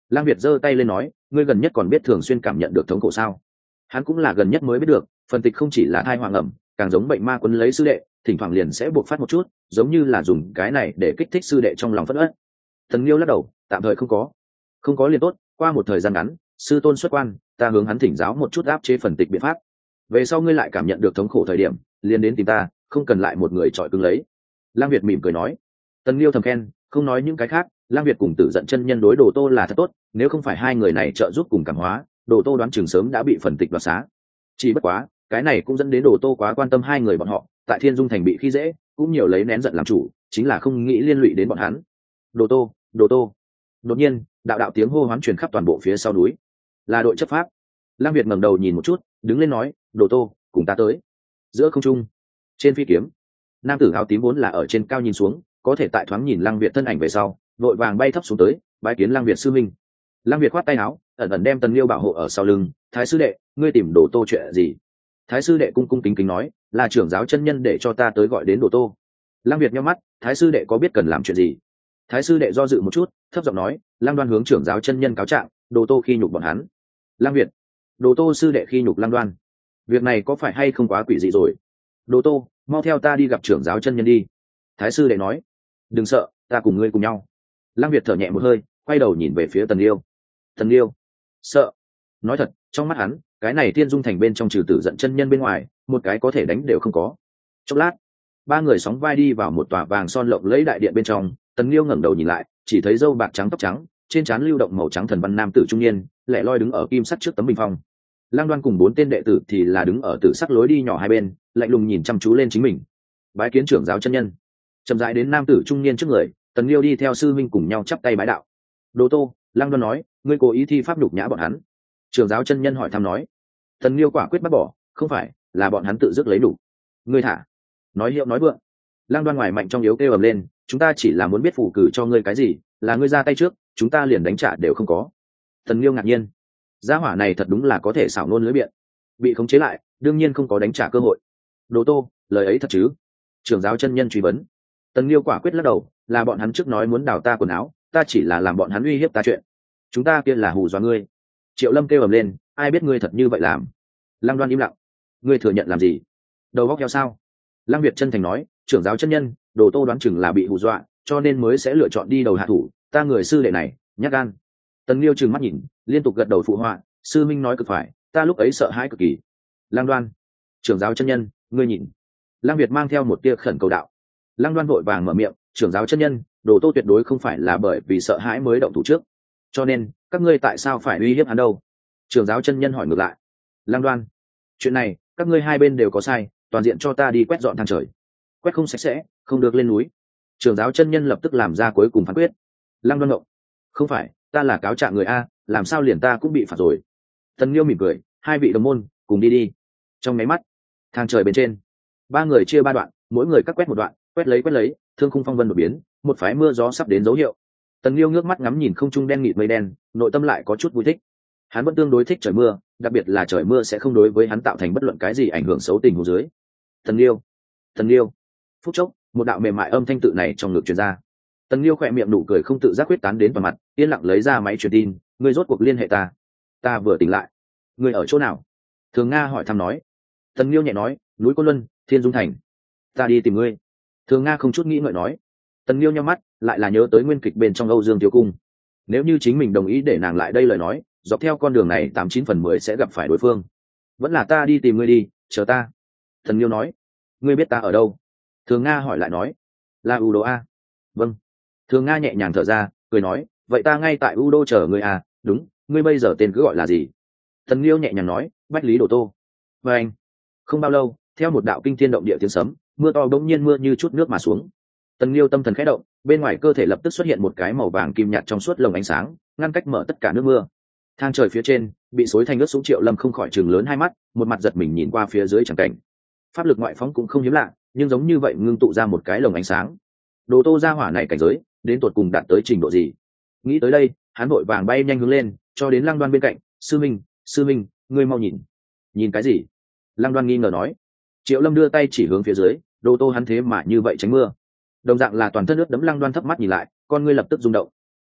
S1: Lang Việt giơ tay lên nói, ngươi gần nhất còn biết thường xuyên cảm nhận được thống khổ sao? Hắn cũng là gần nhất mới biết được, phần tịch không chỉ là thai hoàng ẩm, càng giống bệnh ma quấn lấy sư đệ, thỉnh thoảng liền sẽ buộc phát một chút, giống như là dùng cái này để kích thích sư đệ trong lòng phẫn uất. Thần Liêu lắc đầu, tạm thời không có, không có liền tốt. Qua một thời gian ngắn, sư tôn xuất quan, ta hướng hắn thỉnh giáo một chút áp chế phần tịch biện pháp. Về sau ngươi lại cảm nhận được thống khổ thời điểm, liền đến tìm ta, không cần lại một người trọi cứng lấy. Lang Việt mỉm cười nói. Tần Liêu thầm khen, không nói những cái khác, Lang Việt cùng Tử Giận chân nhân đối Đồ Tô là thật tốt, nếu không phải hai người này trợ giúp cùng cảm hóa, Đồ Tô đoán chừng sớm đã bị phần tịch đoạt xá. Chỉ bất quá, cái này cũng dẫn đến Đồ Tô quá quan tâm hai người bọn họ, tại Thiên Dung thành bị khi dễ, cũng nhiều lấy nén giận làm chủ, chính là không nghĩ liên lụy đến bọn hắn. Đồ Tô, Đồ Tô. Đột nhiên, đạo đạo tiếng hô hoán truyền khắp toàn bộ phía sau núi. Là đội chấp pháp. Lang Việt ngẩng đầu nhìn một chút, đứng lên nói, Đồ Tô, cùng ta tới. Giữa không trung, trên phi kiếm, nam tử áo tím vốn là ở trên cao nhìn xuống, có thể tại thoáng nhìn Lang Việt thân ảnh về sau, vội vàng bay thấp xuống tới, bái kiến Lang Việt sư minh. Lang Việt khoát tay áo, ẩn ẩn đem Tần Liêu bảo hộ ở sau lưng, Thái sư đệ, ngươi tìm Đồ Tô chuyện gì? Thái sư đệ cung cung kính kính nói, là trưởng giáo chân nhân để cho ta tới gọi đến Đồ Tô. Lang Việt nhíu mắt, Thái sư đệ có biết cần làm chuyện gì? Thái sư đệ do dự một chút, thấp giọng nói, Lang Đoan hướng trưởng giáo chân nhân cáo trạng, Đồ Tô khi nhục bọn hắn. Lang Việt, Đồ Tô sư đệ khi nhục Lang Đoan, việc này có phải hay không quá quỷ dị rồi? Đồ Tô, mau theo ta đi gặp trưởng giáo chân nhân đi. Thái sư đệ nói, đừng sợ, ta cùng ngươi cùng nhau. Lang Việt thở nhẹ một hơi, quay đầu nhìn về phía Tần Liêu. Tần Liêu, sợ? Nói thật, trong mắt hắn, cái này Thiên Dung thành bên trong trừ Tử Giận chân nhân bên ngoài, một cái có thể đánh đều không có. Chốc lát, ba người sóng vai đi vào một tòa vàng son lộng lẫy đại điện bên trong. Tần Liêu ngẩng đầu nhìn lại, chỉ thấy râu bạc trắng tóc trắng, trên trán lưu động màu trắng thần văn nam tử trung niên, lẻ loi đứng ở kim sắt trước tấm bình phong. Lang Đoan cùng bốn tên đệ tử thì là đứng ở tử sắc lối đi nhỏ hai bên, lạnh lùng nhìn chăm chú lên chính mình. Bái kiến trưởng giáo chân nhân. Chậm rãi đến nam tử trung niên trước người, Tần Liêu đi theo sư minh cùng nhau chắp tay bái đạo. Đồ Tô, Lang Đoan nói, ngươi cố ý thi pháp nhục nhã bọn hắn. Trưởng giáo chân nhân hỏi thăm nói. Tần Liêu quả quyết bác bỏ, không phải, là bọn hắn tự dứt lấy đủ. Ngươi thả. Nói hiệu nói vượng. Lang Đoan ngoài mạnh trong yếu kêu ầm lên, chúng ta chỉ là muốn biết phù cử cho ngươi cái gì, là ngươi ra tay trước, chúng ta liền đánh trả đều không có. Tần Liêu ngạc nhiên, gia hỏa này thật đúng là có thể xảo nôn lưỡi biện, bị khống chế lại, đương nhiên không có đánh trả cơ hội. Đồ Tô, lời ấy thật chứ? Trưởng giáo chân nhân truy vấn. Tần Liêu quả quyết lắc đầu, là bọn hắn trước nói muốn đào ta quần áo, ta chỉ là làm bọn hắn uy hiếp ta chuyện. Chúng ta kia là hù dọa ngươi. Triệu Lâm kêu ầm lên, ai biết ngươi thật như vậy làm? Lang Đoan im lặng. Ngươi thừa nhận làm gì? Đầu góc heo sao? Lang Việt chân thành nói, trưởng giáo chân nhân, Đồ Tô đoán chừng là bị hù dọa, cho nên mới sẽ lựa chọn đi đầu hạ thủ, ta người sư đệ này, nhát gan. Tần Liêu trừng mắt nhìn, liên tục gật đầu phụ họa, sư minh nói cực phải, ta lúc ấy sợ hãi cực kỳ. Lang Đoan, trưởng giáo chân nhân, ngươi nhìn. Lang Việt mang theo một tia khẩn cầu đạo. Lang Đoan vội vàng mở miệng, trưởng giáo chân nhân, Đồ Tô tuyệt đối không phải là bởi vì sợ hãi mới động thủ trước, cho nên các ngươi tại sao phải uy hiếp hắn đâu? Trưởng giáo chân nhân hỏi ngược lại. Lang Đoan, chuyện này các ngươi hai bên đều có sai, toàn diện cho ta đi quét dọn than trời, quét không sạch sẽ, không được lên núi. Trưởng giáo chân nhân lập tức làm ra cuối cùng phán quyết. Lang Đoan ngộng, không phải, ta là cáo trạng người a, làm sao liền ta cũng bị phạt rồi? Tần Liêu mỉm cười, hai vị đồng môn, cùng đi đi. Trong máy mắt, thang trời bên trên, ba người chia ba đoạn, mỗi người cắt quét một đoạn, quét lấy quét lấy, thương khung phong vân đột biến, một phái mưa gió sắp đến dấu hiệu. Tần Liêu ngước mắt ngắm nhìn không trung đen nghịt mây đen, nội tâm lại có chút vui thích. Hắn vẫn tương đối thích trời mưa, đặc biệt là trời mưa sẽ không đối với hắn tạo thành bất luận cái gì ảnh hưởng xấu tình huống dưới. Tần Liêu, Tần Liêu. Phút chốc, một đạo mềm mại âm thanh tự này trong ngực truyền ra. Tần Liêu khỏe miệng nụ cười không tự giác quyết tán đến vào mặt, yên lặng lấy ra máy truyền tin, ngươi rốt cuộc liên hệ ta. Ta vừa tỉnh lại. Ngươi ở chỗ nào? Thường Nga hỏi thăm nói. Tần Liêu nhẹ nói, núi Côn Luân, Thiên Dung thành. Ta đi tìm ngươi. Thường Nga không chút nghĩ ngợi nói. Tần Liêu nhắm mắt, lại là nhớ tới nguyên kịch bên trong Âu Dương Thiếu Cung. Nếu như chính mình đồng ý để nàng lại đây lời nói, dọc theo con đường này tám chín phần mười sẽ gặp phải đối phương. Vẫn là ta đi tìm ngươi đi, chờ ta. Tần Liêu nói. Ngươi biết ta ở đâu? Thường Nga hỏi lại nói. Là U Đô a. Vâng. Thường Nga nhẹ nhàng thở ra, cười nói, vậy ta ngay tại U Đô chờ ngươi à, đúng, ngươi bây giờ tên cứ gọi là gì? Tần Liêu nhẹ nhàng nói, Bách Lý Đồ Tô. Và anh. Không bao lâu, theo một đạo kinh thiên động địa tiếng sấm, mưa to bỗng nhiên mưa như chút nước mà xuống. Tần Liêu tâm thần khẽ động, bên ngoài cơ thể lập tức xuất hiện một cái màu vàng kim nhạt trong suốt lồng ánh sáng, ngăn cách mở tất cả nước mưa. Thang trời phía trên bị xối thành ướt sũng, Triệu Lâm không khỏi chừng lớn hai mắt, một mặt giật mình nhìn qua phía dưới chẳng cảnh. Pháp lực ngoại phóng cũng không hiếm lạ, nhưng giống như vậy ngưng tụ ra một cái lồng ánh sáng. Đồ Tô gia hỏa này cảnh giới đến tột cùng đạt tới trình độ gì? Nghĩ tới đây, hắn vội vàng bay nhanh hướng lên, cho đến Lăng Đoan bên cạnh, sư minh, sư minh, ngươi mau nhìn. Nhìn cái gì? Lăng Đoan nghi ngờ nói. Triệu Lâm đưa tay chỉ hướng phía dưới, Đồ Tô hắn thế mà như vậy tránh mưa. Đồng dạng là toàn thân ướt đẫm, Lăng Đoan thấp mắt nhìn lại, con ngươi lập tức rung động. Chật,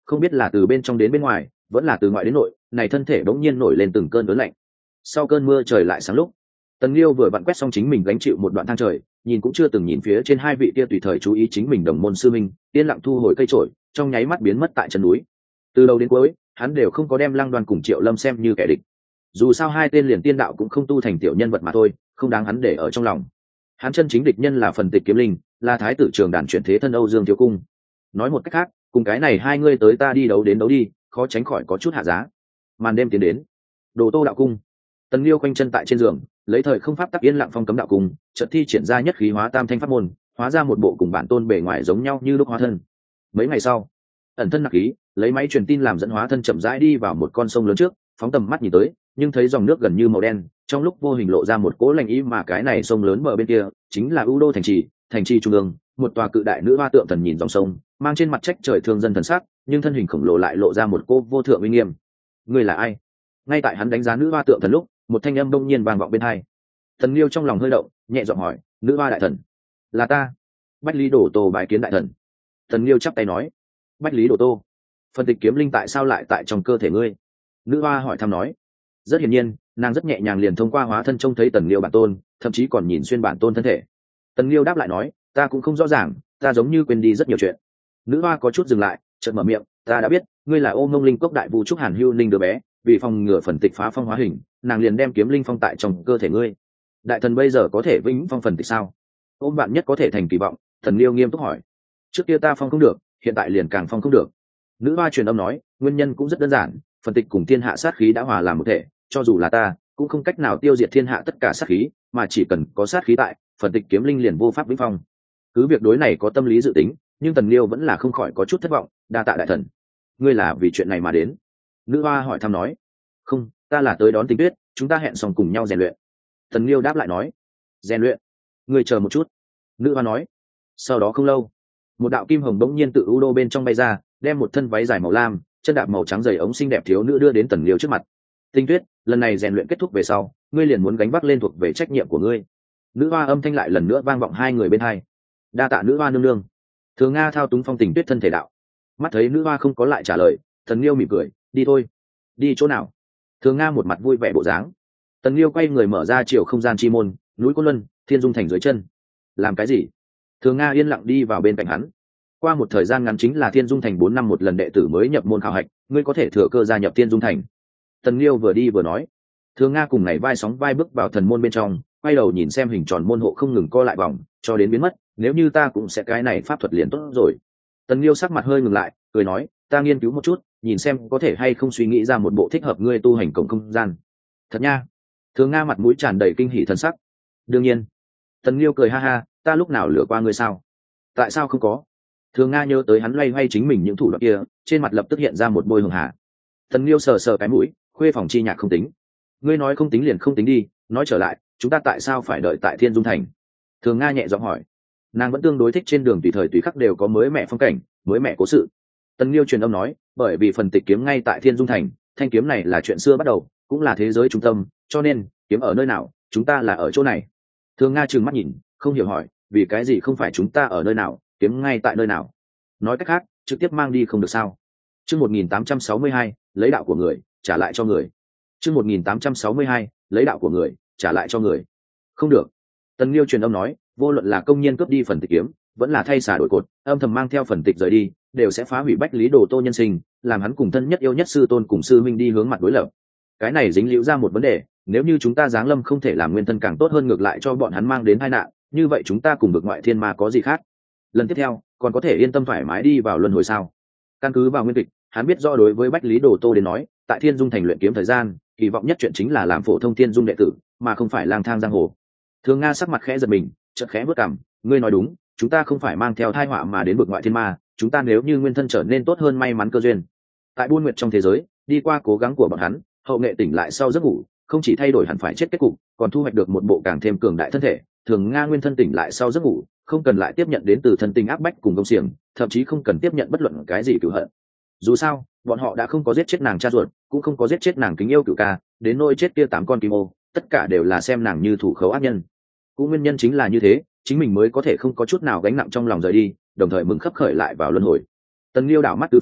S1: không biết là từ bên trong đến bên ngoài vẫn là từ ngoại đến nội, này thân thể bỗng nhiên nổi lên từng cơn ớn lạnh. Sau cơn mưa trời lại sáng lúc, Tần Liêu vừa vặn quét xong chính mình gánh chịu một đoạn thang trời, nhìn cũng chưa từng nhìn phía trên hai vị kia tùy thời chú ý chính mình đồng môn sư minh, yên lặng thu hồi cây trổi, trong nháy mắt biến mất tại chân núi. Từ đầu đến cuối, hắn đều không có đem Lăng Đoan cùng Triệu Lâm xem như kẻ địch. Dù sao hai tên liền tiên đạo cũng không tu thành tiểu nhân vật mà thôi, không đáng hắn để ở trong lòng. Hắn chân chính địch nhân là phần tịch kiếm linh, là thái tử trường đàn chuyển thế thân Âu Dương Thiếu Cung. Nói một cách khác, cùng cái này hai ngươi tới ta đi đấu đến đấu đi, khó tránh khỏi có chút hạ giá. Màn đêm tiến đến, Đồ Tô đạo cung. Tần Liêu quanh chân tại trên giường, lấy thời không pháp tắc yên lặng phong cấm đạo cung, chợt thi triển ra nhất khí hóa tam thanh pháp môn, hóa ra một bộ cùng bản tôn bề ngoài giống nhau như lúc hóa thân. Mấy ngày sau, ẩn thân nặc khí, lấy máy truyền tin làm dẫn hóa thân chậm rãi đi vào một con sông lớn trước, phóng tầm mắt nhìn tới, nhưng thấy dòng nước gần như màu đen, trong lúc vô hình lộ ra một cỗ lạnh ý, mà cái này sông lớn bờ bên kia chính là U Đô thành trì, thành trì trung ương, một tòa cự đại nữ hoa tượng thần nhìn dòng sông, mang trên mặt trách trời thương dân thần sắc, nhưng thân hình khổng lồ lại lộ ra một cô vô thượng uy nghiêm. Ngươi là ai? Ngay tại hắn đánh giá nữ hoa tượng thần lúc, một thanh âm đông nhiên vang vọng bên tai. Thần Liêu trong lòng hơi động, nhẹ giọng hỏi, nữ hoa đại thần, là ta. Bách Lý Đồ Tô bái kiến đại thần. Thần Liêu chắp tay nói, Bách Lý Đồ Tô, phần tịch kiếm linh tại sao lại tại trong cơ thể ngươi? Nữ hoa hỏi thăm nói. Rất hiển nhiên, nàng rất nhẹ nhàng liền thông qua hóa thân trông thấy Tần Liêu bản tôn, thậm chí còn nhìn xuyên bản tôn thân thể. Tần Liêu đáp lại nói, ta cũng không rõ ràng, ta giống như quên đi rất nhiều chuyện. Nữ hoa có chút dừng lại, chợt mở miệng, ta đã biết, ngươi là Ô Ngông Linh Cốc đại vu trúc Hàn Hưu Linh đứa bé, vì phòng ngừa phần tịch phá phong hóa hình, nàng liền đem kiếm linh phong tại trong cơ thể ngươi. Đại thần bây giờ có thể vĩnh phong phần tịch sao? Ôm bạn nhất có thể thành kỳ vọng. Tần Liêu nghiêm túc hỏi. Trước kia ta phong không được, hiện tại liền càng phong không được. Nữ hoa truyền âm nói, nguyên nhân cũng rất đơn giản, phần tịch cùng thiên hạ sát khí đã hòa làm một thể, cho dù là ta cũng không cách nào tiêu diệt thiên hạ tất cả sát khí, mà chỉ cần có sát khí tại, phần tịch kiếm linh liền vô pháp vĩnh phong. Cứ việc đối này có tâm lý dự tính, nhưng Tần Liêu vẫn là không khỏi có chút thất vọng. Đa tạ đại thần. Ngươi là vì chuyện này mà đến? Nữ hoa hỏi thăm nói. Không, ta là tới đón Tình Tuyết, chúng ta hẹn xong cùng nhau rèn luyện. Tần Liêu đáp lại nói. Rèn luyện? Ngươi chờ một chút. Nữ hoa nói. Sau đó không lâu, một đạo kim hồng bỗng nhiên tự U Đô bên trong bay ra, đem một thân váy dài màu lam, chân đạp màu trắng dày ống xinh đẹp thiếu nữ đưa đến Tần Liêu trước mặt. Tinh Tuyết, lần này rèn luyện kết thúc về sau, ngươi liền muốn gánh vác lên thuộc về trách nhiệm của ngươi. Nữ hoa âm thanh lại lần nữa vang vọng hai người bên hai. Đa tạ nữ hoa nương nương. Thường Nga thao túng phong Tình Tuyết thân thể đạo. Mắt thấy nữ hoa không có lại trả lời, Tần Liêu mỉm cười, đi thôi. Đi chỗ nào? Thường Nga một mặt vui vẻ bộ dáng. Tần Liêu quay người mở ra chiều không gian chi môn, núi Côn Luân, Thiên Dung Thành dưới chân. Làm cái gì? Thường Nga yên lặng đi vào bên cạnh hắn. Qua một thời gian ngắn chính là Thiên Dung Thành bốn năm một lần đệ tử mới nhập môn khảo hạch, ngươi có thể thừa cơ gia nhập Thiên Dung Thành. Tần Liêu vừa đi vừa nói. Thường Nga cùng này vai sóng vai bước vào thần môn bên trong, quay đầu nhìn xem hình tròn môn hộ không ngừng co lại vòng, cho đến biến mất. Nếu như ta cũng sẽ cái này pháp thuật liền tốt rồi. Tần Liêu sắc mặt hơi ngừng lại, cười nói, ta nghiên cứu một chút, nhìn xem có thể hay không suy nghĩ ra một bộ thích hợp ngươi tu hành cổng không gian. Thật nha? Thường Nga mặt mũi tràn đầy kinh hỉ thân sắc. Đương nhiên. Tần Liêu cười ha ha, ta lúc nào lừa qua ngươi sao? Tại sao không có? Thường Nga nhớ tới hắn loay hoay chính mình những thủ đoạn kia, trên mặt lập tức hiện ra một bôi hường hà. Tần Liêu sờ sờ cái mũi, khuê phòng chi nhạc không tính. Ngươi nói không tính liền không tính đi, nói trở lại, chúng ta tại sao phải đợi tại Thiên Dung Thành? Thường Nga nhẹ giọng hỏi. Nàng vẫn tương đối thích trên đường tùy thời tùy khắc đều có mới mẹ phong cảnh, mới mẹ cố sự. Tần Liêu truyền âm nói, bởi vì phần tịch kiếm ngay tại Thiên Dung Thành, thanh kiếm này là chuyện xưa bắt đầu, cũng là thế giới trung tâm, cho nên kiếm ở nơi nào, chúng ta là ở chỗ này. Thường Nga trừng mắt nhìn, không hiểu hỏi, vì cái gì không phải chúng ta ở nơi nào, kiếm ngay tại nơi nào? Nói cách khác, trực tiếp mang đi không được sao? Chương một nghìn tám trăm sáu mươi hai, lấy đạo của người, trả lại cho người. Chương một nghìn tám trăm sáu mươi hai, lấy đạo của người, trả lại cho người. Không được. Tần Liêu truyền âm nói, vô luận là công nhân cướp đi phần tịch kiếm, vẫn là thay xả đổi cột, âm thầm mang theo phần tịch rời đi, đều sẽ phá hủy Bách Lý Đồ Tô nhân sinh, làm hắn cùng thân nhất yêu nhất sư tôn cùng sư minh đi hướng mặt đối lập. Cái này dính liễu ra một vấn đề, nếu như chúng ta giáng lâm không thể làm nguyên thân càng tốt hơn, ngược lại cho bọn hắn mang đến tai nạn, như vậy chúng ta cùng vực ngoại thiên ma có gì khác? Lần tiếp theo, còn có thể yên tâm thoải mái đi vào luân hồi sao? Căn cứ vào nguyên kịch, hắn biết rõ đối với Bách Lý Đồ Tô đến nói, tại Thiên Dung Thành luyện kiếm thời gian, kỳ vọng nhất chuyện chính là làm phổ thông Thiên Dung đệ tử, mà không phải lang thang giang hồ. Thường Nga sắc mặt khẽ giật mình, chợt khẽ bước cằm, ngươi nói đúng, chúng ta không phải mang theo tai họa mà đến vực ngoại thiên ma, chúng ta nếu như nguyên thân trở nên tốt hơn may mắn cơ duyên. Tại buôn nguyệt trong thế giới, đi qua cố gắng của bọn hắn, hậu nghệ tỉnh lại sau giấc ngủ, không chỉ thay đổi hẳn phải chết kết cục, còn thu hoạch được một bộ càng thêm cường đại thân thể. Thường Nga nguyên thân tỉnh lại sau giấc ngủ, không cần lại tiếp nhận đến từ thân tình áp bách cùng công xiềng, thậm chí không cần tiếp nhận bất luận cái gì cửu hận. Dù sao, bọn họ đã không có giết chết nàng cha ruột, cũng không có giết chết nàng kính yêu cửu ca, đến nỗi chết kia tám con kim ô, tất cả đều là xem nàng như thủ khấu ác nhân. Cũng nguyên nhân chính là như thế, chính mình mới có thể không có chút nào gánh nặng trong lòng rời đi, đồng thời mừng khấp khởi lại vào luân hồi. Tần Liêu đảo mắt tứ phương,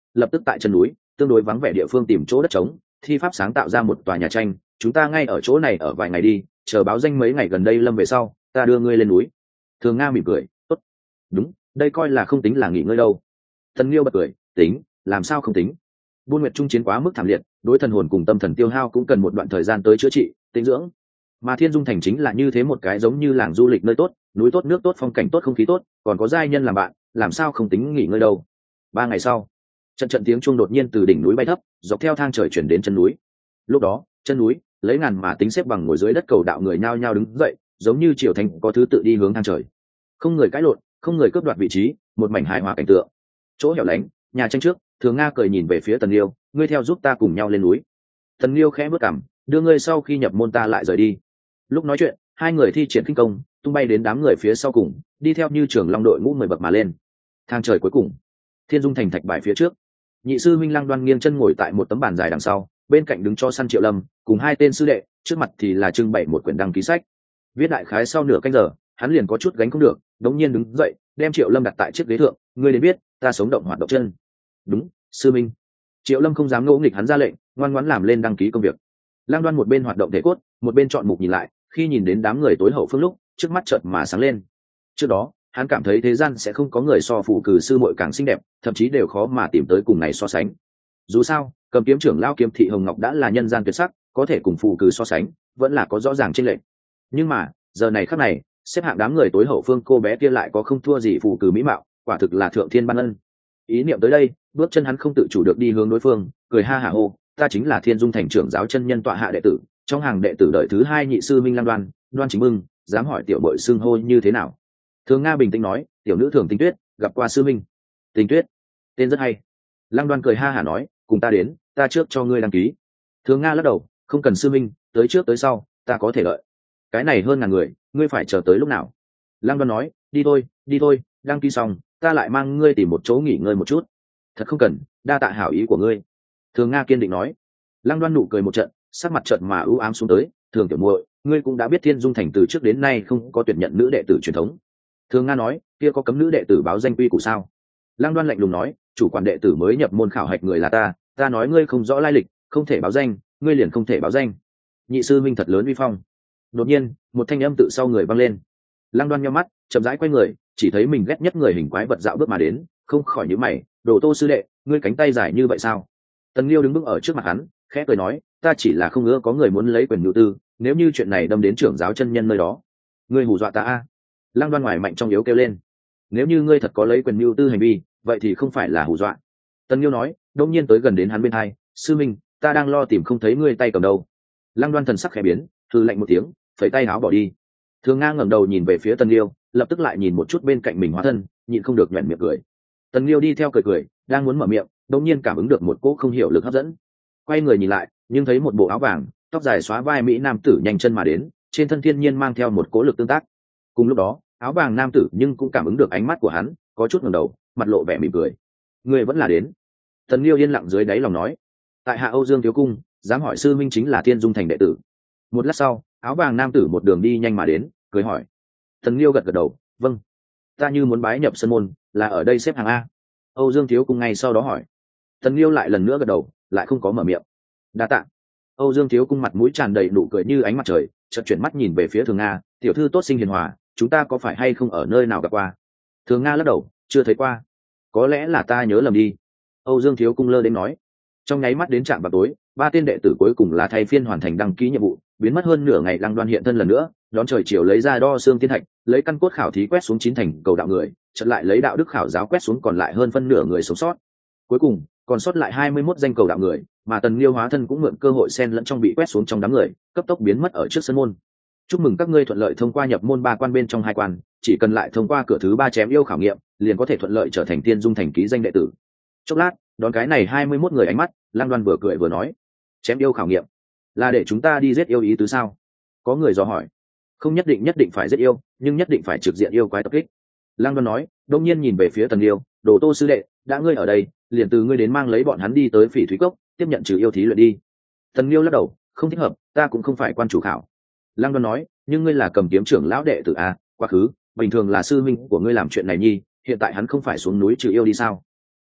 S1: lập tức tại chân núi tương đối vắng vẻ địa phương tìm chỗ đất trống, thi pháp sáng tạo ra một tòa nhà tranh. Chúng ta ngay ở chỗ này ở vài ngày đi, chờ báo danh mấy ngày gần đây lâm về sau ta đưa ngươi lên núi. Thường Nga mỉm cười, tốt. Đúng, đây coi là không tính là nghỉ ngơi đâu. Tần Liêu bật cười, tính, làm sao không tính. Buôn Nguyệt Trung chiến quá mức thảm liệt, đối thần hồn cùng tâm thần tiêu hao cũng cần một đoạn thời gian tới chữa trị tĩnh dưỡng, mà Thiên Dung Thành chính là như thế một cái giống như làng du lịch nơi tốt, núi tốt, nước tốt, phong cảnh tốt, không khí tốt, còn có giai nhân làm bạn, làm sao không tính nghỉ ngơi đâu. Ba ngày sau, trận trận tiếng chuông đột nhiên từ đỉnh núi bay thấp, dọc theo thang trời chuyển đến chân núi. Lúc đó chân núi lấy ngàn mà tính xếp bằng ngồi dưới đất cầu đạo người nhao nhao đứng dậy, giống như triều thành có thứ tự đi hướng thang trời, không người cãi lộn, không người cướp đoạt vị trí, một mảnh hài hòa cảnh tượng. Chỗ hẻo lánh nhà tranh trước, Thường Nga cười nhìn về phía Tần Liêu, ngươi theo giúp ta cùng nhau lên núi. Tần Liêu khẽ bước cằm, đưa ngươi sau khi nhập môn ta lại rời đi. Lúc nói chuyện hai người thi triển kinh công tung bay đến đám người phía sau cùng, đi theo như trường long đội ngũ mười bậc mà lên. Thang trời cuối cùng, Thiên Dung Thành thạch bài phía trước, nhị sư Minh Lăng Đoan nghiêng chân ngồi tại một tấm bàn dài đằng sau, bên cạnh đứng cho săn Triệu Lâm cùng hai tên sư đệ, trước mặt thì là trưng bày một quyển đăng ký sách. Viết đại khái sau nửa canh giờ, hắn liền có chút gánh không được, đống nhiên đứng dậy đem Triệu Lâm đặt tại chiếc ghế thượng, ngươi đến biết ta sống động hoạt động chân. Đúng, sư Minh. Triệu Lâm không dám ngỗ nghịch hắn ra lệnh, ngoan ngoãn làm lên đăng ký công việc. Lăng Đoan một bên hoạt động thể cốt, một bên chọn mục nhìn lại, khi nhìn đến đám người tối hậu phương lúc, trước mắt chợt mà sáng lên. Trước đó hắn cảm thấy thế gian sẽ không có người so phụ cử sư muội càng xinh đẹp, thậm chí đều khó mà tìm tới cùng này so sánh. Dù sao cầm kiếm trưởng lao Kiếm Thị Hồng Ngọc đã là nhân gian tuyệt sắc, có thể cùng phụ cử so sánh vẫn là có rõ ràng chênh lệch. Nhưng mà giờ này khắc này, xếp hạng đám người tối hậu phương cô bé kia lại có không thua gì phụ cử mỹ mạo, quả thực là thượng thiên ban ân. Ý niệm tới đây, bước chân hắn không tự chủ được đi hướng đối phương, cười ha hả hô, ta chính là Thiên Dung Thành trưởng giáo chân nhân tọa hạ đệ tử, trong hàng đệ tử đợi thứ hai nhị sư Minh Lăng Đoan, Đoan Chính Mưng, dám hỏi tiểu bội xưng hô như thế nào? Thường Nga bình tĩnh nói, tiểu nữ Thường Tình Tuyết, gặp qua sư Minh. Tình Tuyết, tên rất hay. Lăng Đoan cười ha hả nói, cùng ta đến, ta trước cho ngươi đăng ký. Thường Nga lắc đầu, không cần sư Minh, tới trước tới sau, ta có thể đợi. Cái này hơn ngàn người, ngươi phải chờ tới lúc nào? Lăng Đoan nói, đi thôi, đi thôi, đăng ký xong, ta lại mang ngươi tìm một chỗ nghỉ ngơi một chút. Thật không cần, đa tạ hảo ý của ngươi. Thường Nga kiên định nói. Lăng Đoan nụ cười một trận, sắc mặt trận mà ưu ám xuống tới, Thường tiểu muội, ngươi cũng đã biết Thiên Dung Thành từ trước đến nay không có tuyển nhận nữ đệ tử truyền thống. Thường Nga nói, kia có cấm nữ đệ tử báo danh quy củ sao? Lăng Đoan lạnh lùng nói, chủ quản đệ tử mới nhập môn khảo hạch người là ta, ta nói ngươi không rõ lai lịch, không thể báo danh, ngươi liền không thể báo danh. Nhị sư Minh thật lớn uy phong. Đột nhiên một thanh âm tự sau người vang lên. Lăng Đoan nhíu mắt, chậm rãi quay người, chỉ thấy mình ghét nhất người hình quái vật dạo bước mà đến, không khỏi nhíu mày, Đồ Tô sư đệ, ngươi cánh tay dài như vậy sao? Tần Liêu đứng bước ở trước mặt hắn, khẽ cười nói, ta chỉ là không ngờ có người muốn lấy quyền nhu tư, nếu như chuyện này đâm đến trưởng giáo chân nhân nơi đó, ngươi hù dọa ta a. Lăng Đoan ngoài mạnh trong yếu kêu lên, nếu như ngươi thật có lấy quyền nhu tư hành vi, vậy thì không phải là hù dọa. Tần Liêu nói, đông nhiên tới gần đến hắn bên hai, sư Minh, ta đang lo tìm không thấy ngươi tay cầm đâu. Lăng Đoan thần sắc khẽ biến, hừ lạnh một tiếng, phẩy tay áo bỏ đi. Thường Nga ngẩng đầu nhìn về phía Tần Liêu, lập tức lại nhìn một chút bên cạnh mình hóa thân, nhịn không được nhếch miệng cười. Tần Liêu đi theo cười cười, đang muốn mở miệng, đột nhiên cảm ứng được một cỗ không hiểu lực hấp dẫn, quay người nhìn lại, nhưng thấy một bộ áo vàng, tóc dài xóa vai mỹ nam tử nhanh chân mà đến, trên thân thiên nhiên mang theo một cỗ lực tương tác. Cùng lúc đó, áo vàng nam tử nhưng cũng cảm ứng được ánh mắt của hắn, có chút ngẩng đầu, mặt lộ vẻ mỉm cười. Người vẫn là đến. Tần Liêu yên lặng dưới đáy lòng nói, tại hạ Âu Dương thiếu cung, dám hỏi sư Minh chính là Thiên Dung Thành đệ tử. Một lát sau, áo vàng nam tử một đường đi nhanh mà đến, cười hỏi. Tần Liêu gật gật đầu, vâng. Ta như muốn bái nhập sơn môn, là ở đây xếp hàng a. Âu Dương thiếu cung ngay sau đó hỏi. Tần Liêu lại lần nữa gật đầu, lại không có mở miệng. Đa tạ. Âu Dương thiếu cung mặt mũi tràn đầy nụ cười như ánh mặt trời, chợt chuyển mắt nhìn về phía Thường Nga, tiểu thư tốt sinh hiền hòa, chúng ta có phải hay không ở nơi nào gặp qua? Thường Nga lắc đầu, chưa thấy qua. Có lẽ là ta nhớ lầm đi. Âu Dương thiếu cung lơ đến nói. Trong nháy mắt đến trạm vào tối, ba tên đệ tử cuối cùng là thay phiên hoàn thành đăng ký nhiệm vụ, biến mất hơn nửa ngày. Lăng Đoan hiện thân lần nữa, đón trời chiều lấy ra đo xương thiên thạch, lấy căn cốt khảo thí quét xuống chín thành cầu đạo người, chợt lại lấy đạo đức khảo giáo quét xuống còn lại hơn phân nửa người sống sót. Cuối cùng còn sót lại hai mươi mốt danh cầu đạo người, mà Tần Liêu hóa thân cũng mượn cơ hội xen lẫn trong bị quét xuống trong đám người, cấp tốc biến mất ở trước sân môn. Chúc mừng các ngươi thuận lợi thông qua nhập môn ba quan bên trong hai quan, chỉ cần lại thông qua cửa thứ ba chém yêu khảo nghiệm, liền có thể thuận lợi trở thành Thiên Dung Thành ký danh đệ tử. Chốc lát, đón cái này hai mươi mốt người ánh mắt, Lăng Đoan vừa cười vừa nói, chém yêu khảo nghiệm là để chúng ta đi giết yêu ý tứ sao? Có người dò hỏi. Không nhất định nhất định phải giết yêu, nhưng nhất định phải trực diện yêu quái tập kích. Lăng Đoan nói, đông nhiên nhìn về phía Tần Liêu, Đồ Tô sư đệ, đã ngươi ở đây, liền từ ngươi đến mang lấy bọn hắn đi tới Phỉ Thúy Cốc, tiếp nhận trừ yêu thí luyện đi. Tần Liêu lắc đầu, không thích hợp, ta cũng không phải quan chủ khảo. Lăng Đoan nói, nhưng ngươi là cầm kiếm trưởng lão đệ tử a, quá khứ bình thường là sư minh của ngươi làm chuyện này nhi, hiện tại hắn không phải xuống núi trừ yêu đi sao?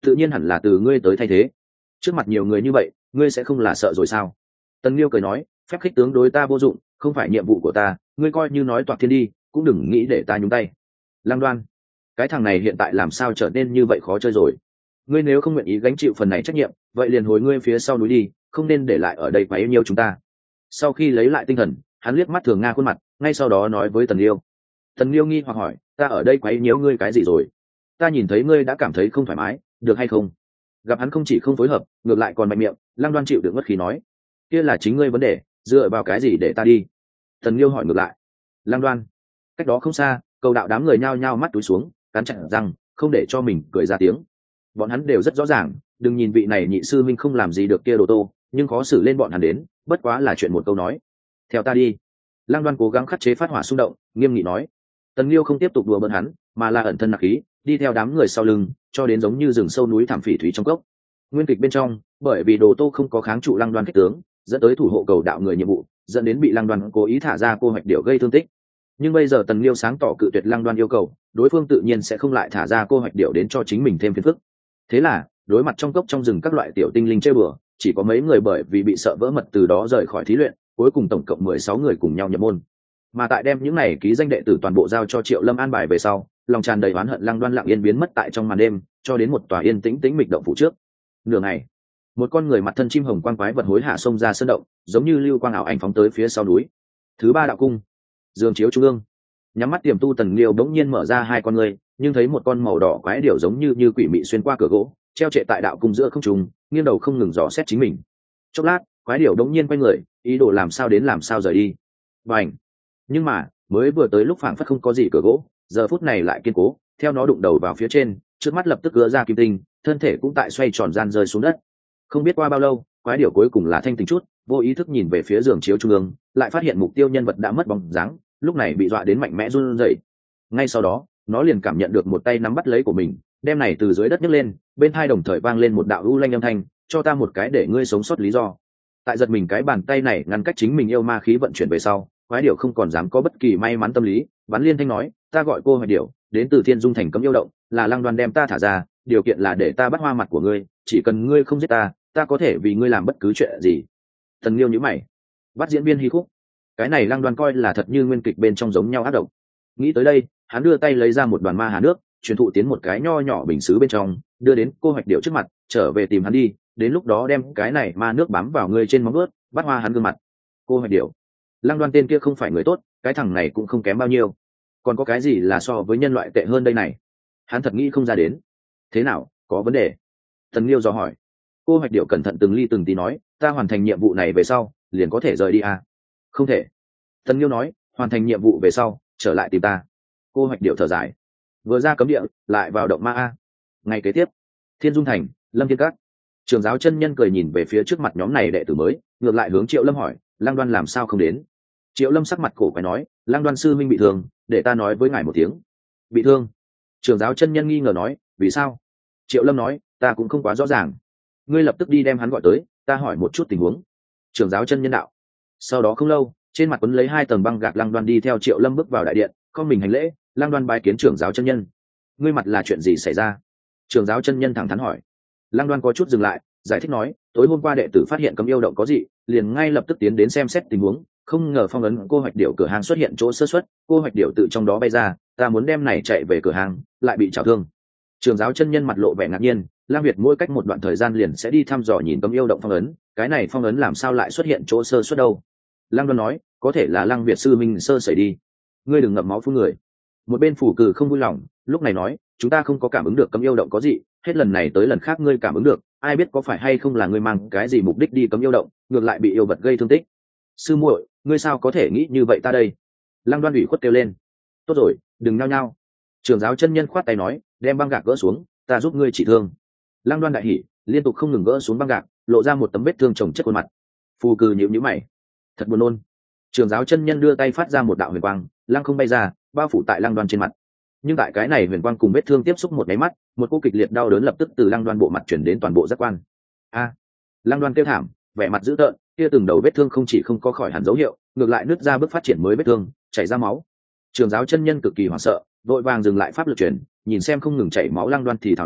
S1: tự nhiên hẳn là từ ngươi tới thay thế. Trước mặt nhiều người như vậy, ngươi sẽ không là sợ rồi sao? Tần Liêu cười nói, phép khích tướng đối ta vô dụng, không phải nhiệm vụ của ta, ngươi coi như nói toạc thiên đi, cũng đừng nghĩ để ta nhúng tay. Lăng Đoan, cái thằng này hiện tại làm sao trở nên như vậy khó chơi rồi? Ngươi nếu không nguyện ý gánh chịu phần này trách nhiệm, vậy liền hồi ngươi phía sau núi đi, không nên để lại ở đây quá yêu nhiều chúng ta. Sau khi lấy lại tinh thần, hắn liếc mắt Thường Nga khuôn mặt, ngay sau đó nói với Tần Liêu. Tần Liêu nghi hoặc hỏi, ta ở đây quấy nhiễu ngươi cái gì rồi? Ta nhìn thấy ngươi đã cảm thấy không thoải mái, được hay không? Gặp hắn không chỉ không phối hợp, ngược lại còn mạnh miệng, Lăng Đoan chịu đựng ngất khí nói, kia là chính ngươi vấn đề, dựa vào cái gì để ta đi? Tần Liêu hỏi ngược lại. Lăng Đoan, cách đó không xa, cầu đạo đám người nhao nhao mắt túi xuống, cắn chặt răng, không để cho mình cười ra tiếng. Bọn hắn đều rất rõ ràng, đừng nhìn vị này nhị sư minh không làm gì được kia đồ tô, nhưng khó xử lên bọn hắn đến, bất quá là chuyện một câu nói. Theo ta đi. Lăng Đoan cố gắng khắc chế phát hỏa xung động, nghiêm nghị nói. Tần Liêu không tiếp tục đùa bỡn hắn, mà là ẩn thân nặc khí, đi theo đám người sau lưng, cho đến giống như rừng sâu núi thảm phỉ thúy trong cốc. Nguyên kịch bên trong, bởi vì đồ tô không có kháng trụ Lăng Đoan kích tướng, dẫn tới thủ hộ cầu đạo người nhiệm vụ, dẫn đến bị Lăng Đoan cố ý thả ra cô hoạch điểu gây thương tích. Nhưng bây giờ Tần Liêu sáng tỏ cự tuyệt Lăng Đoan yêu cầu, đối phương tự nhiên sẽ không lại thả ra cô hoạch điểu đến cho chính mình thêm phiền phức. Thế là, đối mặt trong cốc trong rừng các loại tiểu tinh linh chơi bừa, chỉ có mấy người bởi vì bị sợ vỡ mật từ đó rời khỏi thí luyện, cuối cùng tổng cộng mười sáu người cùng nhau nhập môn. Mà tại đem những này ký danh đệ tử toàn bộ giao cho Triệu Lâm an bài về sau, lòng tràn đầy oán hận Lăng Đoan lặng yên biến mất tại trong màn đêm, cho đến một tòa yên tĩnh tĩnh mịch động phủ trước. Nửa ngày, một con người mặt thân chim hồng quang quái vật hối hạ xông ra sơn động, giống như lưu quang ảo ảnh phóng tới phía sau núi. Thứ ba đạo cung, giường chiếu trung ương. Nhắm mắt tiềm tu Tần Liêu bỗng nhiên mở ra hai con người, nhưng thấy một con màu đỏ quái điểu giống như như quỷ mị xuyên qua cửa gỗ, treo trệ tại đạo cung giữa không trung, nghiêng đầu không ngừng dò xét chính mình. Chốc lát, quái điểu đống nhiên quay người, ý đồ làm sao đến làm sao rời đi. Bành! Nhưng mà, mới vừa tới lúc phảng phất không có gì cửa gỗ, giờ phút này lại kiên cố, theo nó đụng đầu vào phía trên, trước mắt lập tức gỡ ra kim tinh, thân thể cũng tại xoay tròn gian rơi xuống đất. Không biết qua bao lâu, quái điểu cuối cùng là thanh tỉnh chút, vô ý thức nhìn về phía giường chiếu trung ương, lại phát hiện mục tiêu nhân vật đã mất bóng dáng, lúc này bị dọa đến mạnh mẽ run rẩy. Ngay sau đó, nó liền cảm nhận được một tay nắm bắt lấy của mình, đem này từ dưới đất nhấc lên, bên hai đồng thời vang lên một đạo u lanh âm thanh, cho ta một cái để ngươi sống sót lý do. Tại giật mình cái bàn tay này ngăn cách chính mình yêu ma khí vận chuyển về sau, quái điểu không còn dám có bất kỳ may mắn tâm lý, bắn liên thanh nói, ta gọi cô hoạch điểu, đến từ Thiên Dung thành cấm yêu động, là Lăng Đoan đem ta thả ra, điều kiện là để ta bắt hoa mặt của ngươi, chỉ cần ngươi không giết ta, ta có thể vì ngươi làm bất cứ chuyện gì. Tần Liêu nhíu mày, bắt diễn viên hí khúc, cái này Lăng Đoan coi là thật như nguyên kịch bên trong giống nhau ác độc. Nghĩ tới đây, hắn đưa tay lấy ra một đoàn ma hà nước, truyền thụ tiến một cái nho nhỏ bình sứ bên trong, đưa đến cô hoạch điểu trước mặt, trở về tìm hắn đi, đến lúc đó đem cái này ma nước bám vào ngươi trên móng vuốt, bắt hoa hắn gương mặt. Cô hoạch điểu, Lăng Đoan tên kia không phải người tốt, cái thằng này cũng không kém bao nhiêu, còn có cái gì là so với nhân loại tệ hơn đây này? Hắn thật nghĩ không ra đến. Thế nào, có vấn đề? Tần Liêu dò hỏi. Cô hoạch điểu cẩn thận từng ly từng tí nói, ta hoàn thành nhiệm vụ này về sau, liền có thể rời đi à? Không thể. Tần Liêu nói, hoàn thành nhiệm vụ về sau, trở lại tìm ta. Cô hoạch điểu thở dài, vừa ra cấm địa, lại vào động ma a. Ngày kế tiếp, Thiên Dung thành, Lâm Thiên Các. Trường giáo chân nhân cười nhìn về phía trước mặt nhóm này đệ tử mới, ngược lại hướng Triệu Lâm hỏi, Lăng Đoan làm sao không đến? Triệu Lâm sắc mặt cổ quái nói, Lăng Đoan sư minh bị thương, để ta nói với ngài một tiếng. Bị thương? Trường giáo chân nhân nghi ngờ nói, vì sao? Triệu Lâm nói, ta cũng không quá rõ ràng. Ngươi lập tức đi đem hắn gọi tới, ta hỏi một chút tình huống. Trường giáo chân nhân đạo. Sau đó không lâu, trên mặt quấn lấy hai tầng băng gạc Lăng Đoan đi theo Triệu Lâm bước vào đại điện, không mình hành lễ. Lăng Đoan bái kiến trưởng giáo chân nhân. Ngươi mặt là chuyện gì xảy ra? Trưởng giáo chân nhân thẳng thắn hỏi. Lăng Đoan có chút dừng lại, giải thích nói, tối hôm qua đệ tử phát hiện cấm yêu động có gì, liền ngay lập tức tiến đến xem xét tình huống, không ngờ phong ấn cô hoạch điểu cửa hàng xuất hiện chỗ sơ suất, cô hoạch điểu tự trong đó bay ra, ta muốn đem này chạy về cửa hàng, lại bị trào thương. Trưởng giáo chân nhân mặt lộ vẻ ngạc nhiên, Lang Việt mỗi cách một đoạn thời gian liền sẽ đi thăm dò nhìn cấm yêu động phong ấn, cái này phong ấn làm sao lại xuất hiện chỗ sơ suất đâu? Lăng Đoan nói, có thể là Lăng Việt sư minh sơ sẩy đi. Ngươi đừng ngậm máu phun người. Một bên phủ cử không vui lòng, lúc này nói, chúng ta không có cảm ứng được cấm yêu động có gì, hết lần này tới lần khác ngươi cảm ứng được, ai biết có phải hay không là ngươi mang cái gì mục đích đi cấm yêu động, ngược lại bị yêu vật gây thương tích. Sư muội, ngươi sao có thể nghĩ như vậy ta đây? Lăng Đoan ủy khuất kêu lên. Tốt rồi, đừng nhao nhao. Trưởng giáo chân nhân khoát tay nói, đem băng gạc gỡ xuống, ta giúp ngươi trị thương. Lăng Đoan đại hỉ, liên tục không ngừng gỡ xuống băng gạc, lộ ra một tấm vết thương chồng chất khuôn mặt. Phù cử nhíu nhíu mày, thật buồn nôn. Trưởng giáo chân nhân đưa tay phát ra một đạo huyền quang, lăng không bay ra, bao phủ tại Lăng Đoan trên mặt. Nhưng tại cái này huyền quang cùng vết thương tiếp xúc một máy mắt, một cô kịch liệt đau đớn lập tức từ Lăng Đoan bộ mặt chuyển đến toàn bộ giác quan. A! Lăng Đoan kêu thảm, vẻ mặt dữ tợn, kia từng đầu vết thương không chỉ không có khỏi hẳn dấu hiệu, ngược lại nứt ra bước phát triển mới vết thương, chảy ra máu. Trường giáo chân nhân cực kỳ hoảng sợ, vội vàng dừng lại pháp lực chuyển, nhìn xem không ngừng chảy máu Lăng Đoan thì thào nói,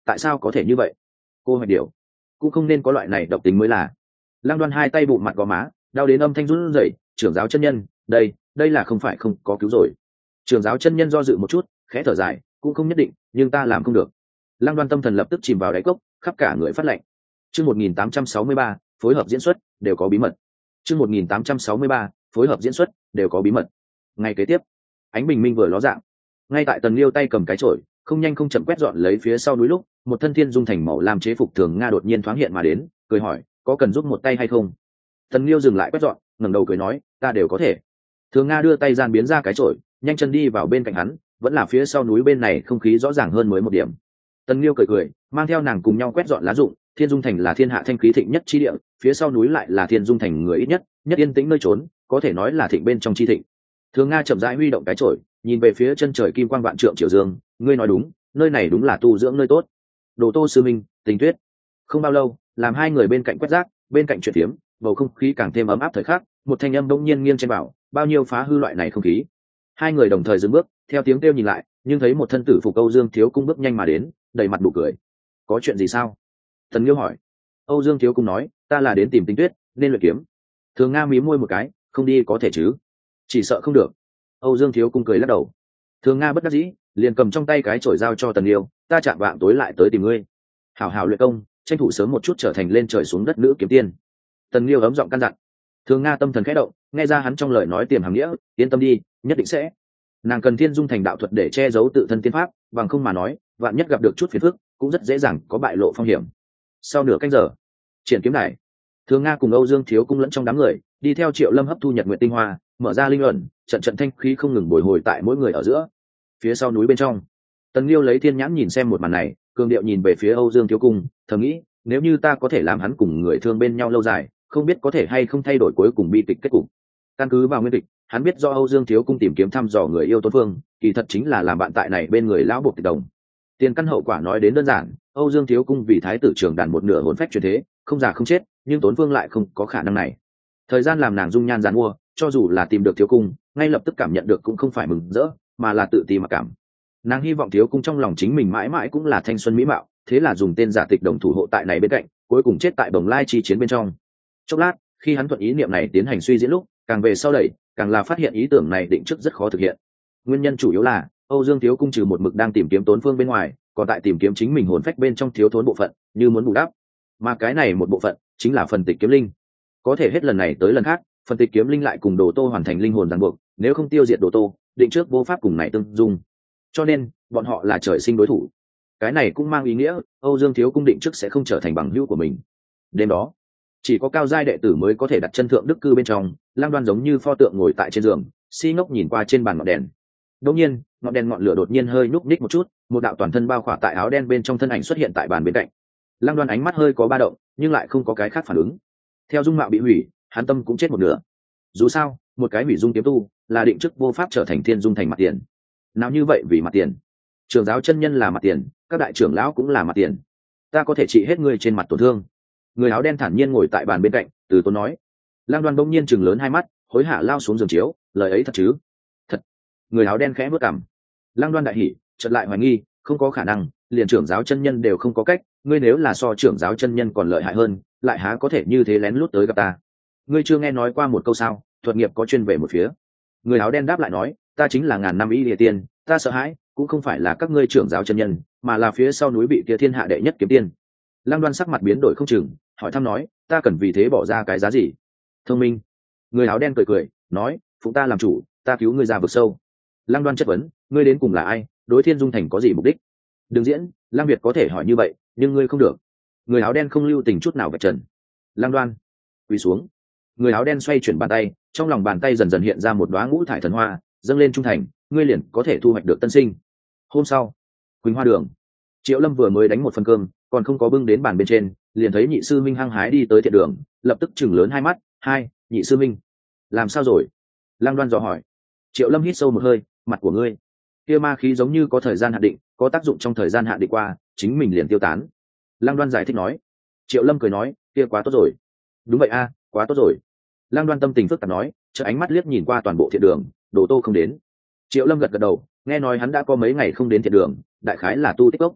S1: tại sao có thể như vậy? Cô hoạch điều cũng không nên có loại này độc tính mới là. Lăng Đoan hai tay bụng mặt gò má đau đến âm thanh run rẩy. Trưởng giáo chân nhân, đây đây là không phải không có cứu rồi. Trưởng giáo chân nhân do dự một chút, khẽ thở dài, cũng không nhất định, nhưng ta làm không được. Lăng Đoan tâm thần lập tức chìm vào đáy cốc, khắp cả người phát lạnh. Chương một nghìn tám trăm sáu mươi ba, phối hợp diễn xuất đều có bí mật. Chương một nghìn tám trăm sáu mươi ba, phối hợp diễn xuất đều có bí mật. Ngày kế tiếp, ánh bình minh vừa ló dạng, ngay tại Tần Liêu tay cầm cái chổi, không nhanh không chậm quét dọn lấy phía sau núi lúc, một thân thiên dung thành màu lam chế phục thường nga đột nhiên thoáng hiện mà đến, cười hỏi, có cần giúp một tay hay không? Tần Liêu dừng lại quét dọn, ngẩng đầu cười nói, ta đều có thể. Thường nga đưa tay gian biến ra cái chổi, nhanh chân đi vào bên cạnh hắn, vẫn là phía sau núi bên này không khí rõ ràng hơn mới một điểm. Tần Liêu cười cười, mang theo nàng cùng nhau quét dọn lá rụng. Thiên dung thành là thiên hạ thanh khí thịnh nhất chi địa, phía sau núi lại là thiên dung thành người ít nhất nhất yên tĩnh nơi trốn, có thể nói là thịnh bên trong chi thịnh. Thường nga chậm rãi huy động cái chổi, nhìn về phía chân trời kim quang vạn trượng triều dương, ngươi nói đúng, nơi này đúng là tu dưỡng nơi tốt. Đồ Tô sư minh, Tình Tuyết. Không bao lâu, làm hai người bên cạnh quét rác, bên cạnh chuyện tiếm, bầu không khí càng thêm ấm áp thời khắc, một thanh âm đông nhiên nghiêng trên bảo, bao nhiêu phá hư loại này không khí. Hai người đồng thời dừng bước, theo tiếng kêu nhìn lại, nhưng thấy một thân tử phục Âu Dương Thiếu Cung bước nhanh mà đến, đầy mặt nụ cười. Có chuyện gì sao? Tần Liêu hỏi. Âu Dương Thiếu Cung nói, ta là đến tìm Tình Tuyết, nên luyện kiếm. Thường nga mí môi một cái, không đi có thể chứ? Chỉ sợ không được. Âu Dương Thiếu Cung cười lắc đầu. Thường nga bất đắc dĩ, liền cầm trong tay cái chổi giao cho Tần Liêu, ta chạm vạng tối lại tới tìm ngươi. Hảo hảo luyện công, tranh thủ sớm một chút trở thành lên trời xuống đất nữ kiếm tiên. Tần Liêu ấm giọng căn dặn. Thường nga tâm thần khẽ động, nghe ra hắn trong lời nói tiềm hàm nghĩa, yên tâm đi, nhất định sẽ. Nàng cần thiên dung thành đạo thuật để che giấu tự thân tiên pháp, bằng không mà nói, vạn nhất gặp được chút phiền phức, cũng rất dễ dàng có bại lộ phong hiểm. Sau nửa canh giờ, triển kiếm đài, Thường nga cùng Âu Dương Thiếu Cung lẫn trong đám người, đi theo Triệu Lâm hấp thu nhật nguyện tinh hoa, mở ra linh ẩn, trận trận thanh khí không ngừng bồi hồi tại mỗi người ở giữa. Phía sau núi bên trong, Tần Liêu lấy thiên nhãn nhìn xem một màn này, cường điệu nhìn về phía Âu Dương Thiếu Cung, thầm nghĩ, nếu như ta có thể làm hắn cùng người thương bên nhau lâu dài, không biết có thể hay không thay đổi cuối cùng bi kịch kết cục. Căn cứ vào nguyên kịch, hắn biết do Âu Dương Thiếu Cung tìm kiếm thăm dò người yêu Tốn Phương, kỳ thật chính là làm bạn tại này bên người lão buộc tịch đồng. Tiền căn hậu quả nói đến đơn giản, Âu Dương Thiếu Cung vì thái tử trưởng đàn một nửa hồn phách truyền thế, không già không chết, nhưng Tốn Phương lại không có khả năng này. Thời gian làm nàng dung nhan giàn mua, cho dù là tìm được Thiếu Cung, ngay lập tức cảm nhận được cũng không phải mừng rỡ, mà là tự ti mặc cảm. Nàng hy vọng Thiếu Cung trong lòng chính mình mãi mãi cũng là thanh xuân mỹ mạo, thế là dùng tên giả tịch đồng thủ hộ tại này bên cạnh, cuối cùng chết tại Bồng Lai chi chiến bên trong. Chốc lát, khi hắn thuận ý niệm này tiến hành suy diễn lúc, càng về sau đẩy, càng là phát hiện ý tưởng này định trước rất khó thực hiện. Nguyên nhân chủ yếu là Âu Dương Thiếu Cung trừ một mực đang tìm kiếm Tốn Phương bên ngoài, còn tại tìm kiếm chính mình hồn phách bên trong thiếu thốn bộ phận, như muốn bù đắp. Mà cái này một bộ phận chính là phần tịch kiếm linh. Có thể hết lần này tới lần khác, phần tịch kiếm linh lại cùng Đồ Tô hoàn thành linh hồn ràng buộc, nếu không tiêu diệt Đồ Tô, định trước vô pháp cùng này tương dung. Cho nên, bọn họ là trời sinh đối thủ. Cái này cũng mang ý nghĩa, Âu Dương Thiếu Cung định trước sẽ không trở thành bằng hữu của mình. Đêm đó, chỉ có cao giai đệ tử mới có thể đặt chân thượng đức cư bên trong. Lang Đoan giống như pho tượng ngồi tại trên giường, si ngốc nhìn qua trên bàn ngọn đèn. Đột nhiên, ngọn đèn ngọn lửa đột nhiên hơi nhúc nhích một chút, một đạo toàn thân bao khỏa tại áo đen bên trong thân ảnh xuất hiện tại bàn bên cạnh. Lang Đoan ánh mắt hơi có ba động, nhưng lại không có cái khác phản ứng. Theo dung mạo bị hủy, hắn tâm cũng chết một nửa. Dù sao, một cái hủy dung kiếm tu, là định chức vô pháp trở thành thiên dung thành mặt tiền. Nào như vậy vì mặt tiền. Trưởng giáo chân nhân là mặt tiền, các đại trưởng lão cũng là mặt tiền. Ta có thể trị hết ngươi trên mặt tổn thương. Người áo đen thản nhiên ngồi tại bàn bên cạnh, từ tốn nói. Lang Đoan bỗng nhiên chừng lớn hai mắt, hối hả lao xuống giường chiếu, lời ấy thật chứ? Thật. Người áo đen khẽ bước cằm. Lang Đoan đại hỉ, chợt lại hoài nghi, không có khả năng, liền trưởng giáo chân nhân đều không có cách, ngươi nếu là so trưởng giáo chân nhân còn lợi hại hơn, lại há có thể như thế lén lút tới gặp ta? Ngươi chưa nghe nói qua một câu sao, thuật nghiệp có chuyên về một phía. Người áo đen đáp lại nói, ta chính là ngàn năm y địa tiên, ta sợ hãi, cũng không phải là các ngươi trưởng giáo chân nhân, mà là phía sau núi bị kia thiên hạ đệ nhất kiếm tiên. Lang Đoan sắc mặt biến đổi không chừng, hỏi thăm nói, ta cần vì thế bỏ ra cái giá gì? Thông minh. Người áo đen cười cười, nói, phụng ta làm chủ, ta cứu ngươi ra vực sâu. Lang Đoan chất vấn, ngươi đến cùng là ai, đối thiên dung thành có gì mục đích? Đừng diễn, Lang Việt có thể hỏi như vậy, nhưng ngươi không được. Người áo đen không lưu tình chút nào vạch trần. Lang Đoan, quỳ xuống. Người áo đen xoay chuyển bàn tay, trong lòng bàn tay dần dần hiện ra một đóa ngũ thải thần hoa, dâng lên trung thành, ngươi liền có thể thu hoạch được tân sinh. Hôm sau, Quỳnh Hoa Đường, Triệu Lâm vừa mới đánh một phần cơm, còn không có bưng đến bàn bên trên, liền thấy nhị sư minh hăng hái đi tới thiện đường, lập tức chừng lớn hai mắt, hai, nhị sư minh, làm sao rồi? Lang Đoan dò hỏi. Triệu Lâm hít sâu một hơi, mặt của ngươi, kia ma khí giống như có thời gian hạn định, có tác dụng trong thời gian hạn định qua, chính mình liền tiêu tán. Lang Đoan giải thích nói. Triệu Lâm cười nói, kia quá tốt rồi. Đúng vậy a, quá tốt rồi. Lang Đoan tâm tình phức tạp nói, chợ ánh mắt liếc nhìn qua toàn bộ thiện đường, Đồ Tô không đến. Triệu Lâm gật gật đầu, nghe nói hắn đã có mấy ngày không đến thiện đường, đại khái là tu tích cốc.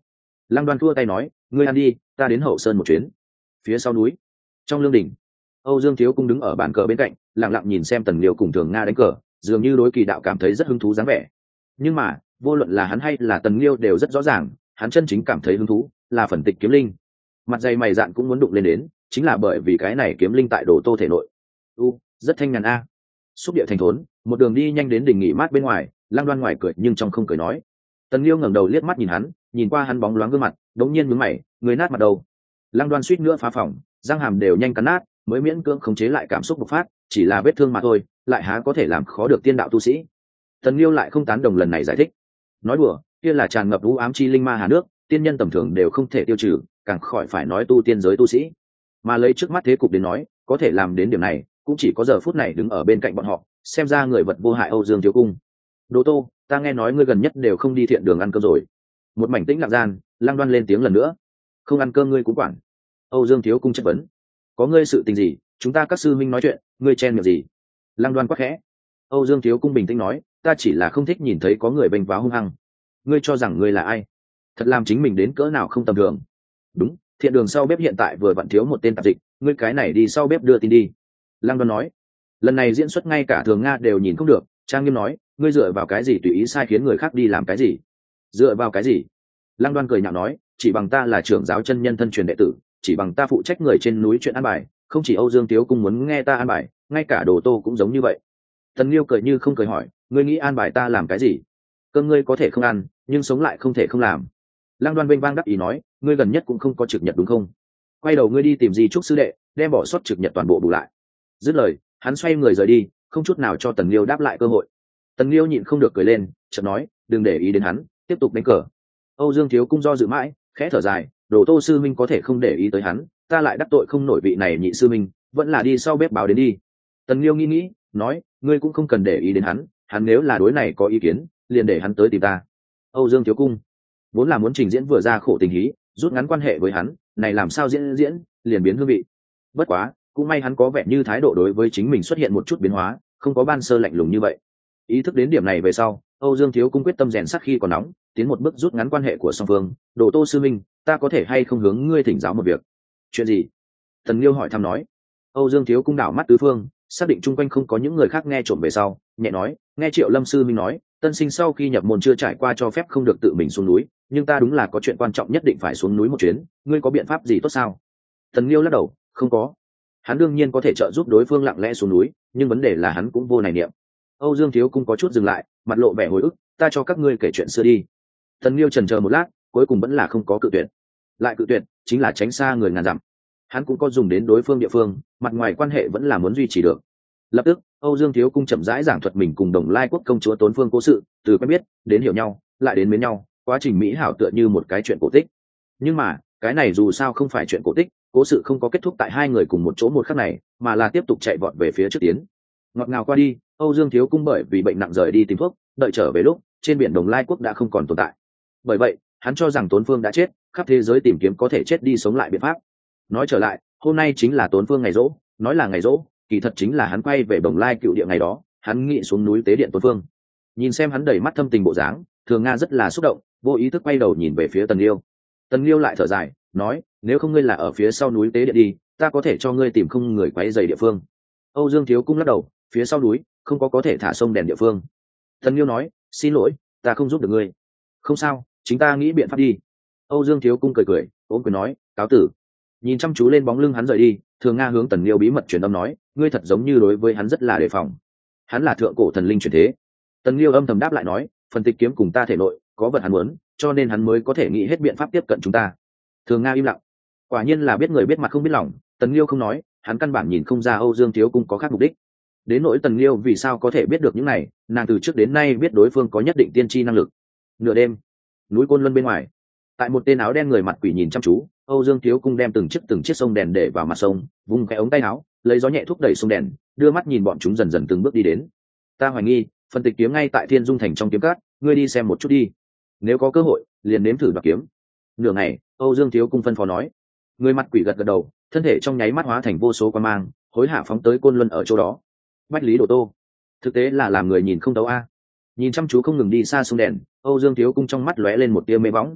S1: Lăng Đoan thua tay nói, ngươi ăn đi, ta đến hậu sơn một chuyến. Phía sau núi, trong lương đình, Âu Dương Thiếu Cung đứng ở bàn cờ bên cạnh, lặng lặng nhìn xem Tần Liêu cùng Thường Nga đánh cờ, dường như đối kỳ đạo cảm thấy rất hứng thú dáng vẻ. Nhưng mà vô luận là hắn hay là Tần Liêu đều rất rõ ràng, hắn chân chính cảm thấy hứng thú là phần tịch kiếm linh. Mặt dày mày dạn cũng muốn đụng lên đến, chính là bởi vì cái này kiếm linh tại Đồ Tô thể nội. U, rất thanh nhàn a. Xúc địa thành thốn, một đường đi nhanh đến đỉnh nghỉ mát bên ngoài, Lăng Đoan ngoài cười nhưng trong không cười nói. Tần Liêu ngẩng đầu liếc mắt nhìn hắn, nhìn qua hắn bóng loáng gương mặt, đống nhiên nhướng mày, người nát mặt đầu. Lăng Đoan suýt nữa phá phòng, răng hàm đều nhanh cắn nát, mới miễn cưỡng khống chế lại cảm xúc bộc phát, chỉ là vết thương mà thôi, lại há có thể làm khó được tiên đạo tu sĩ. Tần Liêu lại không tán đồng lần này giải thích, nói đùa, kia là tràn ngập u ám chi linh ma hà nước, tiên nhân tầm thường đều không thể tiêu trừ, càng khỏi phải nói tu tiên giới tu sĩ. Mà lấy trước mắt thế cục đến nói, có thể làm đến điểm này, cũng chỉ có giờ phút này đứng ở bên cạnh bọn họ, xem ra người vật vô hại Âu Dương Thiếu Cung. Đồ Tô, ta nghe nói ngươi gần nhất đều không đi thiện đường ăn cơm rồi. Một mảnh tĩnh lặng gian, Lăng Đoan lên tiếng lần nữa. Không ăn cơm ngươi cũng quản. Âu Dương Thiếu Cung chất vấn. Có ngươi sự tình gì, chúng ta các sư minh nói chuyện, ngươi chen miệng gì? Lăng Đoan quát khẽ. Âu Dương Thiếu Cung bình tĩnh nói, ta chỉ là không thích nhìn thấy có người bênh váo hung hăng. Ngươi cho rằng ngươi là ai? Thật làm chính mình đến cỡ nào không tầm thường. Đúng, thiện đường sau bếp hiện tại vừa vặn thiếu một tên tạp dịch, ngươi cái này đi sau bếp đưa tin đi. Lăng Đoan nói. Lần này diễn xuất ngay cả Thường Nga đều nhìn không được, trang nghiêm nói, ngươi dựa vào cái gì tùy ý sai khiến người khác đi làm cái gì? Dựa vào cái gì? Lăng Đoan cười nhạo nói, chỉ bằng ta là trưởng giáo chân nhân thân truyền đệ tử, chỉ bằng ta phụ trách người trên núi chuyện an bài, không chỉ Âu Dương Thiếu Cung muốn nghe ta an bài, ngay cả Đồ Tô cũng giống như vậy. Tần Liêu cười như không cười hỏi, ngươi nghĩ an bài ta làm cái gì? Cơm ngươi có thể không ăn, nhưng sống lại không thể không làm. Lăng Đoan vênh vang đáp ý nói, ngươi gần nhất cũng không có trực nhật đúng không? Quay đầu ngươi đi tìm Di Trúc sư đệ, đem bỏ sót trực nhật toàn bộ bù lại. Dứt lời, hắn xoay người rời đi, không chút nào cho Tần Liêu đáp lại cơ hội. Tần Liêu nhịn không được cười lên, chợt nói, đừng để ý đến hắn, tiếp tục đánh cờ. Âu Dương Thiếu Cung do dự mãi, khẽ thở dài, Đồ Tô sư minh có thể không để ý tới hắn, ta lại đắc tội không nổi vị này nhị sư minh, vẫn là đi sau bếp báo đến đi. Tần Liêu nghĩ nghĩ, nói, ngươi cũng không cần để ý đến hắn, hắn nếu là đối này có ý kiến, liền để hắn tới tìm ta. Âu Dương Thiếu Cung vốn là muốn trình diễn vừa ra khổ tình hí, rút ngắn quan hệ với hắn, này làm sao diễn diễn, liền biến hương vị. Bất quá, cũng may hắn có vẻ như thái độ đối với chính mình xuất hiện một chút biến hóa, không có ban sơ lạnh lùng như vậy. Ý thức đến điểm này về sau, Âu Dương Thiếu Cung quyết tâm rèn sắt khi còn nóng, tiến một bước rút ngắn quan hệ của song phương. Đồ Tô sư minh, ta có thể hay không hướng ngươi thỉnh giáo một việc? Chuyện gì? Tần Liêu hỏi thăm nói. Âu Dương Thiếu Cung đảo mắt tứ phương, xác định chung quanh không có những người khác nghe trộm về sau, nhẹ nói, nghe Triệu Lâm sư minh nói, tân sinh sau khi nhập môn chưa trải qua cho phép không được tự mình xuống núi, nhưng ta đúng là có chuyện quan trọng nhất định phải xuống núi một chuyến, ngươi có biện pháp gì tốt sao? Tần Liêu lắc đầu, không có. Hắn đương nhiên có thể trợ giúp đối phương lặng lẽ xuống núi, nhưng vấn đề là hắn cũng vô này niệm. Âu Dương Thiếu Cung có chút dừng lại, mặt lộ vẻ hồi ức, ta cho các ngươi kể chuyện xưa đi. Tần Liêu chần chờ một lát, cuối cùng vẫn là không có cự tuyệt. Lại cự tuyệt, chính là tránh xa người ngàn dặm. Hắn cũng có dùng đến đối phương địa phương, mặt ngoài quan hệ vẫn là muốn duy trì được. Lập tức, Âu Dương Thiếu Cung chậm rãi giảng thuật mình cùng Đồng Lai quốc công chúa Tốn Phương cố sự, từ quen biết đến hiểu nhau, lại đến mến nhau, quá trình mỹ hảo tựa như một cái chuyện cổ tích. Nhưng mà, cái này dù sao không phải chuyện cổ tích, cố sự không có kết thúc tại hai người cùng một chỗ một khắc này, mà là tiếp tục chạy vọt về phía trước tiến. Ngọt ngào qua đi, Âu Dương Thiếu Cung bởi vì bệnh nặng rời đi tìm thuốc, đợi trở về lúc, trên biển Đồng Lai quốc đã không còn tồn tại. Bởi vậy, hắn cho rằng Tốn Phương đã chết, khắp thế giới tìm kiếm có thể chết đi sống lại biện pháp. Nói trở lại, hôm nay chính là Tốn Phương ngày rỗ, nói là ngày rỗ, kỳ thật chính là hắn quay về Đồng Lai cựu địa ngày đó, hắn nghĩ xuống núi tế điện Tốn Phương. Nhìn xem hắn đầy mắt thâm tình bộ dáng, Thường Nga rất là xúc động, vô ý thức quay đầu nhìn về phía Tần Liêu. Tần Liêu lại thở dài, nói, nếu không ngươi là ở phía sau núi tế điện đi, ta có thể cho ngươi tìm không người quấy rầy địa phương. Âu Dương Thiếu Cung lắc đầu, phía sau núi không có có thể thả sông đèn địa phương. Tần Liêu nói, xin lỗi, ta không giúp được ngươi. Không sao, chính ta nghĩ biện pháp đi. Âu Dương Thiếu Cung cười cười, ôm quyền nói, cáo tử. Nhìn chăm chú lên bóng lưng hắn rời đi, Thường Nga hướng Tần Liêu bí mật truyền âm nói, ngươi thật giống như đối với hắn rất là đề phòng. Hắn là thượng cổ thần linh chuyển thế. Tần Liêu âm thầm đáp lại nói, phần tịch kiếm cùng ta thể nội có vật hắn muốn, cho nên hắn mới có thể nghĩ hết biện pháp tiếp cận chúng ta. Thường Nga im lặng. Quả nhiên là biết người biết mặt không biết lòng, Tần Liêu không nói, hắn căn bản nhìn không ra Âu Dương Thiếu Cung có khác mục đích. Đến nỗi Tần Liêu vì sao có thể biết được những này, nàng từ trước đến nay biết đối phương có nhất định tiên tri năng lực. Nửa đêm, núi Côn Luân bên ngoài, tại một tên áo đen người mặt quỷ nhìn chăm chú, Âu Dương Thiếu Cung đem từng chiếc từng chiếc sông đèn để vào mặt sông, vung cái ống tay áo, lấy gió nhẹ thúc đẩy sông đèn, đưa mắt nhìn bọn chúng dần dần từng bước đi đến. Ta hoài nghi, phần tịch kiếm ngay tại Thiên Dung thành trong kiếm cát, ngươi đi xem một chút đi. Nếu có cơ hội, liền nếm thử đoạt kiếm. Nửa ngày, Âu Dương Thiếu Cung phân phó nói. Người mặt quỷ gật gật đầu, thân thể trong nháy mắt hóa thành vô số quan mang, hối hả phóng tới Côn Luân ở chỗ đó. Bách Lý Đồ Tô, thực tế là làm người nhìn không thấu a. Nhìn chăm chú không ngừng đi xa sông đèn, Âu Dương Thiếu Cung trong mắt lóe lên một tia mê bóng.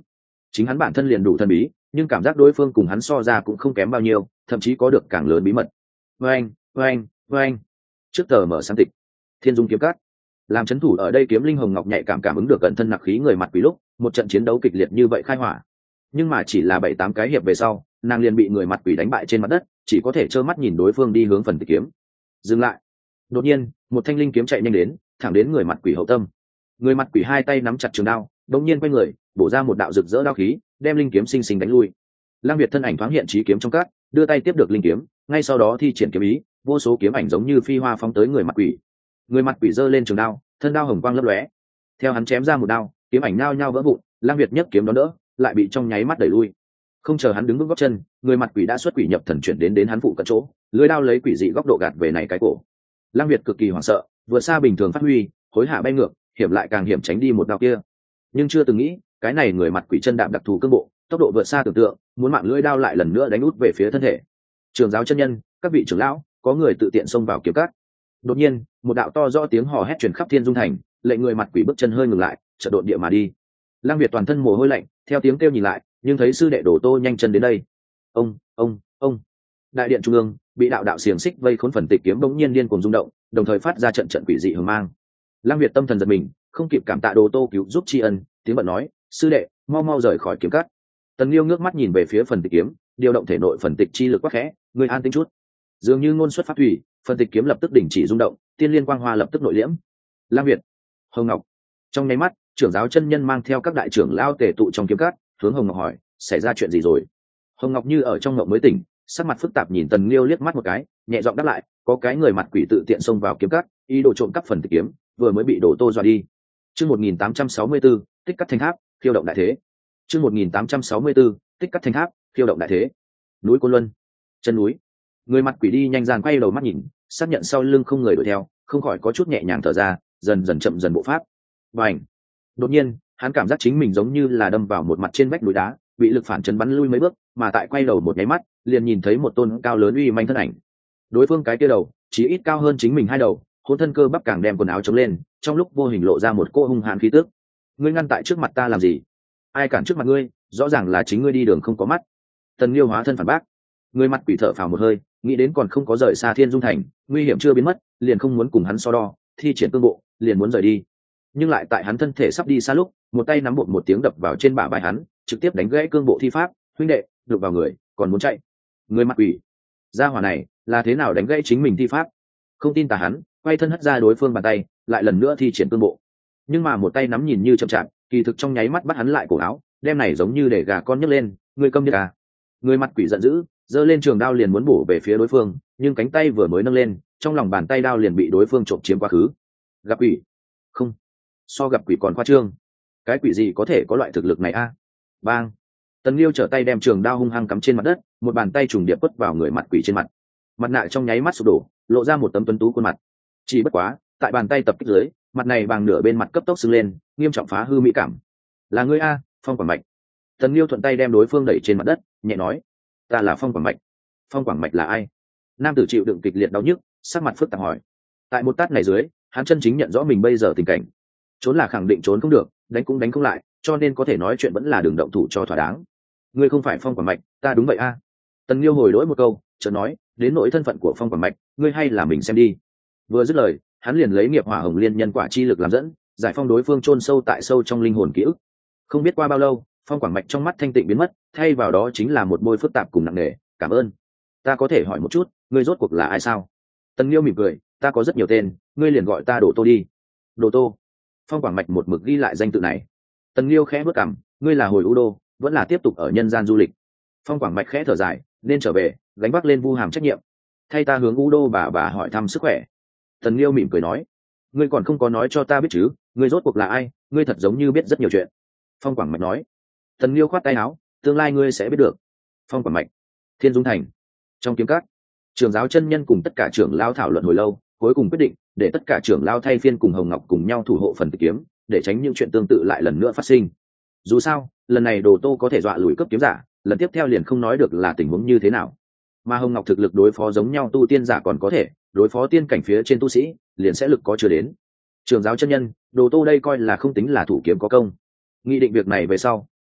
S1: chính hắn bản thân liền đủ thần bí, nhưng cảm giác đối phương cùng hắn so ra cũng không kém bao nhiêu, thậm chí có được càng lớn bí mật. Oeng, oeng, oeng. Trước tờ mở sáng tịch, Thiên Dung kiếm cát. Làm chấn thủ ở đây kiếm linh hồng ngọc nhạy cảm cảm ứng được cận thân nặc khí người mặt quỷ lúc, một trận chiến đấu kịch liệt như vậy khai hỏa. Nhưng mà chỉ là bảy tám cái hiệp về sau, nàng liền bị người mặt quỷ đánh bại trên mặt đất, chỉ có thể trơ mắt nhìn đối phương đi hướng phần tịch kiếm. Dừng lại. Đột nhiên, một thanh linh kiếm chạy nhanh đến, thẳng đến người mặt quỷ hậu tâm. Người mặt quỷ hai tay nắm chặt trường đao, đột nhiên quay người, bổ ra một đạo rực rỡ đao khí, đem linh kiếm sinh sinh đánh lui. Lang Việt thân ảnh thoáng hiện chí kiếm trong cát, đưa tay tiếp được linh kiếm, ngay sau đó thi triển kiếm ý, vô số kiếm ảnh giống như phi hoa phóng tới người mặt quỷ. Người mặt quỷ giơ lên trường đao, thân đao hồng quang lấp lóe. Theo hắn chém ra một đao, kiếm ảnh nhao nhao vỡ vụn, Lang Việt nhấc kiếm đón đỡ, lại bị trong nháy mắt đẩy lui. Không chờ hắn đứng vững gót chân, người mặt quỷ đã xuất quỷ nhập thần chuyển đến đến hắn phụ cận chỗ, lưỡi đao lấy quỷ dị góc độ gạt về này cái cổ. Lang Việt cực kỳ hoảng sợ, vượt xa bình thường phát huy, hối hạ bay ngược, hiểm lại càng hiểm tránh đi một đao kia. Nhưng chưa từng nghĩ, cái này người mặt quỷ chân đạp đặc thù cương bộ, tốc độ vượt xa tưởng tượng, muốn mạng lưỡi đao lại lần nữa đánh út về phía thân thể. Trường giáo chân nhân, các vị trưởng lão, có người tự tiện xông vào kiếm cát. Đột nhiên, một đạo to rõ tiếng hò hét truyền khắp Thiên Dung thành, lệnh người mặt quỷ bước chân hơi ngừng lại, chợt đột địa mà đi. Lang Việt toàn thân mồ hôi lạnh, theo tiếng kêu nhìn lại, nhưng thấy sư đệ Đồ Tô nhanh chân đến đây. Ông, ông, ông. Đại điện trung ương, bị đạo đạo xiềng xích vây khốn phần tịch kiếm bỗng nhiên điên cuồng rung động, đồng thời phát ra trận trận quỷ dị hừng mang. Lang Việt tâm thần giật mình, không kịp cảm tạ Đồ Tô cứu giúp tri ân, tiếng bận nói, sư đệ, mau mau rời khỏi kiếm cát. Tần Liêu ngước mắt nhìn về phía phần tịch kiếm, điều động thể nội phần tịch chi lực quắc khẽ, người an tĩnh chút. Dường như ngôn xuất pháp thủy, phần tịch kiếm lập tức đình chỉ rung động, tiên liên quang hoa lập tức nội liễm. Lang Việt, Hồng Ngọc. Trong nháy mắt, trưởng giáo chân nhân mang theo các đại trưởng lao tề tụ trong kiếm cát, hướng Hồng Ngọc hỏi, xảy ra chuyện gì rồi? Hồng Ngọc như ở trong ngộng mới tỉnh, sắc mặt phức tạp nhìn Tần Liêu liếc mắt một cái, nhẹ giọng đáp lại, có cái người mặt quỷ tự tiện xông vào kiếm cát, ý đồ trộm cắp phần tịch kiếm, vừa mới bị Đồ Tô dọa đi. Chương một nghìn tám trăm sáu mươi tư, tích cắt thanh tháp, khiêu động đại thế. Chương một nghìn tám trăm sáu mươi tư, tích cắt thanh tháp, khiêu động đại thế. Núi Côn Luân, chân núi. Người mặt quỷ đi nhanh dàn quay đầu mắt nhìn, xác nhận sau lưng không người đuổi theo, không khỏi có chút nhẹ nhàng thở ra, dần dần chậm dần bộ pháp. Bành! Đột nhiên, hắn cảm giác chính mình giống như là đâm vào một mặt trên vách núi đá, bị lực phản chấn bắn lui mấy bước, mà tại quay đầu một nháy mắt, liền nhìn thấy một tôn cao lớn uy manh thân ảnh. Đối phương cái kia đầu, chỉ ít cao hơn chính mình hai đầu, hỗn thân cơ bắp càng đem quần áo chống lên, trong lúc vô hình lộ ra một cô hung hãn khí tức. Ngươi ngăn tại trước mặt ta làm gì? Ai cản trước mặt ngươi? Rõ ràng là chính ngươi đi đường không có mắt. Tần Liêu hóa thân phản bác. Người mặt quỷ thở phào một hơi, nghĩ đến còn không có rời xa Thiên Dung thành, nguy hiểm chưa biến mất, liền không muốn cùng hắn so đo, thi triển tương bộ, liền muốn rời đi. Nhưng lại tại hắn thân thể sắp đi xa lúc, một tay nắm bột một tiếng đập vào trên bả vai hắn, trực tiếp đánh gãy cương bộ thi pháp. Huynh đệ, đụng vào người, còn muốn chạy? Người mặt quỷ, gia hỏa này là thế nào đánh gãy chính mình thi pháp? Không tin tà hắn, quay thân hất ra đối phương bàn tay, lại lần nữa thi triển tương bộ. Nhưng mà một tay nắm nhìn như chậm chạp, kỳ thực trong nháy mắt bắt hắn lại cổ áo, đem này giống như để gà con nhấc lên, người câm như à? Người mặt quỷ giận dữ, giơ lên trường đao liền muốn bổ về phía đối phương, nhưng cánh tay vừa mới nâng lên, trong lòng bàn tay đao liền bị đối phương trộm chiếm quá khứ. Gặp quỷ? Không, so gặp quỷ còn khoa trương. Cái quỷ gì có thể có loại thực lực này a? À? Bang! Tần Liêu trở tay đem trường đao hung hăng cắm trên mặt đất, một bàn tay trùng điệp quất vào người mặt quỷ trên mặt. Mặt nạ trong nháy mắt sụp đổ, lộ ra một tấm tuấn tú khuôn mặt. Chỉ bất quá, tại bàn tay tập kích dưới, mặt này bằng nửa bên mặt cấp tốc sưng lên, nghiêm trọng phá hư mỹ cảm. Là ngươi a, Phong Quảng Mạch. Tần Liêu thuận tay đem đối phương đẩy trên mặt đất, nhẹ nói, ta là Phong Quảng Mạch. Phong Quảng Mạch là ai? Nam tử chịu đựng kịch liệt đau nhức, sắc mặt phức tạp hỏi. Tại một tát này dưới, hắn chân chính nhận rõ mình bây giờ tình cảnh. Trốn là khẳng định trốn không được, đánh cũng đánh không lại, cho nên có thể nói chuyện vẫn là đường động thủ cho thỏa đáng. Ngươi không phải Phong Quảng Mạch, ta đúng vậy a. Tần Liêu hồi đỗi một câu, chợt nói, đến nỗi thân phận của Phong Quảng Mạch, ngươi hay là mình xem đi. Vừa dứt lời, hắn liền lấy nghiệp hỏa hồng liên nhân quả chi lực làm dẫn, giải phong đối phương chôn sâu tại sâu trong linh hồn ký ức. Không biết qua bao lâu, Phong Quảng Mạch trong mắt thanh tịnh biến mất, thay vào đó chính là một bôi phức tạp cùng nặng nề. Cảm ơn. Ta có thể hỏi một chút, ngươi rốt cuộc là ai sao? Tần Liêu mỉm cười, ta có rất nhiều tên, ngươi liền gọi ta Đồ Tô đi. Đồ Tô. Phong Quảng Mạch một mực ghi lại danh tự này. Tần Liêu khẽ bước cằm, ngươi là hồi U Đô, vẫn là tiếp tục ở nhân gian du lịch? Phong Quảng Mạch khẽ thở dài, nên trở về, gánh vác lên vu hàm trách nhiệm. Thay ta hướng U Đô bà bà hỏi thăm sức khỏe. Tần Liêu mỉm cười nói, ngươi còn không có nói cho ta biết chứ, ngươi rốt cuộc là ai? Ngươi thật giống như biết rất nhiều chuyện. Phong Quảng Mạch nói. Tần Liêu khoát tay áo, tương lai ngươi sẽ biết được. Phong Quảng Mạch. Thiên Dung thành. Trong kiếm cát, trưởng giáo chân nhân cùng tất cả trưởng lao thảo luận hồi lâu, cuối cùng quyết định để tất cả trưởng lao thay phiên cùng Hồng Ngọc cùng nhau thủ hộ phần tịch kiếm, để tránh những chuyện tương tự lại lần nữa phát sinh. Dù sao, lần này Đồ Tô có thể dọa lùi cấp kiếm giả, lần tiếp theo liền không nói được là tình huống như thế nào. Mà Hồng Ngọc thực lực đối phó giống nhau tu tiên giả còn có thể, đối phó tiên cảnh phía trên tu sĩ, liền sẽ lực có chưa đến. Trưởng giáo chân nhân, Đồ Tô đây coi là không tính là thủ kiếm có công. Nghị định việc này về sau,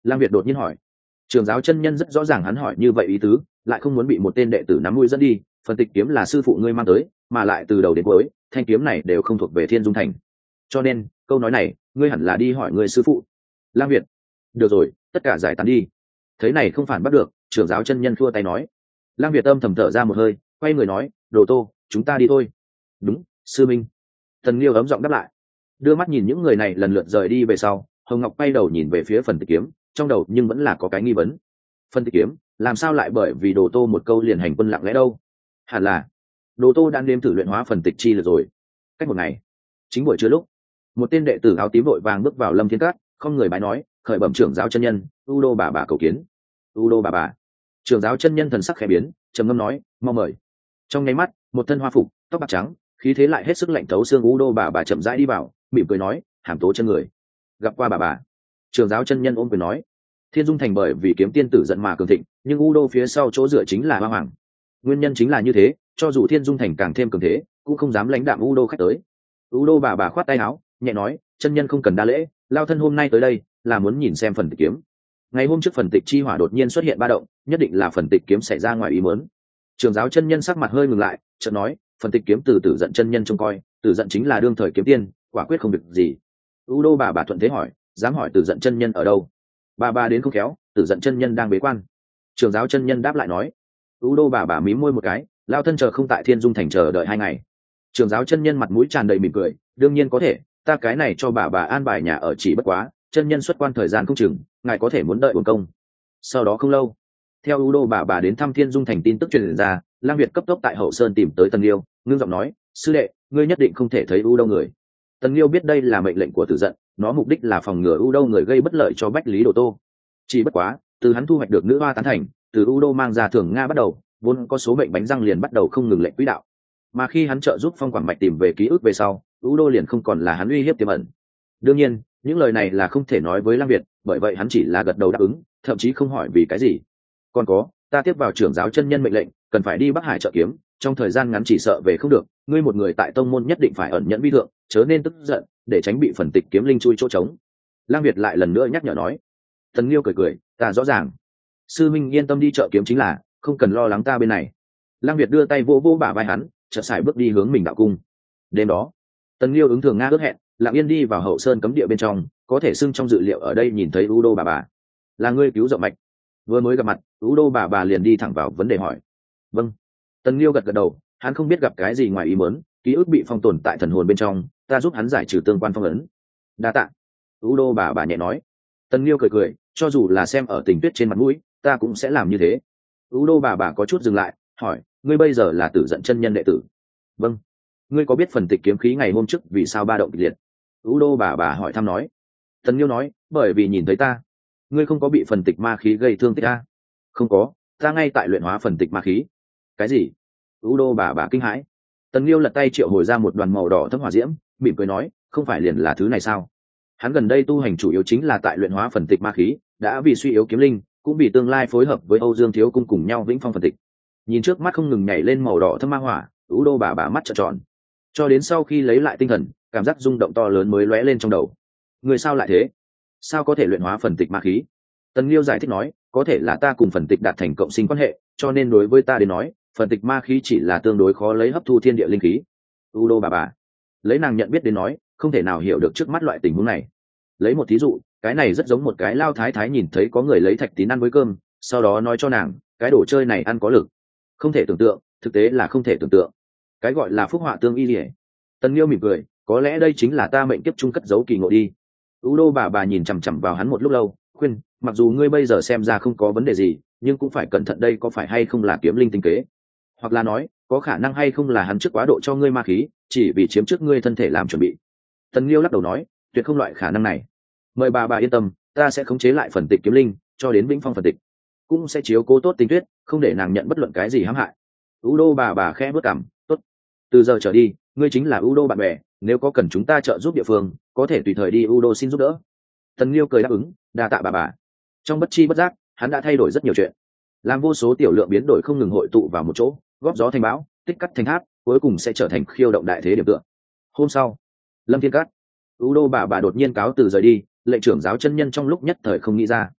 S1: Lang Việt đột nhiên hỏi. Trường giáo chân nhân rất rõ ràng hắn hỏi như vậy ý tứ, lại không muốn bị một tên đệ tử nắm mũi dẫn đi. Phần tịch kiếm là sư phụ ngươi mang tới, mà lại từ đầu đến cuối thanh kiếm này đều không thuộc về Thiên Dung Thành, cho nên câu nói này ngươi hẳn là đi hỏi người sư phụ. Lang Việt. Được rồi, tất cả giải tán đi. Thấy này không phản bắt được, trưởng giáo chân nhân khua tay nói. Lang Việt âm thầm thở ra một hơi, quay người nói, Đồ Tô, chúng ta đi thôi. Đúng, sư minh. Tần Liêu ấm giọng đáp lại. Đưa mắt nhìn những người này lần lượt rời đi về sau, Hồng Ngọc quay đầu nhìn về phía Phần Tịch Kiếm, trong đầu nhưng vẫn là có cái nghi vấn. Phần Tịch Kiếm làm sao lại bởi vì Đồ Tô một câu liền hành quân lặng lẽ đâu? Hẳn là Đồ Tô đang nếm thử luyện hóa phần tịch chi được rồi. Cách một ngày, chính buổi trưa lúc, một tên đệ tử áo tím vội vàng bước vào Lâm Thiên Cát, không người bái nói, khởi bẩm trưởng giáo chân nhân, U Đô bà bà cầu kiến. U Đô bà bà. Trưởng giáo chân nhân thần sắc khẽ biến, trầm ngâm nói, mau mời. Trong nháy mắt, một thân hoa phục, tóc bạc trắng, khí thế lại hết sức lạnh thấu xương, U Đô bà bà chậm rãi đi vào, mỉm cười nói, hàm tố chân người. Gặp qua bà bà. Trưởng giáo chân nhân ôm quyền nói, Thiên Dung Thành bởi vì kiếm tiên tử giận mà cường thịnh, nhưng U Đô phía sau chỗ dựa chính là Hoa Hoàng. Nguyên nhân chính là như thế, cho dù Thiên Dung Thành càng thêm cường thế, cũng không dám lãnh đạm U Đô khách tới. U Đô bà bà khoát tay áo, nhẹ nói, chân nhân không cần đa lễ, lao thân hôm nay tới đây là muốn nhìn xem phần tịch kiếm. Ngày hôm trước phần tịch chi hỏa đột nhiên xuất hiện ba động, nhất định là phần tịch kiếm xảy ra ngoài ý muốn. Trường giáo chân nhân sắc mặt hơi ngừng lại, chợt nói, phần tịch kiếm từ Tử Giận chân nhân trông coi, Tử Giận chính là đương thời kiếm tiên, quả quyết không được gì. U Đô bà bà thuận thế hỏi, dám hỏi Tử Giận chân nhân ở đâu? Bà bà đến không khéo, Tử Giận chân nhân đang bế quan. Trường giáo chân nhân đáp lại nói. U Đô bà bà mím môi một cái, lao thân chờ không tại Thiên Dung Thành chờ đợi hai ngày. Trường giáo chân nhân mặt mũi tràn đầy mỉm cười, đương nhiên có thể, ta cái này cho bà bà an bài nhà ở chỉ bất quá, chân nhân xuất quan thời gian không chừng, ngài có thể muốn đợi uổng công. Sau đó không lâu, theo U Đô bà bà đến thăm Thiên Dung Thành tin tức truyền ra, Lang Việt cấp tốc tại hậu sơn tìm tới Tần Liêu, ngưng giọng nói, sư đệ, ngươi nhất định không thể thấy U Đô người. Tần Liêu biết đây là mệnh lệnh của Tử Giận, nó mục đích là phòng ngừa U Đô người gây bất lợi cho Bách Lý Đồ Tô. Chỉ bất quá, từ hắn thu hoạch được nữ hoa tán thành, từ U Đô mang ra thường Nga bắt đầu, vốn có số mệnh bánh răng liền bắt đầu không ngừng lệnh quỹ đạo. Mà khi hắn trợ giúp Phong Quảng Mạch tìm về ký ức về sau, U Đô liền không còn là hắn uy hiếp tiềm ẩn. Đương nhiên, những lời này là không thể nói với Lang Việt, bởi vậy hắn chỉ là gật đầu đáp ứng, thậm chí không hỏi vì cái gì. Còn có, ta tiếp vào trưởng giáo chân nhân mệnh lệnh, cần phải đi Bắc Hải trợ kiếm, trong thời gian ngắn chỉ sợ về không được, ngươi một người tại tông môn nhất định phải ẩn nhẫn vi thượng, chớ nên tức giận, để tránh bị phần tịch kiếm linh chui chỗ trống. Lang Việt lại lần nữa nhắc nhở nói. Tần Liêu cười cười, ta rõ ràng. Sư minh yên tâm đi trợ kiếm chính là, không cần lo lắng ta bên này. Lang Việt đưa tay vỗ vỗ bả vai hắn, chợt xài bước đi hướng mình đạo cung. Đêm đó, Tần Liêu ứng thường Nga ước hẹn, lặng yên đi vào hậu sơn cấm địa bên trong, có thể xưng trong dự liệu ở đây nhìn thấy U Đô bà bà. Là ngươi cứu rộng mạch. Vừa mới gặp mặt, U Đô bà bà liền đi thẳng vào vấn đề hỏi. Vâng. Tần Liêu gật gật đầu, hắn không biết gặp cái gì ngoài ý muốn, ký ức bị phong tồn tại thần hồn bên trong, ta giúp hắn giải trừ tương quan phong ấn. Đa tạ. U Đô bà bà nhẹ nói. Tần Liêu cười cười, cho dù là xem ở tình tuyết trên mặt mũi, ta cũng sẽ làm như thế. U Đô bà bà có chút dừng lại, hỏi, ngươi bây giờ là Tử Giận chân nhân đệ tử? Vâng. Ngươi có biết phần tịch kiếm khí ngày hôm trước vì sao ba động kịch liệt? U Đô bà bà hỏi thăm nói. Tần Liêu nói, bởi vì nhìn thấy ta. Ngươi không có bị phần tịch ma khí gây thương tích a? Không có, ta ngay tại luyện hóa phần tịch ma khí. Cái gì? U Đô bà bà kinh hãi. Tần Liêu lật tay triệu hồi ra một đoàn màu đỏ thấm hỏa diễm, mỉm cười nói, không phải liền là thứ này sao? Hắn gần đây tu hành chủ yếu chính là tại luyện hóa phần tịch ma khí, đã vì suy yếu kiếm linh, cũng vì tương lai phối hợp với Âu Dương Thiếu Cung cùng nhau vĩnh phong phần tịch. Nhìn trước mắt không ngừng nhảy lên màu đỏ thâm ma hỏa, U Đô bà bà mắt trợn tròn. Cho đến sau khi lấy lại tinh thần, cảm giác rung động to lớn mới lóe lên trong đầu. Người sao lại thế? Sao có thể luyện hóa phần tịch ma khí? Tần Liêu giải thích nói, có thể là ta cùng phần tịch đạt thành cộng sinh quan hệ, cho nên đối với ta đến nói, phần tịch ma khí chỉ là tương đối khó lấy hấp thu thiên địa linh khí. U Đô bà bà lấy nàng nhận biết đến nói, không thể nào hiểu được trước mắt loại tình huống này. Lấy một thí dụ, cái này rất giống một cái lao thái thái nhìn thấy có người lấy thạch tín ăn với cơm, sau đó nói cho nàng, cái đồ chơi này ăn có lực. Không thể tưởng tượng, thực tế là không thể tưởng tượng. Cái gọi là phúc họa tương y liễu. Tần Liêu mỉm cười, có lẽ đây chính là ta mệnh kiếp chung cất giấu kỳ ngộ đi. U Đô bà bà nhìn chằm chằm vào hắn một lúc lâu, khuyên, mặc dù ngươi bây giờ xem ra không có vấn đề gì, nhưng cũng phải cẩn thận, đây có phải hay không là kiếm linh tinh kế, hoặc là nói, có khả năng hay không là hắn trước quá độ cho ngươi ma khí, chỉ vì chiếm trước ngươi thân thể làm chuẩn bị. Tần Liêu lắc đầu nói, tuyệt không loại khả năng này. Mời bà bà yên tâm, ta sẽ khống chế lại phần tịch kiếm linh, cho đến vĩnh phong phần tịch, cũng sẽ chiếu cố tốt Tinh Tuyết, không để nàng nhận bất luận cái gì hãm hại. U Đô bà bà khẽ bước cằm, tốt. Từ giờ trở đi, ngươi chính là U Đô bạn bè, nếu có cần chúng ta trợ giúp địa phương, có thể tùy thời đi U Đô xin giúp đỡ. Tần Liêu cười đáp ứng, đa tạ bà bà. Trong bất chi bất giác, hắn đã thay đổi rất nhiều chuyện, làm vô số tiểu lượng biến đổi không ngừng hội tụ vào một chỗ, góp gió thành bão, tích cắt thành tháp, cuối cùng sẽ trở thành khiêu động đại thế điểm tựa. Hôm sau, Lâm Thiên Cát, U Đô bà bà đột nhiên cáo từ rời đi, lệnh trưởng giáo chân nhân trong lúc nhất thời không nghĩ ra.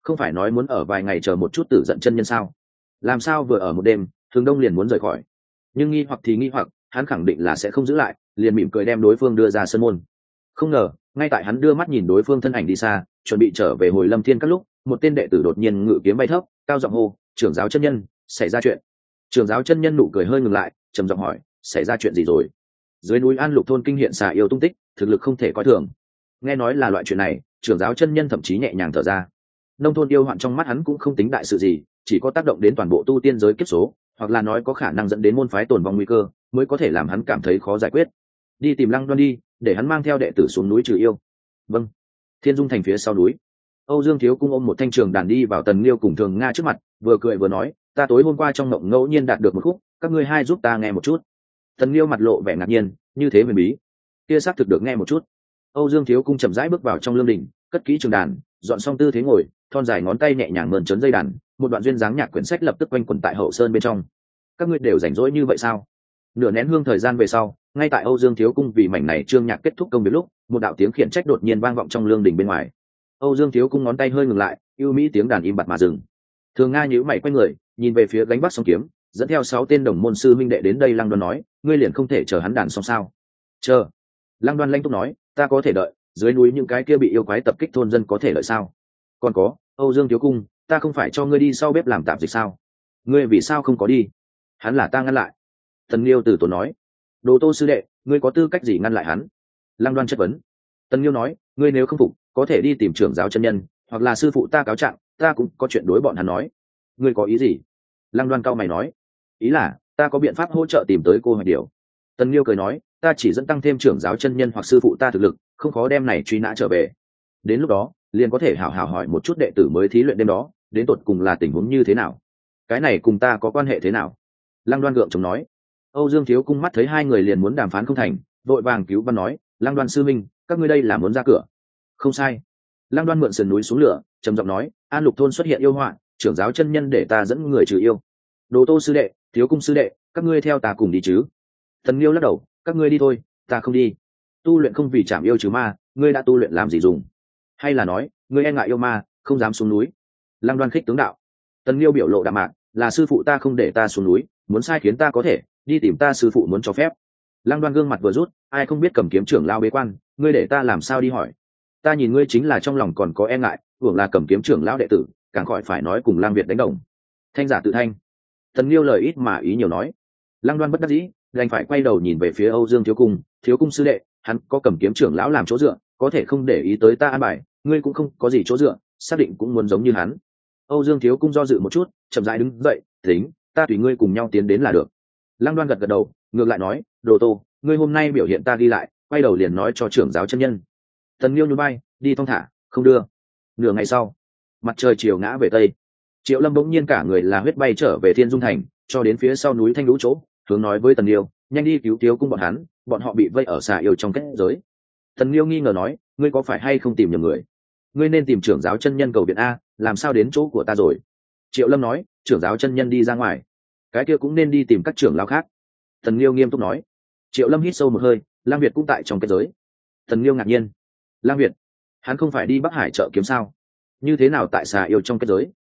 S1: không phải nói muốn ở vài ngày chờ một chút tử giận chân nhân sao? Làm sao vừa ở một đêm Thường Đông liền muốn rời khỏi? Nhưng nghi hoặc thì nghi hoặc, hắn khẳng định là sẽ không giữ lại, liền mỉm cười đem đối phương đưa ra sân môn. Không ngờ ngay tại hắn đưa mắt nhìn đối phương thân ảnh đi xa, chuẩn bị trở về hồi Lâm Thiên các lúc, một tên đệ tử đột nhiên ngự kiếm bay thấp, cao giọng hô: trưởng giáo chân nhân, xảy ra chuyện. Trưởng giáo chân nhân nụ cười hơi ngừng lại, trầm giọng hỏi: xảy ra chuyện gì rồi? Dưới núi An Lục thôn kinh hiện xà yêu tung tích, thực lực không thể coi thường. Nghe nói là loại chuyện này, trưởng giáo chân nhân thậm chí nhẹ nhàng thở ra. Nông thôn yêu hoạn trong mắt hắn cũng không tính đại sự gì, chỉ có tác động đến toàn bộ tu tiên giới kiếp số, hoặc là nói có khả năng dẫn đến môn phái tồn vong nguy cơ, mới có thể làm hắn cảm thấy khó giải quyết. Đi tìm Lăng Đoan đi, để hắn mang theo đệ tử xuống núi trừ yêu. Vâng. Thiên Dung thành phía sau núi, Âu Dương Thiếu Cung ôm một thanh trường đàn đi vào Tần Liêu cùng Thường Nga trước mặt, vừa cười vừa nói: ta tối hôm qua trong mộng ngẫu nhiên đạt được một khúc, các ngươi hai giúp ta nghe một chút. Tần Liêu mặt lộ vẻ ngạc nhiên: như thế huyền bí, kia xác thực được nghe một chút. Âu Dương Thiếu Cung chậm rãi bước vào trong lương đình, cất kỹ trường đàn, dọn xong tư thế ngồi, thon dài ngón tay nhẹ nhàng mơn trớn dây đàn, một đoạn duyên dáng nhạc quyển sách lập tức quanh quẩn tại hậu sơn bên trong. Các ngươi đều rảnh rỗi như vậy sao? Nửa nén hương thời gian về sau, ngay tại Âu Dương Thiếu Cung vì mảnh này trương nhạc kết thúc công việc lúc, một đạo tiếng khiển trách đột nhiên vang vọng trong lương đình bên ngoài. Âu Dương Thiếu Cung ngón tay hơi ngừng lại, ưu mỹ tiếng đàn im bặt mà dừng. Thường Nga nhíu mày quay người, nhìn về phía gánh vác song kiếm, dẫn theo sáu tên đồng môn sư minh đệ đến đây. Lăng Đoan nói: ngươi liền không thể chờ hắn đàn xong sao? Chờ. Lăng Đoan lanh túc nói: ta có thể đợi, dưới núi những cái kia bị yêu quái tập kích thôn dân có thể đợi sao? Còn có, Âu Dương Thiếu Cung, ta không phải cho ngươi đi sau bếp làm tạp dịch sao? Ngươi vì sao không có đi? Hắn là ta ngăn lại. Tần Liêu từ tốn nói: Đồ Tô sư đệ, ngươi có tư cách gì ngăn lại hắn? Lăng Đoan chất vấn. Tần Liêu nói: ngươi nếu không phục, có thể đi tìm trưởng giáo chân nhân, hoặc là sư phụ ta cáo trạng, ta cũng có chuyện đối bọn hắn nói. Ngươi có ý gì? Lăng Đoan cao mày nói: ý là ta có biện pháp hỗ trợ tìm tới cô Hoạch Điểu. Tần Liêu cười nói: ta chỉ dẫn tăng thêm trưởng giáo chân nhân hoặc sư phụ ta thực lực, không khó đem này truy nã trở về. Đến lúc đó liền có thể hảo hảo hỏi một chút đệ tử mới thí luyện đêm đó đến tột cùng là tình huống như thế nào. Cái này cùng ta có quan hệ thế nào? Lăng Đoan gượng chống nói. Âu Dương Thiếu Cung mắt thấy hai người liền muốn đàm phán không thành, vội vàng cứu văn nói: Lăng Đoan sư minh, các ngươi đây là muốn ra cửa? Không sai. Lăng Đoan mượn sườn núi xuống lửa, trầm giọng nói: An Lục thôn xuất hiện yêu họa, trưởng giáo chân nhân để ta dẫn người trừ yêu. Đồ Tô sư đệ, Thiếu Cung sư đệ, các ngươi theo ta cùng đi chứ? Thần Liêu lắc đầu: các ngươi đi thôi, ta không đi. Tu luyện không vì chạm yêu trừ ma, ngươi đã tu luyện làm gì dùng? Hay là nói ngươi e ngại yêu ma, không dám xuống núi? Lăng Đoan khích tướng đạo. Tần Liêu biểu lộ đạm mạc: là sư phụ ta không để ta xuống núi, muốn sai khiến ta có thể đi tìm ta sư phụ muốn cho phép. Lăng Đoan gương mặt vừa rút: ai không biết cầm kiếm trưởng lao bế quan, ngươi để ta làm sao đi hỏi? Ta nhìn ngươi chính là trong lòng còn có e ngại, hưởng là cầm kiếm trưởng lão đệ tử, càng khỏi phải nói cùng Lang Việt đánh đồng. Thanh giả tự thanh. Tần Liêu lời ít mà ý nhiều nói. Lăng Đoan bất đắc dĩ, đành phải quay đầu nhìn về phía Âu Dương Thiếu Cung: Thiếu Cung sư đệ, hắn có cầm kiếm trưởng lão làm chỗ dựa, có thể không để ý tới ta an bài, ngươi cũng không có gì chỗ dựa, xác định cũng muốn giống như hắn. Âu Dương Thiếu Cung do dự một chút, chậm rãi đứng dậy: tính, ta tùy ngươi cùng nhau tiến đến là được. Lăng Đoan gật gật đầu, ngược lại nói: Đồ Tô, ngươi hôm nay biểu hiện ta ghi lại, quay đầu liền nói cho trưởng giáo chân nhân. Tần Liêu nhún vai: đi thong thả, không đưa. Nửa ngày sau, mặt trời chiều ngã về tây, Triệu Lâm bỗng nhiên cả người là huyết bay trở về Thiên Dung thành, cho đến phía sau núi Thanh Lũ chỗ, hướng nói với Tần Liêu: nhanh đi cứu Thiếu Cung bọn hắn, bọn họ bị vây ở xà yêu trong kết giới. Tần Liêu nghi ngờ nói: ngươi có phải hay không tìm nhầm người? Ngươi nên tìm trưởng giáo chân nhân cầu viện a, làm sao đến chỗ của ta rồi? Triệu Lâm nói: trưởng giáo chân nhân đi ra ngoài, cái kia cũng nên đi tìm các trưởng lão khác. Tần Liêu nghiêm túc nói. Triệu Lâm hít sâu một hơi: Lang Việt cũng tại trong kết giới. Tần Liêu ngạc nhiên: Lang Việt, hắn không phải đi Bắc Hải chợ kiếm sao? Như thế nào tại xà yêu trong kết giới?